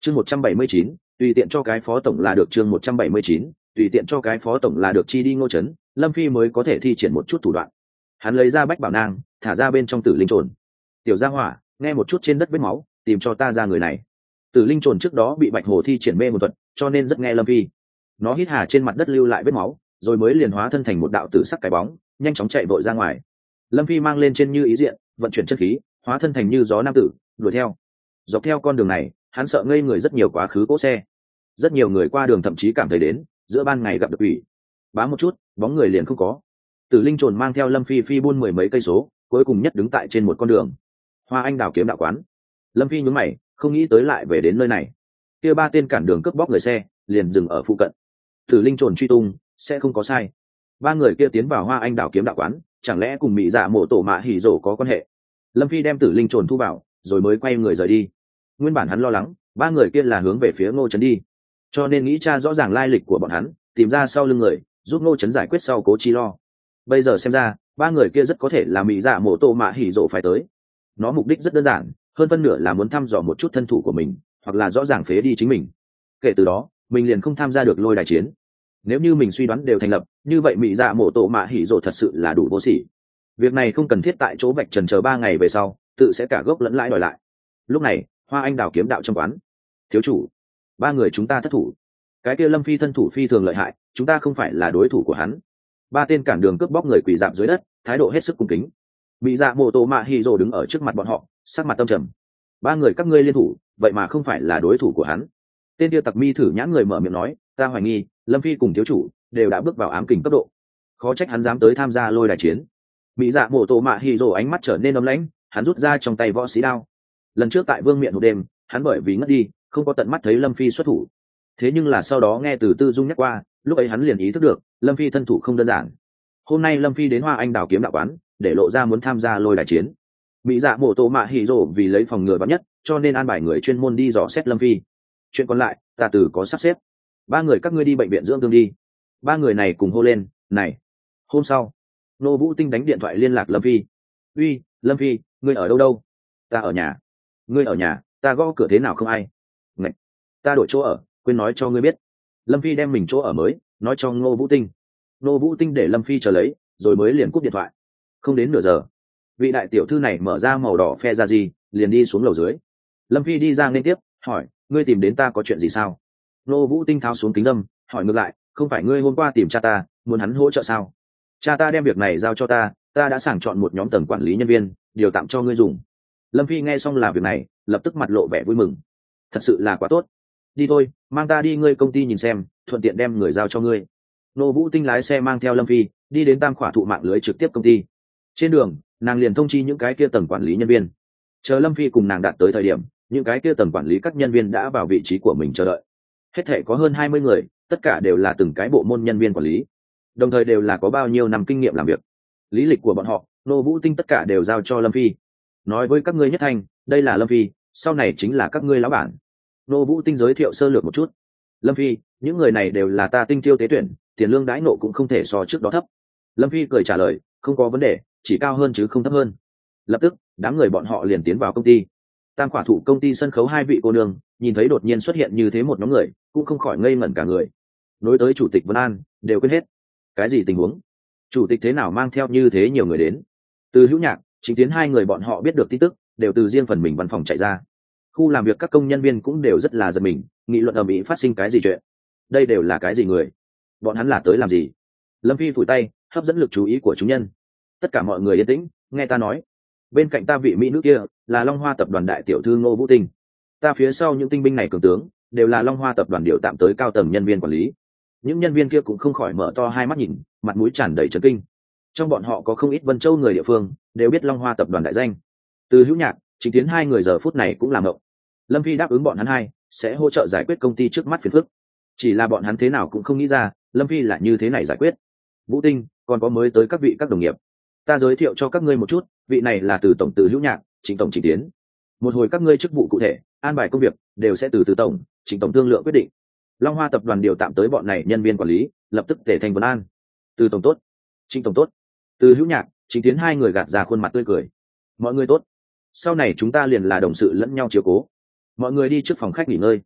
Chương 179, tùy tiện cho cái phó tổng là được. Chương 179, tùy tiện cho cái phó tổng là được. Chi đi Ngô Trấn, Lâm Phi mới có thể thi triển một chút thủ đoạn. Hắn lấy ra bách bảo nang, thả ra bên trong tử linh trồn. Tiểu gia hỏa, nghe một chút trên đất vết máu, tìm cho ta ra người này. Tử linh trồn trước đó bị bạch hồ thi triển mê một thuật, cho nên rất nghe Lâm Phi. Nó hít hà trên mặt đất lưu lại vết máu, rồi mới liền hóa thân thành một đạo tử sắc cái bóng, nhanh chóng chạy vội ra ngoài. Lâm Phi mang lên trên như ý diện, vận chuyển chân khí, hóa thân thành như gió nam tử, đuổi theo. Dọc theo con đường này, hắn sợ ngây người rất nhiều quá khứ cỗ xe. Rất nhiều người qua đường thậm chí cảm thấy đến giữa ban ngày gặp được quỷ. Bám một chút, bóng người liền không có. Tử linh trồn mang theo Lâm Phi phi buôn mười mấy cây số, cuối cùng nhất đứng tại trên một con đường. Hoa Anh Đào kiếm đạo quán. Lâm Phi nhướng mày, không nghĩ tới lại về đến nơi này. Kia ba tên cản đường cướp bóc người xe, liền dừng ở phụ cận. Tử linh trồn truy tung, sẽ không có sai. Ba người kia tiến vào Hoa Anh Đào kiếm đạo quán, chẳng lẽ cùng Mị Dạ Mộ Tổ Mạ Hỉ Dỗ có quan hệ? Lâm Phi đem tử linh trồn thu vào, rồi mới quay người rời đi. Nguyên bản hắn lo lắng ba người kia là hướng về phía Ngô Trấn đi, cho nên nghĩ tra rõ ràng lai lịch của bọn hắn, tìm ra sau lưng người, giúp Ngô Trấn giải quyết sau cố chi lo. Bây giờ xem ra ba người kia rất có thể là Mị Dạ Mộ Tổ Mạ Hỉ Dỗ phải tới. Nó mục đích rất đơn giản, hơn phân nửa là muốn thăm dò một chút thân thủ của mình, hoặc là rõ ràng phế đi chính mình. Kể từ đó mình liền không tham gia được lôi đài chiến. Nếu như mình suy đoán đều thành lập, như vậy Mị Dạ Mộ Tổ Mạ Hỉ Dỗ thật sự là đủ vô sỉ. Việc này không cần thiết tại chỗ vạch trần, chờ 3 ngày về sau tự sẽ cả gốc lẫn lãi đòi lại. Lúc này Hoa Anh Đào kiếm đạo trong quán. Thiếu chủ, ba người chúng ta thất thủ. Cái kia Lâm Phi thân thủ phi thường lợi hại, chúng ta không phải là đối thủ của hắn. Ba tên cản đường cướp bóc người quỳ dạp dưới đất, thái độ hết sức cung kính. Mị Dạ Mộ Tổ Mạ Hỉ Dỗ đứng ở trước mặt bọn họ, sắc mặt tâm trầm. Ba người các ngươi liên thủ, vậy mà không phải là đối thủ của hắn. Tên kia tặc mi thử nhãn người mở miệng nói, ta hoài nghi Lâm Phi cùng thiếu chủ đều đã bước vào ám kình cấp độ, khó trách hắn dám tới tham gia lôi đài chiến. Mị Dạ Mộ Tổ Mạ Hỉ Dỗ ánh mắt trở nên ấm lãnh, hắn rút ra trong tay võ sĩ đao. Lần trước tại Vương Miện một đêm, hắn bởi vì ngất đi, không có tận mắt thấy Lâm Phi xuất thủ. Thế nhưng là sau đó nghe từ Tư Dung nhắc qua, lúc ấy hắn liền ý thức được Lâm Phi thân thủ không đơn giản. Hôm nay Lâm Phi đến Hoa Anh Đào kiếm đạo quán, để lộ ra muốn tham gia lôi đài chiến. Mị Dạ Mộ Tổ Mạ Hỉ Dỗ vì lấy phòng ngừa vắn nhất, cho nên an bài người chuyên môn đi dò xét Lâm Phi. Chuyện còn lại ta từ có sắp xếp. Ba người các ngươi đi bệnh viện dưỡng thương đi. Ba người này cùng hô lên, này. Hôm sau Nô Vũ Tinh đánh điện thoại liên lạc Lâm Phi. Uy, Lâm Phi, ngươi ở đâu đâu? Ta ở nhà. Ngươi ở nhà? Ta gõ cửa thế nào không ai? Ngạch, ta đổi chỗ ở, quên nói cho ngươi biết. Lâm Phi đem mình chỗ ở mới nói cho Ngô Vũ Tinh. Ngô Vũ Tinh để Lâm Phi chờ lấy, rồi mới liền cúp điện thoại. Không đến nửa giờ, vị đại tiểu thư này mở ra màu đỏ phe ra gì, liền đi xuống lầu dưới. Lâm Phi đi ra liên tiếp, hỏi, ngươi tìm đến ta có chuyện gì sao? Ngô Vũ Tinh tháo xuống kính dâm, hỏi ngược lại, không phải ngươi hôm qua tìm cha ta, muốn hắn hỗ trợ sao? Cha ta đem việc này giao cho ta, ta đã sàng chọn một nhóm tầng quản lý nhân viên, điều tạm cho ngươi dùng. Lâm Phi nghe xong là việc này, lập tức mặt lộ vẻ vui mừng. Thật sự là quá tốt. Đi thôi, mang ta đi ngươi công ty nhìn xem, thuận tiện đem người giao cho ngươi. Nô Vũ Tinh lái xe mang theo Lâm Phi đi đến Tam Khỏa Thụ mạng lưới trực tiếp công ty. Trên đường nàng liền thông chi những cái kia tầng quản lý nhân viên. Chờ Lâm Phi cùng nàng đạt tới thời điểm, những cái kia tầng quản lý các nhân viên đã vào vị trí của mình chờ đợi. Hết thể có hơn 20 người, tất cả đều là từng cái bộ môn nhân viên quản lý, đồng thời đều là có bao nhiêu năm kinh nghiệm làm việc. Lý lịch của bọn họ Nô Vũ Tinh tất cả đều giao cho Lâm Phi. Nói với các ngươi nhất thanh, đây là Lâm Phi, sau này chính là các ngươi lão bản. Nô Vũ Tinh giới thiệu sơ lược một chút. Lâm Phi, những người này đều là ta tinh tiêu tế tuyển, tiền lương đãi nộ cũng không thể so trước đó thấp. Lâm Phi cười trả lời, không có vấn đề, chỉ cao hơn chứ không thấp hơn. Lập tức đám người bọn họ liền tiến vào công ty. Tam Khỏa Thụ công ty sân khấu, hai vị cô nương nhìn thấy đột nhiên xuất hiện như thế một nhóm người, cũng không khỏi ngây ngẩn cả người. Nối tới chủ tịch Vân An đều quên hết. Cái gì tình huống? Chủ tịch thế nào mang theo như thế nhiều người đến? Từ Hữu Nhạc, Chính Tiến hai người bọn họ biết được tin tức, đều từ riêng phần mình văn phòng chạy ra. Khu làm việc các công nhân viên cũng đều rất là giật mình, nghị luận ầm ĩ phát sinh cái gì chuyện. Đây đều là cái gì người? Bọn hắn là tới làm gì? Lâm Phi phủi tay, hấp dẫn lực chú ý của chúng nhân. Tất cả mọi người yên tĩnh, nghe ta nói. Bên cạnh ta vị mỹ nữ kia là Long Hoa tập đoàn đại tiểu thư Ngô Vũ Tinh. Ta phía sau những tinh binh này cường tướng đều là Long Hoa tập đoàn điều tạm tới cao tầng nhân viên quản lý. Những nhân viên kia cũng không khỏi mở to hai mắt nhìn, mặt mũi tràn đầy chấn kinh. Trong bọn họ có không ít Vân Châu người địa phương, đều biết Long Hoa tập đoàn đại danh. Từ Hữu Nhạc, Chính Tiến hai người giờ phút này cũng làm ngộng. Lâm Phi đáp ứng bọn hắn hai sẽ hỗ trợ giải quyết công ty trước mắt phiền phức. Chỉ là bọn hắn thế nào cũng không nghĩ ra Lâm Phi là như thế này giải quyết. Vũ Tinh, còn có mới tới các vị các đồng nghiệp, ta giới thiệu cho các ngươi một chút, vị này là từ tổng Từ Hữu Nhạc, Trịnh tổng Trịnh Tiến. Một hồi các ngươi chức vụ cụ thể, an bài công việc đều sẽ từ tổng Trịnh tổng thương lượng quyết định. Long Hoa tập đoàn điều tạm tới bọn này nhân viên quản lý, lập tức tể thành Vân An. Từ tổng tốt, Trịnh tổng tốt. Từ Hữu Nhạc, Trịnh Tiến hai người gạt ra khuôn mặt tươi cười. Mọi người tốt, sau này chúng ta liền là đồng sự lẫn nhau chiếu cố. Mọi người đi trước phòng khách nghỉ ngơi.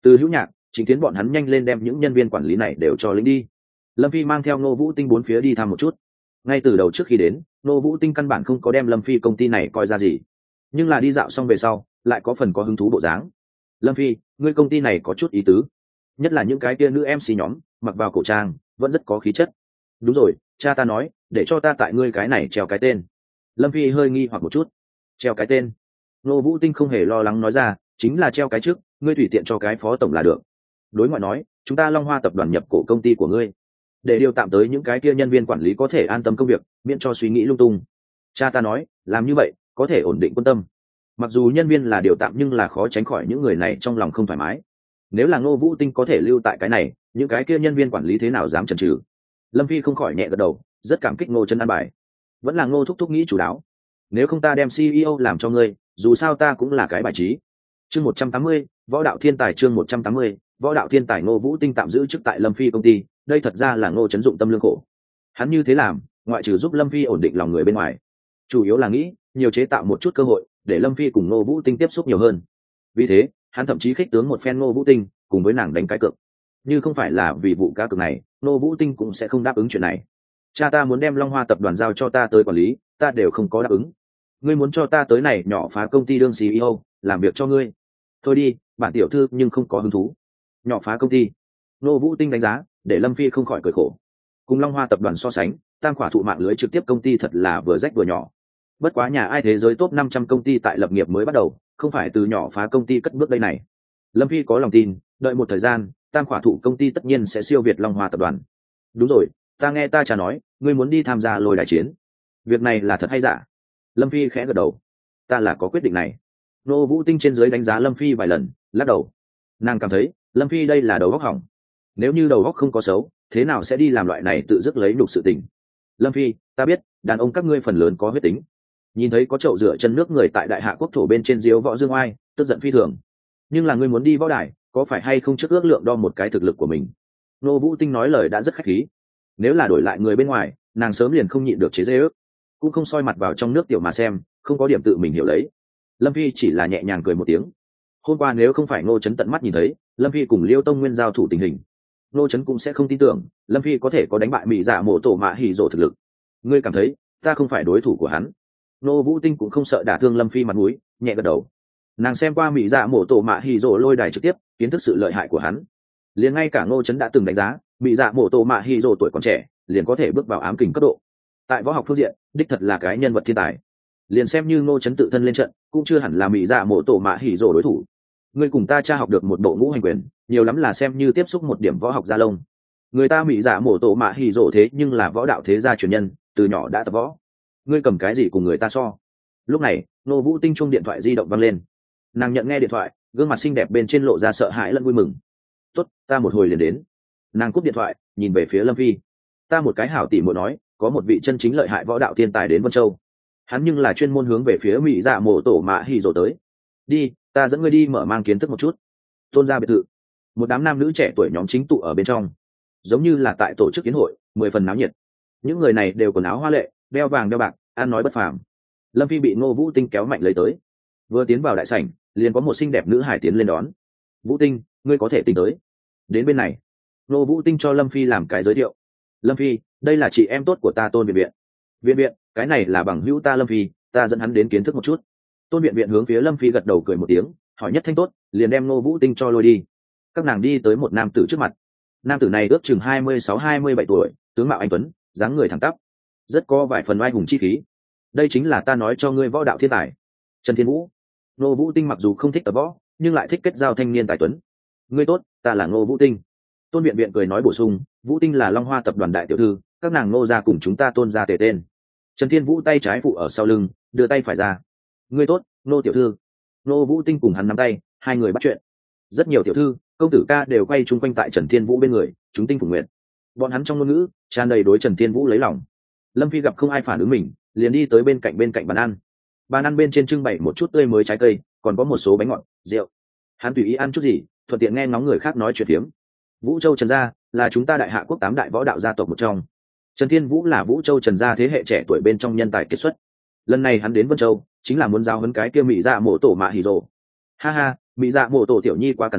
Từ Hữu Nhạc, Chính Tiến bọn hắn nhanh lên đem những nhân viên quản lý này đều cho lính đi. Lâm Phi mang theo Ngô Vũ Tinh bốn phía đi thăm một chút. Ngay từ đầu trước khi đến, Ngô Vũ Tinh căn bản không có đem Lâm Phi công ty này coi ra gì, nhưng là đi dạo xong về sau lại có phần có hứng thú bộ dáng. Lâm Phi, ngươi công ty này có chút ý tứ, nhất là những cái kia nữ MC nhóm mặc vào cổ trang vẫn rất có khí chất. Đúng rồi, cha ta nói để cho ta tại ngươi cái này treo cái tên. Lâm Phi hơi nghi hoặc một chút. Treo cái tên? Ngô Vũ Tinh không hề lo lắng nói ra, chính là treo cái trước, ngươi tùy tiện cho cái phó tổng là được. Đối ngoại nói chúng ta Long Hoa tập đoàn nhập cổ công ty của ngươi, để điều tạm tới những cái kia nhân viên quản lý có thể an tâm công việc, miễn cho suy nghĩ lung tung. Cha ta nói làm như vậy có thể ổn định quân tâm. Mặc dù nhân viên là điều tạm nhưng là khó tránh khỏi những người này trong lòng không thoải mái. Nếu là Ngô Vũ Tinh có thể lưu tại cái này, những cái kia nhân viên quản lý thế nào dám chần chừ. Lâm Phi không khỏi nhẹ gật đầu, rất cảm kích Ngô Trấn an bài. Vẫn là Ngô thúc thúc nghĩ chủ đáo, nếu không ta đem CEO làm cho ngươi, dù sao ta cũng là cái bài trí. Chương 180, võ đạo thiên tài. Chương 180, võ đạo thiên tài. Ngô Vũ Tinh tạm giữ chức tại Lâm Phi công ty, đây thật ra là Ngô Trấn dụng tâm lương khổ. Hắn như thế làm ngoại trừ giúp Lâm Phi ổn định lòng người bên ngoài, chủ yếu là nghĩ nhiều chế tạo một chút cơ hội để Lâm Phi cùng Ngô Vũ Tinh tiếp xúc nhiều hơn. Vì thế hắn thậm chí khích tướng một phen Ngô Vũ Tinh cùng với nàng đánh cái cược, như không phải là vì vụ cá cược này Ngô Vũ Tinh cũng sẽ không đáp ứng chuyện này. Cha ta muốn đem Long Hoa tập đoàn giao cho ta tới quản lý, ta đều không có đáp ứng. Ngươi muốn cho ta tới này nhỏ phá công ty đương CEO, làm việc cho ngươi. Thôi đi, bản tiểu thư nhưng không có hứng thú. Nhỏ phá công ty? Ngô Vũ Tinh đánh giá, để Lâm Phi không khỏi cười khổ. Cùng Long Hoa tập đoàn so sánh, Tam Khỏa Thụ mạng lưới trực tiếp công ty thật là vừa rách vừa nhỏ. Bất quá nhà ai thế giới top 500 công ty tại lập nghiệp mới bắt đầu, không phải từ nhỏ phá công ty cất bước đây này. Lâm Phi có lòng tin, đợi một thời gian, Tam Khỏa Thụ công ty tất nhiên sẽ siêu việt Long Hoa tập đoàn. Đúng rồi, ta nghe ta cha nói, ngươi muốn đi tham gia lôi đài chiến. Việc này là thật hay giả? Lâm Phi khẽ gật đầu. Ta là có quyết định này. Ngô Vũ Tinh trên dưới đánh giá Lâm Phi vài lần, lắc đầu. Nàng cảm thấy Lâm Phi đây là đầu óc hỏng. Nếu như đầu óc không có xấu, thế nào sẽ đi làm loại này tự dứt lấy nhục sự tình. Lâm Phi, ta biết đàn ông các ngươi phần lớn có huyết tính. Nhìn thấy có chậu rửa chân nước người tại đại hạ quốc thổ bên trên diếu võ dương oai, tức giận phi thường. Nhưng là ngươi muốn đi võ đài, có phải hay không trước ước lượng đo một cái thực lực của mình? Ngô Vũ Tinh nói lời đã rất khách khí. Nếu là đổi lại người bên ngoài, nàng sớm liền không nhịn được chế giễu, cũng không soi mặt vào trong nước tiểu mà xem, không có điểm tự mình hiểu lấy. Lâm Phi chỉ là nhẹ nhàng cười một tiếng. Hôm qua nếu không phải Ngô Trấn tận mắt nhìn thấy Lâm Phi cùng Liêu Tông Nguyên giao thủ tình hình, Ngô Trấn cũng sẽ không tin tưởng Lâm Phi có thể có đánh bại Mỹ Dạ Mộ Tổ Mạ Hỉ Dỗ thực lực. Ngươi cảm thấy ta không phải đối thủ của hắn? Ngô Vũ Tinh cũng không sợ đả thương Lâm Phi mặt mũi, nhẹ gật đầu. Nàng xem qua Mỹ Dạ Mộ Tổ Mạ Hỉ Dỗ lôi đài trực tiếp, kiến thức sự lợi hại của hắn. Liền ngay cả Ngô Trấn đã từng đánh giá Mỹ Dạ Mộ Tổ Mạ Hỉ Dỗ tuổi còn trẻ, liền có thể bước vào ám kình cấp độ. Tại võ học phương diện, đích thật là cái nhân vật thiên tài. Liền xem như Ngô Trấn tự thân lên trận, cũng chưa hẳn là Mỹ Dạ Mộ Tổ Mạ Hỉ Dỗ đối thủ. Ngươi cùng ta cha học được một bộ ngũ hành quyền, nhiều lắm là xem như tiếp xúc một điểm võ học gia lông. Người ta Mỹ Dạ Mộ Tổ Mạ Hỉ Dỗ thế nhưng là võ đạo thế gia truyền nhân, từ nhỏ đã tập võ. Ngươi cầm cái gì cùng người ta so? Lúc này Ngô Vũ Tinh chuông điện thoại di động vang lên. Nàng nhận nghe điện thoại, gương mặt xinh đẹp bên trên lộ ra sợ hãi lẫn vui mừng. Tốt, ta một hồi liền đến. Nàng cúp điện thoại, nhìn về phía Lâm Phi. Ta một cái hảo tỷ muội nói có một vị chân chính lợi hại võ đạo thiên tài đến Vân Châu, hắn nhưng là chuyên môn hướng về phía Mỹ Dạ Mộ Tổ Mạ Hỉ Dỗ tới. Đi, ta dẫn ngươi đi mở mang kiến thức một chút. Tôn gia biệt thự, một đám nam nữ trẻ tuổi nhóm chính tụ ở bên trong, giống như là tại tổ chức yến hội, 10 phần náo nhiệt. Những người này đều quần áo hoa lệ, đeo vàng đeo bạc, ăn nói bất phàm. Lâm Phi bị Ngô Vũ Tinh kéo mạnh lấy tới, vừa tiến vào đại sảnh liền có một xinh đẹp nữ hải tiến lên đón. Vũ Tinh, ngươi có thể tính tới đến bên này. Ngô Vũ Tinh cho Lâm Phi làm cái giới thiệu. Lâm Phi, đây là chị em tốt của ta Tôn Viện Viện. Viện Viện, cái này là bằng hữu ta Lâm Phi, ta dẫn hắn đến kiến thức một chút. Tôn Viện Viện hướng phía Lâm Phi gật đầu cười một tiếng, hỏi nhất thanh tốt, liền đem Ngô Vũ Tinh cho lôi đi. Các nàng đi tới một nam tử trước mặt. Nam tử này ước chừng 26-27 tuổi, tướng mạo anh tuấn, dáng người thẳng tắp, rất có vài phần oai hùng chi khí. Đây chính là ta nói cho ngươi võ đạo thiên tài, Trần Thiên Vũ. Ngô Vũ Tinh mặc dù không thích tập võ, nhưng lại thích kết giao thanh niên tài tuấn. Ngươi tốt, ta là Ngô Vũ Tinh. Tôn Viện Viện cười nói bổ sung, Vũ Tinh là Long Hoa tập đoàn đại tiểu thư, các nàng Ngô gia cùng chúng ta Tôn gia tề tên. Trần Thiên Vũ tay trái phụ ở sau lưng, đưa tay phải ra. Ngươi tốt, Ngô tiểu thư. Ngô Vũ Tinh cùng hắn nắm tay, hai người bắt chuyện. Rất nhiều tiểu thư, công tử ca đều quay chung quanh tại Trần Thiên Vũ bên người, chúng tinh phục nguyện. Bọn hắn trong ngôn ngữ tràn đầy đối Trần Thiên Vũ lấy lòng. Lâm Phi gặp không ai phản ứng mình, liền đi tới bên cạnh bàn ăn. Bàn ăn bên trên trưng bày một chút tươi mới trái cây, còn có một số bánh ngọt, rượu. Hắn tùy ý ăn chút gì, thuận tiện nghe ngóng người khác nói chuyện phiếm. Vũ Châu Trần gia là chúng ta đại hạ quốc 8 đại võ đạo gia tộc một trong. Trần Thiên Vũ là Vũ Châu Trần gia thế hệ trẻ tuổi bên trong nhân tài kiệt xuất. Lần này hắn đến Vân Châu chính là muốn giao huấn cái kia Mỹ Dạ Mộ Tổ Mạ Hỉ Dỗ. Ha ha, Mỹ Dạ Mộ Tổ tiểu nhi quá cản rỡ,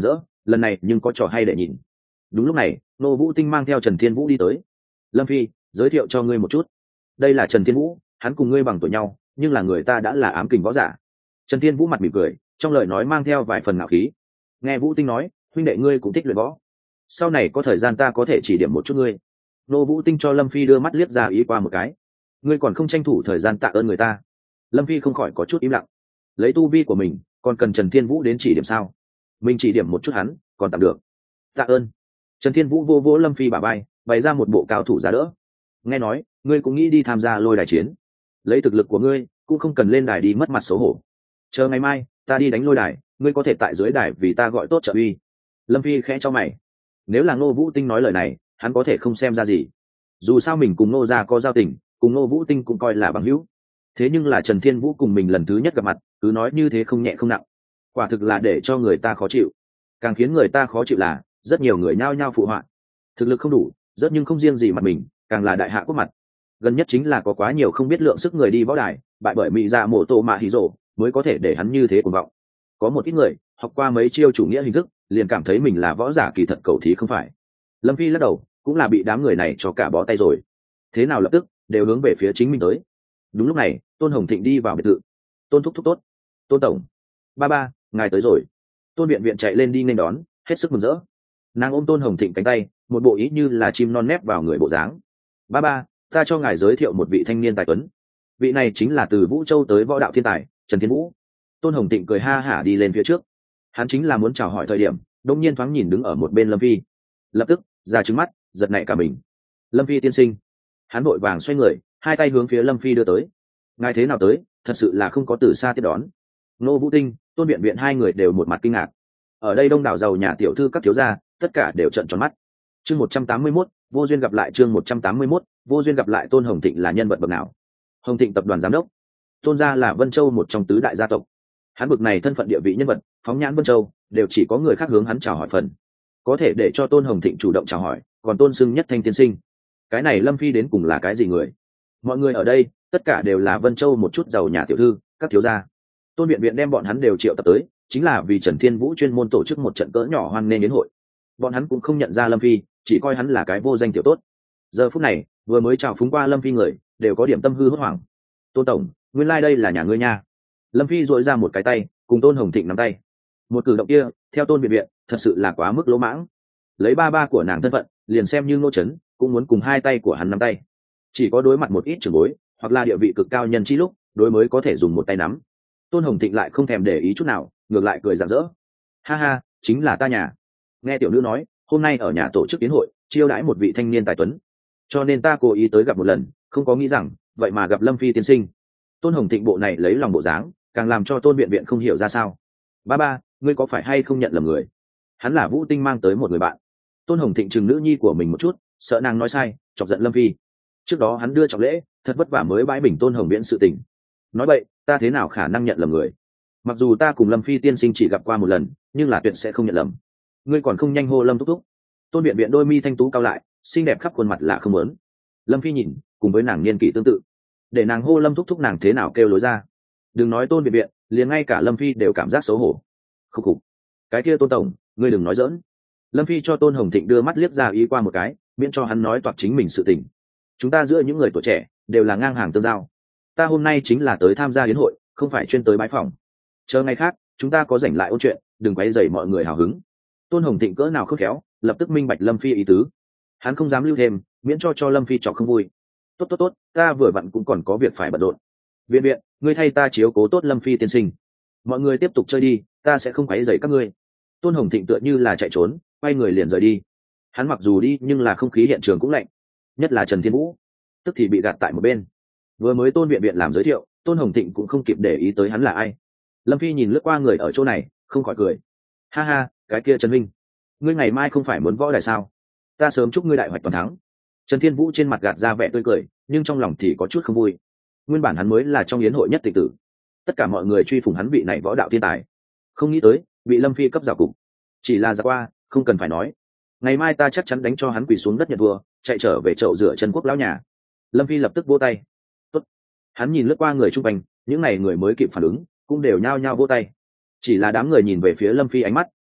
lần này nhưng có trò hay để nhìn. Đúng lúc này Ngô Vũ Tinh mang theo Trần Thiên Vũ đi tới. Lâm Phi, giới thiệu cho ngươi một chút, đây là Trần Thiên Vũ, hắn cùng ngươi bằng tuổi nhau, nhưng là người ta đã là ám kình võ giả. Trần Thiên Vũ mặt mỉm cười, trong lời nói mang theo vài phần ngạo khí. Nghe Vũ Tinh nói, huynh đệ ngươi cũng thích luyện võ, sau này có thời gian ta có thể chỉ điểm một chút ngươi. Ngô Vũ Tinh cho Lâm Phi đưa mắt liếc ra ý qua một cái. Ngươi còn không tranh thủ thời gian tạ ơn người ta? Lâm Phi không khỏi có chút im lặng. Lấy tu vi của mình còn cần Trần Thiên Vũ đến chỉ điểm sao? Mình chỉ điểm một chút hắn còn tạm được. Tạ ơn. Trần Thiên Vũ vô vỗ Lâm Phi bả vai, bày ra một bộ cao thủ giá đỡ. Nghe nói ngươi cũng nghĩ đi tham gia lôi đài chiến, lấy thực lực của ngươi cũng không cần lên đài đi mất mặt xấu hổ. Chờ ngày mai ta đi đánh lôi đài, ngươi có thể tại dưới đài vì ta gọi tốt trợ uy. Lâm Phi khẽ cho mày. Nếu là Ngô Vũ Tinh nói lời này, hắn có thể không xem ra gì. Dù sao mình cùng Ngô gia có giao tình, cùng Ngô Vũ Tinh cũng coi là bằng hữu. Thế nhưng là Trần Thiên Vũ cùng mình lần thứ nhất gặp mặt, cứ nói như thế không nhẹ không nặng, quả thực là để cho người ta khó chịu. Càng khiến người ta khó chịu là rất nhiều người nhao nhao phụ họa, thực lực không đủ, rất nhưng không riêng gì mặt mình, càng là đại hạ quốc mặt. Gần nhất chính là có quá nhiều không biết lượng sức người đi võ đài, bại bởi mỹ dạ mổ tổ mạ hí rổ mới có thể để hắn như thế cuồng vọng. Có một ít người học qua mấy chiêu chủ nghĩa hình thức, liền cảm thấy mình là võ giả kỳ thật cầu thí không phải. Lâm Phi lắc đầu, cũng là bị đám người này cho cả bó tay rồi. Thế nào lập tức đều hướng về phía chính mình tới. Đúng lúc này Tôn Hồng Thịnh đi vào biệt thự. Tôn thúc thúc tốt. Tôn tổng. Ba ngài tới rồi. Tôn viện viện chạy lên đi nghênh đón, hết sức mừng rỡ. Nàng ôm Tôn Hồng Thịnh cánh tay, một bộ ý như là chim non nép vào người bộ dáng. Ba ta cho ngài giới thiệu một vị thanh niên tài tuấn. Vị này chính là từ Vũ Châu tới võ đạo thiên tài Trần Thiên Vũ. Tôn Hồng Thịnh cười ha hả đi lên phía trước. Hắn chính là muốn chào hỏi thời điểm, đột nhiên thoáng nhìn đứng ở một bên Lâm Phi, lập tức ra trứng mắt, giật nảy cả mình. Lâm Phi tiên sinh. Hắn vội vàng xoay người, hai tay hướng phía Lâm Phi đưa tới. Ngài thế nào tới, thật sự là không có từ xa tiếp đón. Ngô Vũ Tinh, Tôn viện viện hai người đều một mặt kinh ngạc. Ở đây đông đảo giàu nhà tiểu thư các thiếu gia, tất cả đều trợn tròn mắt. Chương 181, vô duyên gặp lại. Chương 181, vô duyên gặp lại. Tôn Hồng Thịnh là nhân vật bậc nào? Hồng Thịnh tập đoàn giám đốc. Tôn gia là Vân Châu một trong tứ đại gia tộc. Hắn bực này thân phận địa vị nhân vật, phóng nhãn Vân Châu, đều chỉ có người khác hướng hắn chào hỏi phần. Có thể để cho Tôn Hồng Thịnh chủ động chào hỏi, còn tôn xưng nhất thanh tiên sinh. Cái này Lâm Phi đến cùng là cái gì người? Mọi người ở đây, tất cả đều là Vân Châu một chút giàu nhà tiểu thư, các thiếu gia. Tôn viện viện đem bọn hắn đều triệu tập tới, chính là vì Trần Thiên Vũ chuyên môn tổ chức một trận cỡ nhỏ hoan nghênh đến hội. Bọn hắn cũng không nhận ra Lâm Phi, chỉ coi hắn là cái vô danh tiểu tốt. Giờ phút này vừa mới chào phúng qua Lâm Phi người đều có điểm tâm hư hốt hoảng. Tôn tổng, nguyên lai、like、đây là nhà ngươi nha. Lâm Phi dội ra một cái tay cùng Tôn Hồng Thịnh nắm tay. Một cử động kia theo Tôn viện viện thật sự là quá mức lỗ mãng. Lấy ba của nàng thân phận, liền xem như Ngô Trấn cũng muốn cùng hai tay của hắn nắm tay. Chỉ có đối mặt một ít trưởng bối hoặc là địa vị cực cao nhân chi lúc đối mới có thể dùng một tay nắm. Tôn Hồng Thịnh lại không thèm để ý chút nào, ngược lại cười rạng rỡ. Ha ha, chính là ta nhà. Nghe tiểu nữ nói hôm nay ở nhà tổ chức tiến hội, chiêu đãi một vị thanh niên tài tuấn, cho nên ta cố ý tới gặp một lần, không có nghĩ rằng vậy mà gặp Lâm Phi tiên sinh. Tôn Hồng Thịnh bộ này lấy lòng bộ dáng, càng làm cho Tôn viện viện không hiểu ra sao. Ba ngươi có phải hay không nhận lầm người? Hắn là Vũ Tinh mang tới một người bạn. Tôn Hồng Thịnh chừng nữ nhi của mình một chút, sợ nàng nói sai chọc giận Lâm Phi. Trước đó hắn đưa trọng lễ, thật vất vả mới bãi bình Tôn Hồng Viễn sự tình. Nói vậy ta thế nào khả năng nhận lầm người? Mặc dù ta cùng Lâm Phi tiên sinh chỉ gặp qua một lần, nhưng là tuyệt sẽ không nhận lầm. Ngươi còn không nhanh hô Lâm thúc thúc. Tôn viện viện đôi mi thanh tú cao lại, xinh đẹp khắp khuôn mặt là không muốn. Lâm Phi nhìn cùng với nàng niên kỷ tương tự, để nàng hô Lâm thúc thúc nàng thế nào kêu lối ra. Đừng nói Tôn viện viện, liền ngay cả Lâm Phi đều cảm giác xấu hổ. Khúc khục, cái kia Tôn tổng, ngươi đừng nói dỡn. Lâm Phi cho Tôn Hồng Thịnh đưa mắt liếc ra ý qua một cái, miễn cho hắn nói toạc chính mình sự tình. Chúng ta giữa những người tuổi trẻ đều là ngang hàng tương giao. Ta hôm nay chính là tới tham gia yến hội, không phải chuyên tới bái phòng. Chờ ngày khác chúng ta có rảnh lại ôn chuyện, đừng quấy rầy mọi người hào hứng. Tôn Hồng Thịnh cỡ nào khôn khéo, lập tức minh bạch Lâm Phi ý tứ. Hắn không dám lưu thêm, miễn cho Lâm Phi trò không vui. Tốt, ta vừa vặn cũng còn có việc phải bận rộn. Viện viện, ngươi thay ta chiếu cố tốt Lâm Phi tiên sinh. Mọi người tiếp tục chơi đi, ta sẽ không quấy rầy các ngươi. Tôn Hồng Thịnh tựa như là chạy trốn, quay người liền rời đi. Hắn mặc dù đi nhưng là không khí hiện trường cũng lạnh, nhất là Trần Thiên Vũ, tức thì bị gạt tại một bên. Vừa mới Tôn viện viện làm giới thiệu, Tôn Hồng Thịnh cũng không kịp để ý tới hắn là ai. Lâm Phi nhìn lướt qua người ở chỗ này, không khỏi cười. Ha ha, cái kia Trần Minh, ngươi ngày mai không phải muốn võ đài sao? Ta sớm chúc ngươi đại hoạch toàn thắng. Trần Thiên Vũ trên mặt gạt ra vẻ tươi cười, nhưng trong lòng thì có chút không vui. Nguyên bản hắn mới là trong yến hội nhất tịch tử, tất cả mọi người truy phủng hắn vị này võ đạo thiên tài, không nghĩ tới bị Lâm Phi cấp rào cục. Chỉ là ra qua, không cần phải nói, ngày mai ta chắc chắn đánh cho hắn quỳ xuống đất nhận thua, chạy trở về chậu rửa chân quốc lão nhà. Lâm Phi lập tức vỗ tay. Tốt. Hắn nhìn lướt qua người chung quanh, những này người mới kịp phản ứng cũng đều nhao nhao vỗ tay. Chỉ là đám người nhìn về phía Lâm Phi ánh mắt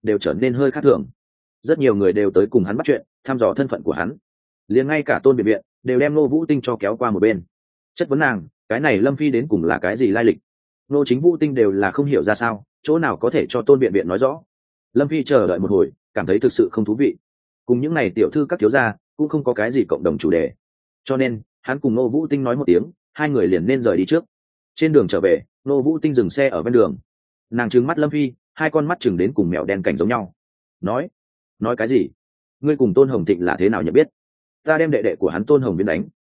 đều trở nên hơi khác thường. Rất nhiều người đều tới cùng hắn bắt chuyện, thăm dò thân phận của hắn. Liền ngay cả Tôn Biện Biện đều đem Ngô Vũ Tinh cho kéo qua một bên, chất vấn nàng, cái này Lâm Phi đến cùng là cái gì lai lịch. Ngô Chính Vũ Tinh đều là không hiểu ra sao, chỗ nào có thể cho Tôn Biện Biện nói rõ. Lâm Phi chờ đợi một hồi, cảm thấy thực sự không thú vị. Cùng những này tiểu thư các thiếu gia cũng không có cái gì cộng đồng chủ đề, cho nên hắn cùng Ngô Vũ Tinh nói một tiếng, hai người liền nên rời đi trước. Trên đường trở về, Ngô Vũ Tinh dừng xe ở bên đường, nàng trừng mắt Lâm Phi, hai con mắt chừng đến cùng mèo đen cảnh giống nhau. Nói cái gì? Ngươi cùng Tôn Hồng Thịnh là thế nào nhận biết? Ta đem đệ đệ của hắn Tôn Hồng Viễn đánh.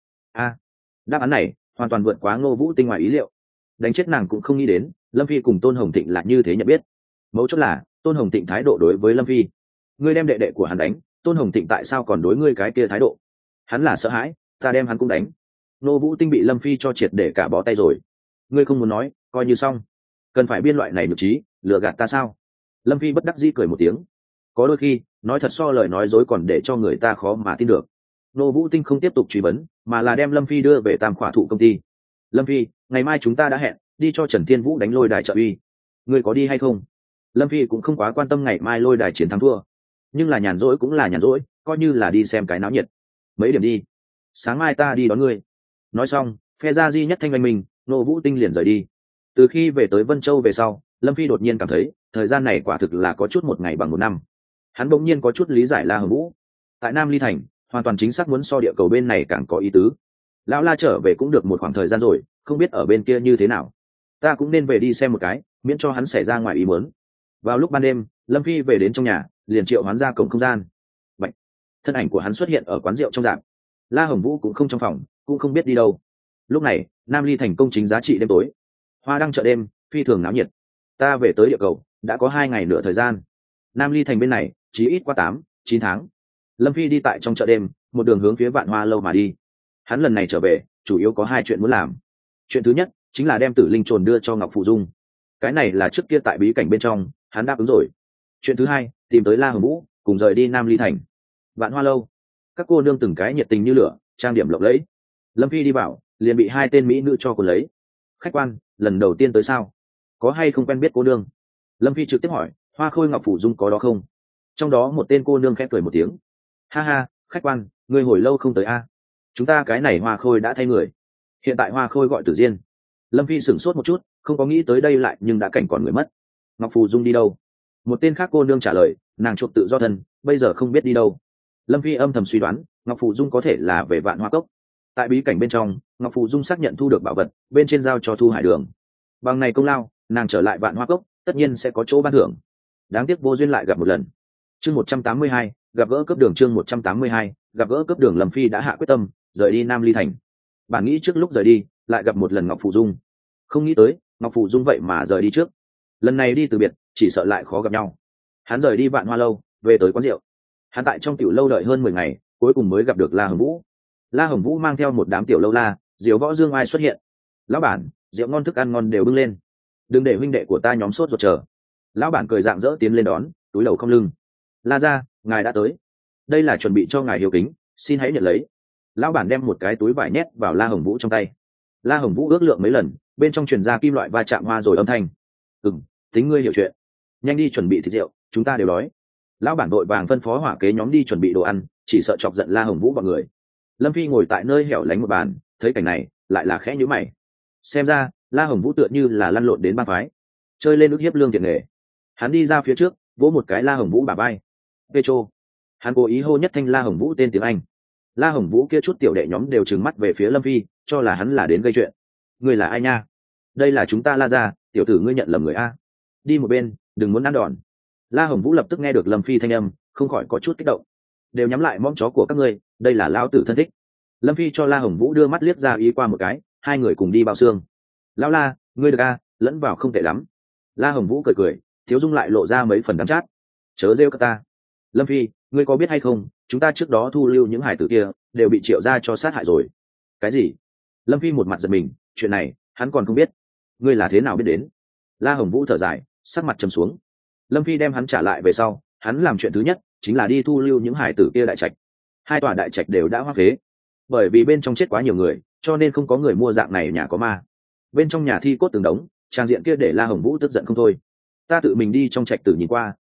Đáp án này hoàn toàn vượt quá Ngô Vũ Tinh ngoài ý liệu. Đánh chết nàng cũng không nghĩ đến Lâm Phi cùng Tôn Hồng Thịnh là như thế nhận biết. Mấu chốt là Tôn Hồng Thịnh thái độ đối với Lâm Phi. Ngươi đem đệ đệ của hắn đánh, Tôn Hồng Thịnh tại sao còn đối ngươi cái kia thái độ? Hắn là sợ hãi, ta đem hắn cũng đánh. Ngô Vũ Tinh bị Lâm Phi cho triệt để cả bó tay rồi. Ngươi không muốn nói, coi như xong. Cần phải biên loại này nhược trí, lừa gạt ta sao? Lâm Phi bất đắc dĩ cười một tiếng. Có đôi khi nói thật so lời nói dối còn để cho người ta khó mà tin được. Ngô Vũ Tinh không tiếp tục truy vấn, mà là đem Lâm Phi đưa về Tam Khỏa Thụ công ty. Lâm Phi, ngày mai chúng ta đã hẹn đi cho Trần Thiên Vũ đánh lôi đài trợ uy, ngươi có đi hay không? Lâm Phi cũng không quá quan tâm ngày mai lôi đài chiến thắng thua, nhưng là nhàn rỗi cũng là nhàn rỗi, coi như là đi xem cái náo nhiệt. Mấy điểm đi, sáng mai ta đi đón ngươi. Nói xong, phe gia di nhất thanh anh mình, Ngô Vũ Tinh liền rời đi. Từ khi về tới Vân Châu về sau, Lâm Phi đột nhiên cảm thấy thời gian này quả thực là có chút một ngày bằng một năm. Hắn bỗng nhiên có chút lý giải La Hồng Vũ. Tại Nam Ly Thành, hoàn toàn chính xác muốn so địa cầu bên này càng có ý tứ. Lão La trở về cũng được một khoảng thời gian rồi, không biết ở bên kia như thế nào. Ta cũng nên về đi xem một cái, miễn cho hắn xảy ra ngoài ý muốn. Vào lúc ban đêm, Lâm Phi về đến trong nhà, liền triệu hoán ra cổng không gian. Bạch. Thân ảnh của hắn xuất hiện ở quán rượu trong rạp. La Hồng Vũ cũng không trong phòng, cũng không biết đi đâu. Lúc này, Nam Ly Thành công chính giá trị đêm tối. Hoa đăng chợ đêm, phi thường náo nhiệt. Ta về tới địa cầu, đã có 2 ngày nửa thời gian. Nam Ly Thành bên này, chỉ ít qua 8-9 tháng. Lâm Phi đi tại trong chợ đêm, một đường hướng phía Vạn Hoa lâu mà đi. Hắn lần này trở về, chủ yếu có 2 chuyện muốn làm. Chuyện thứ nhất chính là đem Tử Linh Trồn đưa cho Ngọc Phù Dung. Cái này là trước kia tại bí cảnh bên trong, hắn đáp ứng rồi. Chuyện thứ hai, tìm tới La Hồng Vũ, cùng rời đi Nam Ly Thành. Vạn Hoa lâu, các cô nương từng cái nhiệt tình như lửa, trang điểm lộng lẫy. Lâm Phi đi vào, liền bị 2 tên mỹ nữ cho cuốn lấy. Khách quan, lần đầu tiên tới sao? Có hay không quen biết cô nương? Lâm Phi trực tiếp hỏi, Hoa Khôi Ngọc Phủ Dung có đó không? Trong đó một tên cô nương khẽ cười một tiếng. Ha ha, khách quan, người hồi lâu không tới a? Chúng ta cái này Hoa Khôi đã thay người. Hiện tại Hoa Khôi gọi Tử Diên. Lâm Phi sửng sốt một chút, không có nghĩ tới đây lại nhưng đã cảnh còn người mất. Ngọc Phù Dung đi đâu? Một tên khác cô nương trả lời, nàng chuộc tự do thân, bây giờ không biết đi đâu. Lâm Phi âm thầm suy đoán, Ngọc Phù Dung có thể là về Vạn Hoa Cốc. Tại bí cảnh bên trong, Ngọc Phù Dung xác nhận thu được bảo vật, bên trên giao cho Thu Hải Đường. Bằng này công lao, nàng trở lại Vạn Hoa Cốc, tất nhiên sẽ có chỗ ban thưởng. Đáng tiếc vô duyên lại gặp một lần. Chương 182, gặp gỡ cấp đường. Chương 182, gặp gỡ cấp đường. Lâm Phi đã hạ quyết tâm rời đi Nam Ly Thành. Bản nghĩ trước lúc rời đi lại gặp một lần Ngọc Phù Dung, không nghĩ tới Ngọc Phù Dung vậy mà rời đi trước. Lần này đi từ biệt, chỉ sợ lại khó gặp nhau. Hắn rời đi Vạn Hoa lâu, về tới quán rượu. Hắn tại trong tiểu lâu đợi hơn 10 ngày, cuối cùng mới gặp được La Hồng Vũ. La Hồng Vũ mang theo một đám tiểu lâu la, Diếu Võ Dương Ai xuất hiện. Lão bản, rượu ngon thức ăn ngon đều bưng lên, đừng để huynh đệ của ta nhóm sốt ruột chờ. Lão bản cười rạng rỡ tiến lên đón, túi đầu không lưng. La gia, ngài đã tới, đây là chuẩn bị cho ngài hiếu kính, xin hãy nhận lấy. Lão bản đem một cái túi vải nhét vào La Hồng Vũ trong tay. La Hồng Vũ ước lượng mấy lần, bên trong truyền ra kim loại va chạm hoa rồi âm thanh. Tính ngươi hiểu chuyện, nhanh đi chuẩn bị thịt rượu, chúng ta đều đói. Lão bản đội vàng phân phó hỏa kế nhóm đi chuẩn bị đồ ăn, chỉ sợ chọc giận La Hồng Vũ bọn người. Lâm Phi ngồi tại nơi hẻo lánh một bàn, thấy cảnh này lại là khẽ nhíu mày. Xem ra La Hồng Vũ tựa như là lăn lộn đến bang phái, chơi lên ức hiếp lương thiện nghề. Hắn đi ra phía trước, vỗ một cái La Hồng Vũ bả vai. Petro. Hắn cố ý hô nhất thanh La Hồng Vũ tên tiếng Anh. La Hồng Vũ kia chút tiểu đệ nhóm đều trừng mắt về phía Lâm Phi, cho là hắn là đến gây chuyện. Ngươi là ai nha? Đây là chúng ta La gia, tiểu tử ngươi nhận lầm người a. Đi một bên, đừng muốn ăn đòn. La Hồng Vũ lập tức nghe được Lâm Phi thanh âm, không khỏi có chút kích động. Đều nhắm lại mõm chó của các ngươi, đây là lão tử thân thích. Lâm Phi cho La Hồng Vũ đưa mắt liếc ra ý qua một cái, hai người cùng đi bao xương. Lão La, ngươi được a, lẫn vào không tệ lắm. La Hồng Vũ cười cười, Thiếu Dung lại lộ ra mấy phần đắng chát. Chớ rêu cả ta. Lâm Phi, ngươi có biết hay không, chúng ta trước đó thu lưu những hải tử kia đều bị triệu ra cho sát hại rồi. Cái gì? Lâm Phi một mặt giật mình, chuyện này hắn còn không biết. Ngươi là thế nào biết đến? La Hồng Vũ thở dài, sắc mặt trầm xuống. Lâm Phi đem hắn trả lại về sau, hắn làm chuyện thứ nhất chính là đi thu lưu những hải tử kia đại trạch. 2 tòa đại trạch đều đã hoang phế, bởi vì bên trong chết quá nhiều người, cho nên không có người mua dạng này nhà có ma. Bên trong nhà thi cốt từng đống, trang diện kia để La Hồng Vũ tức giận không thôi. Ta tự mình đi trong trạch tử nhìn qua,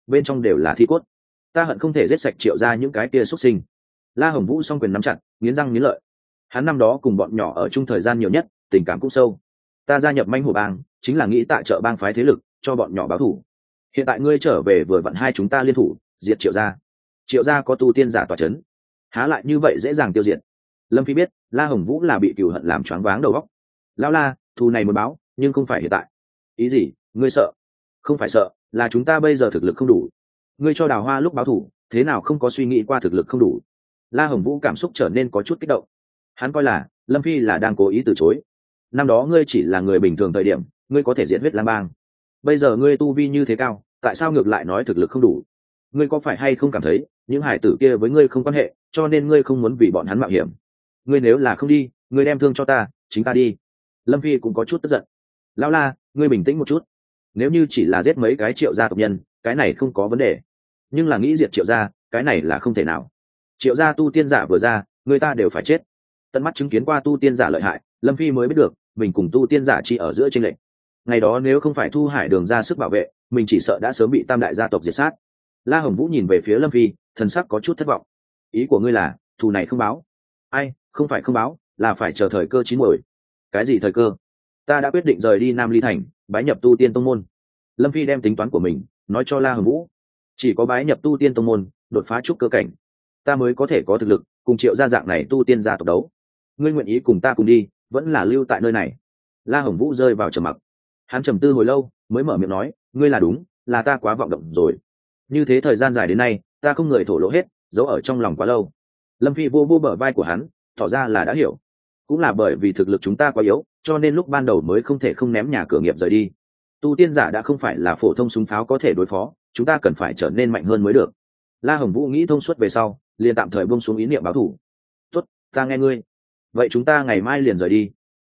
bên trong đều là thi cốt. Ta hận không thể giết sạch Triệu gia những cái kia xuất sinh. La Hồng Vũ song quyền nắm chặt, nghiến răng nghiến lợi. Hắn năm đó cùng bọn nhỏ ở chung thời gian nhiều nhất, tình cảm cũng sâu. Ta gia nhập manh hổ bang chính là nghĩ tại trợ bang phái thế lực cho bọn nhỏ báo thù. Hiện tại ngươi trở về vừa vặn hai chúng ta liên thủ diệt Triệu gia. Triệu gia có tu tiên giả tỏa chấn, há lại như vậy dễ dàng tiêu diệt. Lâm Phi biết La Hồng Vũ là bị cừu hận làm choáng váng đầu óc. Lão La, thù này muốn báo nhưng không phải hiện tại. Ý gì? Ngươi sợ? Không phải sợ, là chúng ta bây giờ thực lực không đủ. Ngươi cho Đào Hoa lúc báo thù thế nào không có suy nghĩ qua thực lực không đủ. La Hồng Vũ cảm xúc trở nên có chút kích động. Hắn coi là Lâm Phi là đang cố ý từ chối. Năm đó ngươi chỉ là người bình thường thời điểm, ngươi có thể diện huyết lang bang. Bây giờ ngươi tu vi như thế cao, tại sao ngược lại nói thực lực không đủ? Ngươi có phải hay không cảm thấy những hải tử kia với ngươi không quan hệ, cho nên ngươi không muốn vì bọn hắn mạo hiểm? Ngươi nếu là không đi, ngươi đem thương cho ta, chính ta đi. Lâm Phi cũng có chút tức giận. Lão La, ngươi bình tĩnh một chút. Nếu như chỉ là giết mấy cái Triệu gia tộc nhân, cái này không có vấn đề. Nhưng là nghĩ diệt Triệu gia, cái này là không thể nào. Triệu gia tu tiên giả vừa ra, người ta đều phải chết. Tận mắt chứng kiến qua tu tiên giả lợi hại, Lâm Phi mới biết được mình cùng tu tiên giả chỉ ở giữa chênh lệch. Ngày đó nếu không phải Thu Hải Đường ra sức bảo vệ, mình chỉ sợ đã sớm bị tam đại gia tộc diệt sát. La Hồng Vũ nhìn về phía Lâm Phi, thần sắc có chút thất vọng. Ý của ngươi là thù này không báo? Ai, không phải không báo, là phải chờ thời cơ chín muồi. Cái gì thời cơ? Ta đã quyết định rời đi Nam Ly Thành, bái nhập tu tiên tông môn. Lâm Phi đem tính toán của mình nói cho La Hồng Vũ. Chỉ có bái nhập tu tiên tông môn, đột phá trúc cơ cảnh, ta mới có thể có thực lực cùng Triệu gia dạng này tu tiên gia tộc đấu. Ngươi nguyện ý cùng ta cùng đi, vẫn là lưu tại nơi này? La Hồng Vũ rơi vào trầm mặc. Hắn trầm tư hồi lâu mới mở miệng nói, ngươi là đúng, là ta quá vọng động rồi. Như thế thời gian dài đến nay, ta không người thổ lộ hết, giấu ở trong lòng quá lâu. Lâm Phi vô bờ vai của hắn, tỏ ra là đã hiểu. Cũng là bởi vì thực lực chúng ta quá yếu, cho nên lúc ban đầu mới không thể không ném nhà cửa nghiệp rời đi. Tu tiên giả đã không phải là phổ thông súng pháo có thể đối phó, chúng ta cần phải trở nên mạnh hơn mới được. La Hồng Vũ nghĩ thông suốt về sau, liền tạm thời buông xuống ý niệm báo thù. Tốt, ta nghe ngươi. Vậy chúng ta ngày mai liền rời đi.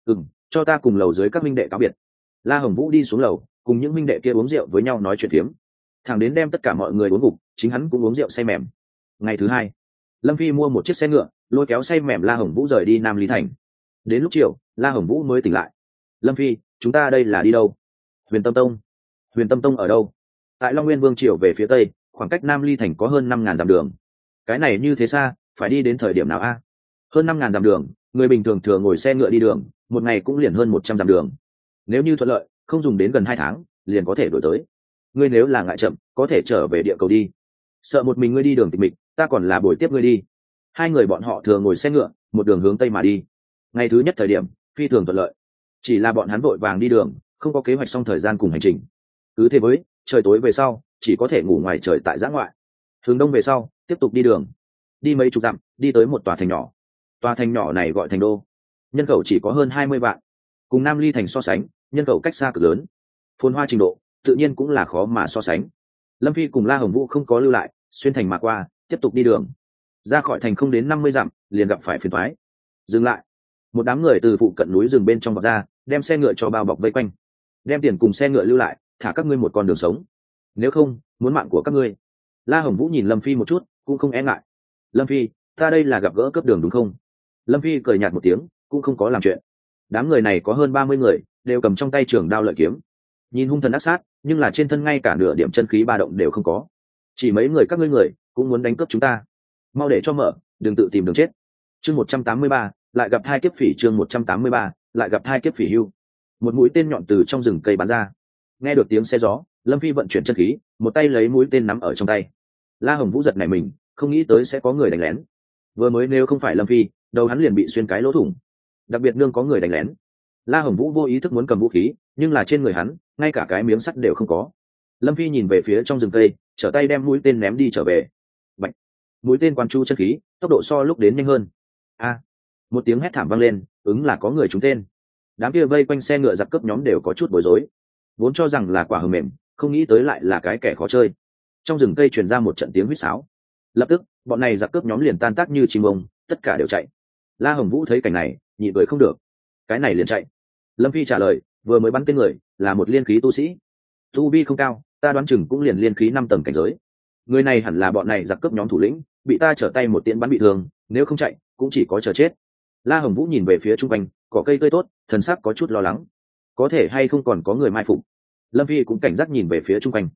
Cho ta cùng lầu dưới các minh đệ cáo biệt. La Hồng Vũ đi xuống lầu, cùng những minh đệ kia uống rượu với nhau nói chuyện phiếm. Thẳng đến đem tất cả mọi người uống gục, chính hắn cũng uống rượu say mềm. Ngày thứ hai, Lâm Phi mua một chiếc xe ngựa, lôi kéo say mềm La Hồng Vũ rời đi Nam Lý Thành. Đến lúc chiều, La Hồng Vũ mới tỉnh lại. Lâm Phi, chúng ta đây là đi đâu? Huyền Tâm Tông. Huyền Tâm Tông ở đâu? Tại Long Nguyên Vương triều về phía tây, khoảng cách Nam Ly Thành có hơn 5.000 dặm đường. Cái này như thế xa, phải đi đến thời điểm nào a? Hơn 5.000 dặm đường, người bình thường thường ngồi xe ngựa đi đường, một ngày cũng liền hơn 100 dặm đường. Nếu như thuận lợi, không dùng đến gần 2 tháng, liền có thể đuổi tới. Ngươi nếu là ngại chậm, có thể trở về địa cầu đi. Sợ một mình ngươi đi đường tịch mịch, ta còn là bồi tiếp ngươi đi. Hai người bọn họ thường ngồi xe ngựa, một đường hướng tây mà đi. Ngày thứ nhất thời điểm, phi thường thuận lợi. Chỉ là bọn hắn vội vàng đi đường, không có kế hoạch xong thời gian cùng hành trình. Cứ thế với, trời tối về sau, chỉ có thể ngủ ngoài trời tại giã ngoại. Hướng đông về sau, tiếp tục đi đường. Đi mấy chục dặm, đi tới một tòa thành nhỏ. Tòa thành nhỏ này gọi thành đô. Nhân khẩu chỉ có hơn 20 vạn. Cùng Nam Ly Thành so sánh, nhân khẩu cách xa cực lớn. Phồn hoa trình độ, tự nhiên cũng là khó mà so sánh. Lâm Phi cùng La Hồng Vũ không có lưu lại, xuyên thành mà qua, tiếp tục đi đường. Ra khỏi thành không đến 50 dặm, liền gặp phải phiền toái. Dừng lại. Một đám người từ phụ cận núi rừng bên trong vọt ra, đem xe ngựa cho bao bọc vây quanh. Đem tiền cùng xe ngựa lưu lại, thả các ngươi một con đường sống. Nếu không, muốn mạng của các ngươi. La Hồng Vũ nhìn Lâm Phi một chút, cũng không e ngại. Lâm Phi, ta đây là gặp gỡ cướp đường đúng không? Lâm Phi cười nhạt một tiếng, cũng không có làm chuyện. Đám người này có hơn 30 người, đều cầm trong tay trường đao lợi kiếm. Nhìn hung thần ác sát, nhưng là trên thân ngay cả nửa điểm chân khí ba động đều không có. Chỉ mấy người các ngươi người, cũng muốn đánh cướp chúng ta. Mau để cho mở, đừng tự tìm đường chết. Chương 183, lại gặp hai kiếp phỉ. Chương 183, lại gặp hai kiếp phỉ hưu. Một mũi tên nhọn từ trong rừng cây bắn ra. Nghe được tiếng xe gió, Lâm Phi vận chuyển chân khí, một tay lấy mũi tên nắm ở trong tay. La Hồng Vũ giật nảy mình, không nghĩ tới sẽ có người đánh lén. Vừa mới nếu không phải Lâm Phi, đầu hắn liền bị xuyên cái lỗ thủng. Đặc biệt nương có người đánh lén. La Hồng Vũ vô ý thức muốn cầm vũ khí, nhưng là trên người hắn, ngay cả cái miếng sắt đều không có. Lâm Phi nhìn về phía trong rừng cây, trở tay đem mũi tên ném đi trở về. Bạch. Mũi tên quán chu chân khí, tốc độ so lúc đến nhanh hơn. A. Một tiếng hét thảm vang lên, ứng là có người trúng tên. Đám kia vây quanh xe ngựa giặc cướp nhóm đều có chút bối rối. Vốn cho rằng là quả hờ mềm, không nghĩ tới lại là cái kẻ khó chơi. Trong rừng cây truyền ra một trận tiếng huýt sáo. Lập tức, bọn này giặc cướp nhóm liền tan tác như chim ông, tất cả đều chạy. La Hồng Vũ thấy cảnh này, nhịn cười không được. Cái này liền chạy. Lâm Phi trả lời, vừa mới bắn tên người, là một liên khí tu sĩ. Tu vi không cao, ta đoán chừng cũng liền liên khí 5 tầng cảnh giới. Người này hẳn là bọn này giặc cướp nhóm thủ lĩnh, bị ta trở tay một tiễn bắn bị thương, nếu không chạy, cũng chỉ có chờ chết. La Hồng Vũ nhìn về phía trung quanh, cỏ cây tươi tốt, thần sắc có chút lo lắng. Có thể hay không còn có người mai phục. Lâm Phi cũng cảnh giác nhìn về phía trung quanh.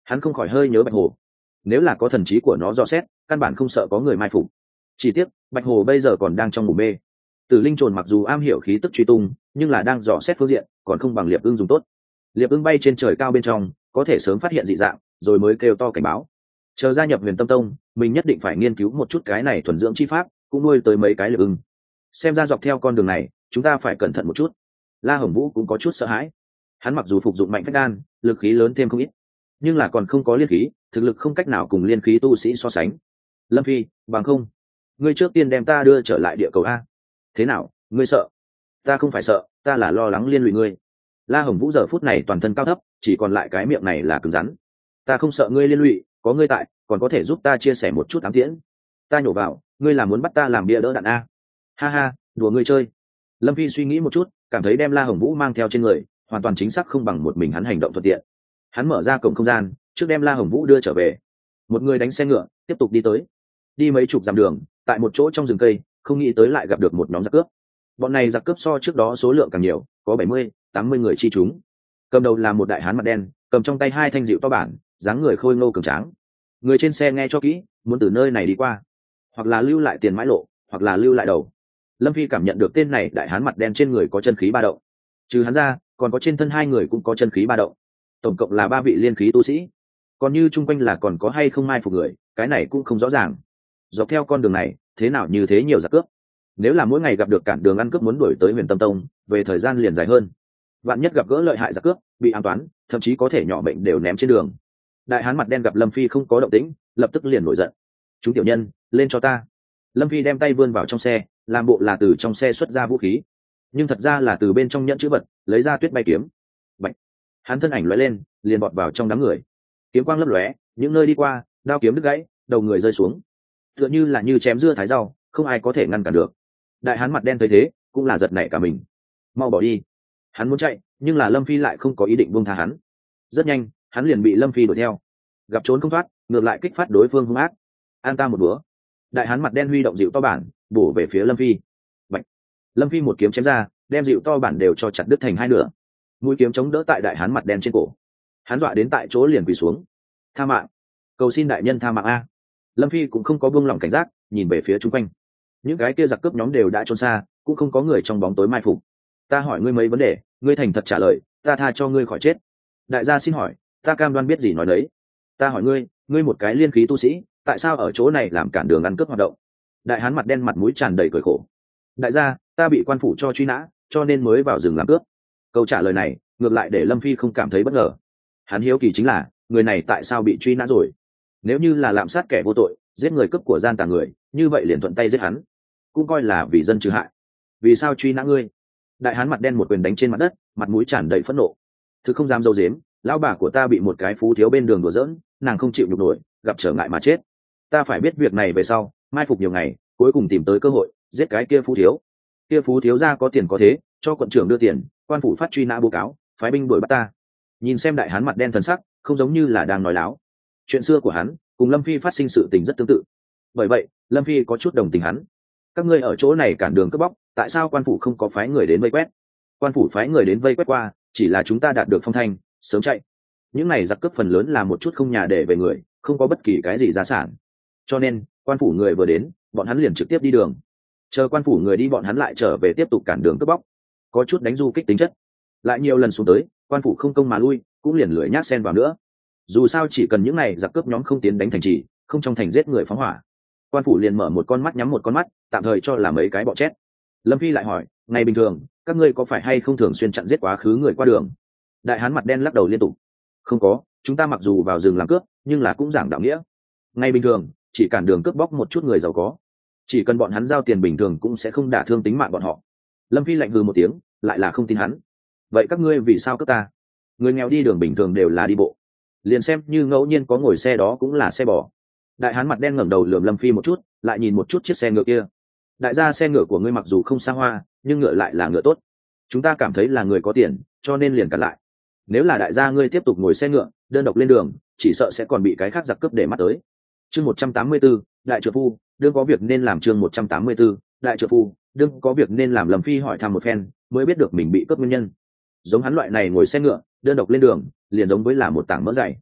Hắn không khỏi hơi nhớ bạch hồ. Nếu là có thần trí của nó dò xét, căn bản không sợ có người mai phục. Chỉ tiếc bạch hồ bây giờ còn đang trong ngủ mê. Tử linh trồn mặc dù am hiểu khí tức truy tung, nhưng là đang dò xét phương diện còn không bằng liệp ưng dùng tốt. Liệp ưng bay trên trời cao bên trong, có thể sớm phát hiện dị dạng rồi mới kêu to cảnh báo. Chờ gia nhập Huyền Tâm Tông, mình nhất định phải nghiên cứu một chút cái này thuần dưỡng chi pháp, cũng nuôi tới mấy cái liệp ưng. Xem ra dọc theo con đường này chúng ta phải cẩn thận một chút. La Hồng Vũ cũng có chút sợ hãi. Hắn mặc dù phục dụng mạnh phách đan, lực khí lớn thêm không ít, nhưng là còn không có liên khí, thực lực không cách nào cùng liên khí tu sĩ so sánh. Lâm Phi, bằng không ngươi trước tiên đem ta đưa trở lại địa cầu a. Thế nào, ngươi sợ? Ta không phải sợ, ta là lo lắng liên lụy ngươi. La Hồng Vũ giờ phút này toàn thân cao thấp, chỉ còn lại cái miệng này là cứng rắn. Ta không sợ ngươi liên lụy, có ngươi tại còn có thể giúp ta chia sẻ một chút ám tiễn. Ta nhổ vào, ngươi là muốn bắt ta làm bia đỡ đạn a? Ha ha, đùa ngươi chơi. Lâm Phi suy nghĩ một chút, cảm thấy đem La Hồng Vũ mang theo trên người hoàn toàn chính xác không bằng một mình hắn hành động thuận tiện. Hắn mở ra cổng không gian, trước đem La Hồng Vũ đưa trở về. Một người đánh xe ngựa tiếp tục đi tới. Đi mấy chục dặm đường, tại một chỗ trong rừng cây, không nghĩ tới lại gặp được một nhóm giặc cướp. Bọn này giặc cướp so trước đó số lượng càng nhiều, có 70-80 người chi chúng. Cầm đầu là một đại hán mặt đen, cầm trong tay 2 thanh dịu to bản, dáng người khôi ngô cường tráng. Người trên xe nghe cho kỹ, muốn từ nơi này đi qua, hoặc là lưu lại tiền mãi lộ, hoặc là lưu lại đầu. Lâm Phi cảm nhận được tên này đại hán mặt đen trên người có chân khí ba động. Trừ hắn ra, còn có trên thân 2 người cũng có chân khí ba động. Tổng cộng là 3 vị liên khí tu sĩ. Còn như chung quanh là còn có hay không mai phục người, cái này cũng không rõ ràng. Dọc theo con đường này, thế nào như thế nhiều giặc cướp. Nếu là mỗi ngày gặp được cản đường ăn cướp muốn đuổi tới Huyền Tâm Tông, về thời gian liền dài hơn. Vạn nhất gặp gỡ lợi hại giặc cướp, bị ám toán, thậm chí có thể nhỏ bệnh đều ném trên đường. Đại hán mặt đen gặp Lâm Phi không có động tĩnh, lập tức liền nổi giận. Chúng tiểu nhân, lên cho ta. Lâm Phi đem tay vươn vào trong xe, làm bộ là từ trong xe xuất ra vũ khí, nhưng thật ra là từ bên trong nhẫn chữ vật lấy ra tuyết bay kiếm. Bạch. Hắn thân ảnh lóe lên, liền bọt vào trong đám người. Kiếm quang lấp lóe, những nơi đi qua, đao kiếm đứt gãy, đầu người rơi xuống, tựa như là như chém dưa thái rau, không ai có thể ngăn cản được. Đại hán mặt đen thấy thế, cũng là giật nảy cả mình. Mau bỏ đi. Hắn muốn chạy, nhưng là Lâm Phi lại không có ý định buông tha hắn. Rất nhanh, hắn liền bị Lâm Phi đuổi theo. Gặp trốn không thoát, ngược lại kích phát đối phương hung ác. An ta một búa. Đại hán mặt đen huy động dịu to bản, bổ về phía Lâm Phi. Bạch. Lâm Phi một kiếm chém ra, đem dịu to bản đều cho chặt đứt thành 2 nửa. Mũi kiếm chống đỡ tại đại hán mặt đen trên cổ. Hắn dọa đến tại chỗ liền quỳ xuống. Tha mạng, cầu xin đại nhân tha mạng a. Lâm Phi cũng không có buông lỏng cảnh giác, nhìn về phía chung quanh. Những cái kia giặc cướp nhóm đều đã trốn xa, cũng không có người trong bóng tối mai phục. Ta hỏi ngươi mấy vấn đề, ngươi thành thật trả lời, ta tha cho ngươi khỏi chết. Đại gia xin hỏi, ta cam đoan biết gì nói đấy. Ta hỏi ngươi, ngươi một cái liên khí tu sĩ, tại sao ở chỗ này làm cản đường ăn cướp hoạt động? Đại hán mặt đen mặt mũi tràn đầy cười khổ. Đại gia, ta bị quan phủ cho truy nã, cho nên mới vào rừng làm cướp. Câu trả lời này ngược lại để Lâm Phi không cảm thấy bất ngờ. Hắn hiếu kỳ chính là người này tại sao bị truy nã rồi. Nếu như là lạm sát kẻ vô tội, giết người cướp của gian tà người, như vậy liền thuận tay giết hắn, cũng coi là vì dân trừ hại. Vì sao truy nã ngươi? Đại hán mặt đen một quyền đánh trên mặt đất, mặt mũi tràn đầy phẫn nộ. Thứ không dám dâu dếm, lão bà của ta bị một cái phú thiếu bên đường đùa giỡn, nàng không chịu nhục nổi, gặp trở ngại mà chết. Ta phải biết việc này về sau, mai phục nhiều ngày, cuối cùng tìm tới cơ hội giết cái kia phú thiếu. Kia phú thiếu gia có tiền có thế, cho quận trưởng đưa tiền, quan phủ phát truy nã báo cáo, phái binh đuổi bắt ta. Nhìn xem đại hán mặt đen thần sắc, không giống như là đang nói láo. Chuyện xưa của hắn cùng Lâm Phi phát sinh sự tình rất tương tự, bởi vậy Lâm Phi có chút đồng tình hắn. Các ngươi ở chỗ này cản đường cướp bóc, tại sao quan phủ không có phái người đến vây quét? Quan phủ phái người đến vây quét qua, chỉ là chúng ta đạt được phong thanh, sớm chạy. Những này giặc cướp phần lớn là một chút không nhà để về người, không có bất kỳ cái gì gia sản, cho nên quan phủ người vừa đến, bọn hắn liền trực tiếp đi đường. Chờ quan phủ người đi, bọn hắn lại trở về tiếp tục cản đường cướp bóc, có chút đánh du kích tính chất. Lại nhiều lần xuống tới, quan phủ không công mà lui, cũng liền lười nhác xen vào nữa. Dù sao chỉ cần những này giặc cướp nhóm không tiến đánh thành trì, không trong thành giết người phóng hỏa, quan phủ liền mở một con mắt nhắm một con mắt, tạm thời cho là mấy cái bọ chết. Lâm Phi lại hỏi, ngày bình thường các ngươi có phải hay không thường xuyên chặn giết quá khứ người qua đường? Đại hán mặt đen lắc đầu liên tục. Không có, chúng ta mặc dù vào rừng làm cướp, nhưng là cũng giảng đạo nghĩa. Ngày bình thường chỉ cản đường cướp bóc một chút người giàu có, chỉ cần bọn hắn giao tiền bình thường cũng sẽ không đả thương tính mạng bọn họ. Lâm Phi lạnh hừ một tiếng, lại là không tin hắn. Vậy các ngươi vì sao cướp ta? Người nghèo đi đường bình thường đều là đi bộ, liền xem như ngẫu nhiên có ngồi xe đó cũng là xe bò. Đại hán mặt đen ngẩng đầu lườm Lâm Phi một chút, lại nhìn một chút chiếc xe ngựa kia. Đại gia, xe ngựa của ngươi mặc dù không xa hoa, nhưng ngựa lại là ngựa tốt. Chúng ta cảm thấy là người có tiền, cho nên liền cản lại. Nếu là đại gia ngươi tiếp tục ngồi xe ngựa, đơn độc lên đường, chỉ sợ sẽ còn bị cái khác giặc cướp để mắt tới. Chương 184, đại trợ phu, đương có việc nên làm. Chương 184, đại trợ phu, đương có việc nên làm. Lâm Phi hỏi thăm một phen, mới biết được mình bị cướp nguyên nhân. Giống hắn loại này ngồi xe ngựa, đơn độc lên đường, liền giống với là một tảng mỡ dày.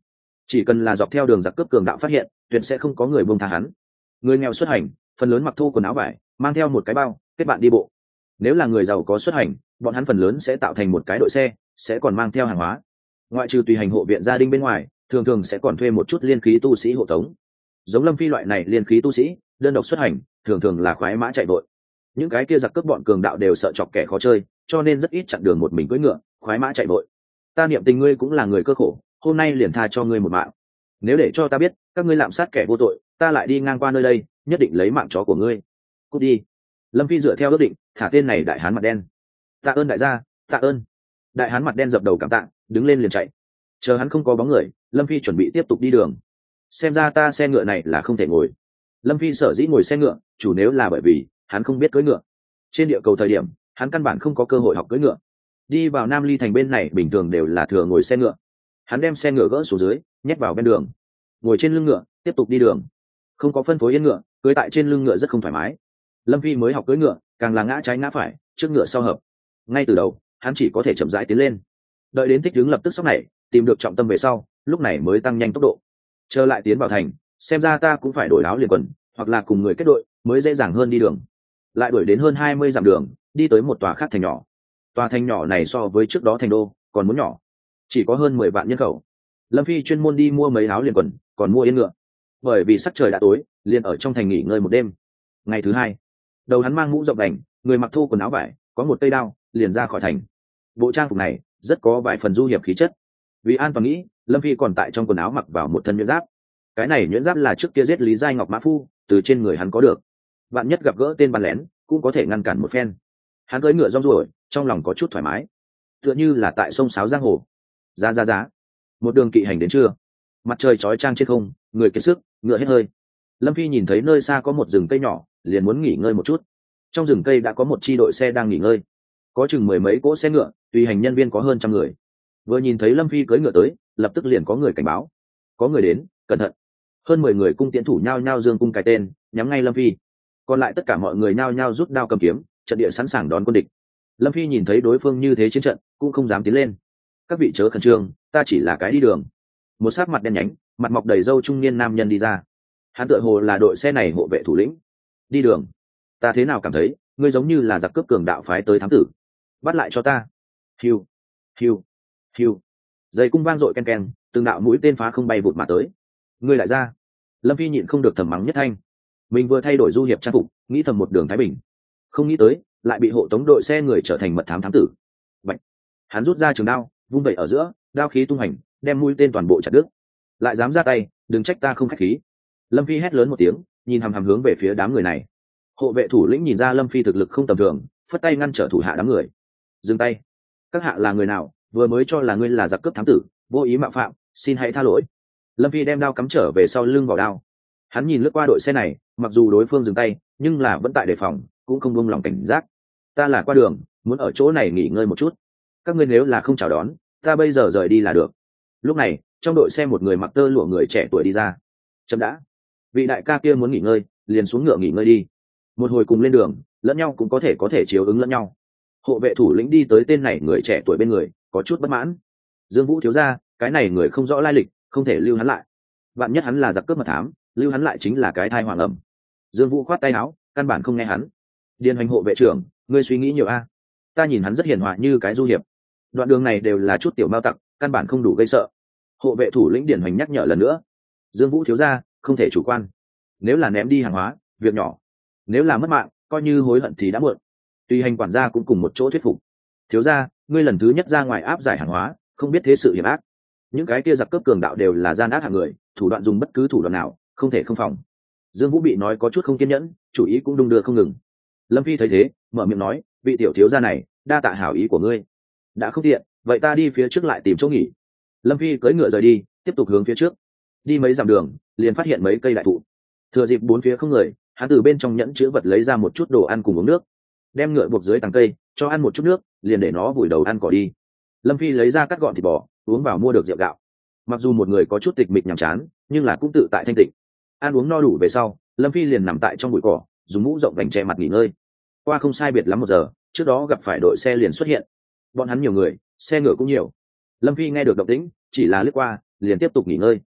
chỉ cần là dọc theo đường giặc cướp cường đạo phát hiện, tuyệt sẽ không có người buông tha hắn. Người nghèo xuất hành, phần lớn mặc thô quần áo vải, mang theo một cái bao, kết bạn đi bộ. Nếu là người giàu có xuất hành, bọn hắn phần lớn sẽ tạo thành một cái đội xe, sẽ còn mang theo hàng hóa. Ngoại trừ tùy hành hộ viện gia đình bên ngoài, thường thường sẽ còn thuê một chút liên khí tu sĩ hộ tống. Giống Lâm Phi loại này liên khí tu sĩ, đơn độc xuất hành, thường thường là khoái mã chạy vội. Những cái kia giặc cướp bọn cường đạo đều sợ chọc kẻ khó chơi, cho nên rất ít chặn đường một mình cưỡi ngựa, khoái mã chạy vội. Ta niệm tình ngươi cũng là người cơ khổ, hôm nay liền tha cho ngươi một mạng. Nếu để cho ta biết các ngươi lạm sát kẻ vô tội, ta lại đi ngang qua nơi đây, nhất định lấy mạng chó của ngươi. Cút đi. Lâm Phi dựa theo ước định, thả tên này đại hán mặt đen. Tạ ơn đại gia, tạ ơn. Đại hán mặt đen dập đầu cảm tạ, đứng lên liền chạy. Chờ hắn không có bóng người, Lâm Phi chuẩn bị tiếp tục đi đường. Xem ra ta xe ngựa này là không thể ngồi. Lâm Phi sở dĩ ngồi xe ngựa, chủ nếu là bởi vì hắn không biết cưỡi ngựa. Trên địa cầu thời điểm, hắn căn bản không có cơ hội học cưỡi ngựa. Đi vào Nam Ly thành bên này bình thường đều là thừa ngồi xe ngựa. Hắn đem xe ngựa gỡ xuống dưới, nhét vào bên đường, ngồi trên lưng ngựa tiếp tục đi đường. Không có phân phối yên ngựa, cưỡi tại trên lưng ngựa rất không thoải mái. Lâm Phi mới học cưỡi ngựa, càng là ngã trái ngã phải, trước ngựa sau hợp. Ngay từ đầu hắn chỉ có thể chậm rãi tiến lên, đợi đến thích ứng lập tức sốc này, tìm được trọng tâm về sau, lúc này mới tăng nhanh tốc độ. Trở lại tiến vào thành, xem ra ta cũng phải đổi áo liền quần, hoặc là cùng người kết đội mới dễ dàng hơn đi đường. Lại đuổi đến hơn 20 dặm đường, đi tới một tòa khác thành nhỏ. Tòa thành nhỏ này so với trước đó thành đô còn muốn nhỏ, chỉ có hơn 10 vạn nhân khẩu. Lâm Phi chuyên môn đi mua mấy áo liền quần, còn mua yên ngựa. Bởi vì sắc trời đã tối, liền ở trong thành nghỉ ngơi một đêm. Ngày thứ hai, đầu hắn mang mũ rộng đành, người mặc thô quần áo vải, có một cây đao, liền ra khỏi thành. Bộ trang phục này rất có vài phần du hiệp khí chất. Vì an toàn nghĩ, Lâm Phi còn tại trong quần áo mặc vào một thân nhuyễn giáp. Cái này nhuyễn giáp là trước kia giết Lý Giai Ngọc Mã Phu, từ trên người hắn có được. Bạn nhất gặp gỡ tên bắn lén, cũng có thể ngăn cản một phen. Hắn cưỡi ngựa rong ruổi, trong lòng có chút thoải mái, tựa như là tại sông Sáo giang hồ. Giá. Một đường kỵ hành đến trưa, mặt trời chói chang trên không, người kiệt sức, ngựa hết hơi. Lâm Phi nhìn thấy nơi xa có một rừng cây nhỏ, liền muốn nghỉ ngơi một chút. Trong rừng cây đã có một chi đội xe đang nghỉ ngơi, có chừng 10 mấy cỗ xe ngựa, tùy hành nhân viên có hơn 100 người. Vừa nhìn thấy Lâm Phi cưỡi ngựa tới, lập tức liền có người cảnh báo, có người đến, cẩn thận. Hơn 10 người cung tiễn thủ nhao nhao giương cung cái tên, nhắm ngay Lâm Phi. Còn lại tất cả mọi người nhao nhao rút đao cầm kiếm, trận địa sẵn sàng đón quân địch. Lâm Phi nhìn thấy đối phương như thế chiến trận, cũng không dám tiến lên. Các vị chớ khẩn trương, ta chỉ là cái đi đường. Một sát mặt đen nhánh, mặt mọc đầy râu trung niên nam nhân đi ra. Hắn tựa hồ là đội xe này hộ vệ thủ lĩnh. Đi đường, ta thế nào cảm thấy ngươi giống như là giặc cướp cường đạo phái tới thám tử. Bắt lại cho ta. Hiu, hiu, hiu. Dây cung vang dội ken ken, từng đạo mũi tên phá không bay vụt mà tới. Ngươi lại ra. Lâm Phi nhịn không được thầm mắng nhất thanh. Mình vừa thay đổi du hiệp trang phục, nghĩ thầm một đường thái bình, không nghĩ tới lại bị hộ tống đội xe người trở thành mật thám thám tử. Bạch. Hắn rút ra trường đao, vung vẩy ở giữa, đao khí tung hành, đem mũi tên toàn bộ chặt đứt. Lại dám ra tay, đừng trách ta không khách khí. Lâm Phi hét lớn một tiếng, nhìn hằm hằm hướng về phía đám người này. Hộ vệ thủ lĩnh nhìn ra Lâm Phi thực lực không tầm thường, phất tay ngăn trở thủ hạ đám người. Dừng tay. Các hạ là người nào? Vừa mới cho là ngươi là giặc cướp thám tử, vô ý mạo phạm, xin hãy tha lỗi. Lâm Phi đem đao cắm trở về sau lưng vào đao. Hắn nhìn lướt qua đội xe này, mặc dù đối phương dừng tay, nhưng là vẫn tại đề phòng, cũng không buông lòng cảnh giác. Ta là qua đường, muốn ở chỗ này nghỉ ngơi một chút. Các ngươi nếu là không chào đón, ta bây giờ rời đi là được. Lúc này, trong đội xe một người mặc tơ lụa người trẻ tuổi đi ra. Chậm đã. Vị đại ca kia muốn nghỉ ngơi, liền xuống ngựa nghỉ ngơi đi. Một hồi cùng lên đường, lẫn nhau cũng có thể chiếu ứng lẫn nhau. Hộ vệ thủ lĩnh đi tới tên này người trẻ tuổi bên người, có chút bất mãn. Dương Vũ thiếu gia, cái này người không rõ lai lịch, không thể lưu hắn lại. Vạn nhất hắn là giặc cướp mật thám, lưu hắn lại chính là cái thai hoàng ẩm. Dương Vũ khoát tay áo, căn bản không nghe hắn. Điền Hoành hộ vệ trưởng, ngươi suy nghĩ nhiều a. Ta nhìn hắn rất hiền hòa như cái du hiệp. Đoạn đường này đều là chút tiểu mao tặc, căn bản không đủ gây sợ. Hộ vệ thủ lĩnh Điền Hoành nhắc nhở lần nữa. Dương Vũ thiếu gia, không thể chủ quan. Nếu là ném đi hàng hóa, việc nhỏ. Nếu là mất mạng, coi như hối hận thì đã muộn. Tùy hành quản gia cũng cùng một chỗ thuyết phục. Thiếu gia, ngươi lần thứ nhất ra ngoài áp giải hàng hóa, không biết thế sự hiểm ác. Những cái kia giặc cướp cường đạo đều là gian ác hạng người, thủ đoạn dùng bất cứ thủ đoạn nào, không thể không phòng. Dương Vũ bị nói có chút không kiên nhẫn, chủ ý cũng đung đưa không ngừng. Lâm Phi thấy thế, mở miệng nói, vị tiểu thiếu gia này, đa tạ hảo ý của ngươi. Đã không tiện, vậy ta đi phía trước lại tìm chỗ nghỉ. Lâm Phi cưỡi ngựa rời đi, tiếp tục hướng phía trước. Đi mấy dặm đường, liền phát hiện mấy cây đại thụ. Thừa dịp bốn phía không người, hắn từ bên trong nhẫn chứa vật lấy ra một chút đồ ăn cùng uống nước. Đem ngựa buộc dưới tàng cây, cho ăn một chút nước, liền để nó vùi đầu ăn cỏ đi. Lâm Phi lấy ra cắt gọn thịt bò, uống vào mua được rượu gạo. Mặc dù một người có chút tịch mịch nhàm chán, nhưng là cũng tự tại thanh tịnh. Ăn uống no đủ về sau, Lâm Phi liền nằm tại trong bụi cỏ, dùng mũ rộng vành che mặt nghỉ ngơi. Qua không sai biệt lắm 1 giờ, trước đó gặp phải đội xe liền xuất hiện. Bọn hắn nhiều người, xe ngựa cũng nhiều. Lâm Phi nghe được động tĩnh, chỉ là lướt qua, liền tiếp tục nghỉ ngơi.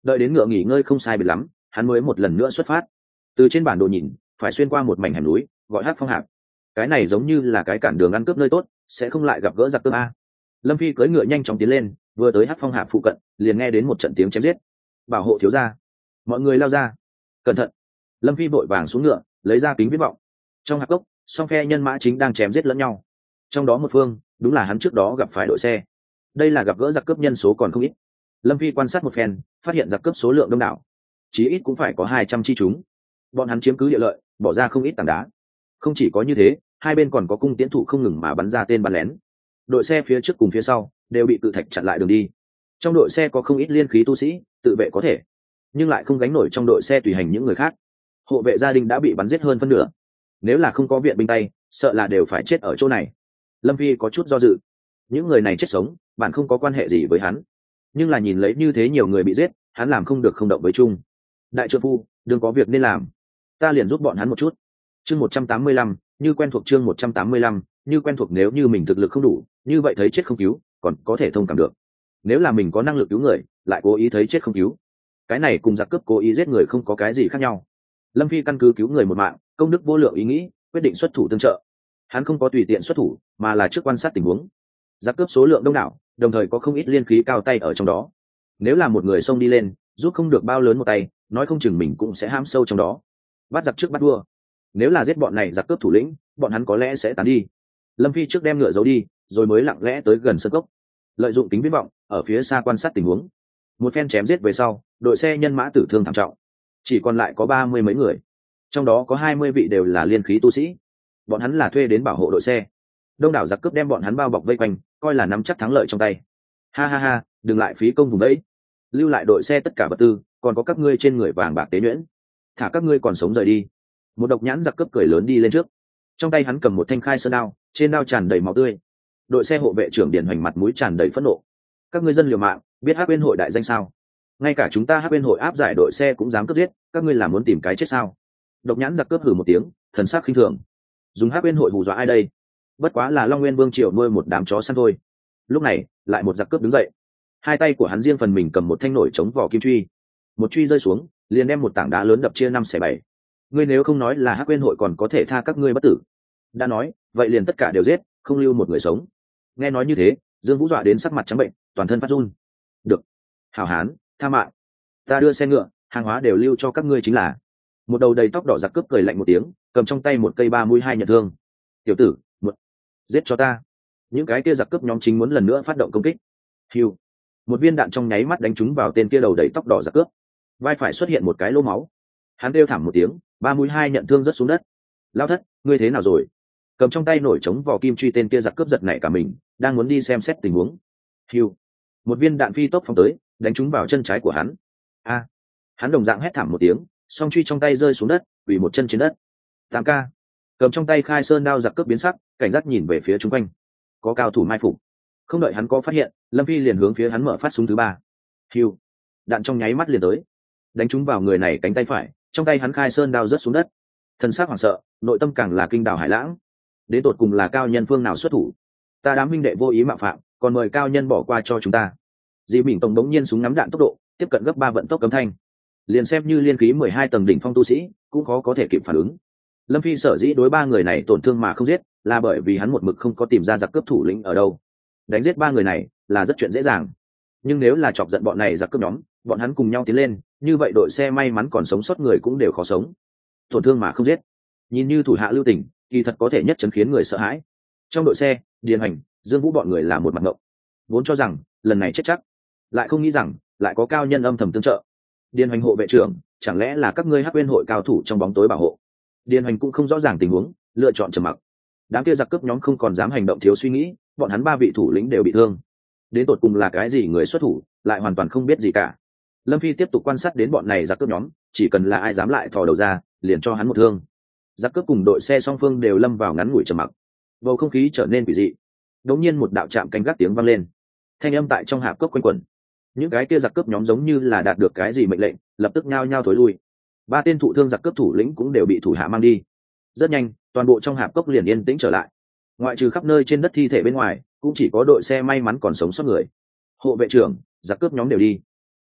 Đợi đến ngựa nghỉ ngơi không sai biệt lắm, hắn mới một lần nữa xuất phát. Từ trên bản đồ nhìn, phải xuyên qua một mảnh hẻm núi gọi Hắc Phong Hạp. Cái này giống như là cái cản đường ăn cướp nơi tốt, sẽ không lại gặp gỡ giặc cướp a. Lâm Phi cưỡi ngựa nhanh chóng tiến lên, vừa tới Hắc Phong Hạp phụ cận liền nghe đến một trận tiếng chém giết. Bảo hộ thiếu gia, mọi người lao ra, cẩn thận. Lâm Phi vội vàng xuống ngựa, lấy ra kính viễn vọng. Trong hạp cốc, song phe nhân mã chính đang chém giết lẫn nhau. Trong đó một phương đúng là hắn trước đó gặp phải đội xe. Đây là gặp gỡ giặc cướp nhân số còn không ít. Lâm Phi quan sát một phen, phát hiện giặc cướp số lượng đông đảo, chí ít cũng phải có 200 chi chúng. Bọn hắn chiếm cứ địa lợi, bỏ ra không ít tảng đá. Không chỉ có như thế, hai bên còn có cung tiễn thủ không ngừng mà bắn ra tên bắn lén. Đội xe phía trước cùng phía sau đều bị cự thạch chặn lại đường đi. Trong đội xe có không ít liên khí tu sĩ, tự vệ có thể, nhưng lại không gánh nổi trong đội xe tùy hành những người khác. Hộ vệ gia đình đã bị bắn giết hơn phân nửa, nếu là không có viện binh tay, sợ là đều phải chết ở chỗ này. Lâm Phi có chút do dự, những người này chết sống bạn không có quan hệ gì với hắn, nhưng là nhìn lấy như thế nhiều người bị giết, hắn làm không được không động với chung. Đại trượng phu đừng có việc nên làm, ta liền giúp bọn hắn một chút. Chương 185, như quen thuộc. Chương 185, như quen thuộc. Nếu như mình thực lực không đủ, như vậy thấy chết không cứu còn có thể thông cảm được. Nếu là mình có năng lực cứu người, lại cố ý thấy chết không cứu, cái này cùng giặc cướp cố ý giết người không có cái gì khác nhau. Lâm Phi căn cứ cứu người một mạng, công đức vô lượng ý nghĩ, quyết định xuất thủ tương trợ. Hắn không có tùy tiện xuất thủ, mà là trước quan sát tình huống. Giặc cướp số lượng đông đảo, đồng thời có không ít liên khí cao tay ở trong đó. Nếu là một người xông đi lên, giúp không được bao lớn một tay, nói không chừng mình cũng sẽ ham sâu trong đó. Bắt giặc trước bắt vua. Nếu là giết bọn này giặc cướp thủ lĩnh, bọn hắn có lẽ sẽ tán đi. Lâm Phi trước đem ngựa giấu đi, rồi mới lặng lẽ tới gần sân cốc, lợi dụng kính viễn vọng ở phía xa quan sát tình huống. Một phen chém giết về sau, đội xe nhân mã tử thương thảm trọng, chỉ còn lại có 30 mấy người, trong đó có 20 vị đều là liên khí tu sĩ. Bọn hắn là thuê đến bảo hộ đội xe. Đông đảo giặc cướp đem bọn hắn bao bọc vây quanh, coi là nắm chắc thắng lợi trong tay. Ha ha ha, đừng lại phí công vùng đấy, lưu lại đội xe tất cả vật tư, còn có các ngươi trên người vàng bạc tế nhuyễn, thả các ngươi còn sống rời đi. Một độc nhãn giặc cướp cười lớn đi lên trước, trong tay hắn cầm một thanh khai sơn đao, trên đao tràn đầy máu tươi. Đội xe hộ vệ trưởng Điền Hoành mặt mũi tràn đầy phẫn nộ. Các ngươi dân liều mạng, biết Hắc Uyên hội đại danh sao? Ngay cả chúng ta Hắc Uyên hội áp giải đội xe cũng dám cướp giết, các ngươi là muốn tìm cái chết sao? Độc nhãn giặc cướp hừ một tiếng, thần sắc khinh thường. Dùng Hắc Uyên hội hù dọa ai đây? Bất quá là Long Nguyên Vương Triều nuôi một đám chó săn thôi. Lúc này, lại một giặc cướp đứng dậy. Hai tay của hắn riêng phần mình cầm một thanh nổi chống vỏ kim truy. Một truy rơi xuống, liền đem một tảng đá lớn đập chia 5/7. Ngươi nếu không nói là Hắc Uyên hội còn có thể tha các ngươi bất tử. Đã nói, vậy liền tất cả đều giết, không lưu một người sống. Nghe nói như thế, Dương Vũ dọa đến sắc mặt trắng bệnh, toàn thân phát run. Được, hảo hán, tha mạng. Ta đưa xe ngựa, hàng hóa đều lưu cho các ngươi chính là. Một đầu đầy tóc đỏ giặc cướp cười lạnh một tiếng, cầm trong tay một cây 3 mũi 2 nhận thương. Tiểu tử, giết cho ta. Những cái kia giặc cướp nhóm chính muốn lần nữa phát động công kích. Hiu, một viên đạn trong nháy mắt đánh trúng vào tên kia đầu đầy tóc đỏ giặc cướp, vai phải xuất hiện một cái lỗ máu. Hắn kêu thảm một tiếng, 3 mũi 2 nhận thương rớt xuống đất. Lao thất, ngươi thế nào rồi? Cầm trong tay nổi trống vỏ kim truy tên kia giặc cướp giật nảy cả mình, đang muốn đi xem xét tình huống. Hiu, một viên đạn phi tốc phóng tới, đánh trúng vào chân trái của hắn. A, hắn đồng dạng hét thảm một tiếng, song truy trong tay rơi xuống đất, quỳ một chân trên đất. 8K, cầm trong tay khai sơn đao giặc cướp biến sắc, cảnh giác nhìn về phía chung quanh, có cao thủ mai phục. Không đợi hắn có phát hiện, Lâm Phi liền hướng phía hắn mở phát súng thứ 3. Hiu, đạn trong nháy mắt liền tới, đánh trúng vào người này cánh tay phải, trong tay hắn khai sơn đao rớt xuống đất. Thân xác hoảng sợ, nội tâm càng là kinh đảo hải lãng. Đến tột cùng là cao nhân phương nào xuất thủ? Ta đám minh đệ vô ý mạo phạm, còn mời cao nhân bỏ qua cho chúng ta. Dì Minh Tổng đống nhiên súng ngắm đạn tốc độ tiếp cận gấp 3 vận tốc cấm thanh, liền xem như liên khí 12 tầng đỉnh phong tu sĩ cũng có thể kịp phản ứng. Lâm Phi sở dĩ đối 3 người này tổn thương mà không giết, là bởi vì hắn một mực không có tìm ra giặc cướp thủ lĩnh ở đâu. Đánh giết 3 người này là rất chuyện dễ dàng, nhưng nếu là chọc giận bọn này giặc cướp nhóm, bọn hắn cùng nhau tiến lên, như vậy đội xe may mắn còn sống sót người cũng đều khó sống. Tổn thương mà không giết, nhìn như thủ hạ lưu tình, kỳ thật có thể nhất chấn khiến người sợ hãi. Trong đội xe, Điền Hành, Dương Vũ bọn người là một mặt ngộng, vốn cho rằng lần này chết chắc, lại không nghĩ rằng lại có cao nhân âm thầm tương trợ. Điền Hành hộ vệ trưởng, chẳng lẽ là các ngươi Hắc Uyên hội cao thủ trong bóng tối bảo hộ? Điền Hành cũng không rõ ràng tình huống, lựa chọn trầm mặc. Đám kia giặc cướp nhóm không còn dám hành động thiếu suy nghĩ, bọn hắn 3 vị thủ lĩnh đều bị thương. Đến tột cùng là cái gì người xuất thủ, lại hoàn toàn không biết gì cả. Lâm Phi tiếp tục quan sát đến bọn này giặc cướp nhóm, chỉ cần là ai dám lại thò đầu ra, liền cho hắn một thương. Giặc cướp cùng đội xe song phương đều lâm vào ngắn ngủi trầm mặc, bầu không khí trở nên quỷ dị. Đột nhiên một đạo chạm canh gác tiếng vang lên, thanh âm tại trong hạp cốc quanh quẩn. Những cái kia giặc cướp nhóm giống như là đạt được cái gì mệnh lệnh, lập tức nhao nhao thối lui. 3 tên thụ thương giặc cướp thủ lĩnh cũng đều bị thủ hạ mang đi. Rất nhanh, toàn bộ trong hạp cốc liền yên tĩnh trở lại. Ngoại trừ khắp nơi trên đất thi thể bên ngoài, cũng chỉ có đội xe may mắn còn sống sót người. Hộ vệ trưởng, giặc cướp nhóm đều đi.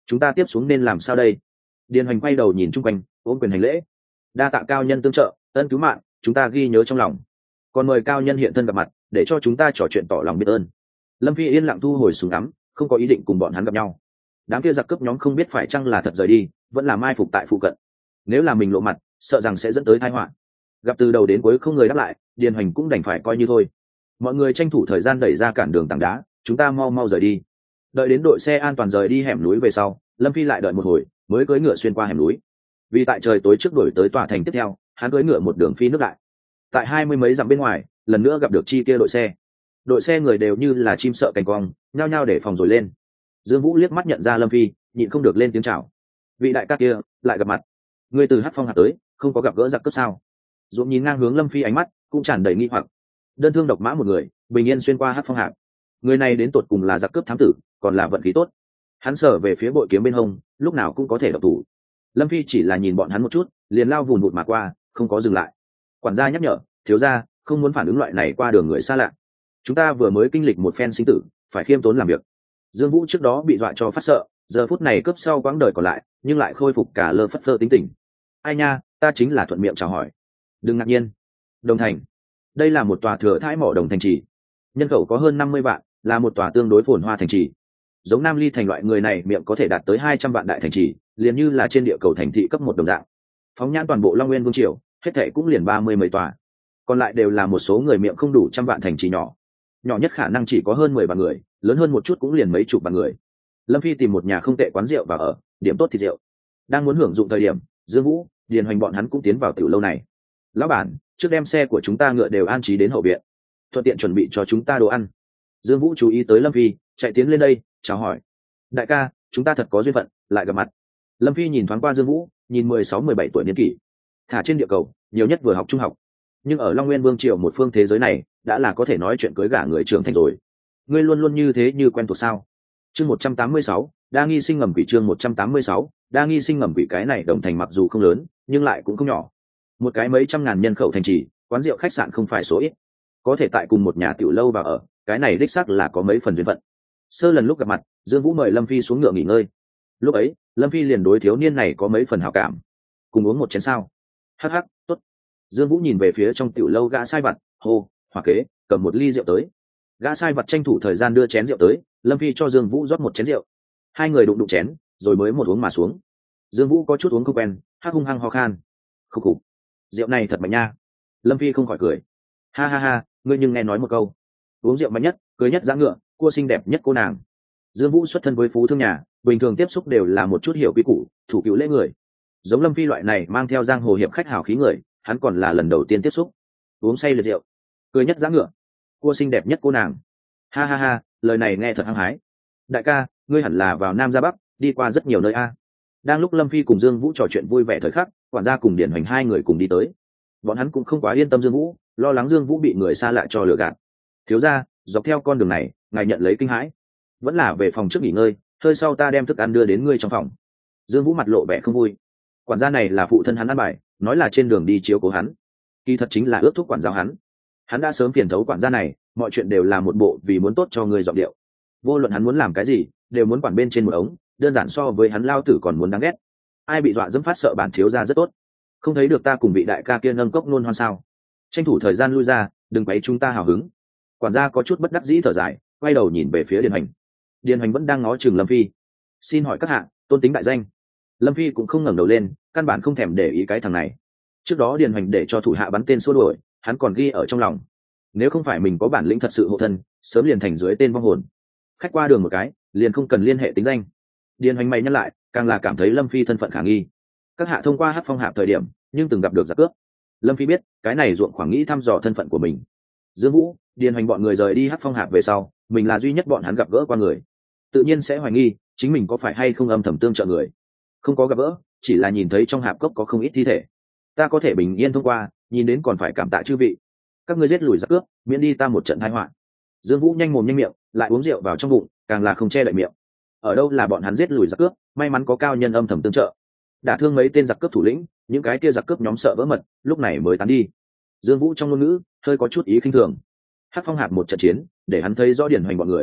chúng ta tiếp xuống nên làm sao đây? Điền Hoành quay đầu nhìn chung quanh, ôm quyền hành lễ. Đa tạ cao nhân tương trợ, ân cứu mạng, chúng ta ghi nhớ trong lòng. Còn mời cao nhân hiện thân gặp mặt, để cho chúng ta trò chuyện tỏ lòng biết ơn. Lâm Phi yên lặng thu hồi súng ngắm, không có ý định cùng bọn hắn gặp nhau. Đám kia giặc cướp nhóm không biết phải chăng là thật rời đi, vẫn là mai phục tại phụ cận. Nếu là mình lộ mặt, sợ rằng sẽ dẫn tới tai họa. Gặp từ đầu đến cuối không người đáp lại, Điền Hoành cũng đành phải coi như thôi. Mọi người tranh thủ thời gian đẩy ra cản đường tảng đá, chúng ta mau mau rời đi. Đợi đến đội xe an toàn rời đi hẻm núi về sau, Lâm Phi lại đợi một hồi, mới cưỡi ngựa xuyên qua hẻm núi. Vì tại trời tối trước đổi tới tòa thành tiếp theo, hắn cưỡi ngựa một đường phi nước đại. Tại 20 mấy dặm bên ngoài, lần nữa gặp được chi kia đội xe. Đội xe người đều như là chim sợ cành cong, nhao nhao để phòng rồi lên. Dương Vũ liếc mắt nhận ra Lâm Phi, nhịn không được lên tiếng chào. Vị đại ca kia lại gặp mặt. Người từ Hắc Phong Hạp tới, không có gặp gỡ giặc cướp sao? Dũng nhìn ngang hướng Lâm Phi, ánh mắt cũng tràn đầy nghi hoặc. Đơn thương độc mã một người, bình yên xuyên qua Hắc Phong Hạp. Người này đến tột cùng là giặc cướp thám tử, còn là vận khí tốt. Hắn sở về phía bội kiếm bên hông, lúc nào cũng có thể độc thủ. Lâm Phi chỉ là nhìn bọn hắn một chút, liền lao vùn vụt mà qua, không có dừng lại. Quản gia nhắc nhở, thiếu gia không muốn phản ứng loại này qua đường người xa lạ. Chúng ta vừa mới kinh lịch một phen sinh tử, phải khiêm tốn làm việc. Dương Vũ trước đó bị dọa cho phát sợ, giờ phút này cướp sau quãng đời còn lại, nhưng lại khôi phục cả lơ phất phơ tính tình. Ai nha, ta chính là thuận miệng chào hỏi. Đừng ngạc nhiên. Đồng Thành, đây là một tòa thừa thãi mỏ đồng thành trì, nhân khẩu có hơn 50 vạn, là một tòa tương đối phồn hoa thành trì. Giống Nam Ly thành loại người này miệng có thể đạt tới 200 vạn đại thành trì, liền như là trên địa cầu thành thị cấp một đồng dạng. Phóng nhãn toàn bộ Long Nguyên Vương triều, hết thảy cũng liền 30 mấy tòa. Còn lại đều là một số người miệng không đủ trăm vạn thành trì nhỏ. Nhỏ nhất khả năng chỉ có hơn 10 vạn người, lớn hơn một chút cũng liền mấy chục vạn người. Lâm Phi tìm một nhà không tệ quán rượu và ở, điểm tốt thịt rượu. Đang muốn hưởng dụng thời điểm, Dương Vũ, Điền Hoành bọn hắn cũng tiến vào tiểu lâu này. Lão bản, trước đem xe của chúng ta ngựa đều an trí đến hậu viện, thuận tiện chuẩn bị cho chúng ta đồ ăn. Dương Vũ chú ý tới Lâm Phi, chạy tiến lên đây, chào hỏi. Đại ca, chúng ta thật có duyên phận, lại gặp mặt. Lâm Phi nhìn thoáng qua Dương Vũ, nhìn 16-17 tuổi niên kỷ. Thả trên địa cầu, nhiều nhất vừa học trung học. Nhưng ở Long Nguyên Vương triều một phương thế giới này, đã là có thể nói chuyện cưới gả người trưởng thành rồi. Ngươi luôn luôn như thế như quen thuộc sao? Chương 186, đa nghi sinh ngầm quỷ. Chương 186, đa nghi sinh ngầm quỷ. Cái này Đồng Thành mặc dù không lớn, nhưng lại cũng không nhỏ. Một cái mấy trăm ngàn nhân khẩu thành trì, quán rượu khách sạn không phải số ít. Có thể tại cùng một nhà tiểu lâu vào ở, cái này đích xác là có mấy phần duyên phận. Sơ lần lúc gặp mặt, Dương Vũ mời Lâm Phi xuống ngựa nghỉ ngơi. Lúc ấy, Lâm Phi liền đối thiếu niên này có mấy phần hảo cảm. Cùng uống một chén sao? Hắc hắc, tốt. Dương Vũ nhìn về phía trong tiểu lâu gã sai vặt, hô, Hỏa kế, cầm một ly rượu tới. Gã sai vặt tranh thủ thời gian đưa chén rượu tới, Lâm Phi cho Dương Vũ rót một chén rượu. Hai người đụng đụng chén, rồi mới một uống mà xuống. Dương Vũ có chút uống không quen, hắc hung hăng ho khan. Khục khục, rượu này thật mạnh nha. Lâm Phi không khỏi cười. Ha ha ha, ngươi nhưng nghe nói một câu, uống rượu mạnh nhất, cưới nhất dã ngựa, cua xinh đẹp nhất cô nàng. Dương Vũ xuất thân với phú thương nhà, bình thường tiếp xúc đều là một chút hiểu quy củ, thủ cựu lễ người. Giống Lâm Phi loại này mang theo giang hồ hiệp khách hào khí người, hắn còn là lần đầu tiên tiếp xúc. Uống say liệt rượu, cưới nhất dã ngựa, cua xinh đẹp nhất cô nàng. Ha ha ha, lời này nghe thật hăng hái. Đại ca, ngươi hẳn là vào Nam ra Bắc, đi qua rất nhiều nơi a. Đang lúc Lâm Phi cùng Dương Vũ trò chuyện vui vẻ thời khắc, quản gia cùng Điển Hoành hai người cùng đi tới. Bọn hắn cũng không quá yên tâm Dương Vũ, lo lắng Dương Vũ bị người xa lạ cho lừa gạt. Thiếu gia, dọc theo con đường này, ngài nhận lấy kinh hãi, vẫn là về phòng trước nghỉ ngơi, hơi sau ta đem thức ăn đưa đến ngươi trong phòng. Dương Vũ mặt lộ vẻ không vui. Quản gia này là phụ thân hắn ăn bài, nói là trên đường đi chiếu cố hắn, kỳ thật chính là ước thúc quản giáo hắn. Hắn đã sớm phiền thấu quản gia này, mọi chuyện đều là một bộ vì muốn tốt cho người giọng điệu. Vô luận hắn muốn làm cái gì, đều muốn quản bên trên một ống, đơn giản so với hắn lao tử còn muốn đáng ghét. Ai bị dọa dẫm phát sợ bản thiếu gia rất tốt. Không thấy được ta cùng vị đại ca kia nâng cốc nôn hoan sao? Tranh thủ thời gian lui ra, đừng quấy chúng ta hào hứng. Quản gia có chút bất đắc dĩ thở dài, quay đầu nhìn về phía Điền Hoành. Điền Hoành vẫn đang ngó chừng Lâm Phi. Xin hỏi các hạ, tôn tính đại danh? Lâm Phi cũng không ngẩng đầu lên, căn bản không thèm để ý cái thằng này. Trước đó Điền Hoành để cho thủ hạ bắn tên xua đuổi, hắn còn ghi ở trong lòng. Nếu không phải mình có bản lĩnh thật sự hộ thân, sớm liền thành dưới tên vong hồn. Khách qua đường một cái, liền không cần liên hệ tính danh. Điền Hoành mày nhắc lại, càng là cảm thấy Lâm Phi thân phận khả nghi. Các hạ thông qua Hắc Phong Hạp thời điểm, nhưng từng gặp được giặc cướp. Lâm Phi biết, cái này ruộng khoảng nghĩ thăm dò thân phận của mình. Dương Vũ, Điền Hoành bọn người rời đi Hắc Phong Hạp về sau, mình là duy nhất bọn hắn gặp gỡ qua người, tự nhiên sẽ hoài nghi chính mình có phải hay không âm thầm tương trợ người. Không có gặp gỡ, chỉ là nhìn thấy trong hạp cốc có không ít thi thể. Ta có thể bình yên thông qua, nhìn đến còn phải cảm tạ chư vị. Các ngươi giết lùi giặc cướp, miễn đi ta một trận tai họa. Dương Vũ nhanh mồm nhanh miệng, lại uống rượu vào trong bụng, càng là không che đậy miệng. Ở đâu là bọn hắn giết lùi giặc cướp, may mắn có cao nhân âm thầm tương trợ, đả thương mấy tên giặc cướp thủ lĩnh, những cái kia giặc cướp nhóm sợ vỡ mật, lúc này mới tán đi. Dương Vũ trong ngôn ngữ hơi có chút ý khinh thường. Hắc Phong Hạp một trận chiến, để hắn thấy rõ Điển Hoành bọn người.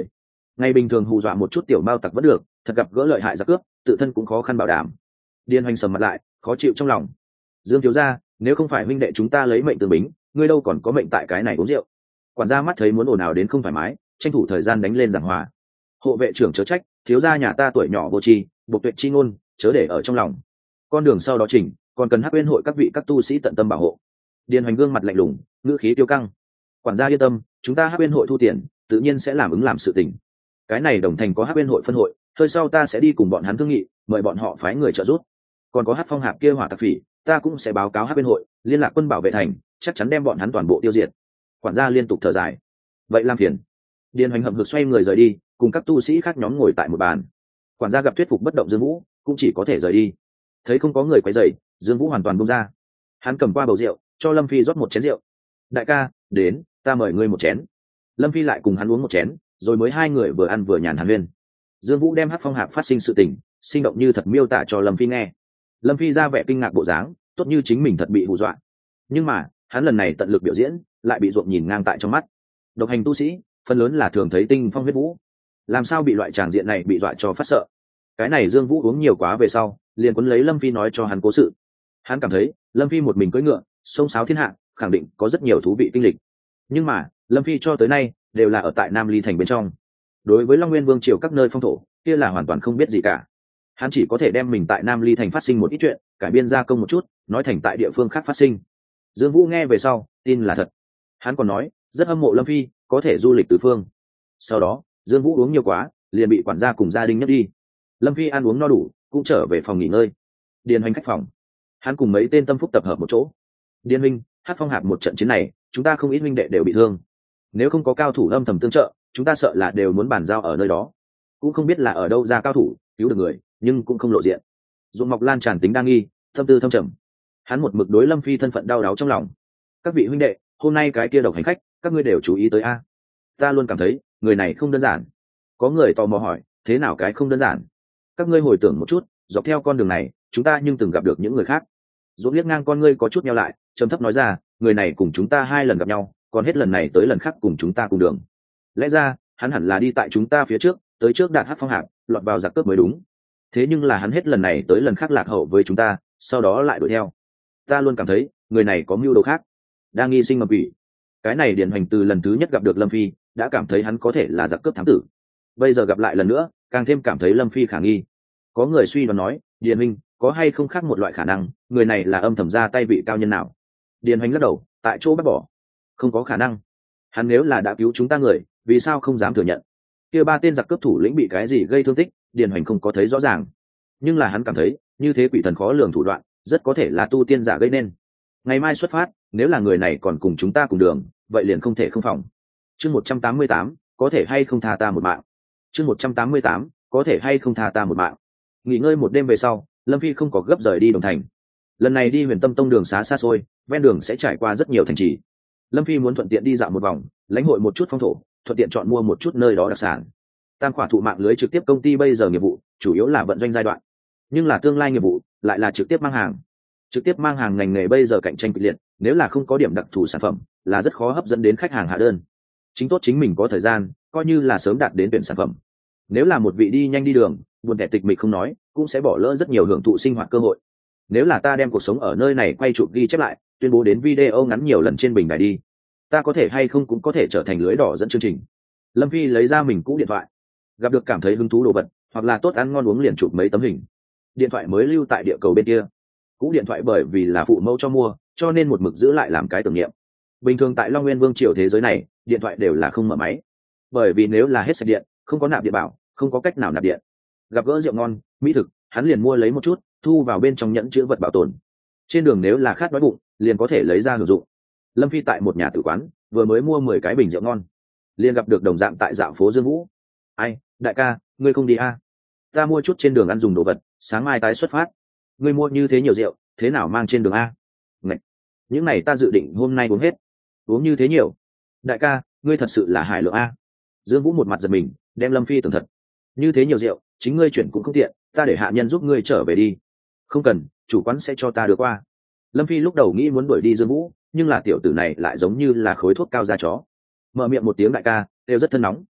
ngày bình thường hù dọa một chút tiểu mao tặc vẫn được, thật gặp gỡ lợi hại giặc cướp tự thân cũng khó khăn bảo đảm. Điền Hoành sầm mặt lại, khó chịu trong lòng. Dương thiếu gia, nếu không phải huynh đệ chúng ta lấy mệnh tương bính, ngươi đâu còn có mệnh tại cái này uống rượu. Quản gia mắt thấy muốn ồn ào đến không thoải mái, tranh thủ thời gian đánh lên giảng hòa. Hộ vệ trưởng chớ trách, thiếu gia nhà ta tuổi nhỏ vô tri, bộc tuệ chi ngôn, chớ để ở trong lòng. Con đường sau đó chỉnh, còn cần Hắc Uyên hội các vị các tu sĩ tận tâm bảo hộ. Điền Hoành gương mặt lạnh lùng, ngữ khí tiêu căng. Quản gia yên tâm, chúng ta Hắc Uyên hội thu tiền, tự nhiên sẽ làm ứng làm sự tình. Cái này đồng thành có Hắc Uyên hội phân hội, hơi sau ta sẽ đi cùng bọn hắn thương nghị, mời bọn họ phái người trợ giúp. Còn có Hắc Phong Hạp kia hỏa tặc phỉ, ta cũng sẽ báo cáo Hắc Uyên hội, liên lạc quân bảo vệ thành, chắc chắn đem bọn hắn toàn bộ tiêu diệt. Quản gia liên tục thở dài. Vậy làm phiền. Điền Hoành hậm hực xoay người rời đi, cùng các tu sĩ khác nhóm ngồi tại một bàn. Quản gia gặp thuyết phục bất động Dương Vũ, cũng chỉ có thể rời đi. Thấy không có người quấy rầy, Dương Vũ hoàn toàn buông ra. Hắn cầm qua bầu rượu, cho Lâm Phi rót một chén rượu. Đại ca, đến, ta mời ngươi một chén. Lâm Phi lại cùng hắn uống một chén, rồi mới hai người vừa ăn vừa nhàn hàn huyên. Dương Vũ đem Hắc Phong Hạp phát sinh sự tình, sinh động như thật miêu tả cho Lâm Phi nghe. Lâm Phi ra vẻ kinh ngạc bộ dáng, tốt như chính mình thật bị hù dọa. Nhưng mà, hắn lần này tận lực biểu diễn, lại bị ruộng nhìn ngang tại trong mắt. Độc hành tu sĩ, phần lớn là thường thấy tinh phong huyết vũ, làm sao bị loại tràng diện này bị dọa cho phát sợ. Cái này Dương Vũ uống nhiều quá về sau, liền cuốn lấy Lâm Phi nói cho hắn cố sự. Hắn cảm thấy Lâm Phi một mình cưỡi ngựa sông sáo thiên hạ, khẳng định có rất nhiều thú vị kinh lịch. Nhưng mà Lâm Phi cho tới nay đều là ở tại Nam Ly thành bên trong, đối với Long Nguyên Vương triều các nơi phong thổ kia là hoàn toàn không biết gì cả. Hắn chỉ có thể đem mình tại Nam Ly thành phát sinh một ít chuyện cải biên gia công một chút, nói thành tại địa phương khác phát sinh. Dương Vũ nghe về sau tin là thật. Hắn còn nói rất hâm mộ Lâm Phi có thể du lịch tứ phương. Sau đó Dương Vũ uống nhiều quá, liền bị quản gia cùng gia đình nhấc đi. Lâm Phi ăn uống no đủ, cũng trở về phòng nghỉ ngơi. Điền Hoành khách phòng, hắn cùng mấy tên tâm phúc tập hợp một chỗ. Điền huynh, Hắc Phong Hạp một trận chiến này, chúng ta không ít huynh đệ đều bị thương. Nếu không có cao thủ âm thầm tương trợ, chúng ta sợ là đều muốn bàn giao ở nơi đó. Cũng không biết là ở đâu ra cao thủ cứu được người, nhưng cũng không lộ diện. Dụng Mọc Lan tràn tính đa nghi, tâm tư thâm trầm. Hắn một mực đối Lâm Phi thân phận đau đáu trong lòng. Các vị huynh đệ, hôm nay cái kia độc hành khách, các ngươi đều chú ý tới a. Ta luôn cảm thấy người này không đơn giản. Có người tò mò hỏi, thế nào cái không đơn giản? Các ngươi hồi tưởng một chút, dọc theo con đường này chúng ta nhưng từng gặp được những người khác. Dũng liếc ngang con ngươi có chút nhau lại, trầm thấp nói ra, người này cùng chúng ta 2 lần gặp nhau, còn hết lần này tới lần khác cùng chúng ta cùng đường. Lẽ ra hắn hẳn là đi tại chúng ta phía trước, tới trước đạt Hắc Phong Hạp, lọt vào giặc cướp mới đúng. Thế nhưng là hắn hết lần này tới lần khác lạc hậu với chúng ta, sau đó lại đuổi theo. Ta luôn cảm thấy người này có mưu đồ khác, đang nghi sinh mầm quỷ. Cái này Điền Hoành từ lần thứ nhất gặp được Lâm Phi đã cảm thấy hắn có thể là giặc cướp thám tử, bây giờ gặp lại lần nữa càng thêm cảm thấy Lâm Phi khả nghi. Có người suy đoán nói, Điền huynh có hay không khác một loại khả năng, người này là âm thầm ra tay vị cao nhân nào? Điền Hoành lắc đầu, tại chỗ bác bỏ, không có khả năng. Hắn nếu là đã cứu chúng ta người, vì sao không dám thừa nhận? Kia 3 tên giặc cướp thủ lĩnh bị cái gì gây thương tích, Điền Hoành không có thấy rõ ràng, nhưng là hắn cảm thấy như thế quỷ thần khó lường thủ đoạn rất có thể là tu tiên giả gây nên. Ngày mai xuất phát, nếu là người này còn cùng chúng ta cùng đường, vậy liền không thể không phòng. Chương 188, có thể hay không tha ta một mạng. Chương 188, có thể hay không tha ta một mạng. Nghỉ ngơi một đêm về sau, Lâm Phi không có gấp rời đi Đồng Thành. Lần này đi Huyền Tâm Tông đường xá xa xôi, ven đường sẽ trải qua rất nhiều thành trì. Lâm Phi muốn thuận tiện đi dạo một vòng, lãnh hội một chút phong thổ, thuận tiện chọn mua một chút nơi đó đặc sản. Tam khỏa thụ mạng lưới trực tiếp công ty bây giờ nghiệp vụ chủ yếu là vận doanh giai đoạn, nhưng là tương lai nghiệp vụ lại là trực tiếp mang hàng. Trực tiếp mang hàng ngành nghề bây giờ cạnh tranh kịch liệt, nếu là không có điểm đặc thù sản phẩm là rất khó hấp dẫn đến khách hàng hạ đơn. Chính tốt chính mình có thời gian, coi như là sớm đạt đến tuyển sản phẩm. Nếu là một vị đi nhanh đi đường, buồn tẻ tịch mịch không nói, cũng sẽ bỏ lỡ rất nhiều hưởng thụ sinh hoạt cơ hội. Nếu là ta đem cuộc sống ở nơi này quay chụp ghi chép lại, tuyên bố đến video ngắn nhiều lần trên bình đài đi, ta có thể hay không cũng có thể trở thành lưới đỏ dẫn chương trình. Lâm Phi lấy ra mình cũ điện thoại, gặp được cảm thấy hứng thú đồ vật hoặc là tốt ăn ngon uống liền chụp mấy tấm hình. Điện thoại mới lưu tại địa cầu bên kia, cũ điện thoại bởi vì là phụ mẫu cho mua, cho nên một mực giữ lại làm cái tưởng niệm. Bình thường tại Long Nguyên Vương triều thế giới này, điện thoại đều là không mở máy, bởi vì nếu là hết sạch điện, không có nạp điện bảo, không có cách nào nạp điện. Gặp gỡ rượu ngon mỹ thực, hắn liền mua lấy một chút, thu vào bên trong nhẫn chứa vật bảo tồn. Trên đường nếu là khát đói bụng, liền có thể lấy ra hưởng dụng. Lâm Phi tại một nhà tử quán vừa mới mua 10 cái bình rượu ngon, liền gặp được đồng dạng tại dạo phố Dương Vũ. Ai, đại ca, ngươi không đi à? Ta mua chút trên đường ăn dùng đồ vật, sáng mai tái xuất phát. Ngươi mua như thế nhiều rượu, thế nào mang trên đường a? Ngậy, những này ta dự định hôm nay uống hết. Uống như thế nhiều, đại ca, ngươi thật sự là hải lượng a. Dương Vũ một mặt giật mình, đem Lâm Phi tưởng thật. Như thế nhiều rượu, chính ngươi chuyển cũng không tiện, ta để hạ nhân giúp ngươi trở về đi. Không cần, chủ quán sẽ cho ta đưa qua. Lâm Phi lúc đầu nghĩ muốn đuổi đi Dương Vũ, nhưng là tiểu tử này lại giống như là khối thuốc cao da chó. Mở miệng một tiếng đại ca, đều rất thân nóng.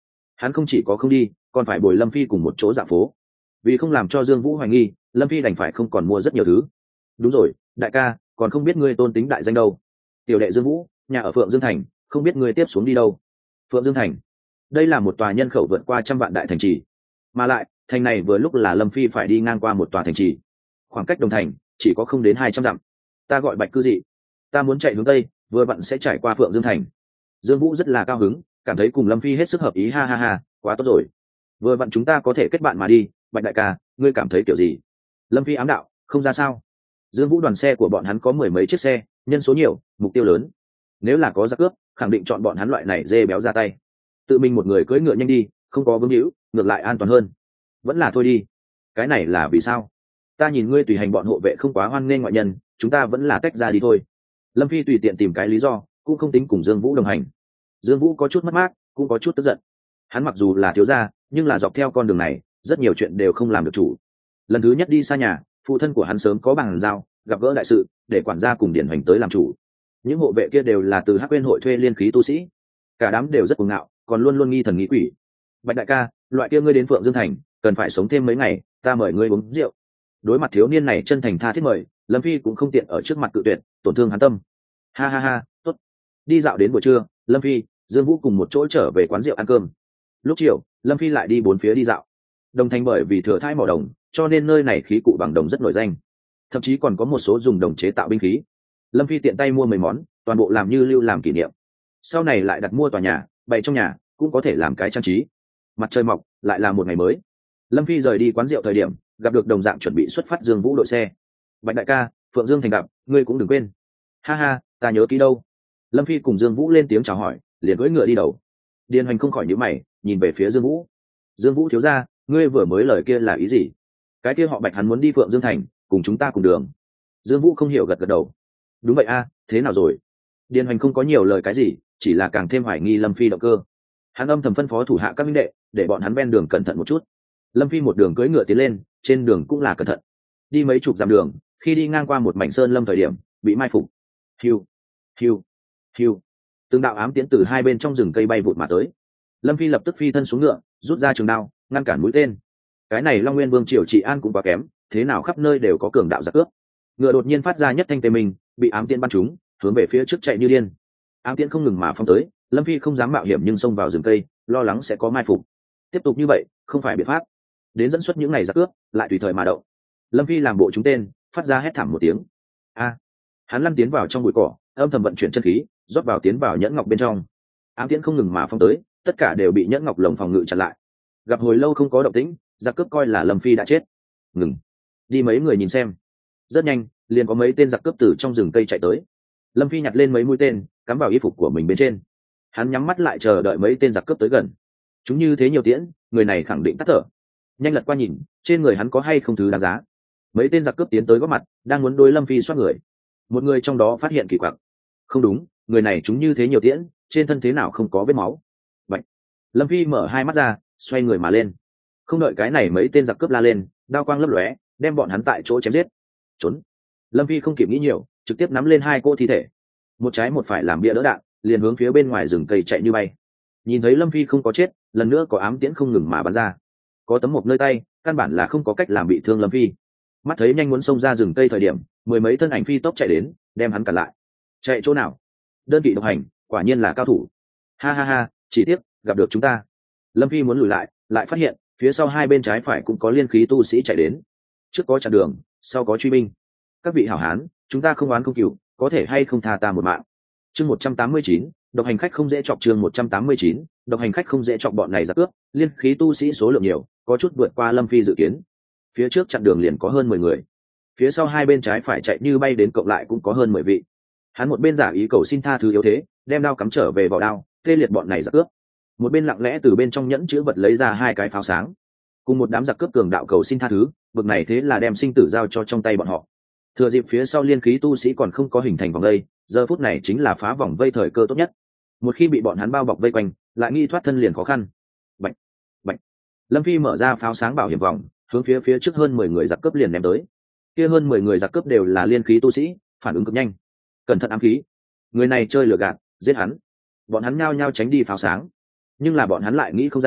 hắn không chỉ có không đi, còn phải bồi Lâm Phi cùng một chỗ dạo phố. Vì không làm cho Dương Vũ hoài nghi, Lâm Phi đành phải không còn mua rất nhiều thứ. Đúng rồi, đại ca, còn không biết ngươi tôn tính đại danh đâu. Tiểu đệ Dương Vũ, nhà ở Phượng Dương Thành, không biết ngươi tiếp xuống đi đâu. Phượng Dương Thành, đây là một tòa nhân khẩu vượt qua 100 vạn đại thành trì, mà lại thành này vừa lúc là Lâm Phi phải đi ngang qua một tòa thành trì, khoảng cách Đồng Thành chỉ có không đến 200 dặm. Ta gọi Bạch Cư Dị, ta muốn chạy hướng tây, vừa vặn sẽ trải qua Phượng Dương Thành. Dương Vũ rất là cao hứng, cảm thấy cùng Lâm Phi hết sức hợp ý, ha ha ha, quá tốt rồi, vừa vặn chúng ta có thể kết bạn mà đi. Bạch đại ca, ngươi cảm thấy kiểu gì? Lâm Phi ám đạo, không ra sao. Dương Vũ đoàn xe của bọn hắn có 10 mấy chiếc xe, nhân số nhiều, mục tiêu lớn, nếu là có giặc cướp khẳng định chọn bọn hắn loại này dê béo ra tay. Tự mình một người cưỡi ngựa nhanh đi, không có vướng hữu, ngược lại an toàn hơn. Vẫn là thôi đi. Cái này là vì sao? Ta nhìn ngươi tùy hành bọn hộ vệ không quá hoan nghênh ngoại nhân, chúng ta vẫn là tách ra đi thôi. Lâm Phi tùy tiện tìm cái lý do, cũng không tính cùng Dương Vũ đồng hành. Dương Vũ có chút mất mát, cũng có chút tức giận. Hắn mặc dù là thiếu gia, nhưng là dọc theo con đường này rất nhiều chuyện đều không làm được chủ. Lần thứ nhất đi xa nhà, phụ thân của hắn sớm có bàn giao, gặp gỡ đại sự, để quản gia cùng điển hoành tới làm chủ. Những hộ vệ kia đều là từ Hắc Quên hội thuê liên khí tu sĩ, cả đám đều rất cuồng ngạo, còn luôn luôn nghi thần nghi quỷ. Bạch đại ca, loại kia ngươi đến Phượng Dương Thành cần phải sống thêm mấy ngày, ta mời ngươi uống rượu. Đối mặt thiếu niên này chân thành tha thiết mời, Lâm Phi cũng không tiện ở trước mặt cự tuyệt, tổn thương hắn tâm. Ha ha ha, tốt. Đi dạo đến buổi trưa, Lâm Phi, Dương Vũ cùng một chỗ trở về quán rượu ăn cơm. Lúc chiều, Lâm Phi lại đi bốn phía đi dạo. Đồng Thành bởi vì thừa thai mỏ đồng, cho nên nơi này khí cụ bằng đồng rất nổi danh, thậm chí còn có một số dùng đồng chế tạo binh khí. Lâm Phi tiện tay mua mấy món, toàn bộ làm như lưu làm kỷ niệm. Sau này lại đặt mua tòa nhà, bày trong nhà, cũng có thể làm cái trang trí. Mặt trời mọc, lại là một ngày mới. Lâm Phi rời đi quán rượu thời điểm, gặp được đồng dạng chuẩn bị xuất phát Dương Vũ đội xe. Bạch đại ca, Phượng Dương Thành gặp, ngươi cũng đừng quên. Ha ha, ta nhớ kỹ đâu. Lâm Phi cùng Dương Vũ lên tiếng chào hỏi, liền cưỡi ngựa đi đầu. Điền Hoành không khỏi nhíu mày, nhìn về phía Dương Vũ. Dương Vũ thiếu gia, ngươi vừa mới lời kia là ý gì? Cái kia họ Bạch hắn muốn đi Phượng Dương Thành, cùng chúng ta cùng đường. Dương Vũ không hiểu, gật gật đầu. Đúng vậy a, thế nào rồi? Điền Hoành không có nhiều lời cái gì, chỉ là càng thêm hoài nghi Lâm Phi động cơ. Hắn âm thầm phân phó thủ hạ các minh đệ, để bọn hắn ven đường cẩn thận một chút. Lâm Phi một đường cưỡi ngựa tiến lên, trên đường cũng là cẩn thận. Đi mấy chục dặm đường, khi đi ngang qua một mảnh sơn lâm thời điểm, bị mai phục. Hiu, hiu, hiu. Từng đạo ám tiễn từ hai bên trong rừng cây bay vụt mà tới. Lâm Phi lập tức phi thân xuống ngựa, rút ra trường đao, ngăn cản mũi tên. Cái này Long Nguyên Vương triều trị an cũng quá kém, thế nào khắp nơi đều có cường đạo giặc cướp. Ngựa đột nhiên phát ra nhất thanh tê mình, bị ám tiễn bắn trúng, hướng về phía trước chạy như điên. Ám tiễn không ngừng mà phóng tới, Lâm Phi không dám mạo hiểm nhưng xông vào rừng cây, lo lắng sẽ có mai phục. Tiếp tục như vậy không phải biện pháp, đến dẫn xuất những ngày giặc cướp lại tùy thời mà động. Lâm Phi làm bộ trúng tên, phát ra hét thảm một tiếng. A! Hắn lăn tiến vào trong bụi cỏ, âm thầm vận chuyển chân khí, rót vào tiến vào nhẫn ngọc bên trong. Ám tiễn không ngừng mà phóng tới, tất cả đều bị nhẫn ngọc lồng phòng ngự chặn lại. Gặp hồi lâu không có động tĩnh, giặc cướp coi là Lâm Phi đã chết. Ngừng, đi mấy người nhìn xem. Rất nhanh, liền có mấy tên giặc cướp từ trong rừng cây chạy tới. Lâm Phi nhặt lên mấy mũi tên, cắm vào y phục của mình bên trên. Hắn nhắm mắt lại chờ đợi mấy tên giặc cướp tới gần. Chúng như thế nhiều tiễn, người này khẳng định tắt thở. Nhanh lật qua nhìn, trên người hắn có hay không thứ đáng giá. Mấy tên giặc cướp tiến tới góp mặt, đang muốn đối Lâm Phi xoát người. Một người trong đó phát hiện kỳ quặc. Không đúng, người này chúng như thế nhiều tiễn, trên thân thế nào không có vết máu. Vậy, Lâm Phi mở hai mắt ra, xoay người mà lên. Không đợi cái này mấy tên giặc cướp la lên, đao quang lấp lóe, đem bọn hắn tại chỗ chém giết. Trốn. Lâm Phi không kịp nghĩ nhiều, trực tiếp nắm lên hai cô thi thể, một trái một phải làm bia đỡ đạn, liền hướng phía bên ngoài rừng cây chạy như bay. Nhìn thấy Lâm Phi không có chết, lần nữa có ám tiễn không ngừng mà bắn ra. Có tấm mộc nơi tay, căn bản là không có cách làm bị thương Lâm Phi. Mắt thấy nhanh muốn xông ra rừng cây thời điểm, mười mấy thân ảnh phi tốc chạy đến, đem hắn cản lại. Chạy chỗ nào? Đơn kỵ độc hành, quả nhiên là cao thủ. Ha ha ha, chỉ tiếc gặp được chúng ta. Lâm Phi muốn lùi lại, lại phát hiện phía sau hai bên trái phải cũng có liên khí tu sĩ chạy đến. Trước có chặn đường, sau có truy binh. Các vị hảo hán, chúng ta không oán không cừu, có thể hay không tha ta một mạng? Chương 189, độc hành khách không dễ chọc. Chương 189, độc hành khách không dễ chọc. Bọn này giặc cướp, liên khí tu sĩ số lượng nhiều, có chút vượt qua Lâm Phi dự kiến. Phía trước chặn đường liền có hơn 10 người, phía sau hai bên trái phải chạy như bay đến cộng lại cũng có hơn 10 vị. Hắn một bên giả ý cầu xin tha thứ yếu thế, đem đao cắm trở về vỏ đao, tê liệt bọn này giặc cướp. Một bên lặng lẽ từ bên trong nhẫn chữ vật lấy ra hai cái pháo sáng, cùng một đám giặc cướp cường đạo cầu xin tha thứ, bực này thế là đem sinh tử giao cho trong tay bọn họ. Thừa dịp phía sau liên khí tu sĩ còn không có hình thành vòng vây, giờ phút này chính là phá vòng vây thời cơ tốt nhất. Một khi bị bọn hắn bao bọc vây quanh, lại nghi thoát thân liền khó khăn. Bạch, bạch. Lâm Phi mở ra pháo sáng bảo hiểm vòng, hướng phía trước hơn 10 người giặc cướp liền ném tới. Kia hơn 10 người giặc cướp đều là liên khí tu sĩ, phản ứng cực nhanh. Cẩn thận ám khí, người này chơi lừa gạt, giết hắn. Bọn hắn nhao nhao tránh đi pháo sáng, nhưng là bọn hắn lại nghĩ không ra,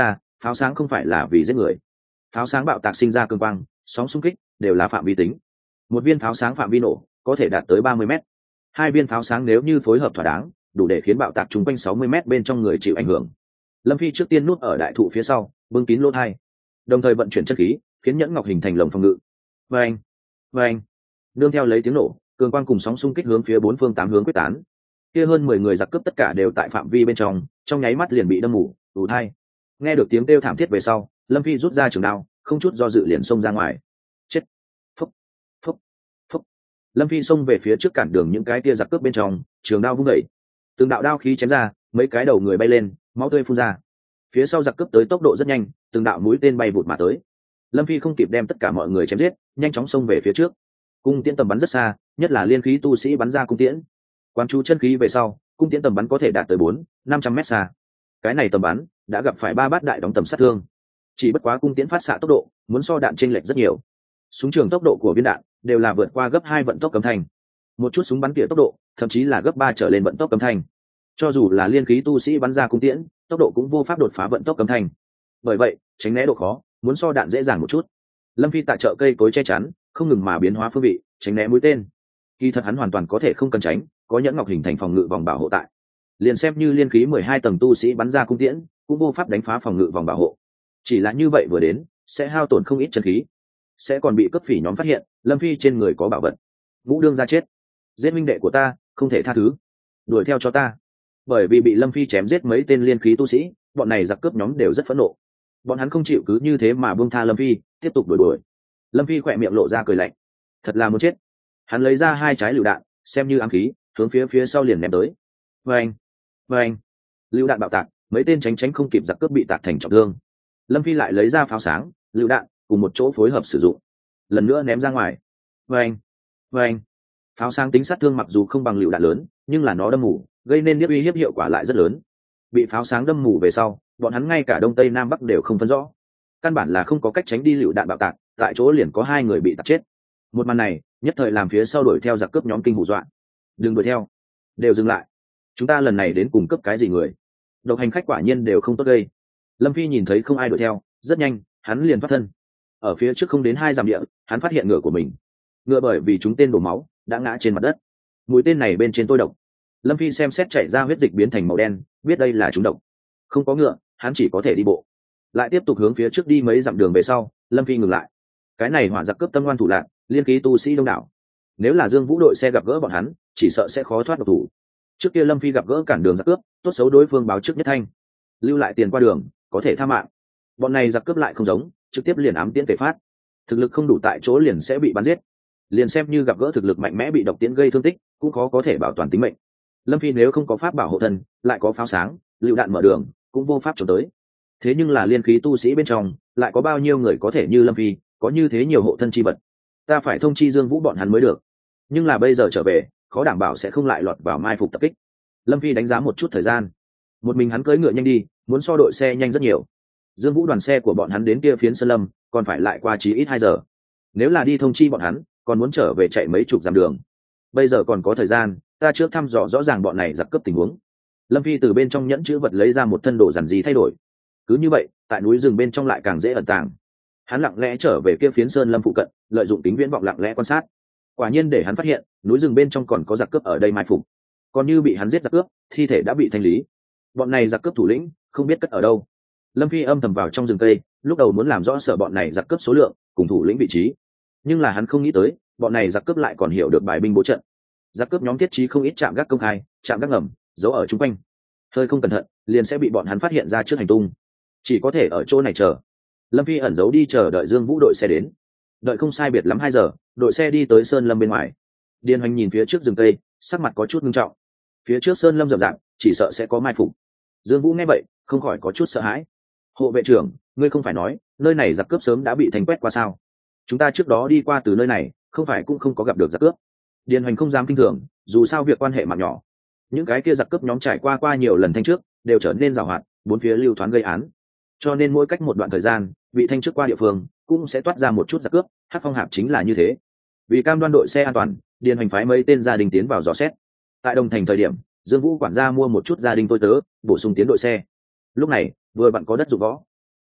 pháo sáng không phải là vì giết người. Pháo sáng bạo tạc sinh ra cường quang, sóng xung kích đều là phạm vi tính. Một viên pháo sáng phạm vi nổ có thể đạt tới 30 mét. Hai viên pháo sáng nếu như phối hợp thỏa đáng, đủ để khiến bạo tạc chung quanh 60 mét bên trong người chịu ảnh hưởng. Lâm Phi trước tiên núp ở đại thụ phía sau, bưng kín lỗ tai, đồng thời vận chuyển chất khí, khiến nhẫn ngọc hình thành lồng phòng ngự. Vâng, vâng. Nương theo lấy tiếng nổ, cường quang cùng sóng xung kích hướng phía bốn phương tám hướng quyết tán. Kia hơn 10 người giặc cướp tất cả đều tại phạm vi bên trong nháy mắt liền bị đâm mù, ù tai. Nghe được tiếng kêu thảm thiết về sau, Lâm Phi rút ra trường đao, không chút do dự liền xông ra ngoài. Chết. Phúc, phúc, phúc. Lâm Phi xông về phía trước cản đường những cái kia giặc cướp bên trong, trường đao vung dậy. Từng đạo đao khí chém ra, mấy cái đầu người bay lên, máu tươi phun ra. Phía sau giặc cướp tới tốc độ rất nhanh, từng đạo mũi tên bay vụt mà tới. Lâm Phi không kịp đem tất cả mọi người chém giết, nhanh chóng xông về phía trước. Cung tiễn tầm bắn rất xa, nhất là liên khí tu sĩ bắn ra cung tiễn. Quán chú chân khí về sau, cung tiễn tầm bắn có thể đạt tới 400-500 mét xa. Cái này tầm bắn đã gặp phải 3 bát đại đóng tầm sát thương. Chỉ bất quá cung tiễn phát xạ tốc độ muốn so đạn chênh lệch rất nhiều. Súng trường tốc độ của viên đạn đều là vượt qua gấp 2 vận tốc cấm thanh. Một chút súng bắn tỉa tốc độ thậm chí là gấp 3 trở lên vận tốc cấm thanh. Cho dù là liên khí tu sĩ bắn ra cung tiễn, tốc độ cũng vô pháp đột phá vận tốc cấm thanh. Bởi vậy, tránh né độ khó muốn so đạn dễ dàng một chút. Lâm Phi tại chợ cây cối che chắn, không ngừng mà biến hóa phương vị, tránh né mũi tên. Kỳ thật hắn hoàn toàn có thể không cần tránh, có nhẫn ngọc hình thành phòng ngự vòng bảo hộ tại. Liền xem như liên khí 12 tầng tu sĩ bắn ra cung tiễn, cũng vô pháp đánh phá phòng ngự vòng bảo hộ. Chỉ là như vậy vừa đến, sẽ hao tổn không ít chân khí, sẽ còn bị cấp phỉ nhóm phát hiện Lâm Phi trên người có bảo vật. Ngũ đương ra chết, giết minh đệ của ta, không thể tha thứ, đuổi theo cho ta. Bởi vì bị Lâm Phi chém giết mấy tên liên khí tu sĩ, bọn này giặc cướp nhóm đều rất phẫn nộ. Bọn hắn không chịu cứ như thế mà buông tha Lâm Phi, tiếp tục đuổi. Lâm Phi khỏe miệng lộ ra cười lạnh, thật là muốn chết. Hắn lấy ra 2 trái lựu đạn, xem như ám khí, hướng phía sau liền ném tới. Vâng, vâng. Lựu đạn bạo tạc, mấy tên tránh không kịp giặc cướp bị tạc thành trọng thương. Lâm Phi lại lấy ra pháo sáng, lựu đạn cùng một chỗ phối hợp sử dụng, lần nữa ném ra ngoài. Vâng, vâng. Pháo sáng tính sát thương mặc dù không bằng lựu đạn lớn, nhưng là nó đâm mù, gây nên uy hiếp hiệu quả lại rất lớn. Bị pháo sáng đâm mù về sau, bọn hắn ngay cả đông tây nam bắc đều không phân rõ, căn bản là không có cách tránh đi lựu đạn bạo tạc, tại chỗ liền có 2 người bị tạc chết. Một màn này nhất thời làm phía sau đuổi theo giặc cướp nhóm kinh hù dọa. Đừng đuổi theo, đều dừng lại, chúng ta lần này đến cùng cấp cái gì người? Độc hành khách quả nhiên đều không tốt gây. Lâm Phi nhìn thấy không ai đuổi theo, rất nhanh hắn liền thoát thân. Ở phía trước không đến 2 dặm địa, hắn phát hiện ngựa của mình. Ngựa bởi vì chúng tên đổ máu đã ngã trên mặt đất. Mũi tên này bên trên tôi độc. Lâm Phi xem xét chảy ra huyết dịch biến thành màu đen, biết đây là trúng độc. Không có ngựa, hắn chỉ có thể đi bộ. Lại tiếp tục hướng phía trước đi mấy dặm đường về sau, Lâm Phi ngừng lại. Cái này hỏa giặc cướp tâm ngoan thủ lạn, liên ký tu sĩ đông đảo. Nếu là Dương Vũ đội xe gặp gỡ bọn hắn, chỉ sợ sẽ khó thoát độc thủ. Trước kia Lâm Phi gặp gỡ cản đường giặc cướp, tốt xấu đối phương báo trước nhất thanh, lưu lại tiền qua đường, có thể tha mạng. Bọn này giặc cướp lại không giống, trực tiếp liền ám tiễn tề phát, thực lực không đủ tại chỗ liền sẽ bị bắn giết. Liền xem như gặp gỡ thực lực mạnh mẽ bị độc tiễn gây thương tích, cũng khó có thể bảo toàn tính mệnh. Lâm Phi nếu không có pháp bảo hộ thân, lại có pháo sáng, lựu đạn mở đường, cũng vô pháp trốn tới. Thế nhưng là liên khí tu sĩ bên trong, lại có bao nhiêu người có thể như Lâm Phi, có như thế nhiều hộ thân chi vật. Ta phải thông chi Dương Vũ bọn hắn mới được. Nhưng là bây giờ trở về, khó đảm bảo sẽ không lại lọt vào mai phục tập kích. Lâm Phi đánh giá một chút thời gian, một mình hắn cưỡi ngựa nhanh đi, muốn so đội xe nhanh rất nhiều. Dương Vũ đoàn xe của bọn hắn đến kia phiến sơn lâm, còn phải lại qua chí ít 2 giờ. Nếu là đi thông chi bọn hắn, còn muốn trở về chạy mấy chục dặm đường. Bây giờ còn có thời gian, ta trước thăm dò rõ ràng bọn này giặc cướp tình huống. Lâm Phi từ bên trong nhẫn chữ vật lấy ra một thân đồ dàn gì thay đổi. Cứ như vậy, tại núi rừng bên trong lại càng dễ ẩn tàng. Hắn lặng lẽ trở về kia phiến sơn lâm phụ cận, lợi dụng kính viễn vọng lặng lẽ quan sát. Quả nhiên để hắn phát hiện, núi rừng bên trong còn có giặc cướp ở đây mai phục. Còn như bị hắn giết giặc cướp, thi thể đã bị thanh lý. Bọn này giặc cướp thủ lĩnh, không biết cất ở đâu. Lâm Phi âm thầm vào trong rừng cây, lúc đầu muốn làm rõ sở bọn này giặc cướp số lượng, cùng thủ lĩnh vị trí. Nhưng là hắn không nghĩ tới, bọn này giặc cướp lại còn hiểu được bài binh bố trận. Giặc cướp nhóm thiết trí không ít trạm gác công khai, trạm gác ngầm, giấu ở chung quanh. Hơi không cẩn thận, liền sẽ bị bọn hắn phát hiện ra trước hành tung. Chỉ có thể ở chỗ này chờ. Lâm Phi ẩn giấu đi chờ đợi Dương Vũ đội xe đến. Đợi không sai biệt lắm 2 giờ, đội xe đi tới sơn lâm bên ngoài. Điền Hoành nhìn phía trước rừng cây, sắc mặt có chút nghiêm trọng. Phía trước sơn lâm rậm rạp, chỉ sợ sẽ có mai phục. Dương Vũ nghe vậy, không khỏi có chút sợ hãi. Hộ vệ trưởng, ngươi không phải nói nơi này giặc cướp sớm đã bị thanh quét qua sao? Chúng ta trước đó đi qua từ nơi này, không phải cũng không có gặp được giặc cướp. Điền Hoành không dám kinh thường, dù sao việc quan hệ mạng nhỏ. Những cái kia giặc cướp nhóm trải qua nhiều lần thanh trước, đều trở nên giàu hoạt, bốn phía lưu thoáng gây án. Cho nên mỗi cách một đoạn thời gian, vị thanh trước qua địa phương, cũng sẽ toát ra một chút giặc cướp. Hắc Phong Hạp chính là như thế. Vì cam đoan đội xe an toàn, Điền Hoành phái mấy tên gia đình tiến vào dò xét. Tại Đồng Thành thời điểm, Dương Vũ quản gia mua một chút gia đình tôi tớ, bổ sung tiến đội xe. Lúc này, vừa vặn có đất dụng võ.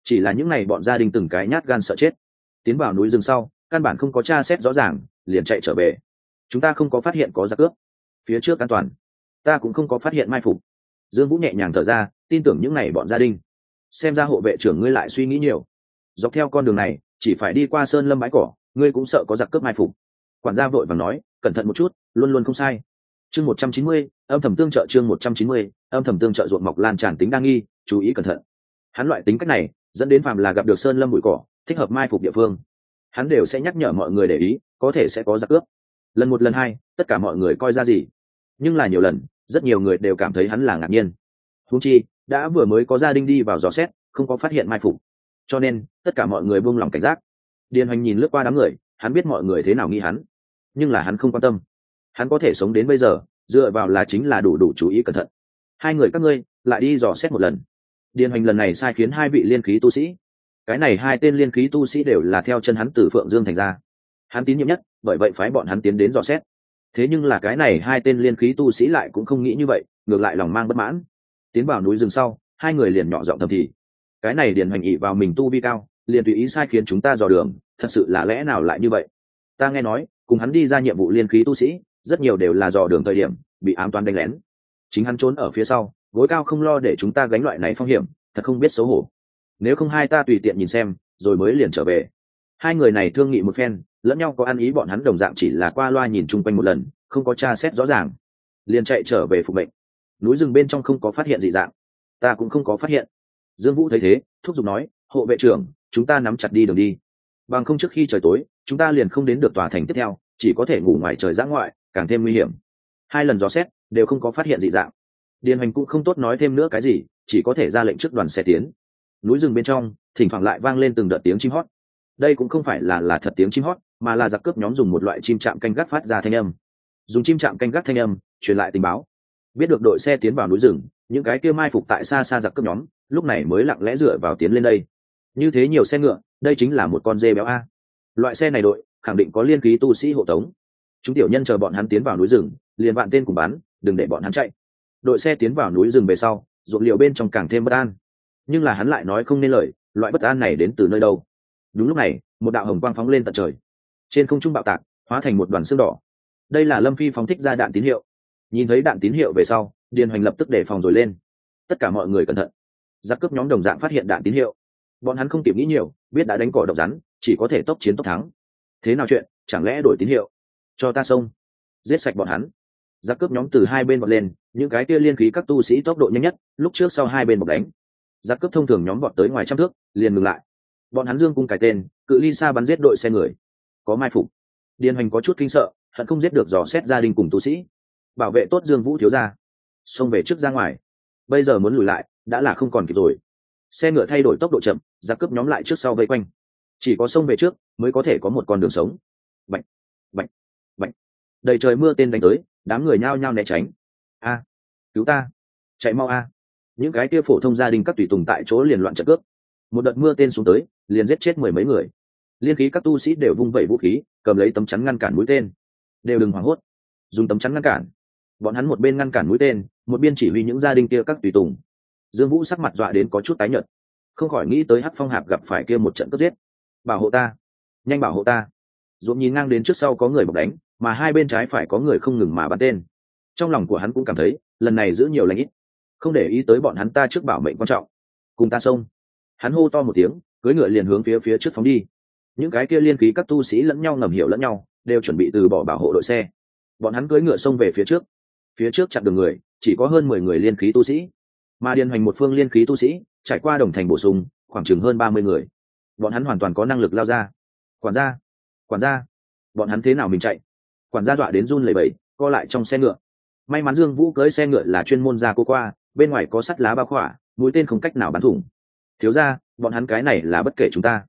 chỉ là những ngày bọn gia đình từng cái nhát gan sợ chết, tiến vào núi rừng sau căn bản không có tra xét rõ ràng liền chạy trở về. Chúng ta không có phát hiện có giặc cướp, phía trước an toàn, ta cũng không có phát hiện mai phục. Dương Vũ nhẹ nhàng thở ra, tin tưởng những ngày bọn gia đình. Xem ra hộ vệ trưởng ngươi lại suy nghĩ nhiều, dọc theo con đường này chỉ phải đi qua sơn lâm bãi cỏ, ngươi cũng sợ có giặc cướp mai phục. Quản gia vội vàng nói, cẩn thận một chút, luôn luôn không sai. Chương 190, âm thầm tương trợ. Chương 190, âm thầm tương trợ ruộng mọc lan tràn tính đa nghi, chú ý cẩn thận. Hắn loại tính cách này dẫn đến phàm là gặp được sơn lâm bụi cỏ thích hợp mai phục địa phương, hắn đều sẽ nhắc nhở mọi người để ý, có thể sẽ có giặc cướp. Lần một lần hai, tất cả mọi người coi ra gì, nhưng là nhiều lần, rất nhiều người đều cảm thấy hắn là ngạc nhiên. Huống chi đã vừa mới có gia đình đi vào dò xét, không có phát hiện mai phục, cho nên tất cả mọi người buông lòng cảnh giác. Điền Hoành nhìn lướt qua đám người, hắn biết mọi người thế nào nghi hắn, nhưng là hắn không quan tâm. Hắn có thể sống đến bây giờ dựa vào là chính là đủ chú ý cẩn thận. Hai người các ngươi lại đi dò xét một lần. Điền Hoành lần này sai khiến hai vị liên khí tu sĩ, cái này hai tên liên khí tu sĩ đều là theo chân hắn từ Phượng Dương thành ra, hắn tín nhiệm nhất, bởi vậy phái bọn hắn tiến đến dò xét. Thế nhưng là cái này hai tên liên khí tu sĩ lại cũng không nghĩ như vậy, ngược lại lòng mang bất mãn. Tiến vào núi rừng sau, hai người liền nhỏ giọng thầm thì, cái này Điền Hoành ỷ vào mình tu vi cao, liền tùy ý sai khiến chúng ta dò đường, thật sự là lẽ nào lại như vậy? Ta nghe nói cùng hắn đi ra nhiệm vụ liên khí tu sĩ rất nhiều đều là dò đường thời điểm bị ám toán đánh lén, chính hắn trốn ở phía sau, gối cao không lo để chúng ta gánh loại này phong hiểm, thật không biết xấu hổ. Nếu không hai ta tùy tiện nhìn xem rồi mới liền trở về. Hai người này thương nghị một phen, lẫn nhau có ăn ý, bọn hắn đồng dạng chỉ là qua loa nhìn chung quanh một lần, không có tra xét rõ ràng liền chạy trở về phục mệnh. Núi rừng bên trong không có phát hiện dị dạng, ta cũng không có phát hiện. Dương Vũ thấy thế thúc giục nói, hộ vệ trưởng, chúng ta nắm chặt đi đường đi, bằng không trước khi trời tối chúng ta liền không đến được tòa thành tiếp theo, chỉ có thể ngủ ngoài trời giã ngoại, càng thêm nguy hiểm. Hai lần dò xét đều không có phát hiện dị dạng. Điền Hoành cũng không tốt nói thêm nữa cái gì, chỉ có thể ra lệnh trước đoàn xe tiến. Núi rừng bên trong thỉnh thoảng lại vang lên từng đợt tiếng chim hót. Đây cũng không phải là thật tiếng chim hót, mà là giặc cướp nhóm dùng một loại chim chạm canh gác phát ra thanh âm. Dùng chim chạm canh gác thanh âm truyền lại tình báo, biết được đội xe tiến vào núi rừng, những cái kia mai phục tại xa xa giặc cướp nhóm lúc này mới lặng lẽ dựa vào tiến lên đây. Như thế nhiều xe ngựa, đây chính là một con dê béo a. Loại xe này đội khẳng định có liên khí tu sĩ hộ tống. Chúng tiểu nhân chờ bọn hắn tiến vào núi rừng, liền vạn tên cùng bắn, đừng để bọn hắn chạy. Đội xe tiến vào núi rừng về sau, ruộng liệu bên trong càng thêm bất an. Nhưng là hắn lại nói không nên lời, loại bất an này đến từ nơi đâu. Đúng lúc này, một đạo hồng quang phóng lên tận trời, trên không trung bạo tạc, hóa thành một đoàn xương đỏ. Đây là Lâm Phi phóng thích ra đạn tín hiệu. Nhìn thấy đạn tín hiệu về sau, Điền Hoành lập tức đề phòng rồi lên. Tất cả mọi người cẩn thận. Giặc cướp nhóm đồng dạng phát hiện đạn tín hiệu, bọn hắn không kịp nghĩ nhiều, biết đã đánh cỏ độc rắn, chỉ có thể tốc chiến tốc thắng. Thế nào chuyện, chẳng lẽ đổi tín hiệu? Cho ta xông, giết sạch bọn hắn. Giặc cướp nhóm từ hai bên vọt lên, những cái kia liên khí các tu sĩ tốc độ nhanh nhất, lúc trước sau hai bên bọc đánh. Giặc cướp thông thường nhóm vọt tới ngoài trăm thước, liền ngừng lại. Bọn hắn dương cung cái tên, cự ly xa bắn giết đội xe người. Có mai phục. Điền Hoành có chút kinh sợ, hận không giết được dò xét gia đình cùng tu sĩ. Bảo vệ tốt Dương Vũ thiếu gia, xông về trước ra ngoài. Bây giờ muốn lùi lại, đã là không còn kịp rồi. Xe ngựa thay đổi tốc độ chậm, giặc cướp nhóm lại trước sau vây quanh. Chỉ có xông về trước mới có thể có một con đường sống. Bạch, bạch, bạch. Đầy trời mưa tên đánh tới, đám người nhao nhao né tránh. A, cứu ta, chạy mau a. Những cái kia phổ thông gia đình các tùy tùng tại chỗ liền loạn trận cướp. Một đợt mưa tên xuống tới, liền giết chết mười mấy người. Liên khí các tu sĩ đều vung vẩy vũ khí, cầm lấy tấm chắn ngăn cản mũi tên. Đều đừng hoảng hốt, dùng tấm chắn ngăn cản. Bọn hắn một bên ngăn cản mũi tên, một bên chỉ huy những gia đình kia các tùy tùng. Dương Vũ sắc mặt dọa đến có chút tái nhợt, không khỏi nghĩ tới Hắc Phong Hạp gặp phải kia một trận cướp giết. Bảo hộ ta, nhanh bảo hộ ta. Dũng nhìn ngang đến trước sau có người bọc đánh, mà hai bên trái phải có người không ngừng mà bắn tên. Trong lòng của hắn cũng cảm thấy lần này giữ nhiều lãnh ít, không để ý tới bọn hắn, ta trước bảo mệnh quan trọng. Cùng ta xông. Hắn hô to một tiếng, cưỡi ngựa liền hướng phía trước phóng đi. Những cái kia liên khí các tu sĩ lẫn nhau ngầm hiểu lẫn nhau, đều chuẩn bị từ bỏ bảo hộ đội xe. Bọn hắn cưỡi ngựa xông về phía trước chặn đường người chỉ có hơn 10 người liên khí tu sĩ, mà Điền Hoành một phương liên khí tu sĩ trải qua đồng thành bổ sung khoảng chừng hơn 30 người. Bọn hắn hoàn toàn có năng lực lao ra. Quản gia, bọn hắn thế nào mình chạy? Quản gia dọa đến run lẩy bẩy, co lại trong xe ngựa. May mắn Dương Vũ cưỡi xe ngựa là chuyên môn gia cô qua, bên ngoài có sắt lá bao khỏa, mũi tên không cách nào bắn thủng. Thiếu gia, bọn hắn cái này là bất kể chúng ta.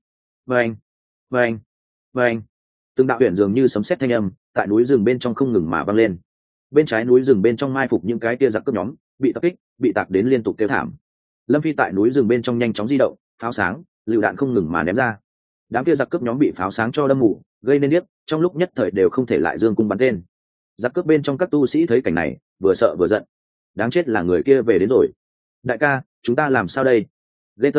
Vâng. Từng đạo huyền dường như sấm sét thanh âm tại núi rừng bên trong không ngừng mà vang lên. Bên trái núi rừng bên trong mai phục những cái kia giặc cướp nhóm bị tập kích, bị tạc đến liên tục kêu thảm. Lâm Phi tại núi rừng bên trong nhanh chóng di động, pháo sáng, lựu đạn không ngừng mà ném ra. Đám kia giặc cướp nhóm bị pháo sáng cho đâm mù, gây nên điếc, trong lúc nhất thời đều không thể lại dương cung bắn tên. Giặc cướp bên trong các tu sĩ thấy cảnh này, vừa sợ vừa giận. Đáng chết là người kia về đến rồi. Đại ca, chúng ta làm sao đây? Ghê tởm,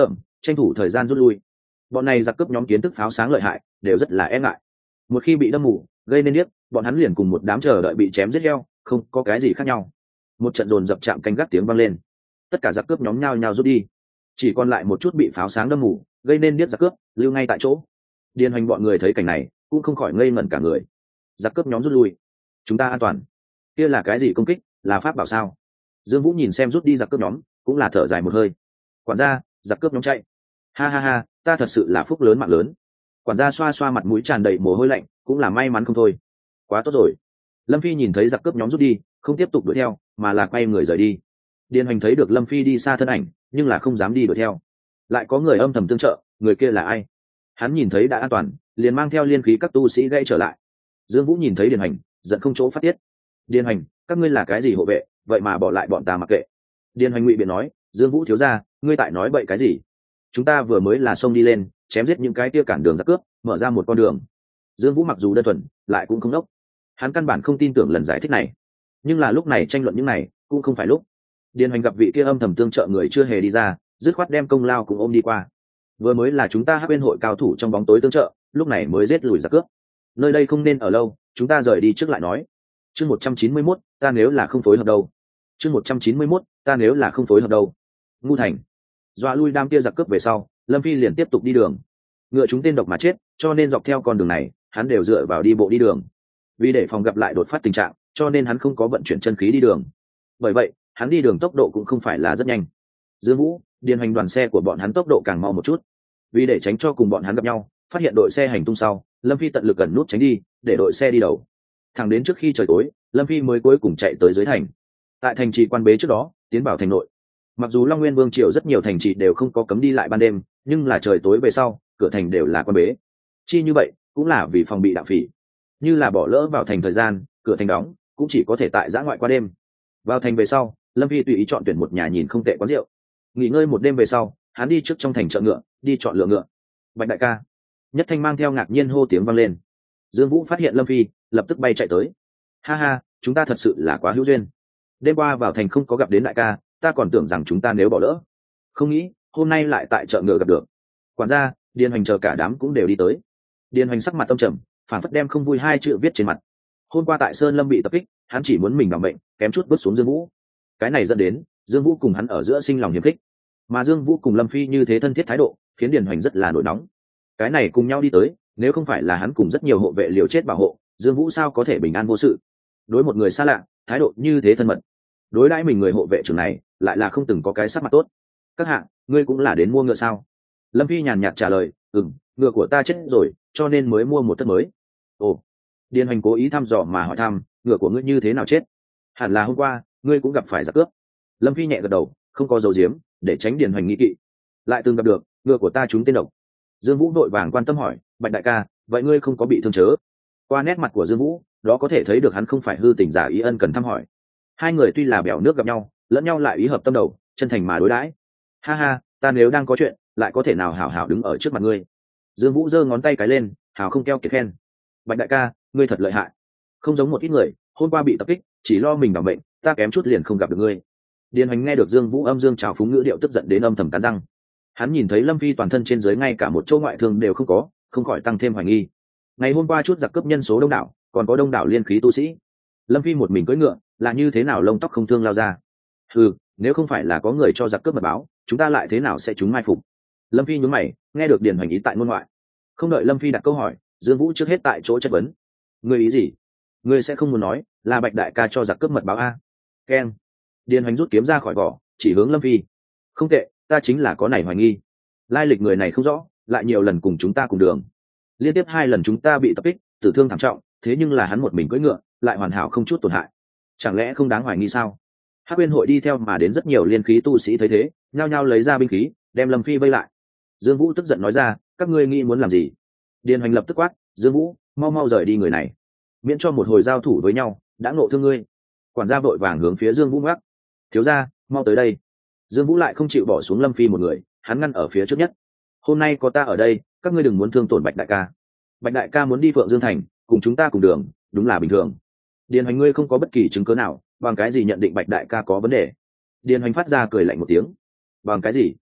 tranh thủ thời gian rút lui. Bọn này giặc cướp nhóm kiến thức pháo sáng lợi hại, đều rất là e ngại. Một khi bị đâm mù gây nên điếc, bọn hắn liền cùng một đám chờ đợi bị chém giết heo, không có cái gì khác nhau. Một trận dồn dập chạm canh gác tiếng vang lên, tất cả giặc cướp nhóm nhao nhao rút đi, chỉ còn lại một chút bị pháo sáng đâm mù gây nên điếc giặc cướp lưu ngay tại chỗ. Điền Hoành bọn người thấy cảnh này cũng không khỏi ngây ngẩn cả người. Giặc cướp nhóm rút lui, chúng ta an toàn. Kia là cái gì công kích, là pháp bảo sao? Dương Vũ nhìn xem rút đi giặc cướp nhóm cũng là thở dài một hơi. Quản gia, giặc cướp nhóm chạy. Ha ha ha, ta thật sự là phúc lớn mạng lớn. Quản gia xoa xoa mặt mũi tràn đầy mồ hôi lạnh, cũng là may mắn không thôi. Quá tốt rồi. Lâm Phi nhìn thấy giặc cướp nhóm rút đi, không tiếp tục đuổi theo mà là quay người rời đi. Điền Hoành thấy được Lâm Phi đi xa thân ảnh nhưng là không dám đi đuổi theo. Lại có người âm thầm tương trợ, người kia là ai? Hắn nhìn thấy đã an toàn liền mang theo liên khí các tu sĩ gây trở lại. Dương Vũ nhìn thấy Điền Hoành giận không chỗ phát tiết. Điền Hoành, các ngươi là cái gì hộ vệ, vậy mà bỏ lại bọn ta mặc kệ? Điền Hoành ngụy biện nói, Dương Vũ thiếu gia, ngươi tại nói bậy cái gì? Chúng ta vừa mới là xông đi lên chém giết những cái tia cản đường giặc cướp, mở ra một con đường. Dương Vũ mặc dù đơn thuần lại cũng không đốc, hắn căn bản không tin tưởng lần giải thích này. Nhưng là lúc này tranh luận những này cũng không phải lúc. Điền Hoành gặp vị kia âm thầm tương trợ người chưa hề đi ra, dứt khoát đem công lao cùng ôm đi qua. Vừa mới là chúng ta Hắc Bên hội cao thủ trong bóng tối tương trợ, lúc này mới giết lùi giặc cướp. Nơi đây không nên ở lâu, chúng ta rời đi trước lại nói. Chương 191, ta nếu là không phối hợp đâu. Chương 191, ta nếu là không phối hợp đâu. Ngu Thành. Dọa lui đám kia giặc cướp về sau, Lâm Phi liền tiếp tục đi đường. Ngựa chúng tên độc mà chết, cho nên dọc theo con đường này, hắn đều dựa vào đi bộ đi đường. Vì để phòng gặp lại đột phát tình trạng, cho nên hắn không có vận chuyển chân khí đi đường. Bởi vậy, hắn đi đường tốc độ cũng không phải là rất nhanh. Dương Vũ, Điền Hoành đoàn xe của bọn hắn tốc độ càng mau một chút. Vì để tránh cho cùng bọn hắn gặp nhau, phát hiện đội xe hành tung sau, Lâm Phi tận lực gần nút tránh đi, để đội xe đi đầu. Thẳng đến trước khi trời tối, Lâm Phi mới cuối cùng chạy tới dưới thành. Tại thành trì quan bế trước đó, tiến vào thành nội. Mặc dù Long Nguyên Vương triều rất nhiều thành trì đều không có cấm đi lại ban đêm, nhưng là trời tối về sau, cửa thành đều là quan bế. Chi như vậy, cũng là vì phòng bị đạo phỉ. Như là bỏ lỡ vào thành thời gian, cửa thành đóng, cũng chỉ có thể tại giã ngoại qua đêm. Vào thành về sau, Lâm Phi tùy ý chọn tuyển một nhà nhìn không tệ quán rượu. Nghỉ ngơi một đêm về sau, hắn đi trước trong thành chợ ngựa, đi chọn lựa ngựa. Bạch đại ca. Nhất Thanh mang theo ngạc nhiên hô tiếng vang lên. Dương Vũ phát hiện Lâm Phi, lập tức bay chạy tới. Ha ha, chúng ta thật sự là quá hữu duyên. Đêm qua vào thành không có gặp đến đại ca, ta còn tưởng rằng chúng ta nếu bỏ lỡ. Không nghĩ, hôm nay lại tại chợ ngựa gặp được. Quản gia, Điền Hoành chờ cả đám cũng đều đi tới. Điền Hoành sắc mặt tâm trầm, phản phất đem không vui hai chữ viết trên mặt. Hôm qua tại Sơn Lâm bị tập kích, hắn chỉ muốn mình bảo mệnh, kém chút bước xuống Dương Vũ. Cái này dẫn đến Dương Vũ cùng hắn ở giữa sinh lòng hiềm khích, mà Dương Vũ cùng Lâm Phi như thế thân thiết thái độ, khiến Điền Hoành rất là nổi nóng. Cái này cùng nhau đi tới, nếu không phải là hắn cùng rất nhiều hộ vệ liều chết bảo hộ, Dương Vũ sao có thể bình an vô sự? Đối một người xa lạ, thái độ như thế thân mật, đối đãi mình người hộ vệ trưởng này lại là không từng có cái sắc mặt tốt. Các hạ, ngươi cũng là đến mua ngựa sao? Lâm Phi nhàn nhạt trả lời, ngựa của ta chết rồi, cho nên mới mua một thất mới. Ồ. Điền Hoành cố ý thăm dò mà hỏi thăm, ngựa của ngươi như thế nào chết? Hẳn là hôm qua ngươi cũng gặp phải giặc cướp. Lâm Phi nhẹ gật đầu, không có dấu diếm, để tránh Điền Hoành nghi kỵ. Lại từng gặp được, ngựa của ta trúng tên độc. Dương Vũ đội vàng quan tâm hỏi, Bạch đại ca, vậy ngươi không có bị thương chớ? Qua nét mặt của Dương Vũ, đó có thể thấy được hắn không phải hư tình giả ý ân cần thăm hỏi. Hai người tuy là bèo nước gặp nhau, lẫn nhau lại ý hợp tâm đầu, chân thành mà đối đãi. Ha ha, ta nếu đang có chuyện, lại có thể nào hảo hảo đứng ở trước mặt ngươi? Dương Vũ giơ ngón tay cái lên, hảo không keo kiệt khen. Bạch đại ca, ngươi thật lợi hại. Không giống một ít người, hôm qua bị tập kích, chỉ lo mình bảo mệnh, ta kém chút liền không gặp được ngươi. Điền Hoành nghe được Dương Vũ âm dương trào phúng ngữ điệu tức giận đến âm thầm cắn răng. Hắn nhìn thấy Lâm Phi toàn thân trên dưới ngay cả một chỗ ngoại thương đều không có, không khỏi tăng thêm hoài nghi. Ngày hôm qua chút giặc cướp nhân số đông đảo, còn có đông đảo liên khí tu sĩ. Lâm Phi một mình cưỡi ngựa, là như thế nào lông tóc không thương lao ra? Nếu không phải là có người cho giặc cướp mật báo, chúng ta lại thế nào sẽ chúng mai phục? Lâm Phi nhướng mày, nghe được Điền Hoành ý tại ngôn ngoại. Không đợi Lâm Phi đặt câu hỏi, Dương Vũ trước hết tại chỗ chất vấn. Ngươi ý gì? Ngươi sẽ không muốn nói là Bạch đại ca cho giặc cướp mật báo a? Keng. Điền Hoành rút kiếm ra khỏi vỏ, chỉ hướng Lâm Phi. Không tệ, ta chính là có này hoài nghi. Lai lịch người này không rõ, lại nhiều lần cùng chúng ta cùng đường. Liên tiếp 2 lần chúng ta bị tập kích, tử thương thảm trọng, thế nhưng là hắn một mình cưỡi ngựa, lại hoàn hảo không chút tổn hại. Chẳng lẽ không đáng hoài nghi sao? Hắc Uyên hội đi theo mà đến rất nhiều liên khí tu sĩ thấy thế, nhao nhao lấy ra binh khí, đem Lâm Phi vây lại. Dương Vũ tức giận nói ra, các ngươi nghĩ muốn làm gì? Điền Hoành lập tức quát, Dương Vũ, mau mau rời đi người này, miễn cho một hồi giao thủ với nhau đã ngộ thương ngươi. Quản gia vội vàng hướng phía Dương Vũ ngắc, thiếu gia, mau tới đây. Dương Vũ lại không chịu bỏ xuống Lâm Phi một người, hắn ngăn ở phía trước nhất. Hôm nay có ta ở đây, các ngươi đừng muốn thương tổn Bạch đại ca. Bạch đại ca muốn đi Phượng Dương thành, cùng chúng ta cùng đường, đúng là bình thường. Điền Hoành, ngươi không có bất kỳ chứng cứ nào, bằng cái gì nhận định Bạch đại ca có vấn đề? Điền Hoành phát ra cười lạnh một tiếng. Bằng cái gì?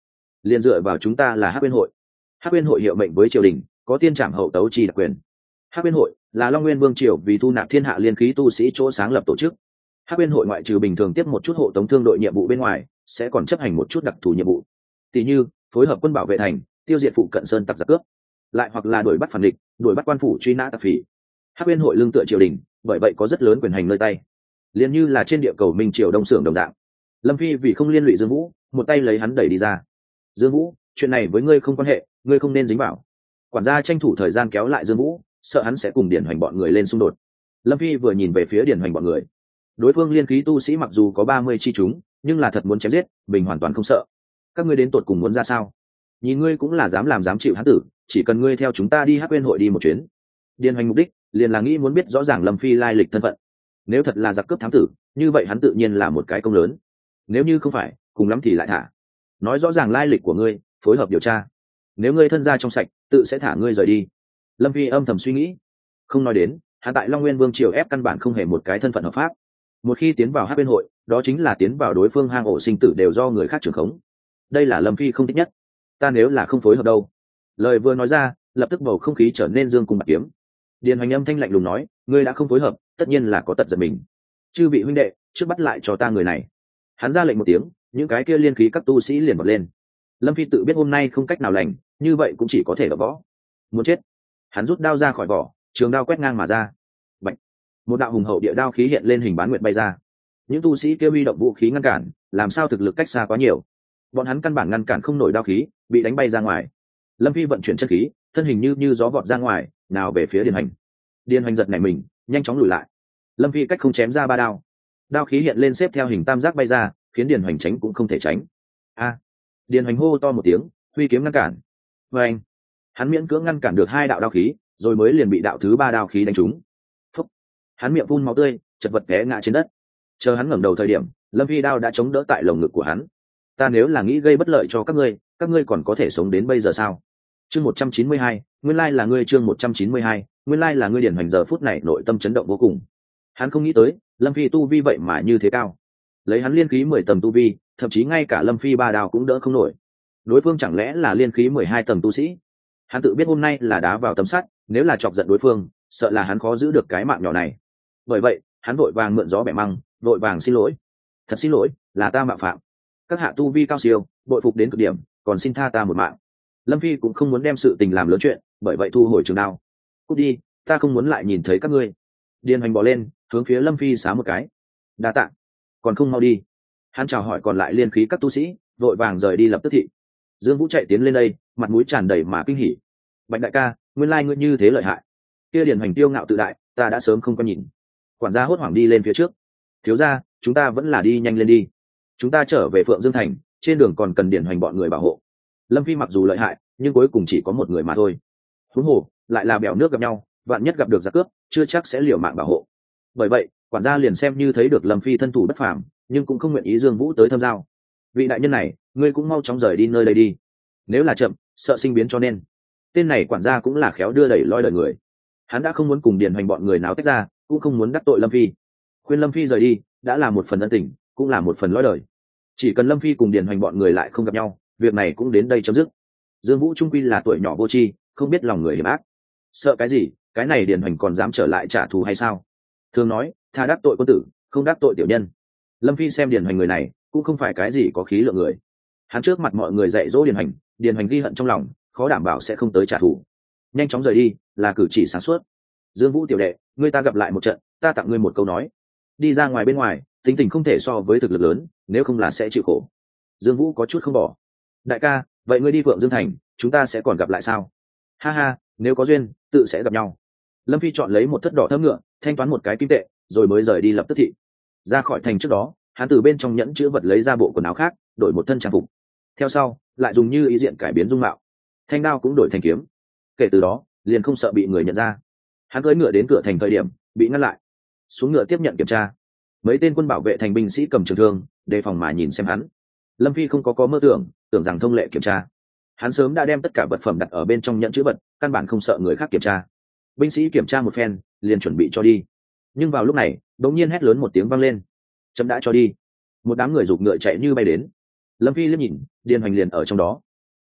liền dựa vào chúng ta là Hắc Uyên hội. Hắc Uyên hội hiệu mệnh với triều đình, có tiên trảm hậu tấu chi đặc quyền. Hắc Uyên hội là Long Nguyên Vương triều vì thu nạp thiên hạ liên khí tu sĩ chỗ sáng lập tổ chức. Hắc Uyên hội ngoại trừ bình thường tiếp một chút hộ tống thương đội nhiệm vụ bên ngoài, sẽ còn chấp hành một chút đặc thù nhiệm vụ, tỷ như phối hợp quân bảo vệ thành, tiêu diệt phụ cận sơn tặc giặc cướp, lại hoặc là đuổi bắt phản địch, đuổi bắt quan phủ truy nã tặc phỉ. Hắc Uyên hội lương tựa triều đình, bởi vậy có rất lớn quyền hành nơi tay, liền như là trên địa cầu Minh triều Đông Sưởng đồng dạng. Lâm Phi vì không liên lụy Dương Vũ, một tay lấy hắn đẩy đi ra. Dương Vũ, chuyện này với ngươi không quan hệ, ngươi không nên dính vào. Quản gia tranh thủ thời gian kéo lại Dương Vũ, sợ hắn sẽ cùng Điển Hoành bọn người lên xung đột. Lâm Phi vừa nhìn về phía Điển Hoành bọn người, đối phương liên khí tu sĩ mặc dù có 30 chi chúng, nhưng là thật muốn chém giết mình hoàn toàn không sợ. Các ngươi đến tột cùng muốn ra sao? Nhìn ngươi cũng là dám làm dám chịu hắn tử, chỉ cần ngươi theo chúng ta đi Hắc Uyên hội đi một chuyến. Điển Hoành mục đích liền là nghĩ muốn biết rõ ràng Lâm Phi lai lịch thân phận. Nếu thật là giặc cướp thám tử, như vậy hắn tự nhiên là một cái công lớn. Nếu như không phải, cùng lắm thì lại thả. Nói rõ ràng lai lịch của ngươi, phối hợp điều tra. Nếu ngươi thân gia trong sạch, tự sẽ thả ngươi rời đi. Lâm Phi âm thầm suy nghĩ. Không nói đến, hắn tại Long Nguyên Vương triều ép căn bản không hề một cái thân phận hợp pháp. Một khi tiến vào Hắc Uyên hội, đó chính là tiến vào đối phương hang ổ sinh tử đều do người khác trưởng khống. Đây là Lâm Phi không thích nhất. Ta nếu là không phối hợp đâu. Lời vừa nói ra, lập tức bầu không khí trở nên dương cung bạc kiếm. Điền Hoành âm thanh lạnh lùng nói, ngươi đã không phối hợp, tất nhiên là có tật giật mình. Chư vị huynh đệ, trước bắt lại cho ta người này. Hắn ra lệnh một tiếng, những cái kia liên khí các tu sĩ liền bật lên. Lâm Phi tự biết hôm nay không cách nào lành, như vậy cũng chỉ có thể đập võ. Muốn chết. Hắn rút đao ra khỏi vỏ, trường đao quét ngang mà ra. Bạch. Một đạo hùng hậu địa đao khí hiện lên hình bán nguyệt bay ra. Những tu sĩ kia huy động vũ khí ngăn cản, làm sao thực lực cách xa quá nhiều. Bọn hắn căn bản ngăn cản không nổi đao khí, bị đánh bay ra ngoài. Lâm Phi vận chuyển chân khí, thân hình như gió vọt ra ngoài, nào về phía Điền Hoành. Điền Hoành giật nảy mình, nhanh chóng lùi lại. Lâm Phi cách không chém ra 3 đao. Đao khí hiện lên xếp theo hình tam giác bay ra, khiến Điền Hoành tránh cũng không thể tránh. A! Điền Hoành hô to một tiếng, huy kiếm ngăn cản. Và anh, hắn miễn cưỡng ngăn cản được 2 đạo đao khí, rồi mới liền bị đạo thứ 3 đao khí đánh trúng. Phúc! Hắn miệng phun máu tươi, chật vật té ngã trên đất. Chờ hắn ngẩng đầu thời điểm, Lâm Phi đao đã chống đỡ tại lồng ngực của hắn. Ta nếu là nghĩ gây bất lợi cho các ngươi còn có thể sống đến bây giờ sao? Chương 192, nguyên lai là ngươi. Chương 192, nguyên lai là ngươi. Điển Hoành giờ phút này nội tâm chấn động vô cùng. Hắn không nghĩ tới, Lâm Phi tu vi vậy mà như thế cao. Lấy hắn liên khí 10 tầng tu vi, thậm chí ngay cả Lâm Phi 3 đao cũng đỡ không nổi. Đối phương chẳng lẽ là liên khí 12 tầng tu sĩ? Hắn tự biết hôm nay là đá vào tấm sắt, nếu là chọc giận đối phương, sợ là hắn khó giữ được cái mạng nhỏ này. Bởi vậy, hắn vội vàng mượn gió bẻ măng, vội vàng xin lỗi. Thật xin lỗi, là ta mạo phạm. Các hạ tu vi cao siêu, bội phục đến cực điểm, còn xin tha ta một mạng. Lâm Phi cũng không muốn đem sự tình làm lớn chuyện, bởi vậy thu hồi trường đao. Cút đi, ta không muốn lại nhìn thấy các ngươi. Điền Hoành bò lên, hướng phía Lâm Phi xá một cái. Đa tạ. Còn không mau đi. Hắn chào hỏi còn lại liên khí các tu sĩ, vội vàng rời đi lập tức thị. Dương Vũ chạy tiến lên đây, mặt mũi tràn đầy mà kinh hỉ. Bạch đại ca, nguyên lai ngươi như thế lợi hại. Kia Điền Hoành tiêu ngạo tự đại, ta đã sớm không có nhìn. Quản gia hốt hoảng đi lên phía trước. Thiếu gia, chúng ta vẫn là đi nhanh lên đi. Chúng ta trở về Phượng Dương thành, trên đường còn cần Điền Hoành bọn người bảo hộ. Lâm Phi mặc dù lợi hại, nhưng cuối cùng chỉ có một người mà thôi. Huống hồ lại là bèo nước gặp nhau, vạn nhất gặp được giặc cướp, chưa chắc sẽ liều mạng bảo hộ. Bởi vậy, quản gia liền xem như thấy được Lâm Phi thân thủ bất phàm, nhưng cũng không nguyện ý Dương Vũ tới thâm giao. Vị đại nhân này, ngươi cũng mau chóng rời đi nơi đây đi. Nếu là chậm, sợ sinh biến cho nên. Tên này quản gia cũng là khéo đưa đẩy lôi đời người. Hắn đã không muốn cùng Điền Hoành bọn người náo tách ra, cũng không muốn đắc tội Lâm Phi. Khuyên Lâm Phi rời đi, đã là một phần ân tình, cũng là một phần lối đời. Chỉ cần Lâm Phi cùng Điền Hoành bọn người lại không gặp nhau, việc này cũng đến đây chấm dứt. Dương Vũ trung quy là tuổi nhỏ vô tri, không biết lòng người hiểm ác. Sợ cái gì, cái này Điền Hoành còn dám trở lại trả thù hay sao? Thường nói, tha đắc tội quân tử, không đắc tội tiểu nhân. Lâm Phi xem Điền Hoành người này, cũng không phải cái gì có khí lượng người. Hắn trước mặt mọi người dạy dỗ Điền Hoành ghi hận trong lòng, khó đảm bảo sẽ không tới trả thù. Nhanh chóng rời đi, là cử chỉ sáng suốt. Dương Vũ tiểu đệ, ngươi ta gặp lại một trận, ta tặng ngươi một câu nói. Đi ra ngoài bên ngoài, tính tình không thể so với thực lực lớn, nếu không là sẽ chịu khổ. Dương Vũ có chút không bỏ. Đại ca, vậy ngươi đi Phượng Dương thành, chúng ta sẽ còn gặp lại sao? Ha ha, nếu có duyên, tự sẽ gặp nhau. Lâm Phi chọn lấy một thất đỏ thấm ngựa, thanh toán một cái kim tệ, rồi mới rời đi lập tức thị. Ra khỏi thành trước đó, hắn từ bên trong nhẫn chữ vật lấy ra bộ quần áo khác, đổi một thân trang phục. Theo sau, lại dùng như ý diện cải biến dung mạo. Thanh đao cũng đổi thành kiếm. Kể từ đó, liền không sợ bị người nhận ra. Hắn cưỡi ngựa đến cửa thành thời điểm, bị ngăn lại. Xuống ngựa tiếp nhận kiểm tra. Mấy tên quân bảo vệ thành binh sĩ cầm trường thương, đề phòng mà nhìn xem hắn. Lâm Phi không có mơ tưởng rằng thông lệ kiểm tra. Hắn sớm đã đem tất cả vật phẩm đặt ở bên trong nhẫn chữ vật, căn bản không sợ người khác kiểm tra. Binh sĩ kiểm tra một phen, liền chuẩn bị cho đi. Nhưng vào lúc này, đống nhiên hét lớn một tiếng vang lên. Chấm đã cho đi. Một đám người giục ngựa chạy như bay đến. Lâm Phi liếc nhìn, Điền Hoành liền ở trong đó,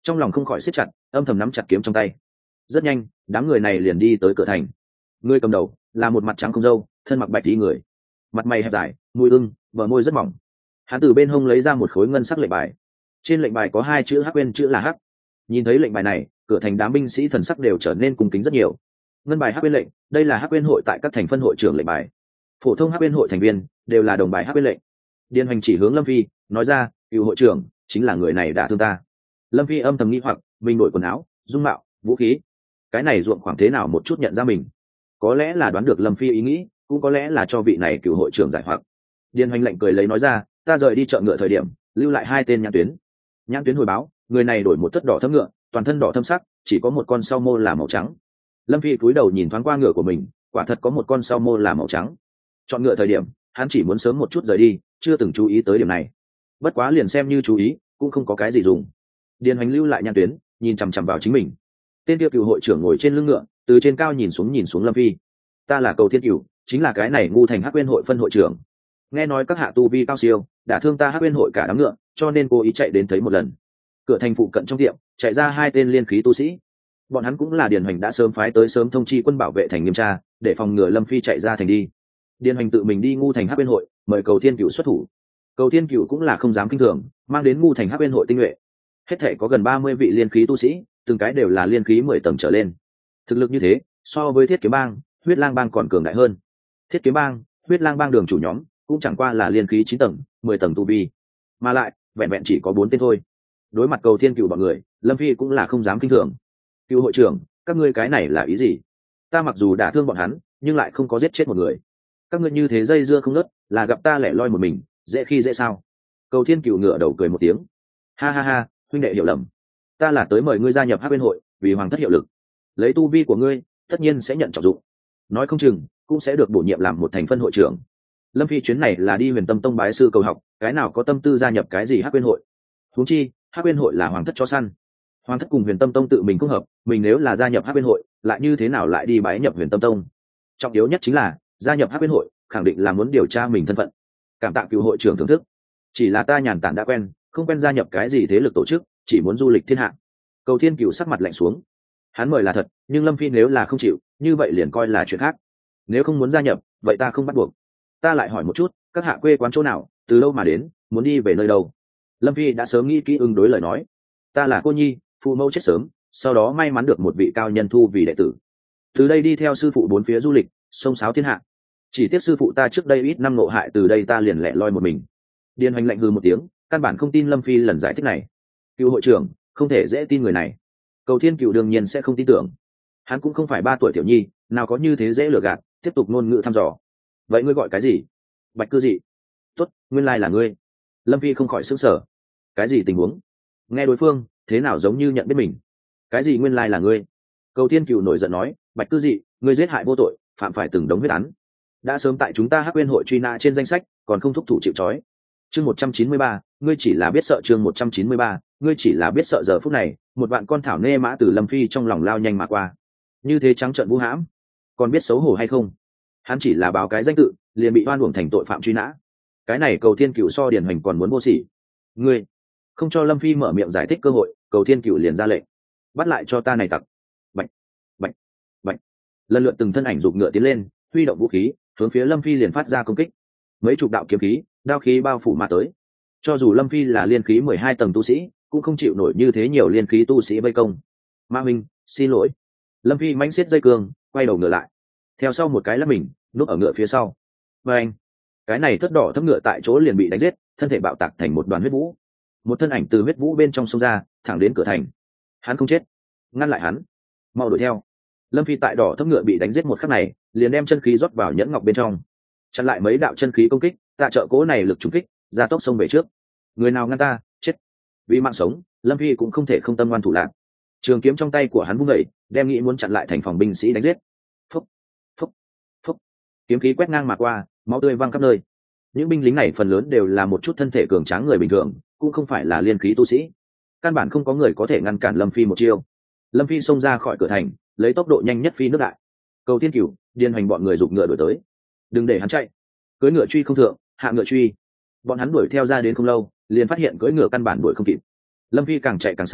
trong lòng không khỏi siết chặt, âm thầm nắm chặt kiếm trong tay. Rất nhanh đám người này liền đi tới cửa thành. Người cầm đầu là một mặt trắng không râu, thân mặc bạch tí người, mặt mày hẹp dài, mũi ưng, bờ môi rất mỏng. Hắn từ bên hông lấy ra một khối ngân sắc lệnh bài, trên lệnh bài có 2 chữ Hắc Uyên, chữ là Hắc. Nhìn thấy lệnh bài này, cửa thành đám binh sĩ thần sắc đều trở nên cung kính rất nhiều. Ngân bài Hắc Uyên lệnh, đây là Hắc Uyên hội tại các thành phân hội trưởng lệnh bài. Phổ thông Hắc Uyên hội thành viên đều là đồng bài Hắc Uyên lệnh. Điền Hoành chỉ hướng Lâm Phi nói ra, cựu hội trưởng chính là người này đã thương ta. Lâm Phi âm thầm nghĩ hoặc, mình đổi quần áo, dung mạo, vũ khí, cái này ruộng khoảng thế nào một chút nhận ra mình. Có lẽ là đoán được Lâm Phi ý nghĩ, cũng có lẽ là cho vị này cựu hội trưởng giải hoặc. Điền Hoành lệnh cười lấy nói ra, ta rời đi chợ ngựa thời điểm lưu lại 2 tên nhãn tuyến. Nhãn tuyến hồi báo, người này đổi một thất đỏ thâm ngựa, toàn thân đỏ thâm sắc, chỉ có một con sau mô là màu trắng. Lâm Phi cúi đầu nhìn thoáng qua ngựa của mình, quả thật có một con sau mô là màu trắng. Chọn ngựa thời điểm hắn chỉ muốn sớm một chút rời đi, chưa từng chú ý tới điểm này. Bất quá liền xem như chú ý cũng không có cái gì dùng. Điền Hoành lưu lại nhãn tuyến, nhìn chằm chằm vào chính mình. Tên kia cựu hội trưởng ngồi trên lưng ngựa, từ trên cao nhìn xuống Lâm Phi. Ta là Cầu Thiên Cửu, chính là cái này ngu thành Hắc Uyên hội phân hội trưởng. Nghe nói các hạ tu vi cao siêu, đã thương ta Hắc Uyên hội cả đám ngựa, cho nên cố ý chạy đến thấy một lần. Cửa thành phụ cận trong tiệm chạy ra 2 tên liên khí tu sĩ, bọn hắn cũng là Điền Hoành đã sớm phái tới sớm thông chi quân bảo vệ thành nghiêm tra, để phòng ngừa Lâm Phi chạy ra thành đi. Điền Hoành tự mình đi ngu thành Hắc Uyên hội, mời Cầu Thiên Cửu xuất thủ. Cầu Thiên Cửu cũng là không dám kinh thường, mang đến ngu thành Hắc Uyên hội tinh nhuệ, hết thể có gần 30 vị liên khí tu sĩ, từng cái đều là liên khí 10 tầng trở lên. Thực lực như thế, so với Thiết Kiếm Bang, Huyết Lang Bang còn cường đại hơn. Thiết Kiếm Bang, Huyết Lang Bang đường chủ nhóm cũng chẳng qua là liên khí 9 tầng, 10 tầng tu vi, mà lại vẹn vẹn chỉ có 4 tên thôi. Đối mặt Cầu Thiên Cửu bọn người, Lâm Phi cũng là không dám kinh thường. Cựu hội trưởng, các ngươi cái này là ý gì? Ta mặc dù đả thương bọn hắn, nhưng lại không có giết chết một người. Các ngươi như thế dây dưa không ngớt, là gặp ta lẻ loi một mình, dễ khi dễ sao? Cầu Thiên Cửu ngửa đầu cười một tiếng. Ha ha ha, huynh đệ hiểu lầm. Ta là tới mời ngươi gia nhập Hắc Uyên hội, vì hoàng thất hiệu lực. Lấy tu vi của ngươi, tất nhiên sẽ nhận trọng dụng. Nói không chừng cũng sẽ được bổ nhiệm làm một thành phân hội trưởng. Lâm Phi chuyến này là đi Huyền Tâm Tông bái sư cầu học, cái nào có tâm tư gia nhập cái gì Hắc Uyên hội? Huống chi, Hắc Uyên hội là hoàng thất cho săn. Hoàng thất cùng Huyền Tâm Tông tự mình cũng hợp, mình nếu là gia nhập Hắc Uyên hội, lại như thế nào lại đi bái nhập Huyền Tâm Tông? Trọng yếu nhất chính là gia nhập Hắc Uyên hội, khẳng định là muốn điều tra mình thân phận. Cảm tạ cựu hội trưởng thưởng thức. Chỉ là ta nhàn tản đã quen, không quen gia nhập cái gì thế lực tổ chức, chỉ muốn du lịch thiên hạ. Cầu Thiên Cửu sắc mặt lạnh xuống. Hắn mời là thật, nhưng Lâm Phi nếu là không chịu, như vậy liền coi là chuyện khác. Nếu không muốn gia nhập, vậy ta không bắt buộc. Ta lại hỏi một chút, các hạ quê quán chỗ nào, từ đâu mà đến, muốn đi về nơi đâu? Lâm Phi đã sớm nghĩ kỹ ứng đối lời nói. Ta là cô nhi, phụ mẫu chết sớm, sau đó may mắn được một vị cao nhân thu vì đệ tử. Từ đây đi theo sư phụ 4 phía du lịch, sông sáo thiên hạ. Chỉ tiếc sư phụ ta trước đây ít năm ngộ hại, từ đây ta liền lẻ loi một mình. Điền Hoành lạnh hừ một tiếng, căn bản không tin Lâm Phi lần giải thích này. Cựu hội trưởng, không thể dễ tin người này. Cầu Thiên Cửu đương nhiên sẽ không tin tưởng. Hắn cũng không phải 3 tuổi tiểu nhi, nào có như thế dễ lừa gạt, tiếp tục ngôn ngữ thăm dò. Vậy ngươi gọi cái gì? Bạch Cư Dị. Tốt, nguyên lai là ngươi. Lâm Phi không khỏi sững sờ. Cái gì tình huống? Nghe đối phương thế nào giống như nhận biết mình. Cái gì nguyên lai là ngươi? Cầu Thiên Cửu nổi giận nói, Bạch Cư Dị, ngươi giết hại vô tội, phạm phải từng đống huyết án, đã sớm tại chúng ta Hắc Uyên hội truy nã trên danh sách, còn không thúc thủ chịu trói. Chương 193, ngươi chỉ là biết sợ. Chương 193, ngươi chỉ là biết sợ. Giờ phút này, một vạn con thảo nê mã từ Lâm Phi trong lòng lao nhanh mà qua. Như thế trắng trợn vũ hãm, còn biết xấu hổ hay không? Hắn chỉ là báo cái danh tự, liền bị oan uổng thành tội phạm truy nã. Cái này Cầu Thiên Cửu so Điền Hoành còn muốn vô sỉ. Ngươi không cho Lâm Phi mở miệng giải thích cơ hội, Cầu Thiên Cửu liền ra lệnh, bắt lại cho ta này tặc. Bạch, bạch, bạch. Lần lượt từng thân ảnh giục ngựa tiến lên, huy động vũ khí, hướng phía Lâm Phi liền phát ra công kích. Mấy chục đạo kiếm khí, đao khí bao phủ mà tới. Cho dù Lâm Phi là liên khí 12 tầng tu sĩ, cũng không chịu nổi như thế nhiều liên khí tu sĩ vây công. Ma huynh, xin lỗi. Lâm Phi mãnh xiết dây cương, quay đầu ngựa lại, theo sau một cái là mình núp ở ngựa phía sau. Và anh, cái này thất đỏ thấp ngựa tại chỗ liền bị đánh giết, thân thể bạo tạc thành một đoàn huyết vũ. Một thân ảnh từ huyết vũ bên trong sông ra, thẳng đến cửa thành. Hắn không chết, ngăn lại hắn, mau đuổi theo. Lâm Phi tại đỏ thấp ngựa bị đánh giết một khắc này, liền đem chân khí rót vào nhẫn ngọc bên trong, chặn lại mấy đạo chân khí công kích. Tạ trợ cố này lực trúng kích, ra tốc sông về trước. Người nào ngăn ta, chết. Vì mạng sống, Lâm Phi cũng không thể không tâm ngoan thủ lạc. Trường kiếm trong tay của hắn vung dậy, đem nghĩ muốn chặn lại thành phòng binh sĩ đánh giết. Phúc, phúc, phúc. Kiếm khí quét ngang mà qua, máu tươi văng khắp nơi. Những binh lính này phần lớn đều là một chút thân thể cường tráng người bình thường, cũng không phải là liên khí tu sĩ. Căn bản không có người có thể ngăn cản Lâm Phi một chiêu. Lâm Phi xông ra khỏi cửa thành, lấy tốc độ nhanh nhất phi nước đại. Cầu Thiên Cửu, Điền Hoành bọn người giục ngựa đuổi tới. Đừng để hắn chạy. Cưỡi ngựa truy không thượng, hạ ngựa truy. Bọn hắn đuổi theo ra đến không lâu, liền phát hiện cưỡi ngựa căn bản đuổi không kịp. Lâm Phi càng chạy càng xa,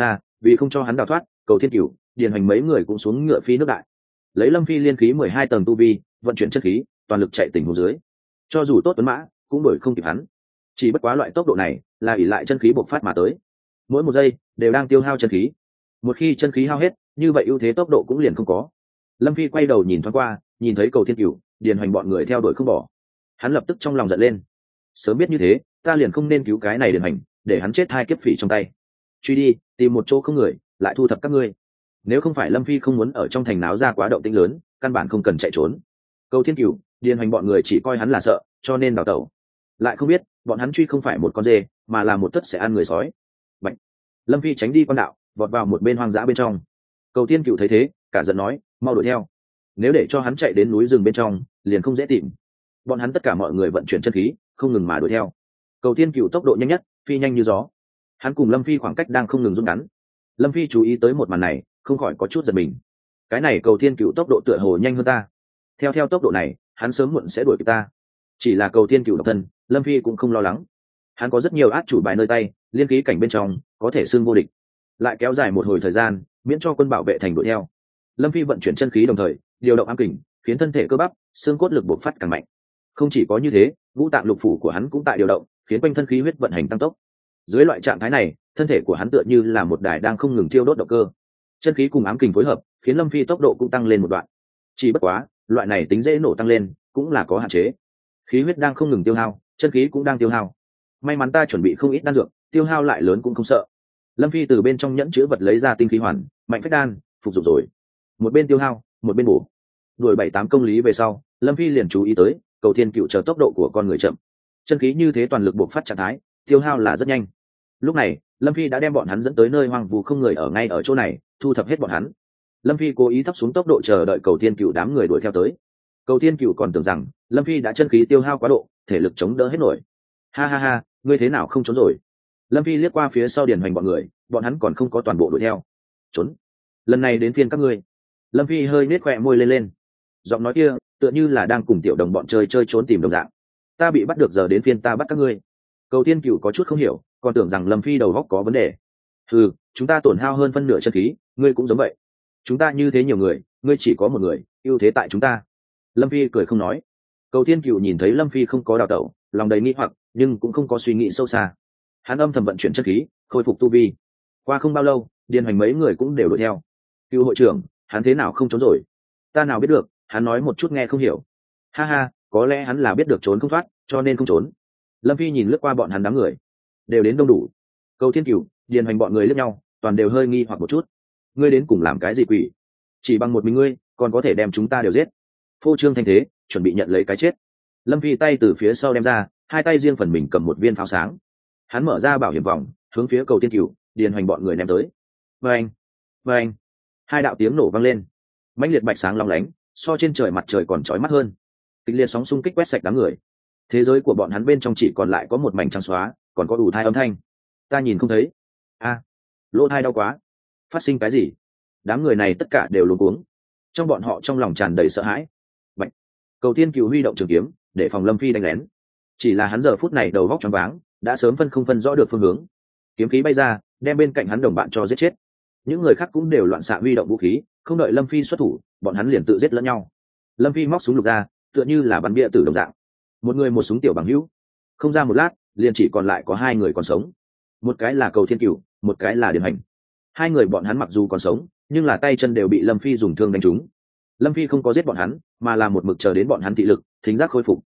vì không cho hắn đào thoát, Cầu Thiên Cửu, Điền Hoành mấy người cũng xuống ngựa phi nước đại, lấy Lâm Phi liên khí 12 tầng tu vi, vận chuyển chân khí, toàn lực chạy tình huống dưới, cho dù tốt tuấn mã cũng đuổi không kịp hắn. Chỉ bất quá loại tốc độ này là ỷ lại chân khí bộc phát mà tới, mỗi một giây đều đang tiêu hao chân khí. Một khi chân khí hao hết, như vậy ưu thế tốc độ cũng liền không có. Lâm Phi quay đầu nhìn thoáng qua, nhìn thấy Cầu Thiên Cửu, Điền Hoành bọn người theo đuổi không bỏ, hắn lập tức trong lòng giận lên. Sớm biết như thế, ta liền không nên cứu cái này Điền Hoành, để hắn chết hai kiếp phỉ trong tay. Truy đi, tìm một chỗ không người, lại thu thập các ngươi. Nếu không phải Lâm Phi không muốn ở trong thành náo ra quá động tĩnh lớn, căn bản không cần chạy trốn. Cầu Thiên Cửu, Điền Hoành bọn người chỉ coi hắn là sợ, cho nên đào tẩu. Lại không biết, bọn hắn truy không phải một con dê, mà là một tất sẽ ăn người sói. Bạch. Lâm Phi tránh đi con đạo, vọt vào một bên hoang dã bên trong. Cầu Thiên Cửu thấy thế, cả giận nói, mau đuổi theo. Nếu để cho hắn chạy đến núi rừng bên trong, liền không dễ tìm. Bọn hắn tất cả mọi người vận chuyển chân khí, không ngừng mà đuổi theo. Cầu Thiên Cửu tốc độ nhanh nhất, phi nhanh như gió. Hắn cùng Lâm Phi khoảng cách đang không ngừng rút ngắn. Lâm Phi chú ý tới một màn này, không khỏi có chút giật mình. Cái này Cầu Thiên Cửu tốc độ tựa hồ nhanh hơn ta. Theo tốc độ này, hắn sớm muộn sẽ đuổi kịp ta. Chỉ là Cầu Thiên Cửu độc thân, Lâm Phi cũng không lo lắng. Hắn có rất nhiều át chủ bài nơi tay, liên khí cảnh bên trong, có thể xưng vô địch. Lại kéo dài một hồi thời gian, miễn cho quân bảo vệ thành đuổi theo. Lâm Phi vận chuyển chân khí đồng thời, điều động ám kình, khiến thân thể cơ bắp, xương cốt lực bộc phát càng mạnh. Không chỉ có như thế, ngũ tạng lục phủ của hắn cũng tại điều động, khiến quanh thân khí huyết vận hành tăng tốc. Dưới loại trạng thái này, thân thể của hắn tựa như là một đài đang không ngừng thiêu đốt động cơ. Chân khí cùng ám kình phối hợp, khiến Lâm Phi tốc độ cũng tăng lên một đoạn. Chỉ bất quá, loại này tính dễ nổ tăng lên, cũng là có hạn chế. Khí huyết đang không ngừng tiêu hao, chân khí cũng đang tiêu hao. May mắn ta chuẩn bị không ít đan dược, tiêu hao lại lớn cũng không sợ. Lâm Phi từ bên trong nhẫn chứa vật lấy ra tinh khí hoàn, mạnh phách đan, phục dụng rồi. Một bên tiêu hao, một bên bổ. Đuổi 7-8 công lý về sau, Lâm Phi liền chú ý tới, Cầu Thiên Cửu chờ tốc độ của con người chậm. Chân khí như thế toàn lực bộc phát trạng thái, tiêu hao là rất nhanh. Lúc này, Lâm Phi đã đem bọn hắn dẫn tới nơi hoang vu không người ở ngay ở chỗ này, thu thập hết bọn hắn. Lâm Phi cố ý thấp xuống tốc độ chờ đợi Cầu Thiên Cửu đám người đuổi theo tới. Cầu Thiên Cửu còn tưởng rằng Lâm Phi đã chân khí tiêu hao quá độ, thể lực chống đỡ hết nổi. Ha ha ha, ngươi thế nào không trốn rồi? Lâm Phi liếc qua phía sau Điền Hoành bọn người, bọn hắn còn không có toàn bộ đuổi theo. Trốn? Lần này đến phiên các ngươi. Lâm Phi hơi nết khỏe môi lên. Giọng nói kia tựa như là đang cùng tiểu đồng bọn chơi trốn tìm đồng dạng. Ta bị bắt được, giờ đến phiên ta bắt các ngươi. Cầu Thiên Cửu có chút không hiểu, còn tưởng rằng Lâm Phi đầu óc có vấn đề. Ừ, chúng ta tổn hao hơn phân nửa chân khí, ngươi cũng giống vậy. Chúng ta như thế nhiều người, ngươi chỉ có một người, ưu thế tại chúng ta. Lâm Phi cười không nói. Cầu Thiên Cửu nhìn thấy Lâm Phi không có đào tẩu, lòng đầy nghi hoặc, nhưng cũng không có suy nghĩ sâu xa. Hắn âm thầm vận chuyển chân khí, khôi phục tu vi. Qua không bao lâu, Điền Hoành mấy người cũng đều đuổi theo. Cựu hội trưởng, hắn thế nào không trốn rồi? Ta nào biết được, hắn nói một chút nghe không hiểu. Ha ha, có lẽ hắn là biết được trốn không thoát, cho nên không trốn. Lâm Phi nhìn lướt qua bọn hắn đám người, đều đến đông đủ. Cầu Thiên Cửu, Điền Hoành bọn người liếc nhau, toàn đều hơi nghi hoặc một chút. Ngươi đến cùng làm cái gì quỷ? Chỉ bằng một mình ngươi, còn có thể đem chúng ta đều giết? Phô trương thanh thế, chuẩn bị nhận lấy cái chết. Lâm Phi tay từ phía sau đem ra, hai tay riêng phần mình cầm một viên pháo sáng. Hắn mở ra bảo hiểm vòng, hướng phía Cầu Thiên Cửu, Điền Hoành bọn người ném tới. Vâng, vâng, hai đạo tiếng nổ vang lên, mãnh liệt bạch sáng long lánh, so trên trời mặt trời còn chói mắt hơn. Kịch liệt sóng xung kích quét sạch đám người. Thế giới của bọn hắn bên trong chỉ còn lại có một mảnh trắng xóa, còn có ù thai âm thanh. Ta nhìn không thấy. A, lỗ thai đau quá. Phát sinh cái gì? Đám người này tất cả đều luống cuống. Trong bọn họ trong lòng tràn đầy sợ hãi. Bạch. Cầu Thiên Cửu huy động trường kiếm, để phòng Lâm Phi đánh lén. Chỉ là hắn giờ phút này đầu óc choáng váng, đã sớm không phân rõ được phương hướng. Kiếm khí bay ra, đem bên cạnh hắn đồng bạn cho giết chết. Những người khác cũng đều loạn xạ huy động vũ khí, không đợi Lâm Phi xuất thủ, bọn hắn liền tự giết lẫn nhau. Lâm Phi móc súng lục ra, tựa như là bắn bia tử đồng dạng. Một người một súng tiểu bằng hữu. Không ra một lát, liền chỉ còn lại có hai người còn sống. Một cái là Cầu Thiên Cửu, một cái là Điền Hoành. Hai người bọn hắn mặc dù còn sống, nhưng là tay chân đều bị Lâm Phi dùng thương đánh trúng. Lâm Phi không có giết bọn hắn, mà là một mực chờ đến bọn hắn thị lực, thính giác khôi phục.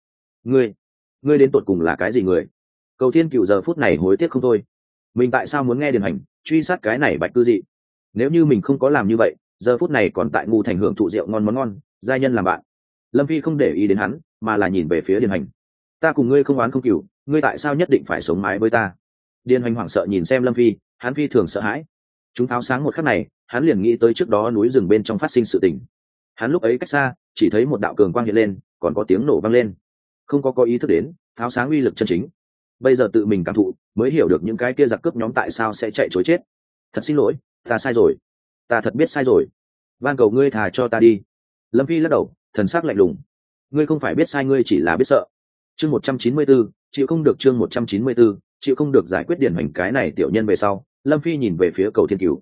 Ngươi đến tột cùng là cái gì người? Cầu Thiên Cửu giờ phút này hối tiếc không thôi. Mình tại sao muốn nghe Điền Hoành truy sát cái này bạch cư dị? Nếu như mình không có làm như vậy, giờ phút này còn tại ngu thành hưởng thụ rượu ngon món ngon, giai nhân làm bạn. Lâm Phi không để ý đến hắn, mà là nhìn về phía Điền Hoành. Ta cùng ngươi không oán không cừu, ngươi tại sao nhất định phải sống mái với ta? Điền Hoành hoảng sợ nhìn xem Lâm Phi, hắn phi thường sợ hãi. Chúng tháo sáng một khắc này, hắn liền nghĩ tới trước đó núi rừng bên trong phát sinh sự tình. Hắn lúc ấy cách xa, chỉ thấy một đạo cường quang hiện lên, còn có tiếng nổ vang lên. Không có ý thức đến tháo sáng uy lực chân chính. Bây giờ tự mình cảm thụ, mới hiểu được những cái kia giặc cướp nhóm tại sao sẽ chạy trối chết. Thật xin lỗi, ta sai rồi, ta thật biết sai rồi. Van cầu ngươi thà cho ta đi. Lâm Phi lắc đầu, thần sắc lạnh lùng. Ngươi không phải biết sai, ngươi chỉ là biết sợ. Chương 194, chịu không được. Chương 194, chịu không được. Giải quyết Điền Hoành cái này tiểu nhân về sau, Lâm Phi nhìn về phía Cầu Thiên Cửu.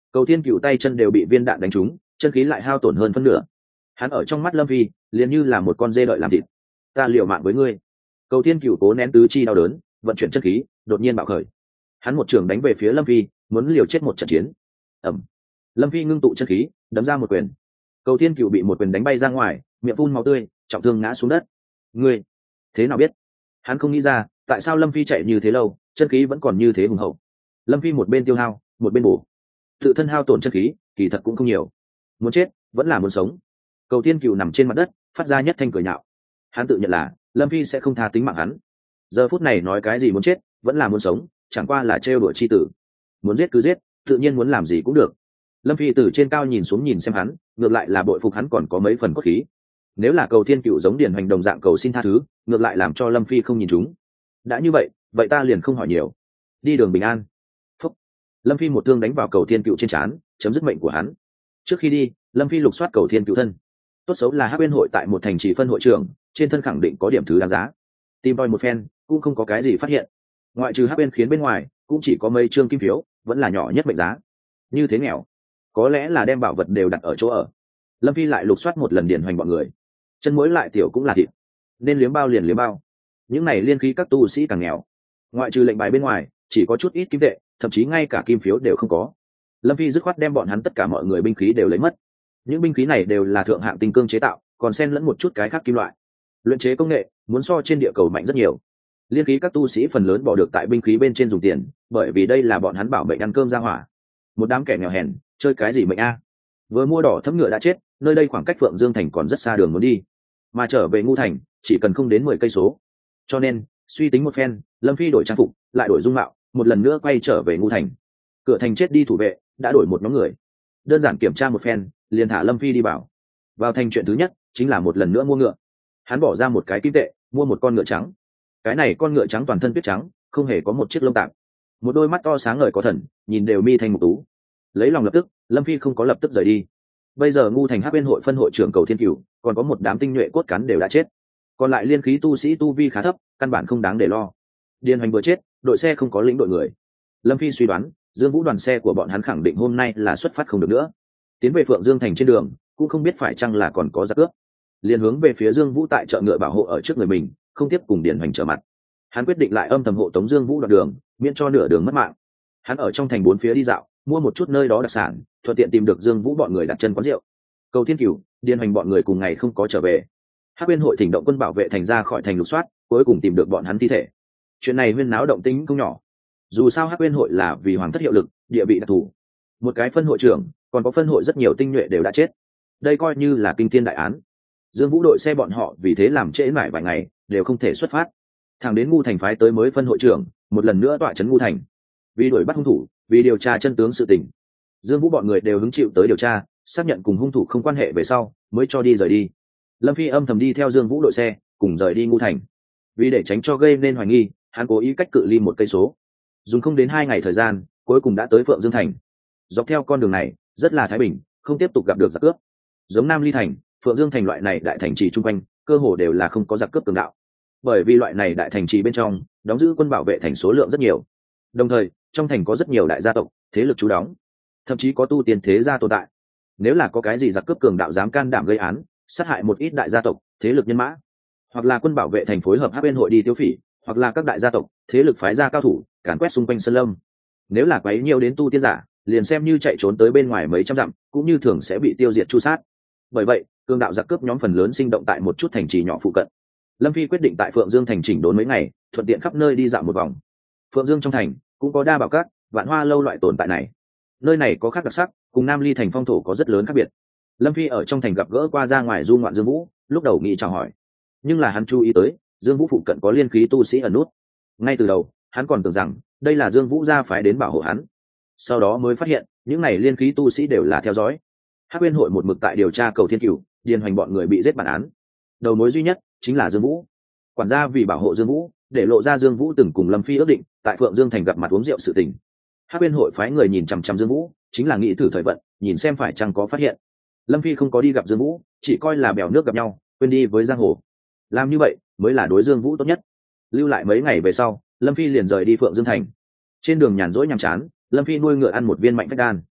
Cầu Thiên Cựu tay chân đều bị viên đạn đánh trúng, chân khí lại hao tổn hơn phân nửa. Hắn ở trong mắt Lâm Phi liền như là một con dê đợi làm thịt. Ta liều mạng với ngươi. Cầu Thiên Cựu cố nén tứ chi đau đớn, vận chuyển chân khí, đột nhiên bạo khởi. Hắn một trường đánh về phía Lâm Phi, muốn liều chết một trận chiến. Ẩm. Lâm Phi ngưng tụ chân khí, đấm ra một quyền. Cầu Thiên Cựu bị một quyền đánh bay ra ngoài, miệng phun máu tươi, trọng thương ngã xuống đất. Ngươi thế nào biết? Hắn không nghĩ ra tại sao Lâm Phi chạy như thế lâu, chân khí vẫn còn như thế hùng hậu. Lâm Phi một bên tiêu hao, một bên bổ. Tự thân hao tổn chân khí kỳ thật cũng không nhiều. Muốn chết vẫn là muốn sống. Cầu Thiên Cựu nằm trên mặt đất, phát ra nhất thanh cười nhạo. Hắn tự nhận là Lâm Phi sẽ không tha tính mạng hắn. Giờ phút này nói cái gì muốn chết vẫn là muốn sống, chẳng qua là trêu đùa chi tử. Muốn giết cứ giết, tự nhiên muốn làm gì cũng được. Lâm Phi từ trên cao nhìn xuống nhìn xem hắn, ngược lại là bội phục hắn còn có mấy phần cốt khí. Nếu là Cầu Thiên Cựu giống Điền Hoành đồng dạng cầu xin tha thứ, ngược lại làm cho Lâm Phi không nhìn chúng. Đã như vậy, vậy ta liền không hỏi nhiều. Đi đường bình an. Phúc. Lâm Phi một thương đánh vào Cầu Thiên Cựu trên trán, chấm dứt mệnh của hắn. Trước khi đi, Lâm Phi lục soát Cầu Thiên Cựu thân. Tốt xấu là Hắc Uyên hội tại một thành trì phân hội trưởng, trên thân khẳng định có điểm thứ đáng giá. Tìm tòi một phen, cũng không có cái gì phát hiện. Ngoại trừ Hắc Uyên khiến bên ngoài, cũng chỉ có mấy trương kim phiếu, vẫn là nhỏ nhất mệnh giá. Như thế nghèo, có lẽ là đem bảo vật đều đặt ở chỗ ở. Lâm Phi lại lục soát một lần Điền Hoành bọn người. Chân muối lại tiểu cũng là thịt, nên liếm bao liền liếm bao. Những này liên khí các tu sĩ càng nghèo, ngoại trừ lệnh bài bên ngoài chỉ có chút ít kim tệ, thậm chí ngay cả kim phiếu đều không có. Lâm Phi dứt khoát đem bọn hắn tất cả mọi người binh khí đều lấy mất. Những binh khí này đều là thượng hạng tinh cương chế tạo, còn xen lẫn một chút cái khác kim loại. Luyện chế công nghệ muốn so trên địa cầu mạnh rất nhiều. Liên khí các tu sĩ phần lớn bỏ được tại binh khí bên trên dùng tiền, bởi vì đây là bọn hắn bảo mệnh ăn cơm ra hỏa. Một đám kẻ nghèo hèn chơi cái gì mệnh a? Vừa mua đỏ thấm ngựa đã chết, nơi đây khoảng cách Phượng Dương thành còn rất xa đường muốn đi, mà trở về Ngu thành chỉ cần không đến 10 cây số. Cho nên suy tính một phen, Lâm Phi đổi trang phục, lại đổi dung mạo, một lần nữa quay trở về Ngu thành. Cửa thành chết đi thủ vệ đã đổi một nhóm người, đơn giản kiểm tra một phen liền thả Lâm Phi đi vào thành. Chuyện thứ nhất chính là một lần nữa mua ngựa. Hắn bỏ ra một cái kim tệ mua một con ngựa trắng. Cái này con ngựa trắng toàn thân tuyết trắng, không hề có một chiếc lông tạp, một đôi mắt to sáng ngời có thần, nhìn đều mi thành mục tú. Lấy lòng lập tức, Lâm Phi không có lập tức rời đi. Bây giờ Ngu thành Hắc Uyên hội phân hội trưởng Cầu Thiên Cửu còn có một đám tinh nhuệ cốt cán đều đã chết, còn lại liên khí tu sĩ tu vi khá thấp, căn bản không đáng để lo. Điền Hoành vừa chết, đội xe không có lĩnh đội người. Lâm Phi suy đoán Dương Vũ đoàn xe của bọn hắn khẳng định hôm nay là xuất phát không được nữa. Tiến về Phượng Dương thành trên đường cũng không biết phải chăng là còn có giặc cướp, liền hướng về phía Dương Vũ tại chợ ngựa bảo hộ ở trước người mình, không tiếp cùng Điền Hoành trở mặt. Hắn quyết định lại âm thầm hộ tống Dương Vũ đoạn đường, miễn cho nửa đường mất mạng. Hắn ở trong thành bốn phía đi dạo, mua một chút nơi đó đặc sản, thuận tiện tìm được Dương Vũ bọn người đặt chân quán rượu. Cầu Thiên Cửu, Điền Hoành bọn người cùng ngày không có trở về. Hắc Uyên hội thỉnh động quân bảo vệ thành ra khỏi thành lục soát, cuối cùng tìm được bọn hắn thi thể. Chuyện này huyên náo động tĩnh không nhỏ. Dù sao Hắc Uyên hội là vì hoàng thất hiệu lực, địa vị đặc thù, một cái phân hội trưởng, còn có phân hội rất nhiều tinh nhuệ đều đã chết. Đây coi như là kinh thiên đại án. Dương Vũ đội xe bọn họ vì thế làm trễ mãi vài ngày, đều không thể xuất phát. Thẳng đến Ngu thành phái tới mới phân hội trưởng, một lần nữa tọa trấn Ngu thành. Vì đuổi bắt hung thủ, vì điều tra chân tướng sự tình, Dương Vũ bọn người đều hứng chịu tới điều tra, xác nhận cùng hung thủ không quan hệ về sau, mới cho đi rời đi. Lâm Phi âm thầm đi theo Dương Vũ đội xe, cùng rời đi Ngu thành. Vì để tránh cho gây nên hoài nghi, hắn cố ý cách cự ly 1 cây số, dùng không đến 2 ngày thời gian, cuối cùng đã tới Phượng Dương thành. Dọc theo con đường này rất là thái bình, không tiếp tục gặp được giặc cướp. Giống Nam Ly thành, Phượng Dương thành loại này đại thành trì chung quanh, cơ hồ đều là không có giặc cướp cường đạo, bởi vì loại này đại thành trì bên trong đóng giữ quân bảo vệ thành số lượng rất nhiều. Đồng thời trong thành có rất nhiều đại gia tộc thế lực trú đóng, thậm chí có tu tiên thế gia tồn tại. Nếu là có cái gì giặc cướp cường đạo dám can đảm gây án, sát hại một ít đại gia tộc thế lực nhân mã, hoặc là quân bảo vệ thành phối hợp Hắc Uyên hội đi tiêu phỉ, hoặc là các đại gia tộc thế lực phái ra cao thủ càn quét xung quanh sơn lâm, nếu là quấy nhiều đến tu tiên giả, liền xem như chạy trốn tới bên ngoài mấy trăm dặm cũng như thường sẽ bị tiêu diệt chu sát. Bởi vậy cường đạo giặc cướp nhóm phần lớn sinh động tại một chút thành trì nhỏ phụ cận. Lâm Phi quyết định tại Phượng Dương thành chỉnh đốn mấy ngày, thuận tiện khắp nơi đi dạo một vòng. Phượng Dương trong thành cũng có Đa Bảo Các, Vạn Hoa lâu loại tồn tại này. Nơi này có khác đặc sắc, cùng Nam Ly thành phong thổ có rất lớn khác biệt. Lâm Phi ở trong thành gặp gỡ qua ra ngoài du ngoạn Dương Vũ, lúc đầu nghĩ chào hỏi, nhưng là hắn chú ý tới Dương Vũ phụ cận có liên khí tu sĩ ẩn nút. Ngay từ đầu hắn còn tưởng rằng đây là Dương Vũ gia phái đến bảo hộ hắn, sau đó mới phát hiện những này liên khí tu sĩ đều là theo dõi. Hắc Uyên hội một mực tại điều tra Cầu Thiên Cửu, Điền Hoành bọn người bị giết bản án. Đầu mối duy nhất chính là Dương Vũ. Quản gia vì bảo hộ Dương Vũ, để lộ ra Dương Vũ từng cùng Lâm Phi ước định tại Phượng Dương thành gặp mặt uống rượu sự tình. Hắc Uyên hội phái người nhìn chằm chằm Dương Vũ, chính là nghĩ thử thời vận, nhìn xem phải chăng có phát hiện. Lâm Phi không có đi gặp Dương Vũ, chỉ coi là bèo nước gặp nhau, quên đi với giang hồ. Làm như vậy mới là đối Dương Vũ tốt nhất. Lưu lại mấy ngày về sau, Lâm Phi liền rời đi Phượng Dương thành. Trên đường nhàn rỗi nhàm chán, Lâm Phi nuôi ngựa ăn một viên mạnh phách đan.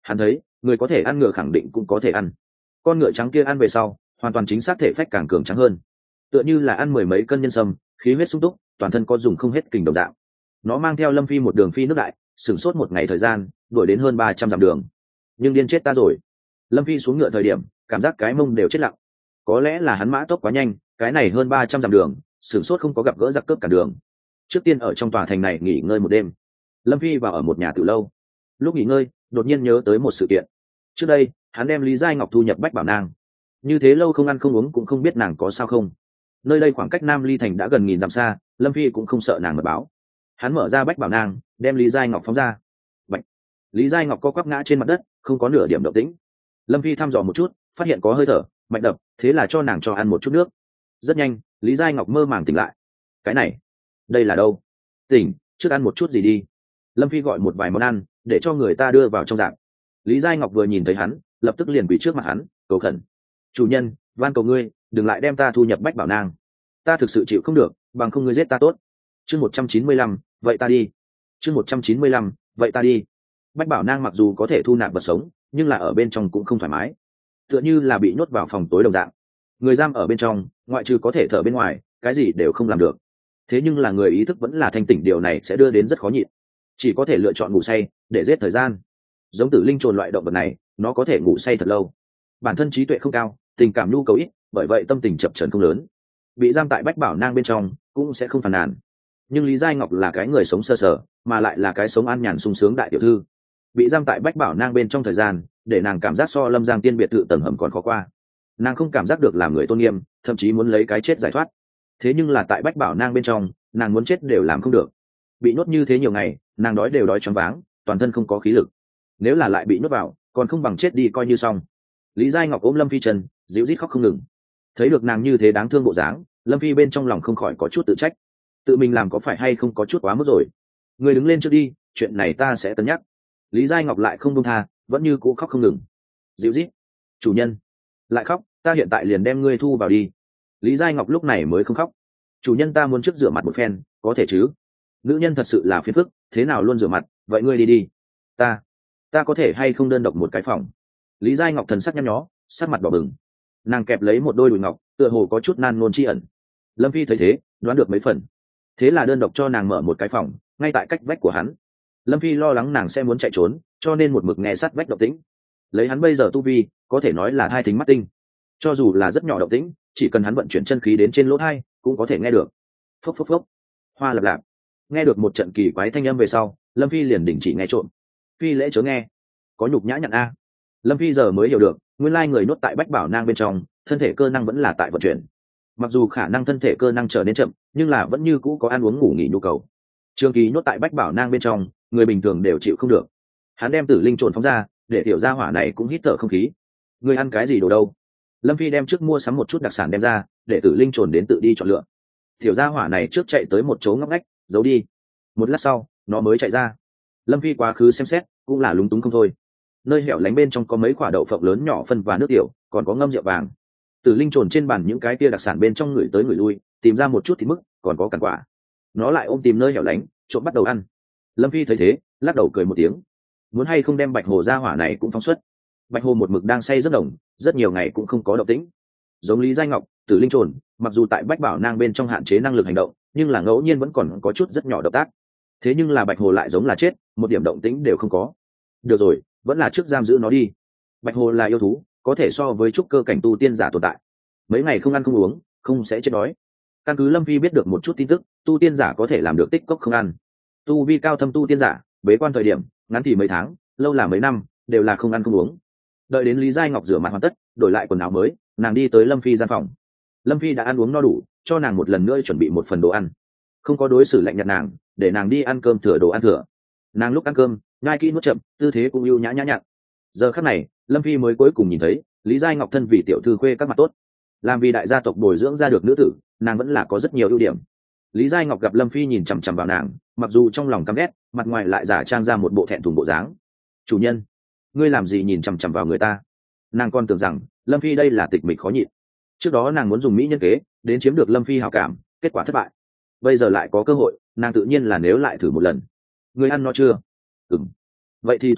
Hắn thấy người có thể ăn ngựa khẳng định cũng có thể ăn. Con ngựa trắng kia ăn về sau hoàn toàn chính xác thể phách càng cường trắng hơn, tựa như là ăn 10 mấy cân nhân sâm, khí huyết sung túc, toàn thân có dùng không hết kình đồng đạo. Nó mang theo Lâm Phi một đường phi nước đại, sửng sốt một ngày thời gian đuổi đến hơn 300 dặm đường. Nhưng điên chết ta rồi. Lâm Phi xuống ngựa thời điểm cảm giác cái mông đều chết lặng. Có lẽ là hắn mã tốc quá nhanh, cái này hơn 300 dặm đường sửng sốt không có gặp gỡ giặc cướp cả đường. Trước tiên ở trong tòa thành này nghỉ ngơi một đêm, Lâm Phi vào ở một nhà tử lâu. Lúc nghỉ ngơi đột nhiên nhớ tới một sự kiện. Trước đây hắn đem Lý Giai Ngọc thu nhập Bách Bảo Nang, như thế lâu không ăn không uống cũng không biết nàng có sao không. Nơi đây khoảng cách Nam Ly thành đã gần nghìn dặm xa, Lâm Phi cũng không sợ nàng mật báo. Hắn mở ra Bách Bảo Nang, đem Lý Giai Ngọc phóng ra. Bạch. Lý Giai Ngọc co quắp ngã trên mặt đất, không có nửa điểm động tĩnh. Lâm Phi thăm dò một chút, phát hiện có hơi thở mạch đập, thế là cho nàng cho ăn một chút nước. Rất nhanh Lý Giai Ngọc mơ màng tỉnh lại. Cái này, đây là đâu? Tỉnh, trước ăn một chút gì đi. Lâm Phi gọi một vài món ăn để cho người ta đưa vào trong dạng. Lý Giai Ngọc vừa nhìn thấy hắn lập tức liền quỳ trước mặt hắn cầu khẩn: chủ nhân, van cầu ngươi đừng lại đem ta thu nhập Bách Bảo Nang, ta thực sự chịu không được, bằng không ngươi giết ta tốt. Chương 195, vậy ta đi. Chương 195, vậy ta đi. Bách Bảo Nang mặc dù có thể thu nạp vật sống, nhưng là ở bên trong cũng không thoải mái, tựa như là bị nhốt vào phòng tối đồng dạng. Người giam ở bên trong ngoại trừ có thể thở bên ngoài cái gì đều không làm được. Thế nhưng là người ý thức vẫn là thanh tỉnh, điều này sẽ đưa đến rất khó nhịn, chỉ có thể lựa chọn ngủ say để giết thời gian. Giống tử linh trồn loại động vật này, nó có thể ngủ say thật lâu. Bản thân trí tuệ không cao, tình cảm nhu cầu ít, bởi vậy tâm tình chập chờn không lớn. Bị giam tại Bách Bảo Nang bên trong cũng sẽ không phàn nàn. Nhưng Lý Giai Ngọc là cái người sống sơ sờ, mà lại là cái sống an nhàn sung sướng đại tiểu thư. Bị giam tại Bách Bảo Nang bên trong thời gian, để nàng cảm giác so Lâm Giang Tiên biệt thự tầng hầm còn khó qua. Nàng không cảm giác được làm người tôn nghiêm, thậm chí muốn lấy cái chết giải thoát. Thế nhưng là tại Bách Bảo Nang bên trong, nàng muốn chết đều làm không được. Bị nhốt như thế nhiều ngày, nàng đói đều đói choáng váng, toàn thân không có khí lực. Nếu là lại bị nhốt vào, còn không bằng chết đi coi như xong. Lý Giai Ngọc ôm Lâm Phi chân, dịu rít khóc không ngừng. Thấy được nàng như thế đáng thương bộ dáng, Lâm Phi bên trong lòng không khỏi có chút tự trách. Tự mình làm có phải hay không có chút quá mức rồi. Người đứng lên trước đi, chuyện này ta sẽ cân nhắc. Lý Giai Ngọc lại không buông tha, vẫn như cũ khóc không ngừng. Dịu rít: chủ nhân, lại khóc, ta hiện tại liền đem ngươi thu vào đi. Lý Giai Ngọc lúc này mới không khóc. Chủ nhân, ta muốn trước rửa mặt một phen, có thể chứ? Nữ nhân thật sự là phiền phức, thế nào luôn rửa mặt, vậy ngươi đi đi. Ta có thể hay không đơn độc một cái phòng? Lý Giai Ngọc thần sắc nhăn nhó, sắc mặt đỏ bừng. Nàng kẹp lấy một đôi đùi ngọc, tựa hồ có chút nan ngôn tri ẩn. Lâm Phi thấy thế đoán được mấy phần, thế là đơn độc cho nàng mở một cái phòng ngay tại cách vách của hắn. Lâm Phi lo lắng nàng sẽ muốn chạy trốn, cho nên một mực nghe sát vách động tĩnh. Lấy hắn bây giờ tu vi có thể nói là thai thính mắt tinh, cho dù là rất nhỏ động tĩnh, chỉ cần hắn vận chuyển chân khí đến trên lỗ thai cũng có thể nghe được. Phốc phốc phốc, hoa lập lạp. Nghe được một trận kỳ quái thanh âm về sau, Lâm Phi liền đình chỉ nghe trộm. Phi lễ chớ nghe, có nhục nhã nhận a. Lâm Phi giờ mới hiểu được, nguyên lai người nuốt tại Bách Bảo Nang bên trong, thân thể cơ năng vẫn là tại vận chuyển. Mặc dù khả năng thân thể cơ năng trở nên chậm, nhưng là vẫn như cũ có ăn uống ngủ nghỉ nhu cầu. Trường kỳ nuốt tại Bách Bảo Nang bên trong, người bình thường đều chịu không được. Hắn đem tử linh trồn phóng ra, để tiểu gia hỏa này cũng hít thở không khí. Người ăn cái gì đồ đâu? Lâm Phi đem trước mua sắm một chút đặc sản đem ra, để tử linh trồn đến tự đi chọn lựa. Tiểu gia hỏa này trước chạy tới một chỗ ngóc ngách, giấu đi. Một lát sau, nó mới chạy ra. Lâm Phi quá khứ xem xét, cũng là lúng túng không thôi. Nơi hẻo lánh bên trong có mấy quả đậu phộng lớn nhỏ phân và nước tiểu, còn có ngâm rượu vàng. Tử linh trồn trên bàn những cái tia đặc sản bên trong người tới người lui, tìm ra một chút thịt mức, còn có cằn quả. Nó lại ôm tìm nơi hẻo lánh, trộm bắt đầu ăn. Lâm Phi thấy thế lắc đầu cười một tiếng. Muốn hay không đem Bạch Hồ gia hỏa này cũng phóng xuất. Bạch Hồ một mực đang say rất đồng, rất nhiều ngày cũng không có động tĩnh. Giống Lý Giai Ngọc, tử linh trồn, mặc dù tại Bách Bảo Nang bên trong hạn chế năng lực hành động, nhưng là ngẫu nhiên vẫn còn có chút rất nhỏ động tác. Thế nhưng là Bạch Hồ lại giống là chết, một điểm động tĩnh đều không có. Được rồi, vẫn là trước giam giữ nó đi. Bạch Hồ là yêu thú, có thể so với trúc cơ cảnh tu tiên giả tồn tại. Mấy ngày không ăn không uống, không sẽ chết đói. Căn cứ Lâm Phi biết được một chút tin tức, tu tiên giả có thể làm được tích cốc không ăn. Tu vi cao thâm tu tiên giả, bế quan thời điểm, ngắn thì mấy tháng, lâu là mấy năm, đều là không ăn không uống. Đợi đến Lý Giai Ngọc rửa mặt hoàn tất, đổi lại quần áo mới, nàng đi tới Lâm Phi gian phòng. Lâm Phi đã ăn uống no đủ, cho nàng một lần nữa chuẩn bị một phần đồ ăn. Không có đối xử lạnh nhạt nàng, để nàng đi ăn cơm thừa đồ ăn thừa. Nàng lúc ăn cơm ngai kỹ nuốt chậm, tư thế cũng ưu nhã nhã nhặn. Giờ khắc này Lâm Phi mới cuối cùng nhìn thấy Lý Giai Ngọc thân vì tiểu thư khuê các mặt tốt, làm vì đại gia tộc bồi dưỡng ra được nữ tử, nàng vẫn là có rất nhiều ưu điểm. Lý Giai Ngọc gặp Lâm Phi nhìn chằm chằm vào nàng, mặc dù trong lòng căm ghét, mặt ngoài lại giả trang ra một bộ thẹn thùng bộ dáng. Chủ nhân, ngươi làm gì nhìn chằm chằm vào người ta? Nàng còn tưởng rằng Lâm Phi đây là tịch mịch khó nhịn. Trước đó nàng muốn dùng mỹ nhân kế đến chiếm được Lâm Phi hảo cảm, kết quả thất bại. Bây giờ lại có cơ hội, nàng tự nhiên là nếu lại thử một lần. Ngươi ăn no chưa? Vậy thì tốt quá,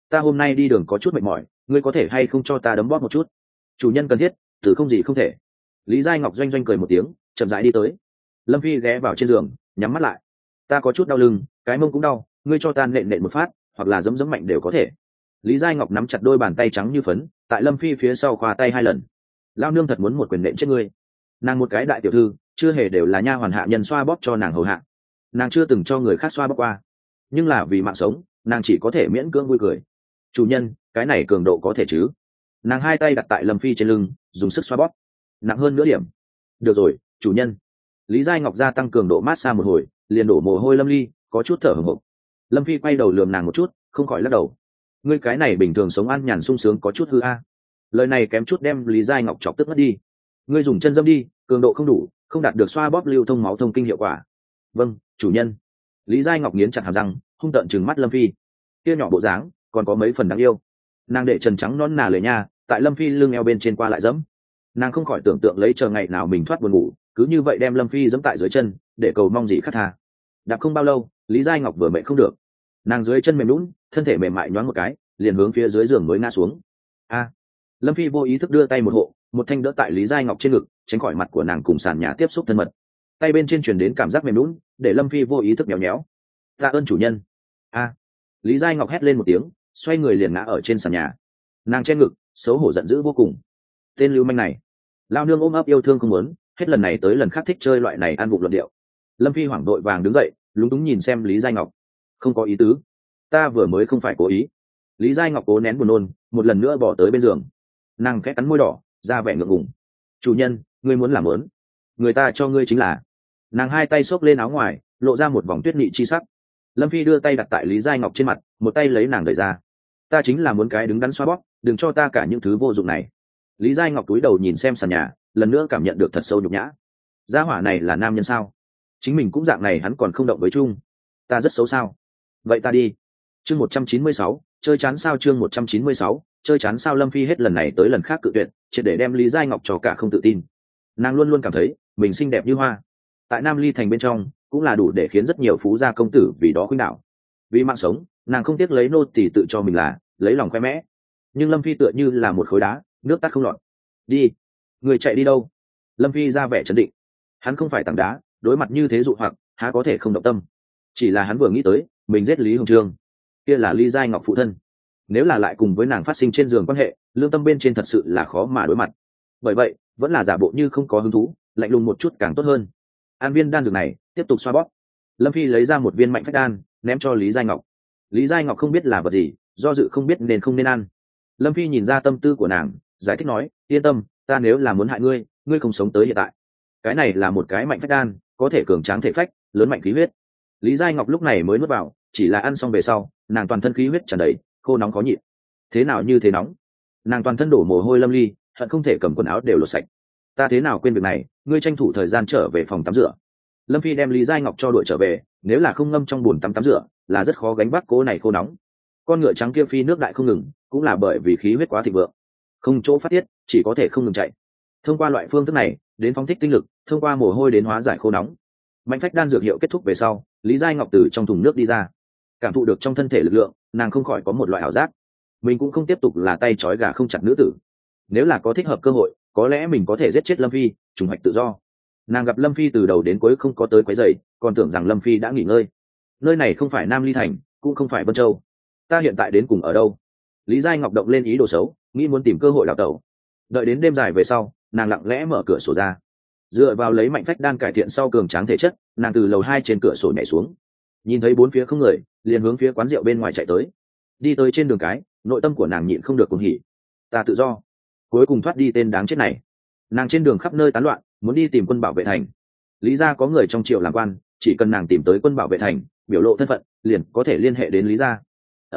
ta hôm nay đi đường có chút mệt mỏi, ngươi có thể hay không cho ta đấm bóp một chút? Chủ nhân cần thiết, từ không gì không thể. Lý Giai Ngọc doanh doanh cười một tiếng, chậm rãi đi tới. Lâm Phi ghé vào trên giường, nhắm mắt lại. Ta có chút đau lưng, cái mông cũng đau, ngươi cho ta nện nện một phát, hoặc là giẫm giẫm mạnh đều có thể. Lý Giai Ngọc nắm chặt đôi bàn tay trắng như phấn, tại Lâm Phi phía sau khoa tay 2 lần. Lao nương thật muốn một quyền nện chết ngươi. Nàng một cái đại tiểu thư, chưa hề đều là nha hoàn hạ nhân xoa bóp cho nàng hầu hạ. Nàng chưa từng cho người khác xoa bóp qua, nhưng là vì mạng sống, nàng chỉ có thể miễn cưỡng vui cười. Chủ nhân, cái này cường độ có thể chứ? Nàng 2 tay đặt tại Lâm Phi trên lưng, dùng sức xoa bóp. Nặng hơn nửa điểm. Được rồi, chủ nhân. Lý Giai Ngọc gia tăng cường độ mát xa một hồi, liền đổ mồ hôi Lâm Ly, có chút thở hổn hển. Lâm Phi quay đầu lườm nàng một chút, không khỏi lắc đầu. Ngươi cái này bình thường sống ăn nhàn sung sướng có chút hư a. Lời này kém chút đem Lý Giai Ngọc chọc tức mất đi. Ngươi dùng chân dâm đi, cường độ không đủ, không đạt được xoa bóp lưu thông máu thông kinh hiệu quả. Vâng, chủ nhân. Lý Giai Ngọc nghiến chặt hàm răng, hung tợn trừng mắt Lâm Phi. Kia nhỏ bộ dáng, còn có mấy phần đáng yêu. Nàng để trần trắng non nà lệ nha, tại Lâm Phi lưng eo bên trên qua lại dẫm. Nàng không khỏi tưởng tượng lấy chờ ngày nào mình thoát buồn ngủ, cứ như vậy đem Lâm Phi dẫm tại dưới chân, để cầu mong gì khát tha. Đạp không bao lâu, Lý Giai Ngọc vừa mệt không được. Nàng dưới chân mềm lún, thân thể mềm mại nhoáng một cái, liền hướng phía dưới giường mới ngã xuống. A. Lâm Phi vô ý thức đưa tay một hộ, một thanh đỡ tại Lý Giai Ngọc trên ngực, tránh khỏi mặt của nàng cùng sàn nhà tiếp xúc thân mật. Tay bên trên truyền đến cảm giác mềm lún, để Lâm Phi vô ý thức nhéo nhéo. Tạ ơn chủ nhân. A. Lý Giai Ngọc hét lên một tiếng, xoay người liền ngã ở trên sàn nhà. Nàng che ngực, xấu hổ giận dữ vô cùng. Tên lưu manh này, lao nương ôm ấp yêu thương không muốn, hết lần này tới lần khác thích chơi loại này ăn vụng luận điệu. Lâm Phi hoảng đội vàng đứng dậy, lúng túng nhìn xem Lý Giai Ngọc. Không có ý tứ, ta vừa mới không phải cố ý. Lý Giai Ngọc cố nén buồn nôn, một lần nữa bỏ tới bên giường. Nàng khẽ cắn môi đỏ, ra vẻ ngượng ngùng. Chủ nhân, ngươi muốn làm lớn, người ta cho ngươi chính là. Nàng 2 tay xốc lên áo ngoài, lộ ra một vòng tuyết nị chi sắc. Lâm Phi đưa tay đặt tại Lý Giai Ngọc trên mặt, một tay lấy nàng đẩy ra. Ta chính là muốn cái đứng đắn xoa bóp, đừng cho ta cả những thứ vô dụng này. Lý Giai Ngọc cúi đầu nhìn xem sàn nhà, lần nữa cảm nhận được thật sâu nhục nhã. Gia hỏa này là nam nhân sao? Chính mình cũng dạng này hắn còn không động với chung. Ta rất xấu sao? Vậy ta đi. Chương 196, chơi chán sao? Chương 196, chơi chán sao? Lâm Phi hết lần này tới lần khác cự tuyệt, triệt để đem Lý Giai Ngọc cho cả không tự tin. Nàng luôn luôn cảm thấy mình xinh đẹp như hoa. Tại Nam Ly thành bên trong, cũng là đủ để khiến rất nhiều phú gia công tử vì đó khuynh đảo. Vì mạng sống, nàng không tiếc lấy nô tỳ tự cho mình là lấy lòng khoe mẽ. Nhưng Lâm Phi tựa như là một khối đá, nước tắt không lọt. Đi. Người chạy đi đâu? Lâm Phi ra vẻ trấn định. Hắn không phải tảng đá, đối mặt như thế dụ hoặc há có thể không động tâm. Chỉ là hắn vừa nghĩ tới mình giết Lý Hồng Trương, kia là Lý Giai Ngọc phụ thân, nếu là lại cùng với nàng phát sinh trên giường quan hệ, lương tâm bên trên thật sự là khó mà đối mặt. Bởi vậy vẫn là giả bộ như không có hứng thú, lạnh lùng một chút càng tốt hơn. An viên đan dược này tiếp tục xoa bóp. Lâm Phi lấy ra một viên mạnh phách đan, ném cho Lý Giai Ngọc. Lý Giai Ngọc không biết là vật gì, do dự không biết nên không nên ăn. Lâm Phi nhìn ra tâm tư của nàng, giải thích nói, yên tâm, ta nếu là muốn hại ngươi, ngươi không sống tới hiện tại. Cái này là một cái mạnh phách đan, có thể cường tráng thể phách, lớn mạnh khí huyết. Lý Giai Ngọc lúc này mới nuốt vào, chỉ là ăn xong về sau, nàng toàn thân khí huyết tràn đầy, khô nóng khó nhịn. Thế nào như thế nóng? Nàng toàn thân đổ mồ hôi lâm ly, hận không thể cầm quần áo đều lột sạch. Ta thế nào quên việc này, ngươi tranh thủ thời gian trở về phòng tắm rửa. Lâm Phi đem Lý Giai Ngọc cho đuổi trở về, nếu là không ngâm trong bồn tắm rửa, là rất khó gánh vác cố này khô nóng. Con ngựa trắng kia phi nước đại không ngừng, cũng là bởi vì khí huyết quá thịnh vượng, không chỗ phát tiết, chỉ có thể không ngừng chạy. Thông qua loại phương thức này, đến phóng thích tinh lực, thông qua mồ hôi đến hóa giải khô nóng. Mạnh phách đan dược hiệu kết thúc về sau, Lý Giai Ngọc từ trong thùng nước đi ra, cảm thụ được trong thân thể lực lượng, nàng không khỏi có một loại ảo giác, mình cũng không tiếp tục là tay trói gà không chặt nữ tử. Nếu là có thích hợp cơ hội, có lẽ mình có thể giết chết Lâm Phi, trùng hoạch tự do. Nàng gặp Lâm Phi từ đầu đến cuối không có tới quấy rầy, còn tưởng rằng Lâm Phi đã nghỉ ngơi. Nơi này không phải Nam Ly thành, cũng không phải Vân Châu. Ta hiện tại đến cùng ở đâu? Lý Giai Ngọc động lên ý đồ xấu, nghĩ muốn tìm cơ hội đào tẩu. Đợi đến đêm dài về sau, nàng lặng lẽ mở cửa sổ ra, dựa vào lấy mạnh phách đan cải thiện sau cường tráng thể chất, nàng từ lầu 2 trên cửa sổ nhảy xuống, nhìn thấy bốn phía không người, liền hướng phía quán rượu bên ngoài chạy tới. Đi tới trên đường cái, nội tâm của nàng nhịn không được cuồng hỉ. Ta tự do, cuối cùng thoát đi tên đáng chết này. Nàng trên đường khắp nơi tán loạn, muốn đi tìm quân bảo vệ thành. Lý gia có người trong triều làm quan, chỉ cần nàng tìm tới quân bảo vệ thành, biểu lộ thân phận, liền có thể liên hệ đến Lý gia.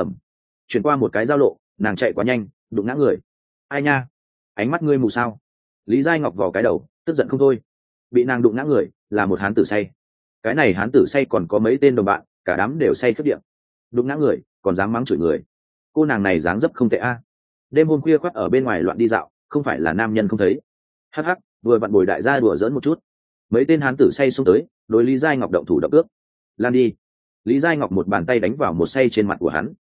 Chuyển qua một cái giao lộ, nàng chạy quá nhanh, đụng ngã người. Ai nha, ánh mắt ngươi mù sao? Lý Giai Ngọc vò cái đầu, tức giận không thôi. Bị nàng đụng ngã người là một hán tử say. Cái này hán tử say còn có mấy tên đồng bạn, cả đám đều say khướt điện. Đụng ngã người còn dám mắng chửi người, cô nàng này dáng dấp không tệ a. Đêm hôm khuya khoắt ở bên ngoài loạn đi dạo, không phải là nam nhân không thấy. Hắc hắc, vừa vặn bồi đại gia đùa giỡn một chút. Mấy tên hán tử say xông tới, đối Lý Giai Ngọc động thủ đập ước. Lan đi. Lý Giai Ngọc một bàn tay đánh vào một say trên mặt của hắn.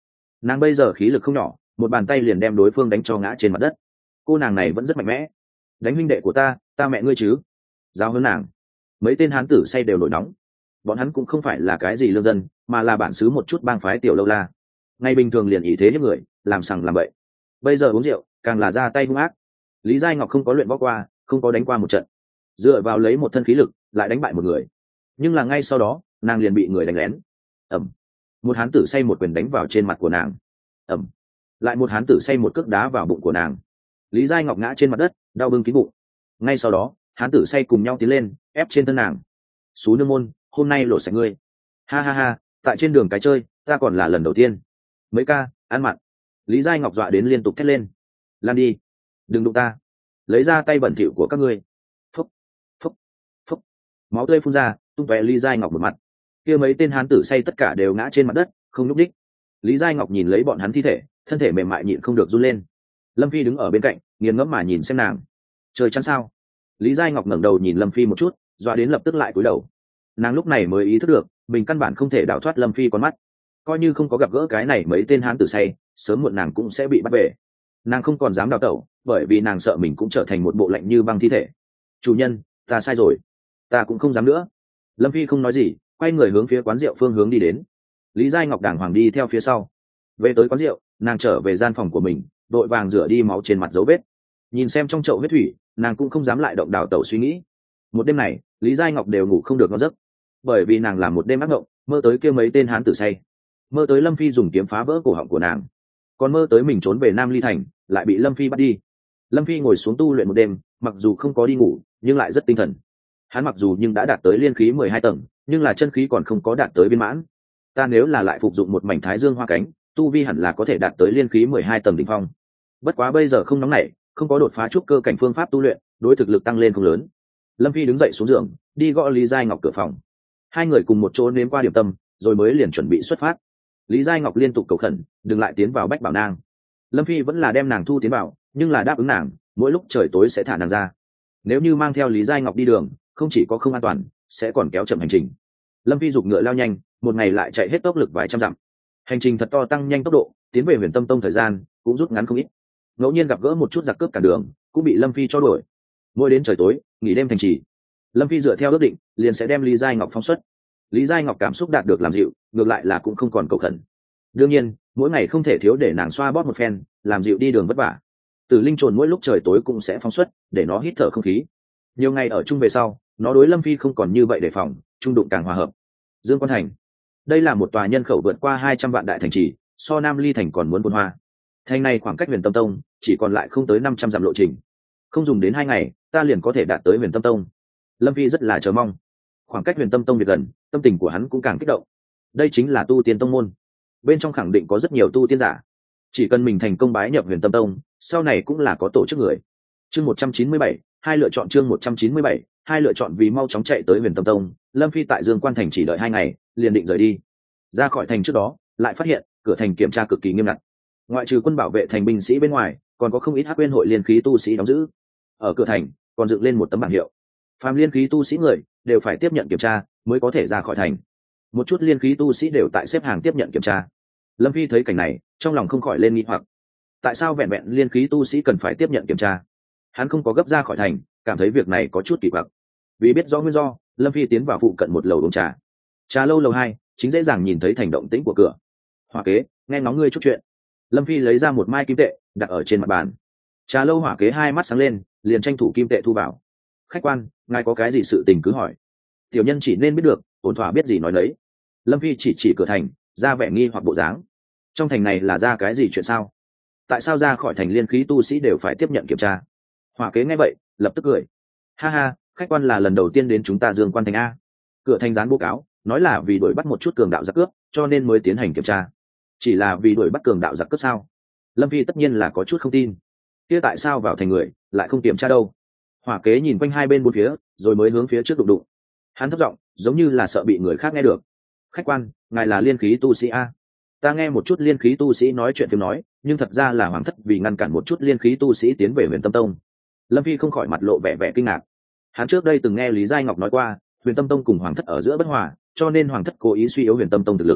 Nàng bây giờ khí lực không nhỏ, một bàn tay liền đem đối phương đánh cho ngã trên mặt đất. Cô nàng này vẫn rất mạnh mẽ. Đánh huynh đệ của ta mẹ ngươi chứ. Giao hơn nàng. Mấy tên hán tử say đều nổi nóng. Bọn hắn cũng không phải là cái gì lương dân, mà là bản xứ một chút bang phái tiểu lâu la. Ngày bình thường liền ý thế hiếp người, làm sằng làm bậy. Bây giờ uống rượu càng là ra tay hung ác. Lý Giai Ngọc không có luyện võ qua, không có đánh qua một trận, dựa vào lấy một thân khí lực lại đánh bại một người. Nhưng là ngay sau đó nàng liền bị người đánh lén. Ẩm. Một hán tử say một quyền đánh vào trên mặt của nàng. Ẩm. Lại một hán tử say một cước đá vào bụng của nàng. Lý Giai Ngọc ngã trên mặt đất, đau bưng kín bụng. Ngay sau đó hán tử say cùng nhau tiến lên ép trên thân nàng. Xú nương môn, hôm nay lột sạch ngươi. Ha ha ha, tại trên đường cái chơi ta còn là lần đầu tiên. Mấy ca ăn mặn. Lý Giai Ngọc dọa đến liên tục thét lên. Lan đi, đừng đụng ta, lấy ra tay bẩn thỉu của các ngươi. Phúc phúc phúc, máu tươi phun ra tung tóe Lý Giai Ngọc một mặt. Kia mấy tên hán tử say tất cả đều ngã trên mặt đất không nhúc đích. Lý Giai Ngọc nhìn lấy bọn hắn thi thể, thân thể mềm mại nhịn không được run lên. Lâm Phi đứng ở bên cạnh nghiền ngẫm mà nhìn xem nàng. Trời chắn sao. Lý Giai Ngọc ngẩng đầu nhìn Lâm Phi một chút, dọa đến lập tức lại cúi đầu. Nàng lúc này mới ý thức được mình căn bản không thể đào thoát Lâm Phi con mắt. Coi như không có gặp gỡ cái này mấy tên hán tử say, sớm muộn nàng cũng sẽ bị bắt về. Nàng không còn dám đào tẩu, bởi vì nàng sợ mình cũng trở thành một bộ lạnh như băng thi thể. Chủ nhân, ta sai rồi, ta cũng không dám nữa. Lâm Phi không nói gì, quay người hướng phía quán rượu phương hướng đi đến. Lý Giai Ngọc đàng hoàng đi theo phía sau. Về tới quán rượu, nàng trở về gian phòng của mình, đội vàng rửa đi máu trên mặt dấu vết. Nhìn xem trong chậu huyết thủy, nàng cũng không dám lại động đào tẩu suy nghĩ. Một đêm này Lý Giai Ngọc đều ngủ không được ngon giấc, bởi vì nàng làm một đêm ác mộng, mơ tới kêu mấy tên hán tử say, mơ tới Lâm Phi dùng kiếm phá vỡ cổ họng của nàng, còn mơ tới mình trốn về Nam Ly Thành lại bị Lâm Phi bắt đi. Lâm Phi ngồi xuống tu luyện một đêm, mặc dù không có đi ngủ nhưng lại rất tinh thần. Hắn mặc dù nhưng đã đạt tới liên khí 12 tầng, nhưng là chân khí còn không có đạt tới viên mãn. Ta nếu là lại phục dụng một mảnh Thái Dương Hoa Cánh, tu vi hẳn là có thể đạt tới liên khí 12 tầng đỉnh phong. Bất quá bây giờ không nóng nảy, không có đột phá trúc cơ cảnh phương pháp tu luyện, đối thực lực tăng lên không lớn. Lâm Phi đứng dậy xuống giường, đi gõ Lý Giai Ngọc cửa phòng. Hai người cùng một chỗ nếm qua điểm tâm, rồi mới liền chuẩn bị xuất phát. Lý Giai Ngọc liên tục cầu khẩn đừng lại tiến vào Bách Bảo Nang. Lâm Phi vẫn là đem nàng thu tiến vào, nhưng là đáp ứng nàng mỗi lúc trời tối sẽ thả nàng ra. Nếu như mang theo Lý Giai Ngọc đi đường, không chỉ có không an toàn, sẽ còn kéo chậm hành trình. Lâm Phi giục ngựa lao nhanh, một ngày lại chạy hết tốc lực vài trăm dặm. Hành trình thật to tăng nhanh tốc độ, tiến về Huyền Tâm Tông thời gian cũng rút ngắn không ít. Ngẫu nhiên gặp gỡ một chút giặc cướp cản đường, cũng bị Lâm Phi cho đuổi. Mỗi đến trời tối nghỉ đêm thành trì, Lâm Phi dựa theo ước định liền sẽ đem Lý Giai Ngọc phóng xuất. Lý Giai Ngọc cảm xúc đạt được làm dịu, ngược lại là cũng không còn cầu khẩn. Đương nhiên mỗi ngày không thể thiếu để nàng xoa bóp một phen, làm dịu đi đường vất vả. Tử linh trồn mỗi lúc trời tối cũng sẽ phóng xuất, để nó hít thở không khí. Nhiều ngày ở chung về sau, nó đối Lâm Phi không còn như vậy đề phòng, trung đụng càng hòa hợp. Dương Quan Thành, đây là một tòa nhân khẩu vượt qua 200 vạn đại thành trì, so Nam Ly Thành còn muốn phồn hoa. Thành này khoảng cách Huyền Tâm Tông chỉ còn lại không tới 500 dặm lộ trình, không dùng đến 2 ngày ta liền có thể đạt tới Huyền Tâm Tông. Lâm Phi rất là chờ mong. Khoảng cách Huyền Tâm Tông việc gần, tâm tình của hắn cũng càng kích động. Đây chính là tu tiên tông môn, bên trong khẳng định có rất nhiều tu tiên giả. Chỉ cần mình thành công bái nhập Huyền Tâm Tông, sau này cũng là có tổ chức người. Chương 197, hai lựa chọn. Chương 197, hai lựa chọn. Vì mau chóng chạy tới Huyền Tâm Tông, Lâm Phi tại Dương Quan Thành chỉ đợi 2 ngày liền định rời đi. Ra khỏi thành trước đó lại phát hiện cửa thành kiểm tra cực kỳ nghiêm ngặt, ngoại trừ quân bảo vệ thành binh sĩ bên ngoài, còn có không ít hắc uyên hội liên khí tu sĩ đóng giữ. Ở cửa thành còn dựng lên một tấm bảng hiệu, phàm liên khí tu sĩ người đều phải tiếp nhận kiểm tra mới có thể ra khỏi thành. Một chút liên khí tu sĩ đều tại xếp hàng tiếp nhận kiểm tra. Lâm Phi thấy cảnh này trong lòng không khỏi lên nghi hoặc, tại sao vẹn vẹn liên khí tu sĩ cần phải tiếp nhận kiểm tra? Hắn không có gấp ra khỏi thành, cảm thấy việc này có chút kỳ quặc. Vì biết rõ nguyên do, Lâm Phi tiến vào phụ cận một lầu uống trà. Trà lâu lầu 2, chính dễ dàng nhìn thấy thành động tĩnh của cửa. Hỏa kế, nghe ngóng ngươi chút chuyện. Lâm Phi lấy ra một mai kim tệ đặt ở trên mặt bàn. Trà lâu hỏa kế hai mắt sáng lên, liền tranh thủ kim tệ thu vào. Khách quan, ngài có cái gì sự tình cứ hỏi. Tiểu nhân chỉ nên biết được, ổn thỏa biết gì nói lấy. Lâm Phi chỉ cửa thành, ra vẻ nghi hoặc bộ dáng. Trong thành này là ra cái gì chuyện sao? Tại sao ra khỏi thành liên khí tu sĩ đều phải tiếp nhận kiểm tra? Hỏa kế nghe vậy lập tức cười. Ha ha, khách quan là lần đầu tiên đến chúng ta Dương Quan Thành a. Cửa thành dán bố cáo, nói là vì đuổi bắt một chút cường đạo giặc cướp, cho nên mới tiến hành kiểm tra. Chỉ là vì đuổi bắt cường đạo giặc cướp sao? Lâm Phi tất nhiên là có chút không tin. Kia tại sao vào thành người lại không kiểm tra đâu? Hỏa kế nhìn quanh hai bên bốn phía, rồi mới hướng phía trước đụng đụng. Hắn thấp giọng, giống như là sợ bị người khác nghe được. Khách quan, ngài là liên khí tu sĩ a? Ta nghe một chút liên khí tu sĩ nói chuyện phim nói, nhưng thật ra là hoàng thất vì ngăn cản một chút liên khí tu sĩ tiến về Huyền Tâm Tông. Lâm Phi không khỏi mặt lộ vẻ vẻ kinh ngạc. Hắn trước đây từng nghe Lý Giai Ngọc nói qua, Huyền Tâm Tông cùng hoàng thất ở giữa bất hòa, cho nên hoàng thất cố ý suy yếu Huyền Tâm Tông thực lực.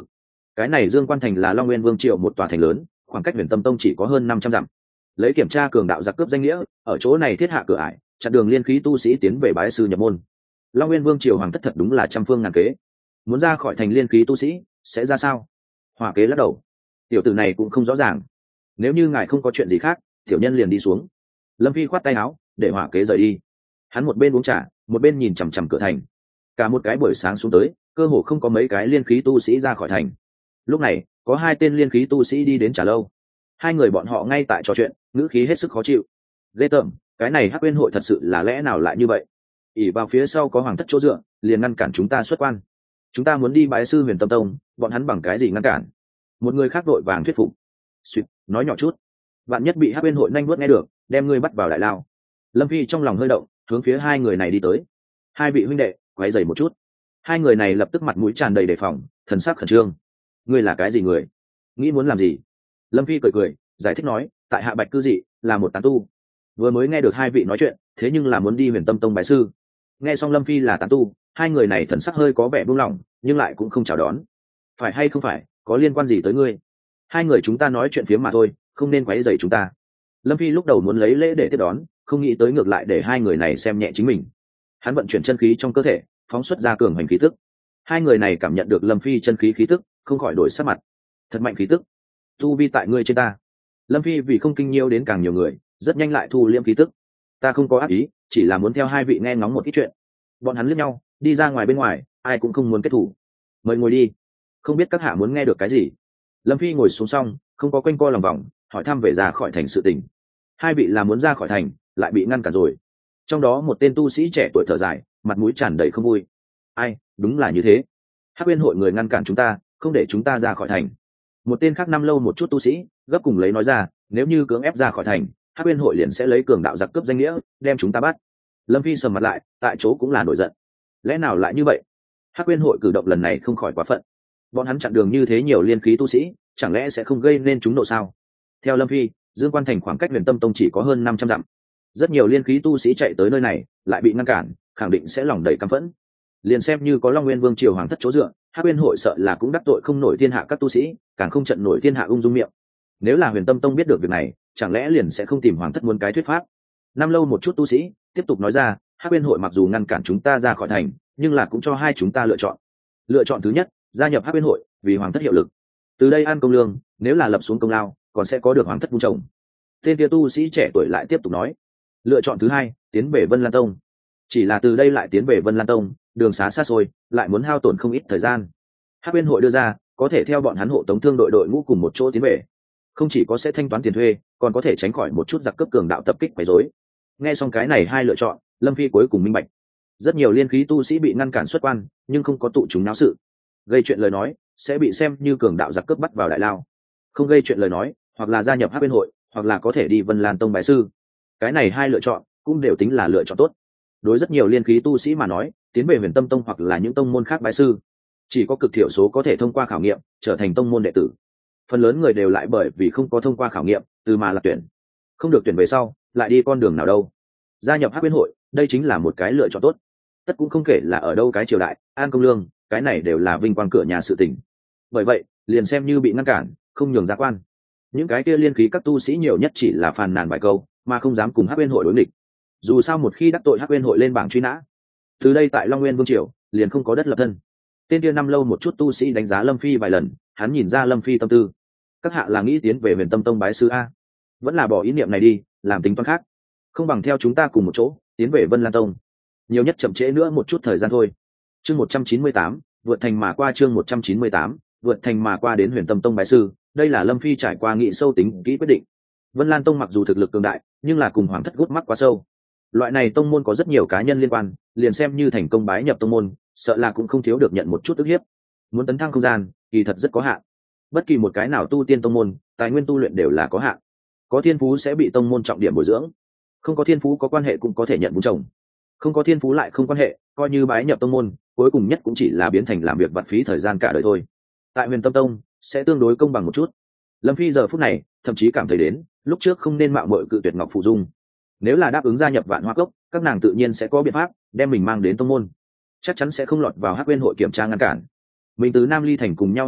Cái này Dương Quan Thành là Long Nguyên Vương triều một tòa thành lớn, khoảng cách Huyền Tâm Tông chỉ có hơn 500 dặm. Lấy kiểm tra cường đạo giặc cướp danh nghĩa, ở chỗ này thiết hạ cửa ải, chặn đường liên khí tu sĩ tiến về bái sư nhập môn. Long Nguyên Vương triều hoàng thất thật đúng là trăm phương ngàn kế. Muốn ra khỏi thành liên khí tu sĩ, sẽ ra sao? Hỏa Kế lắc đầu. Tiểu tử này cũng không rõ ràng. Nếu như ngài không có chuyện gì khác, tiểu nhân liền đi xuống. Lâm Phi khoát tay áo, để Hỏa Kế rời đi. Hắn một bên uống trà, một bên nhìn chằm chằm cửa thành. Cả một cái buổi sáng xuống tới, cơ hồ không có mấy cái liên khí tu sĩ ra khỏi thành. Lúc này, có hai tên liên khí tu sĩ đi đến trà lâu. Hai người bọn họ ngay tại trò chuyện, ngữ khí hết sức khó chịu. Ghê tởm, cái này Hắc Uyên hội thật sự là lẽ nào lại như vậy? ỷ vào phía sau có hoàng thất chỗ dựa, liền ngăn cản chúng ta xuất quan. Chúng ta muốn đi bái sư Huyền Tâm Tông, bọn hắn bằng cái gì ngăn cản? Một người khác vội vàng thuyết phục. Xuyệt, nói nhỏ chút. Bạn nhất bị Hắc Uyên hội nhanh nuốt nghe được, đem ngươi bắt vào đại lao. Lâm Phi trong lòng hơi động, hướng phía hai người này đi tới. Hai vị huynh đệ, quấy rầy một chút. Hai người này lập tức mặt mũi tràn đầy đề phòng, thần sắc khẩn trương. Ngươi là cái gì người? Nghĩ muốn làm gì? Lâm Phi cười cười, giải thích nói, tại Hạ Bạch cư dị, là một tán tu. Vừa mới nghe được hai vị nói chuyện, thế nhưng là muốn đi Huyền Tâm Tông bái sư. Nghe xong Lâm Phi là tán tu, hai người này thần sắc hơi có vẻ buông lỏng, nhưng lại cũng không chào đón. Phải hay không phải, có liên quan gì tới ngươi? Hai người chúng ta nói chuyện phía mà thôi, không nên quấy rầy chúng ta. Lâm Phi lúc đầu muốn lấy lễ để tiếp đón, không nghĩ tới ngược lại để hai người này xem nhẹ chính mình. Hắn vận chuyển chân khí trong cơ thể, phóng xuất ra cường hành khí tức. Hai người này cảm nhận được Lâm Phi chân khí khí tức, không khỏi đổi sắc mặt. Thật mạnh khí tức. Tu vi tại ngươi trên ta. Lâm Phi vì không kinh nhiêu đến càng nhiều người, rất nhanh lại thu liễm khí tức. Ta không có ác ý, chỉ là muốn theo hai vị nghe ngóng một ít chuyện. Bọn hắn liếc nhau, đi ra ngoài bên ngoài, ai cũng không muốn kết thủ. Mời ngồi đi. Không biết các hạ muốn nghe được cái gì? Lâm Phi ngồi xuống xong, không có quanh co lòng vòng, hỏi thăm về ra khỏi thành sự tình. Hai vị là muốn ra khỏi thành, lại bị ngăn cản rồi. Trong đó một tên tu sĩ trẻ tuổi thở dài, mặt mũi tràn đầy không vui. Ai, đúng là như thế. Hắc Uyên hội người ngăn cản chúng ta, không để chúng ta ra khỏi thành. Một tên khác năm lâu một chút tu sĩ, gấp cùng lấy nói ra, nếu như cưỡng ép ra khỏi thành, Hắc Uyên hội liền sẽ lấy cường đạo giặc cướp danh nghĩa, đem chúng ta bắt. Lâm Phi sầm mặt lại, tại chỗ cũng là nổi giận. Lẽ nào lại như vậy? Hắc Uyên hội cử động lần này không khỏi quá phận. Bọn hắn chặn đường như thế nhiều liên khí tu sĩ, chẳng lẽ sẽ không gây nên chúng nộ sao? Theo Lâm Phi, Dương Quan Thành khoảng cách Huyền Tâm Tông chỉ có hơn 500 dặm. Rất nhiều liên khí tu sĩ chạy tới nơi này, lại bị ngăn cản, khẳng định sẽ lòng đầy căm phẫn. Liền xem như có Long Nguyên Vương triều hoàng thất chỗ dựa, Hắc Uyên hội sợ là cũng đắc tội không nổi thiên hạ các tu sĩ, càng không trận nổi thiên hạ ung dung miệng. Nếu là Huyền Tâm Tông biết được việc này, chẳng lẽ liền sẽ không tìm hoàng thất muốn cái thuyết pháp? Năm lâu một chút tu sĩ tiếp tục nói ra, Hắc Uyên hội mặc dù ngăn cản chúng ta ra khỏi thành, nhưng là cũng cho hai chúng ta lựa chọn. Lựa chọn thứ nhất, gia nhập Hắc Uyên hội, vì hoàng thất hiệu lực. Từ đây an công lương, nếu là lập xuống công lao, còn sẽ có được hoàng thất vun trồng. Tên kia tu sĩ trẻ tuổi lại tiếp tục nói, lựa chọn thứ hai, tiến về Vân Lan Tông. Chỉ là từ đây lại tiến về Vân Lan Tông, đường xá xa xôi, lại muốn hao tổn không ít thời gian. Hắc Uyên hội đưa ra, có thể theo bọn hắn hộ tống thương đội ngũ cùng một chỗ tiến về. Không chỉ có sẽ thanh toán tiền thuê, còn có thể tránh khỏi một chút giặc cướp cường đạo tập kích quấy rối. Nghe xong cái này hai lựa chọn, Lâm Phi cuối cùng minh bạch. Rất nhiều liên khí tu sĩ bị ngăn cản xuất quan, nhưng không có tụ chúng náo sự. Gây chuyện lời nói, sẽ bị xem như cường đạo giặc cướp bắt vào đại lao. Không gây chuyện lời nói, hoặc là gia nhập Hắc Uyên hội, hoặc là có thể đi Vân Lan Tông bái sư. Cái này hai lựa chọn cũng đều tính là lựa chọn tốt. Đối rất nhiều liên khí tu sĩ mà nói, tiến về Huyền Tâm Tông hoặc là những tông môn khác bái sư, chỉ có cực thiểu số có thể thông qua khảo nghiệm, trở thành tông môn đệ tử. Phần lớn người đều lại bởi vì không có thông qua khảo nghiệm, từ mà là tuyển. Không được tuyển về sau, lại đi con đường nào đâu. Gia nhập Hắc Uyên hội, đây chính là một cái lựa chọn tốt. Tất cũng không kể là ở đâu cái triều đại, an công lương, cái này đều là vinh quang cửa nhà sự tình. Bởi vậy, liền xem như bị ngăn cản, không nhường ra quan. Những cái kia liên khí các tu sĩ nhiều nhất chỉ là phàn nàn vài câu, mà không dám cùng Hắc Uyên hội đối nghịch. Dù sao một khi đắc tội Hắc Uyên hội lên bảng truy nã, từ đây tại Long Nguyên Vương triều, liền không có đất lập thân. Tên kia năm lâu một chút tu sĩ đánh giá Lâm Phi vài lần, hắn nhìn ra Lâm Phi tâm tư. Các hạ là nghĩ tiến về Huyền Tâm Tông bái sư a? Vẫn là bỏ ý niệm này đi, làm tính toán khác. Không bằng theo chúng ta cùng một chỗ, tiến về Vân Lan Tông. Nhiều nhất chậm trễ nữa một chút thời gian thôi. Chương 198, vượt thành mà qua. Chương 198, vượt thành mà qua đến Huyền Tâm Tông bái sư, đây là Lâm Phi trải qua nghị sâu tính kỹ quyết định. Vân Lan Tông mặc dù thực lực cường đại, nhưng là cùng hoàng thất gút mắc quá sâu. Loại này tông môn có rất nhiều cá nhân liên quan, liền xem như thành công bái nhập tông môn, sợ là cũng không thiếu được nhận một chút ức hiếp. Muốn tấn thăng không gian, kỳ thật rất có hạn. Bất kỳ một cái nào tu tiên tông môn, tài nguyên tu luyện đều là có hạn. Có thiên phú sẽ bị tông môn trọng điểm bồi dưỡng, không có thiên phú có quan hệ cũng có thể nhận vun trồng, không có thiên phú lại không quan hệ, coi như bái nhập tông môn, cuối cùng nhất cũng chỉ là biến thành làm việc vặt phí thời gian cả đời thôi. Tại Huyền Tâm Tông sẽ tương đối công bằng một chút. Lâm Phi giờ phút này thậm chí cảm thấy đến lúc trước không nên mạo muội cự tuyệt Ngọc Phù Dung. Nếu là đáp ứng gia nhập Vạn Hoa Cốc, các nàng tự nhiên sẽ có biện pháp đem mình mang đến tông môn, chắc chắn sẽ không lọt vào Hắc Uyên hội kiểm tra ngăn cản. Mình từ Nam Ly thành cùng nhau đi tới,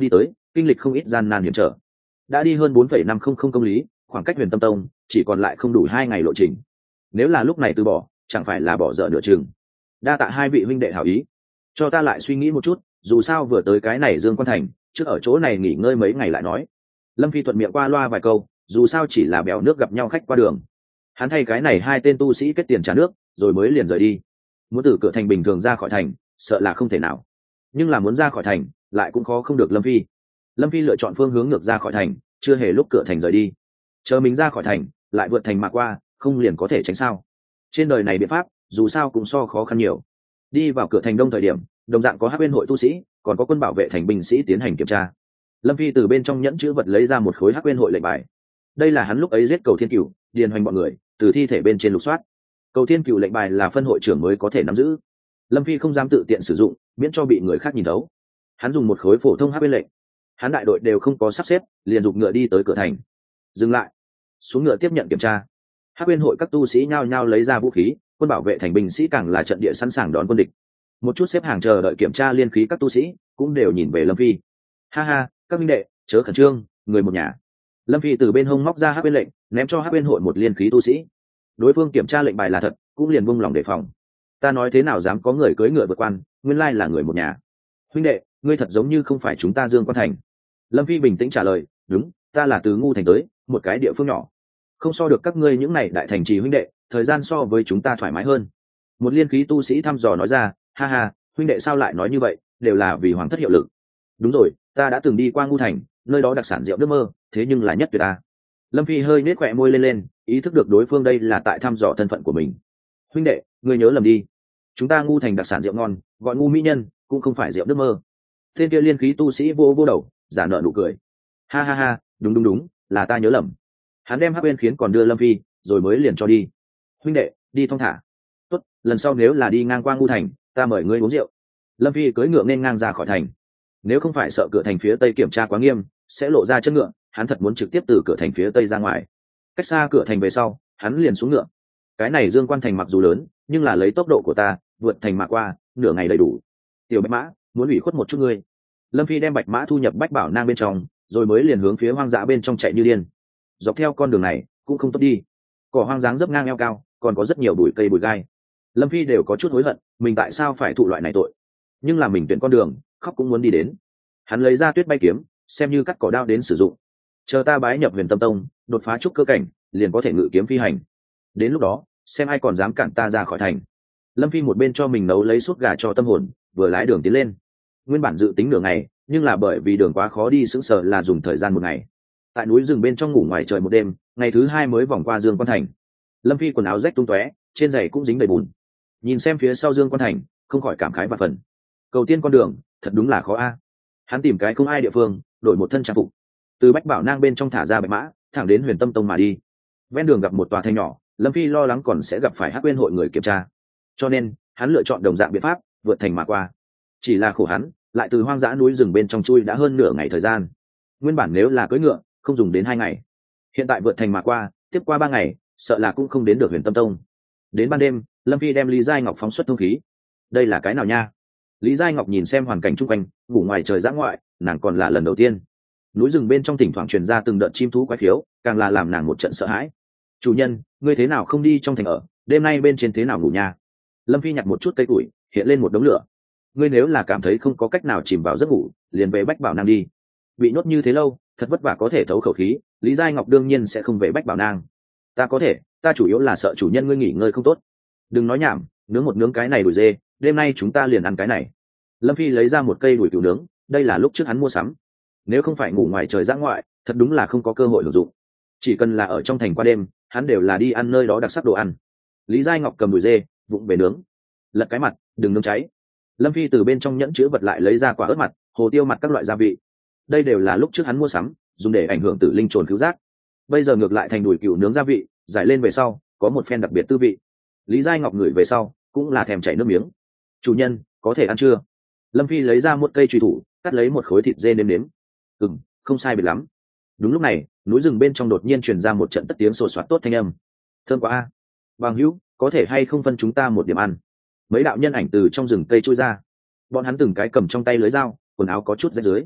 kinh lịch không ít gian nan hiểm trở, đã đi hơn 4,500 công lý, khoảng cách Huyền Tâm Tông chỉ còn lại không đủ 2 ngày lộ trình. Nếu là lúc này từ bỏ, chẳng phải là bỏ dở nửa chừng. Đa tạ hai vị huynh đệ hảo ý, cho ta lại suy nghĩ một chút, dù sao vừa tới cái này Dương Quan Thành, trước ở chỗ này nghỉ ngơi mấy ngày lại nói. Lâm Phi thuận miệng qua loa vài câu, dù sao chỉ là bèo nước gặp nhau khách qua đường. Hắn thay cái này hai tên tu sĩ kết tiền trả nước, rồi mới liền rời đi. Muốn từ cửa thành bình thường ra khỏi thành, sợ là không thể nào. Nhưng là muốn ra khỏi thành, lại cũng khó không được Lâm Phi. Lâm Phi lựa chọn phương hướng ngược ra khỏi thành, chưa hề lúc cửa thành rời đi. Chờ mình ra khỏi thành, lại vượt thành mà qua, không liền có thể tránh sao? Trên đời này biện pháp, dù sao cũng so khó khăn nhiều. Đi vào cửa thành đông thời điểm, đồng dạng có Hắc Uyên hội tu sĩ, còn có quân bảo vệ thành binh sĩ tiến hành kiểm tra. Lâm Phi từ bên trong nhẫn chữ vật lấy ra một khối Hắc Uyên hội lệnh bài. Đây là hắn lúc ấy giết Cầu Thiên Cửu, điền hoành bọn người, từ thi thể bên trên lục soát. Cầu Thiên Cửu lệnh bài là phân hội trưởng mới có thể nắm giữ. Lâm Phi không dám tự tiện sử dụng, miễn cho bị người khác nhìn thấu. Hắn dùng một khối phổ thông Hắc Uyên lệnh. Hắn đại đội đều không có sắp xếp, liền giục ngựa đi tới cửa thành. Dừng lại, xuống ngựa tiếp nhận kiểm tra. Hắc Uyên hội các tu sĩ nhao nhao lấy ra vũ khí, quân bảo vệ thành binh sĩ càng là trận địa sẵn sàng đón quân địch. Một chút xếp hàng chờ đợi kiểm tra liên khí các tu sĩ cũng đều nhìn về Lâm Phi. Ha ha, các minh đệ, chớ khẩn trương, người một nhà. Lâm Phi từ bên hông móc ra Hắc Uyên lệnh, ném cho Hắc Uyên hội một liên khí tu sĩ. Đối phương kiểm tra lệnh bài là thật, cũng liền buông lòng đề phòng. Ta nói thế nào dám có người cưỡi ngựa vượt quan, nguyên lai là người một nhà. Huynh đệ, ngươi thật giống như không phải chúng ta Dương Quan Thành. Lâm Phi bình tĩnh trả lời, đúng, ta là từ Ngu Thành tới, một cái địa phương nhỏ, không so được các ngươi những này đại thành trì huynh đệ, thời gian so với chúng ta thoải mái hơn. Một liên khí tu sĩ thăm dò nói ra, ha ha, huynh đệ sao lại nói như vậy, đều là vì hoàng thất hiệu lực. Đúng rồi, ta đã từng đi qua Ngu Thành, nơi đó đặc sản rượu nước mơ, thế nhưng là nhất tuyệt ta. Lâm Phi hơi nết khỏe môi lên, ý thức được đối phương đây là tại thăm dò thân phận của mình. Huynh đệ, ngươi nhớ lầm đi, chúng ta Ngu Thành đặc sản rượu ngon, gọi Ngu mỹ nhân, cũng không phải rượu nước mơ. Tên kia liên khí tu sĩ vô đầu, giả nợ nụ cười. Ha ha ha, đúng, là ta nhớ lầm. Hắn đem Hắc Uyên khiến còn đưa Lâm Phi, rồi mới liền cho đi. Huynh đệ, đi thong thả. Tốt, lần sau nếu là đi ngang qua Ngu Thành, ta mời ngươi uống rượu. Lâm Phi cưỡi ngựa nên ngang ra khỏi thành. Nếu không phải sợ cửa thành phía tây kiểm tra quá nghiêm, sẽ lộ ra chân ngựa, hắn thật muốn trực tiếp từ cửa thành phía tây ra ngoài. Cách xa cửa thành về sau, hắn liền xuống ngựa. Cái này Dương Quan Thành mặc dù lớn, nhưng là lấy tốc độ của ta, vượt thành mà qua, nửa ngày đầy đủ. Tiểu Bạch Mã, muốn ủy khuất một chút ngươi. Lâm Phi đem Bạch Mã thu nhập Bách Bảo Nang bên trong, rồi mới liền hướng phía hoang dã bên trong chạy như điên. Dọc theo con đường này cũng không tốt đi, cỏ hoang dáng dấp ngang eo cao, còn có rất nhiều bụi cây bụi gai. Lâm Phi đều có chút hối hận, mình tại sao phải thụ loại này tội, nhưng là mình tuyển con đường, khóc cũng muốn đi đến. Hắn lấy ra Tuyết Bay kiếm, xem như cắt cỏ đao đến sử dụng. Chờ ta bái nhập Huyền Tâm Tông, đột phá trúc cơ cảnh, liền có thể ngự kiếm phi hành. Đến lúc đó, xem ai còn dám cản ta ra khỏi thành. Lâm Phi một bên cho mình nấu lấy sốt gà cho tâm hồn, vừa lái đường tiến lên. Nguyên bản dự tính nửa ngày, nhưng là bởi vì đường quá khó đi, sững sờ là dùng thời gian một ngày. Tại núi rừng bên trong ngủ ngoài trời một đêm, ngày thứ hai mới vòng qua Dương Quan Thành. Lâm Phi quần áo rách tung tóe, trên giày cũng dính đầy bùn. Nhìn xem phía sau Dương Quan Thành, không khỏi cảm khái và phần. Cầu tiên con đường, thật đúng là khó a. Hắn tìm cái không ai địa phương, đổi một thân trang phục, từ Bách Bảo Nang bên trong thả ra Bạch Mã, thẳng đến Huyền Tâm Tông mà đi. Ven đường gặp một tòa thành nhỏ, Lâm Phi lo lắng còn sẽ gặp phải Hắc Uyên hội người kiểm tra, cho nên hắn lựa chọn đồng dạng biện pháp, vượt thành mà qua. Chỉ là khổ hắn, lại từ hoang dã núi rừng bên trong chui đã hơn nửa ngày thời gian. Nguyên bản nếu là cưỡi ngựa, không dùng đến 2 ngày. Hiện tại vượt thành mà qua, tiếp qua 3 ngày, sợ là cũng không đến được Huyền Tâm Tông. Đến ban đêm, Lâm Phi đem Lý Giai Ngọc phóng xuất thông khí. Đây là cái nào nha? Lý Giai Ngọc nhìn xem hoàn cảnh chung quanh, ngủ ngoài trời dã ngoại, nàng còn là lần đầu tiên. Núi rừng bên trong thỉnh thoảng truyền ra từng đợt chim thú quái khiếu, càng là làm nàng một trận sợ hãi. Chủ nhân, ngươi thế nào không đi trong thành ở, đêm nay bên trên thế nào ngủ nha? Lâm Phi nhặt một chút cây củi, hiện lên một đống lửa. Ngươi nếu là cảm thấy không có cách nào chìm vào giấc ngủ, liền về Bách Bảo Nang đi. Bị nhốt như thế lâu, thật vất vả có thể thấu khẩu khí, Lý Giai Ngọc đương nhiên sẽ không về Bách Bảo Nang. Ta có thể, ta chủ yếu là sợ chủ nhân ngươi nghỉ ngơi không tốt. Đừng nói nhảm, nướng một nướng cái này đùi dê, đêm nay chúng ta liền ăn cái này. Lâm Phi lấy ra một cây đùi cừu nướng, đây là lúc trước hắn mua sắm. Nếu không phải ngủ ngoài trời dã ngoại, thật đúng là không có cơ hội hưởng dụng. Chỉ cần là ở trong thành qua đêm, hắn đều là đi ăn nơi đó đặc sắc đồ ăn. Lý Giai Ngọc cầm đùi dê, vụng về nướng. Lật cái mặt, đừng nướng cháy. Lâm Phi từ bên trong nhẫn chứa vật lại lấy ra quả ớt mặt, hồ tiêu mặt các loại gia vị. Đây đều là lúc trước hắn mua sắm, dùng để ảnh hưởng tử linh trồn cứu giác. Bây giờ ngược lại thành đùi cừu nướng gia vị, giải lên về sau, có một phen đặc biệt tư vị. Lý Giai Ngọc ngửi về sau, cũng là thèm chảy nước miếng. Chủ nhân, có thể ăn chưa? Lâm Phi lấy ra một cây chùy thủ, cắt lấy một khối thịt dê nếm nếm. Không sai biệt lắm. Đúng lúc này, núi rừng bên trong đột nhiên truyền ra một trận tất tiếng sột soạt tốt thanh âm. Thơm quá a. Bằng hữu, có thể hay không phân chúng ta một điểm ăn? Mấy đạo nhân ảnh từ trong rừng cây trôi ra. Bọn hắn từng cái cầm trong tay lưới dao, quần áo có chút rách rưới.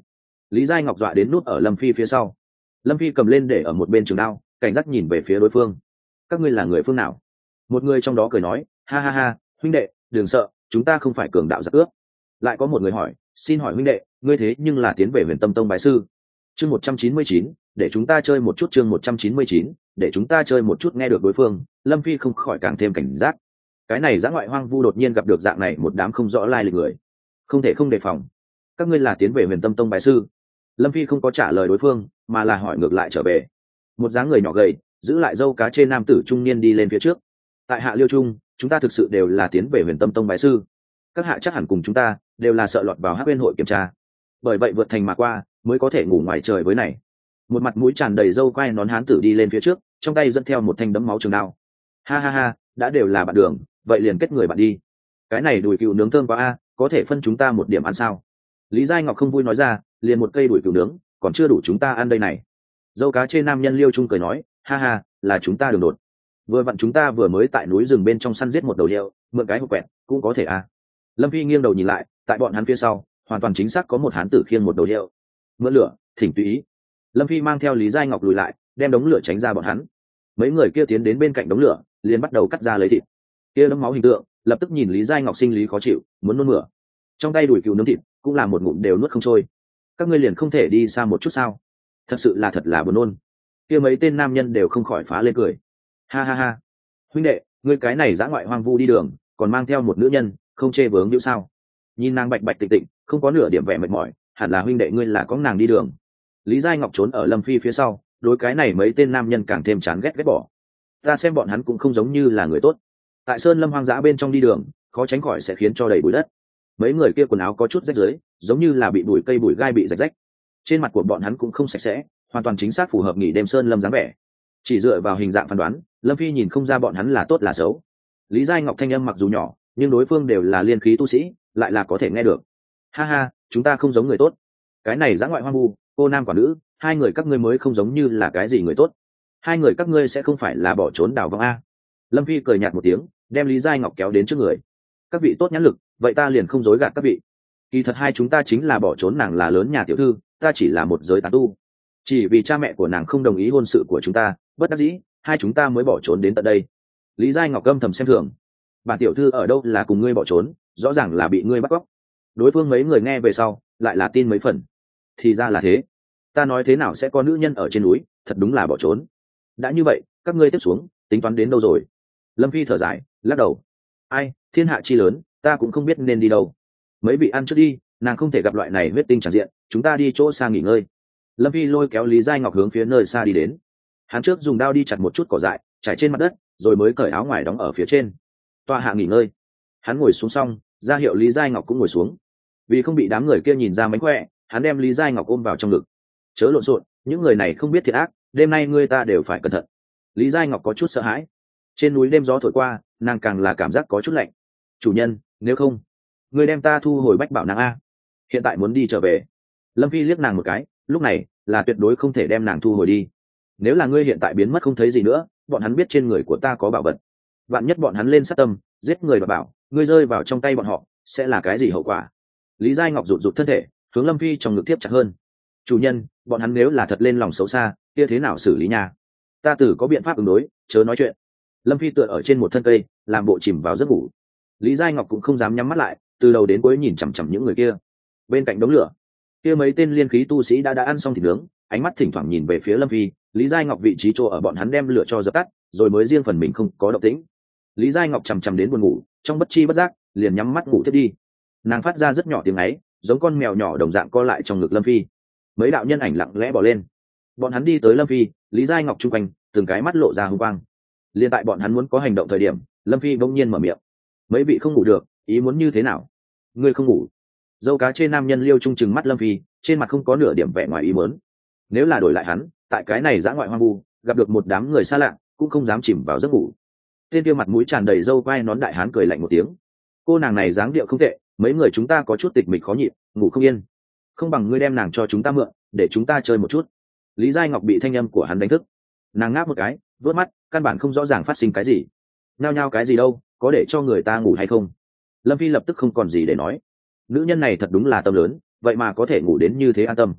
Lý Giai Ngọc dọa đến nút ở Lâm Phi phía sau. Lâm Phi cầm lên để ở một bên trường đao, cảnh giác nhìn về phía đối phương. Các ngươi là người phương nào? Một người trong đó cười nói, ha ha ha, huynh đệ, đừng sợ, chúng ta không phải cường đạo giặc cướp. Lại có một người hỏi, xin hỏi huynh đệ, ngươi thế nhưng là tiến về Huyền Tâm Tông bái sư. Chương 199, để chúng ta chơi một chút. Chương 199, để chúng ta chơi một chút. Nghe được đối phương, Lâm Phi không khỏi càng thêm cảnh giác. Cái này dã ngoại hoang vu đột nhiên gặp được dạng này một đám không rõ lai lịch người, không thể không đề phòng. Các ngươi là tiến về Huyền Tâm Tông bái sư? Lâm Phi không có trả lời đối phương, mà là hỏi ngược lại trở về. Một dáng người nhỏ gầy, giữ lại dâu cá trên nam tử trung niên đi lên phía trước. Tại Hạ Liêu Trung, chúng ta thực sự đều là tiến về Huyền Tâm Tông bái sư. Các hạ chắc hẳn cùng chúng ta đều là sợ lọt vào Hắc Uyên hội kiểm tra, bởi vậy vượt thành mà qua mới có thể ngủ ngoài trời với này. Một mặt mũi tràn đầy râu quai nón hán tử đi lên phía trước, trong tay dẫn theo một thanh đấm máu trường đao. Ha ha ha, đã đều là bạn đường, vậy liền kết người bạn đi. Cái này đùi cừu nướng thơm quá a, có thể phân chúng ta một điểm ăn sao? Lý Giai Ngọc không vui nói ra, liền một cây đùi cừu nướng còn chưa đủ chúng ta ăn đây này. Dâu cá trên nam nhân Liêu Trung cười nói, ha ha, là chúng ta đường đột. Vừa vặn chúng ta vừa mới tại núi rừng bên trong săn giết một đầu heo, mượn cái hộp quẹt cũng có thể a. Lâm Phi nghiêng đầu nhìn lại, tại bọn hắn phía sau hoàn toàn chính xác có một hán tử khiêng một đầu heo. Mượn lửa, thỉnh tùy ý. Lâm Phi mang theo Lý Giai Ngọc lùi lại, đem đống lửa tránh ra bọn hắn. Mấy người kia tiến đến bên cạnh đống lửa, liền bắt đầu cắt ra lấy thịt. Kia đấm máu hình tượng lập tức nhìn Lý Giai Ngọc sinh lý khó chịu, muốn nôn mửa. Trong tay đùi cừu nướng thịt cũng là một ngụm đều nuốt không trôi. Các ngươi liền không thể đi xa một chút sao? Thật sự là thật là buồn nôn. Kia mấy tên nam nhân đều không khỏi phá lên cười. Ha ha ha, huynh đệ, ngươi cái này dã ngoại hoang vu đi đường, còn mang theo một nữ nhân, không chê vướng như sao? Nhìn nàng bạch bạch tịnh tịnh, không có nửa điểm vẻ mệt mỏi, hẳn là huynh đệ ngươi là có nàng đi đường. Lý Giai Ngọc trốn ở Lâm Phi phía sau, đối cái này mấy tên nam nhân càng thêm chán ghét bỏ. Ta xem bọn hắn cũng không giống như là người tốt. Tại sơn lâm hoang dã bên trong đi đường, khó tránh khỏi sẽ khiến cho đầy bụi đất. Mấy người kia quần áo có chút rách rưới, giống như là bị bụi cây bụi gai bị rạch rách. Trên mặt của bọn hắn cũng không sạch sẽ, hoàn toàn chính xác phù hợp nghỉ đêm sơn lâm dáng vẻ. Chỉ dựa vào hình dạng phán đoán, Lâm Phi nhìn không ra bọn hắn là tốt là xấu. Lý Giai Ngọc thanh âm mặc dù nhỏ, nhưng đối phương đều là liên khí tu sĩ, lại là có thể nghe được. Ha ha, chúng ta không giống người tốt. Cái này dã ngoại hoang vu, cô nam quả nữ, hai người các ngươi mới không giống như là cái gì người tốt. Hai người các ngươi sẽ không phải là bỏ trốn đào vong a? Lâm Phi cười nhạt một tiếng, đem Lý Giai Ngọc kéo đến trước người. Các vị tốt nhãn lực, vậy ta liền không dối gạt các vị. Kỳ thật hai chúng ta chính là bỏ trốn, nàng là lớn nhà tiểu thư, ta chỉ là một giới tán tu. Chỉ vì cha mẹ của nàng không đồng ý hôn sự của chúng ta, bất đắc dĩ, hai chúng ta mới bỏ trốn đến tận đây. Lý Giai Ngọc âm thầm xem thường. Bản tiểu thư ở đâu là cùng ngươi bỏ trốn, rõ ràng là bị ngươi bắt cóc. Đối phương mấy người nghe về sau, lại là tin mấy phần. Thì ra là thế. Ta nói thế nào sẽ có nữ nhân ở trên núi, thật đúng là bỏ trốn. Đã như vậy, các ngươi tiếp xuống, tính toán đến đâu rồi? Lâm Phi thở dài, lắc đầu. Ai, thiên hạ chi lớn, ta cũng không biết nên đi đâu. Mấy vị ăn trước đi, nàng không thể gặp loại này huyết tinh tràn diện, chúng ta đi chỗ xa nghỉ ngơi. Lâm Phi lôi kéo Lý Giai Ngọc hướng phía nơi xa đi đến. Hắn trước dùng đao đi chặt một chút cỏ dại trải trên mặt đất, rồi mới cởi áo ngoài đóng ở phía trên. Toa hạ nghỉ ngơi. Hắn ngồi xuống xong, ra hiệu Lý Giai Ngọc cũng ngồi xuống. Vì không bị đám người kia nhìn ra mánh khỏe, hắn đem Lý Giai Ngọc ôm vào trong ngực. Chớ lộn xộn, những người này không biết thiệt ác, đêm nay ngươi ta đều phải cẩn thận. Lý Giai Ngọc có chút sợ hãi. Trên núi đêm gió thổi qua, nàng càng là cảm giác có chút lạnh. Chủ nhân, nếu không, ngươi đem ta thu hồi Bách Bảo nàng a. Hiện tại muốn đi trở về. Lâm Phi liếc nàng một cái, lúc này là tuyệt đối không thể đem nàng thu hồi đi. Nếu là ngươi hiện tại biến mất không thấy gì nữa, bọn hắn biết trên người của ta có bảo vật, vạn nhất bọn hắn lên sát tâm giết người và bảo ngươi rơi vào trong tay bọn họ, sẽ là cái gì hậu quả? Lý Giai Ngọc rụt rụt thân thể, hướng Lâm Phi trong ngực tiếp chặt hơn. Chủ nhân, bọn hắn nếu là thật lên lòng xấu xa, kia thế nào xử lý nha? Ta tử có biện pháp ứng đối, chớ nói chuyện. Lâm Phi tựa ở trên một thân cây, làm bộ chìm vào giấc ngủ. Lý Giai Ngọc cũng không dám nhắm mắt lại, từ đầu đến cuối nhìn chằm chằm những người kia. Bên cạnh đống lửa, kia mấy tên liên khí tu sĩ đã ăn xong thịt nướng, ánh mắt thỉnh thoảng nhìn về phía Lâm Phi. Lý Giai Ngọc vị trí chỗ ở bọn hắn đem lửa cho dập tắt, rồi mới riêng phần mình không có động tĩnh. Lý Giai Ngọc chằm chằm đến buồn ngủ, trong bất chi bất giác liền nhắm mắt ngủ thiết đi. Nàng phát ra rất nhỏ tiếng ấy, giống con mèo nhỏ đồng dạng co lại trong ngực Lâm Phi. Mấy đạo nhân ảnh lặng lẽ bỏ lên, bọn hắn đi tới Lâm Phi. Lý Giai Ngọc chung quanh từng cái mắt lộ ra hung quang. Liên tại bọn hắn muốn có hành động thời điểm, Lâm Phi bỗng nhiên mở miệng. Mấy vị không ngủ được, ý muốn như thế nào? Ngươi không ngủ? Dâu cá trên nam nhân Liêu Trung trừng mắt Lâm Phi, trên mặt không có nửa điểm vẻ ngoài ý muốn. Nếu là đổi lại hắn, tại cái này dã ngoại hoang vu, gặp được một đám người xa lạ, cũng không dám chìm vào giấc ngủ. Tên kia mặt mũi tràn đầy râu quai nón đại hán cười lạnh một tiếng. Cô nàng này dáng điệu không tệ, mấy người chúng ta có chút tịch mịch khó nhịn, ngủ không yên. Không bằng ngươi đem nàng cho chúng ta mượn, để chúng ta chơi một chút. Lý Giai Ngọc bị thanh âm của hắn đánh thức. Nàng ngáp một cái, vớt mắt, căn bản không rõ ràng phát sinh cái gì. Nhao nhao cái gì đâu, có để cho người ta ngủ hay không? Lâm Phi lập tức không còn gì để nói. Nữ nhân này thật đúng là tâm lớn, vậy mà có thể ngủ đến như thế an tâm.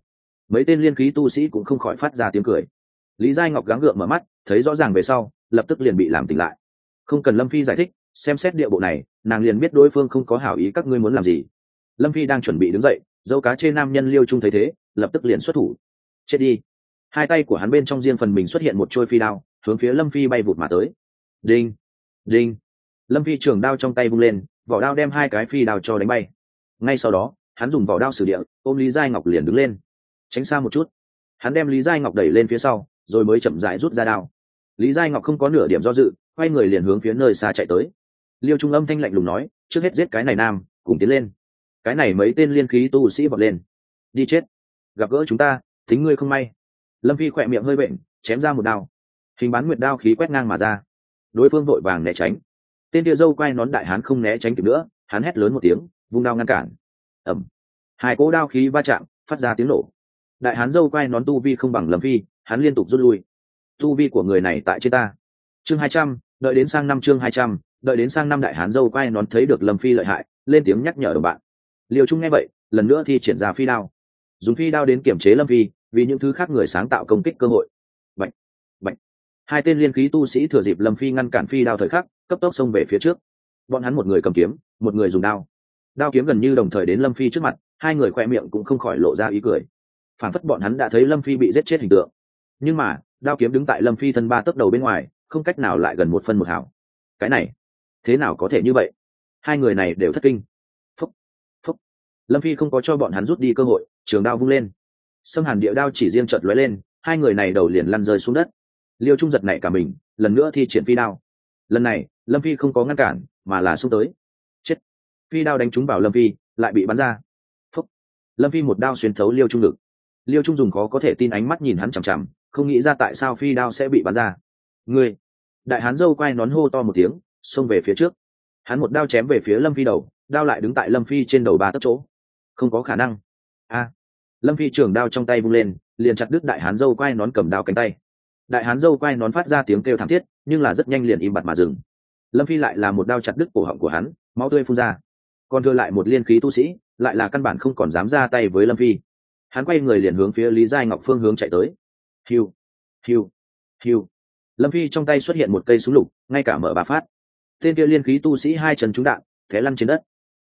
mấy tên liên khí tu sĩ cũng không khỏi phát ra tiếng cười. Lý Giai Ngọc gắng gượng mở mắt, thấy rõ ràng về sau lập tức liền bị làm tỉnh lại. Không cần Lâm Phi giải thích, xem xét địa bộ này nàng liền biết đối phương không có hảo ý các ngươi muốn làm gì. Lâm Phi đang chuẩn bị đứng dậy, dâu cá trên nam nhân Liêu Trung thấy thế lập tức liền xuất thủ. Chết đi. Hai tay của hắn bên trong riêng phần mình xuất hiện một trôi phi đao, hướng phía Lâm Phi bay vụt mà tới. Đinh, đinh. Lâm Phi trường đao trong tay vung lên, vỏ đao đem hai cái phi đao cho đánh bay. Ngay sau đó hắn dùng vỏ đao sử địa ôm Lý Giai Ngọc liền đứng lên, tránh xa một chút. Hắn đem Lý Giai Ngọc đẩy lên phía sau rồi mới chậm rãi rút ra đao. Lý Giai Ngọc không có nửa điểm do dự, quay người liền hướng phía nơi xa chạy tới. Liêu Trung âm thanh lạnh lùng nói, trước hết giết cái này nam, cùng tiến lên. Cái này mấy tên liên khí tu sĩ vọt lên. Đi chết, gặp gỡ chúng ta tính ngươi không may. Lâm Phi khỏe miệng hơi bệnh, chém ra một đao, hình bán nguyệt đao khí quét ngang mà ra. Đối phương vội vàng né tránh. Tên kia dâu quai nón đại hán không né tránh kịp nữa, hắn hét lớn một tiếng, vung đao ngăn cản. Ẩm, hai cỗ đao khí va chạm, phát ra tiếng nổ. Đại hán dâu quai nón tu vi không bằng Lâm Phi, hắn liên tục rút lui. Tu vi của người này tại trên ta. Chương 200, đợi đến sang năm. Chương 200, đợi đến sang năm. Đại hán dâu quai nón thấy được Lâm Phi lợi hại, lên tiếng nhắc nhở đồng bạn. Liêu Trung nghe vậy lần nữa thì triển ra phi đao, dùng phi đao đến kiểm chế Lâm Phi, vì những thứ khác người sáng tạo công kích cơ hội. Bạch, bạch. Hai tên liên khí tu sĩ thừa dịp Lâm Phi ngăn cản phi đao thời khắc, cấp tốc xông về phía trước. Bọn hắn một người cầm kiếm, một người dùng đao. Đao kiếm gần như đồng thời đến Lâm Phi trước mặt, hai người khoe miệng cũng không khỏi lộ ra ý cười. Phản phất bọn hắn đã thấy Lâm Phi bị giết chết hình tượng. Nhưng mà đao kiếm đứng tại Lâm Phi thân 3 tấc đầu bên ngoài, không cách nào lại gần 1 phân 1 hào. Cái này thế nào có thể như vậy? Hai người này đều thất kinh. Phúc, phúc. Lâm Phi không có cho bọn hắn rút đi cơ hội, trường đao vung lên. Xâm Hàn địa đao chỉ riêng chợt lóe lên, hai người này đầu liền lăn rơi xuống đất. Liêu Trung giật nảy cả mình, lần nữa thi triển phi đao. Lần này Lâm Phi không có ngăn cản, mà là xông tới. Chết. Phi đao đánh trúng vào Lâm Phi, lại bị bắn ra. Phúc. Lâm Phi một đao xuyên thấu Liêu Trung ngực. Liêu Trung dùng khó có thể tin ánh mắt nhìn hắn chằm chằm, không nghĩ ra tại sao phi đao sẽ bị bắn ra. Ngươi. Đại hán dâu quai nón hô to một tiếng, xông về phía trước. Hắn một đao chém về phía Lâm Phi đầu, đao lại đứng tại Lâm Phi trên đầu 3 tấc chỗ. Không có khả năng. A. Lâm Phi trường đao trong tay vung lên, liền chặt đứt đại hán dâu quai nón cầm đao cánh tay. Đại hán dâu quai nón phát ra tiếng kêu thảm thiết, nhưng là rất nhanh liền im bặt mà dừng. Lâm Phi lại là một đao chặt đứt cổ họng của hắn, máu tươi phun ra. Còn thừa lại một liên khí tu sĩ, lại là căn bản không còn dám ra tay với Lâm Phi. Hắn quay người liền hướng phía Lý Giai Ngọc phương hướng chạy tới. Hiu, hiu, hiu. Lâm Phi trong tay xuất hiện một cây súng lục, ngay cả mở 3 phát. Tên kia liên khí tu sĩ 2 chân trúng đạn, té lăn trên đất.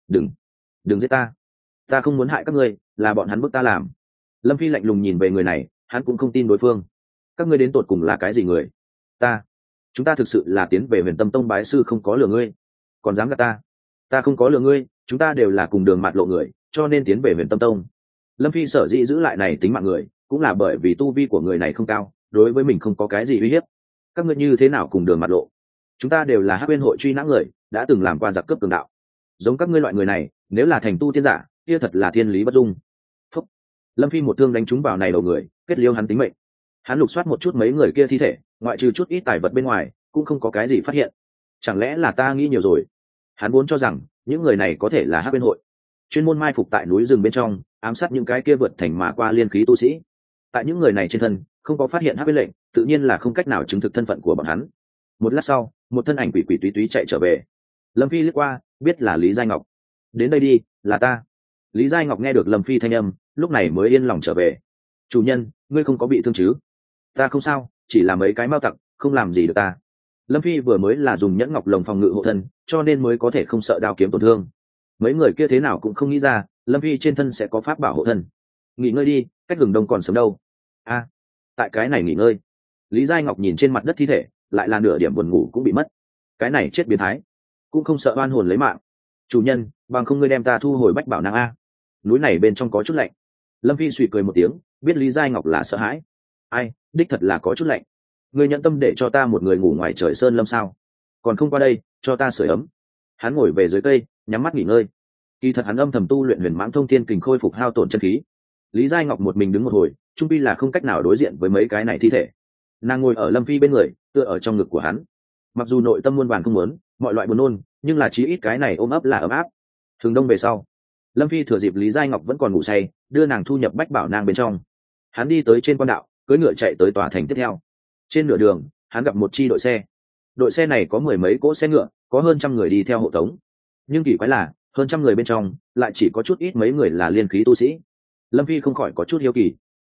Đừng giết ta, ta không muốn hại các ngươi, là bọn hắn bức ta làm. Lâm Phi lạnh lùng nhìn về người này, hắn cũng không tin đối phương. Các ngươi đến tột cùng là cái gì người? Chúng ta thực sự là tiến về Huyền Tâm Tông bái sư, không có lừa ngươi, còn dám gạt ta. Ta không có lừa ngươi, chúng ta đều là cùng đường mạt lộ người, cho nên tiến về Huyền Tâm Tông. Lâm Phi sở dĩ giữ lại này tính mạng người, cũng là bởi vì tu vi của người này không cao, đối với mình không có cái gì uy hiếp. Các ngươi như thế nào cùng đường mạt lộ? Chúng ta đều là Hắc Uyên hội truy nã người, đã từng làm qua giặc cướp cường đạo. Giống các ngươi loại người này, nếu là thành tu tiên giả, kia thật là thiên lý bất dung. Phúc. Lâm Phi một thương đánh trúng vào này đầu người, kết liêu hắn tính mệnh. Hắn lục soát một chút mấy người kia thi thể, ngoại trừ chút ít tài vật bên ngoài, cũng không có cái gì phát hiện. Chẳng lẽ là ta nghĩ nhiều rồi? Hắn vốn cho rằng những người này có thể là Hắc Uyên hội, chuyên môn mai phục tại núi rừng bên trong, ám sát những cái kia vượt thành mà qua liên khí tu sĩ. Tại những người này trên thân không có phát hiện Hắc Uyên lệnh, tự nhiên là không cách nào chứng thực thân phận của bọn hắn. Một lát sau, một thân ảnh quỷ quỷ túy túy chạy trở về. Lâm Phi liếc qua, biết là Lý Giai Ngọc. Đến đây đi, là ta. Lý Giai Ngọc nghe được Lâm Phi thanh âm, lúc này mới yên lòng trở về. Chủ nhân, ngươi không có bị thương chứ? Ta không sao, chỉ là mấy cái mao tặc, không làm gì được ta. Lâm Phi vừa mới là dùng nhẫn ngọc lồng phòng ngự hộ thân, cho nên mới có thể không sợ đao kiếm tổn thương. Mấy người kia thế nào cũng không nghĩ ra Lâm Phi trên thân sẽ có pháp bảo hộ thân. Nghỉ ngơi đi, cách hừng đông còn sớm đâu. Tại cái này nghỉ ngơi. Lý Giai Ngọc nhìn trên mặt đất thi thể, lại là nửa điểm buồn ngủ cũng bị mất. Cái này chết biến thái, cũng không sợ oan hồn lấy mạng. Chủ nhân, bằng không ngươi đem ta thu hồi bách bảo năng a. Núi này bên trong có chút lạnh. Lâm Phi suy cười một tiếng, biết Lý Giai Ngọc là sợ hãi. Ai, đích thật là có chút lạnh. Ngươi nhận tâm để cho ta một người ngủ ngoài trời sơn lâm sao? Còn không qua đây, cho ta sưởi ấm. Hắn ngồi về dưới cây, nhắm mắt nghỉ ngơi. Kỳ thật hắn âm thầm tu luyện Huyền Mãng Thông Thiên Kình khôi phục hao tổn chân khí. Lý Giai Ngọc một mình đứng một hồi, trung pi là không cách nào đối diện với mấy cái này thi thể. Nàng ngồi ở Lâm Phi bên người, tựa ở trong ngực của hắn. Mặc dù nội tâm muôn vàn không muốn, mọi loại buồn nôn, nhưng là chí ít cái này ôm ấp là ấm áp. Thường đông về sau, Lâm Phi thừa dịp Lý Giai Ngọc vẫn còn ngủ say, đưa nàng thu nhập bách bảo nang bên trong. Hắn đi tới trên quan đạo, cưỡi ngựa chạy tới tòa thành tiếp theo. Trên nửa đường, hắn gặp một chi đội xe. Đội xe này có 10 mấy cỗ xe ngựa, có hơn 100 người đi theo hộ tống. Nhưng kỳ quái là, hơn 100 người bên trong lại chỉ có chút ít mấy người là liên khí tu sĩ. Lâm Phi không khỏi có chút hiếu kỳ.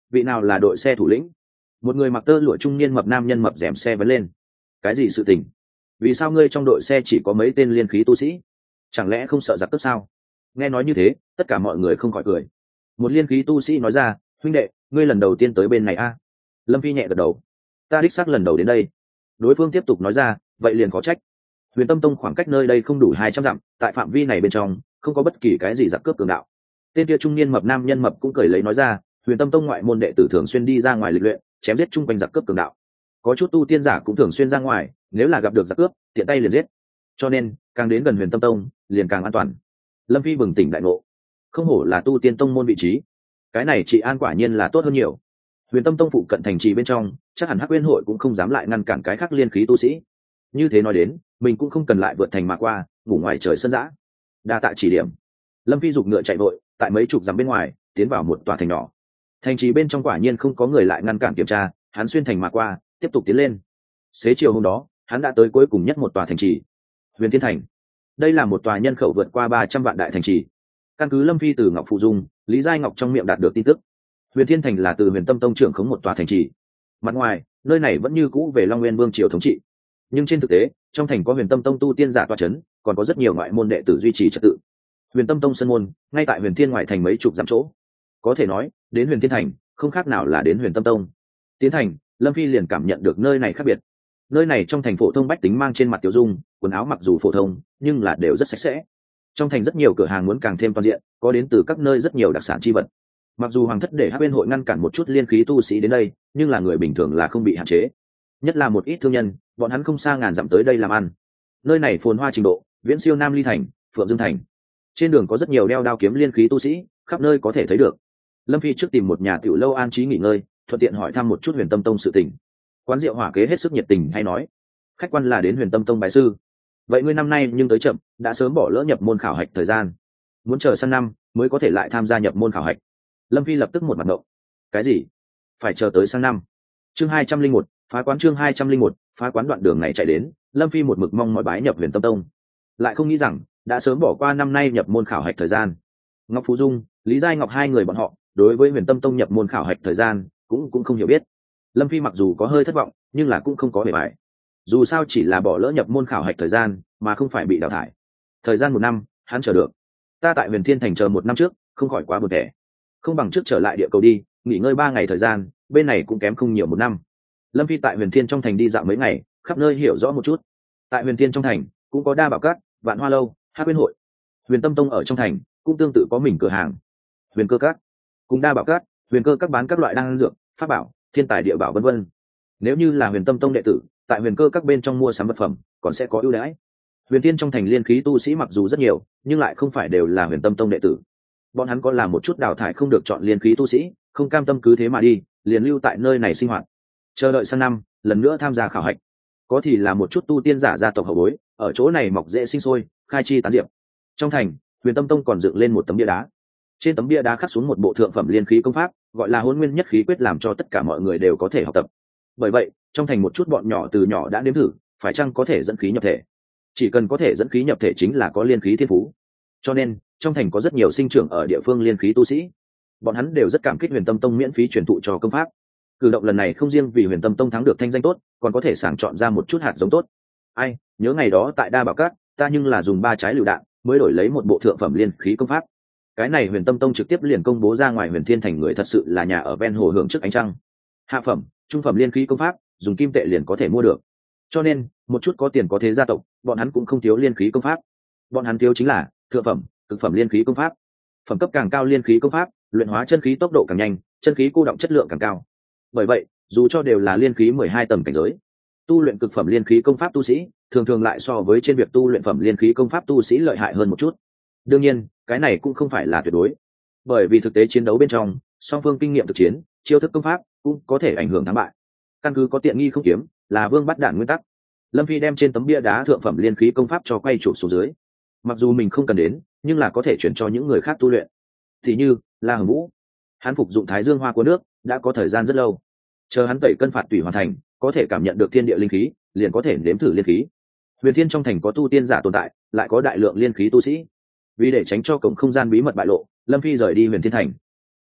vị nào là đội xe thủ lĩnh? Một người mặc tơ lụa trung niên mập nam nhân mập rèm xe vấn lên. Cái gì sự tình? Vì sao ngươi trong đội xe chỉ có mấy tên liên khí tu sĩ? Chẳng lẽ không sợ giặc cướp sao? Nghe nói như thế, tất cả mọi người không khỏi cười. Một liên khí tu sĩ nói ra, huynh đệ, ngươi lần đầu tiên tới bên này a? Lâm Phi nhẹ gật đầu. Ta đích xác lần đầu đến đây. Đối phương tiếp tục nói ra, vậy liền có trách. Huyền Tâm Tông khoảng cách nơi đây không đủ 200 dặm, tại phạm vi này bên trong không có bất kỳ cái gì giặc cướp cường đạo. Tên kia trung niên mập nam nhân mập cũng cười lấy nói ra, Huyền Tâm Tông ngoại môn đệ tử thường xuyên đi ra ngoài lịch luyện, chém giết chung quanh giặc cướp cường đạo. Có chút tu tiên giả cũng thường xuyên ra ngoài, nếu là gặp được giặc cướp, tiện tay liền giết. Cho nên, càng đến gần Huyền Tâm Tông, liền càng an toàn. Lâm Phi bừng tỉnh đại ngộ, không hổ là tu tiên tông môn vị trí, cái này trị an quả nhiên là tốt hơn nhiều. Huyền Tâm Tông phụ cận thành trì bên trong, chắc hẳn Hắc Uyên hội cũng không dám lại ngăn cản cái khác liên khí tu sĩ. Như thế nói đến, mình cũng không cần lại vượt thành mà qua, ngủ ngoài trời sân dã. Đa tạ chỉ điểm. Lâm Phi giục ngựa chạy vội, tại mấy chục dặm bên ngoài, tiến vào một tòa thành nhỏ. Thành trì bên trong quả nhiên không có người lại ngăn cản kiểm tra, hắn xuyên thành mà qua, tiếp tục tiến lên. Xế chiều hôm đó, hắn đã tới cuối cùng nhất một tòa thành trì, Huyền Thiên Thành. Đây là một tòa nhân khẩu vượt qua 300 vạn đại thành trì. Căn cứ Lâm Phi từ Ngọc Phụ Dung, Lý Giai Ngọc trong miệng đạt được tin tức, Huyền Thiên Thành là từ Huyền Tâm Tông trưởng khống một tòa thành trì. Mặt ngoài, nơi này vẫn như cũ về Long Nguyên Vương triều thống trị, nhưng trên thực tế, trong thành có Huyền Tâm Tông tu tiên giả tọa chấn, còn có rất nhiều ngoại môn đệ tử duy trì trật tự. Huyền Tâm Tông sân môn, ngay tại Huyền Thiên ngoại thành mấy chục dặm chỗ. Có thể nói, đến Huyền Thiên Thành, không khác nào là đến Huyền Tâm Tông. Tiến thành, Lâm Phi liền cảm nhận được nơi này khác biệt. Nơi này trong thành phổ thông bách tính mang trên mặt tiểu dung, quần áo mặc dù phổ thông, nhưng là đều rất sạch sẽ. Trong thành rất nhiều cửa hàng muốn càng thêm toàn diện, có đến từ các nơi rất nhiều đặc sản chi vật. Mặc dù hoàng thất để Hắc Uyên hội ngăn cản một chút liên khí tu sĩ đến đây, nhưng là người bình thường là không bị hạn chế. Nhất là một ít thương nhân, bọn hắn không xa ngàn dặm tới đây làm ăn. Nơi này phồn hoa trình độ, viễn siêu Nam Ly thành, Phượng Dương thành. Trên đường có rất nhiều đeo đao kiếm liên khí tu sĩ, khắp nơi có thể thấy được. Lâm Phi trước tìm một nhà tiểu lâu an trí nghỉ ngơi, thuận tiện hỏi thăm một chút Huyền Tâm Tông sự tình. Quán rượu hỏa kế hết sức nhiệt tình hay nói, khách quan là đến Huyền Tâm Tông bái sư. Vậy ngươi năm nay nhưng tới chậm, đã sớm bỏ lỡ nhập môn khảo hạch thời gian, muốn chờ sang năm mới có thể lại tham gia nhập môn khảo hạch. Lâm Phi lập tức một mặt ngộng. Cái gì? Phải chờ tới sang năm? Chương 201, phá quán. Chương 201, phá quán. Đoạn đường này chạy đến, Lâm Phi một mực mong mọi bái nhập Huyền Tâm Tông, lại không nghĩ rằng đã sớm bỏ qua năm nay nhập môn khảo hạch thời gian. Ngọc Phú Dung, Lý Giai Ngọc hai người bọn họ đối với Huyền Tâm Tông nhập môn khảo hạch thời gian cũng không hiểu biết. Lâm Phi mặc dù có hơi thất vọng, nhưng là cũng không có bề bại. Dù sao chỉ là bỏ lỡ nhập môn khảo hạch thời gian, mà không phải bị đào thải. Thời gian 1 năm, hắn chờ được. Ta tại Huyền Thiên Thành chờ 1 năm trước, không khỏi quá buồn tẻ. Không bằng trước trở lại địa cầu đi, nghỉ ngơi 3 ngày thời gian, bên này cũng kém không nhiều 1 năm. Lâm Phi tại Huyền Thiên trong thành đi dạo mấy ngày, khắp nơi hiểu rõ một chút. Tại Huyền Thiên trong thành cũng có Đa Bảo Cát, Vạn Hoa Lâu, Hắc Uyên hội. Huyền Tâm Tông ở trong thành cũng tương tự có mình cửa hàng. Huyền Cơ Các cùng Đa Bảo Cát, Huyền Cơ Các bán các loại đan dược, pháp bảo, thiên tài địa bảo vân vân. Nếu như là Huyền Tâm Tông đệ tử, tại Huyền Cơ Các bên trong mua sắm vật phẩm, còn sẽ có ưu đãi. Huyền Thiên trong thành liên khí tu sĩ mặc dù rất nhiều, nhưng lại không phải đều là Huyền Tâm Tông đệ tử. Bọn hắn có làm một chút đào thải không được chọn liên khí tu sĩ, không cam tâm cứ thế mà đi, liền lưu tại nơi này sinh hoạt, chờ đợi sang năm lần nữa tham gia khảo hạch. Có thì là một chút tu tiên giả gia tộc hậu bối, ở chỗ này mọc dễ sinh sôi, khai chi tán diệp. Trong thành, Huyền Tâm Tông còn dựng lên một tấm bia đá. Trên tấm bia đá khắc xuống một bộ thượng phẩm liên khí công pháp, gọi là Hỗn Nguyên Nhất Khí Quyết, làm cho tất cả mọi người đều có thể học tập. Bởi vậy, trong thành một chút bọn nhỏ từ nhỏ đã nếm thử, phải chăng có thể dẫn khí nhập thể. Chỉ cần có thể dẫn khí nhập thể chính là có liên khí thiên phú. Cho nên, trong thành có rất nhiều sinh trưởng ở địa phương liên khí tu sĩ. Bọn hắn đều rất cảm kích Huyền Tâm Tông miễn phí truyền thụ cho công pháp. Cử động lần này không riêng vì Huyền Tâm Tông thắng được thanh danh tốt, còn có thể sàng chọn ra một chút hạt giống tốt. Ai, nhớ ngày đó tại Đa Bảo Cát, ta nhưng là dùng 3 trái lựu đạn mới đổi lấy một bộ thượng phẩm liên khí công pháp. Cái này Huyền Tâm Tông trực tiếp liền công bố ra ngoài Huyền Thiên Thành người thật sự là nhà ở ven hồ hưởng trước ánh trăng. Hạ phẩm, trung phẩm liên khí công pháp, dùng kim tệ liền có thể mua được. Cho nên, một chút có tiền có thế gia tộc, bọn hắn cũng không thiếu liên khí công pháp. Bọn hắn thiếu chính là thượng phẩm, cực phẩm liên khí công pháp. Phẩm cấp càng cao liên khí công pháp, luyện hóa chân khí tốc độ càng nhanh, chân khí cô đọng chất lượng càng cao. Bởi vậy, dù cho đều là liên khí 12 tầng cảnh giới, tu luyện cực phẩm liên khí công pháp tu sĩ, thường thường lại so với trên việc tu luyện phẩm liên khí công pháp tu sĩ lợi hại hơn một chút. Đương nhiên, cái này cũng không phải là tuyệt đối, bởi vì thực tế chiến đấu bên trong, song phương kinh nghiệm thực chiến, chiêu thức công pháp cũng có thể ảnh hưởng thắng bại. Căn cứ có tiện nghi không kiếm, là vương bắt đạn nguyên tắc. Lâm Phi đem trên tấm bia đá thượng phẩm liên khí công pháp cho quay chụp xuống dưới. Mặc dù mình không cần đến, nhưng là có thể chuyển cho những người khác tu luyện. Thì như La Hồng Vũ, hắn phục dụng Thái Dương Hoa của nước đã có thời gian rất lâu, chờ hắn tẩy cân phạt tủy hoàn thành, có thể cảm nhận được thiên địa linh khí, liền có thể nếm thử liên khí. Huyền Thiên trong thành có tu tiên giả tồn tại, lại có đại lượng liên khí tu sĩ. Vì để tránh cho cổng không gian bí mật bại lộ, Lâm Phi rời đi Huyền Thiên thành.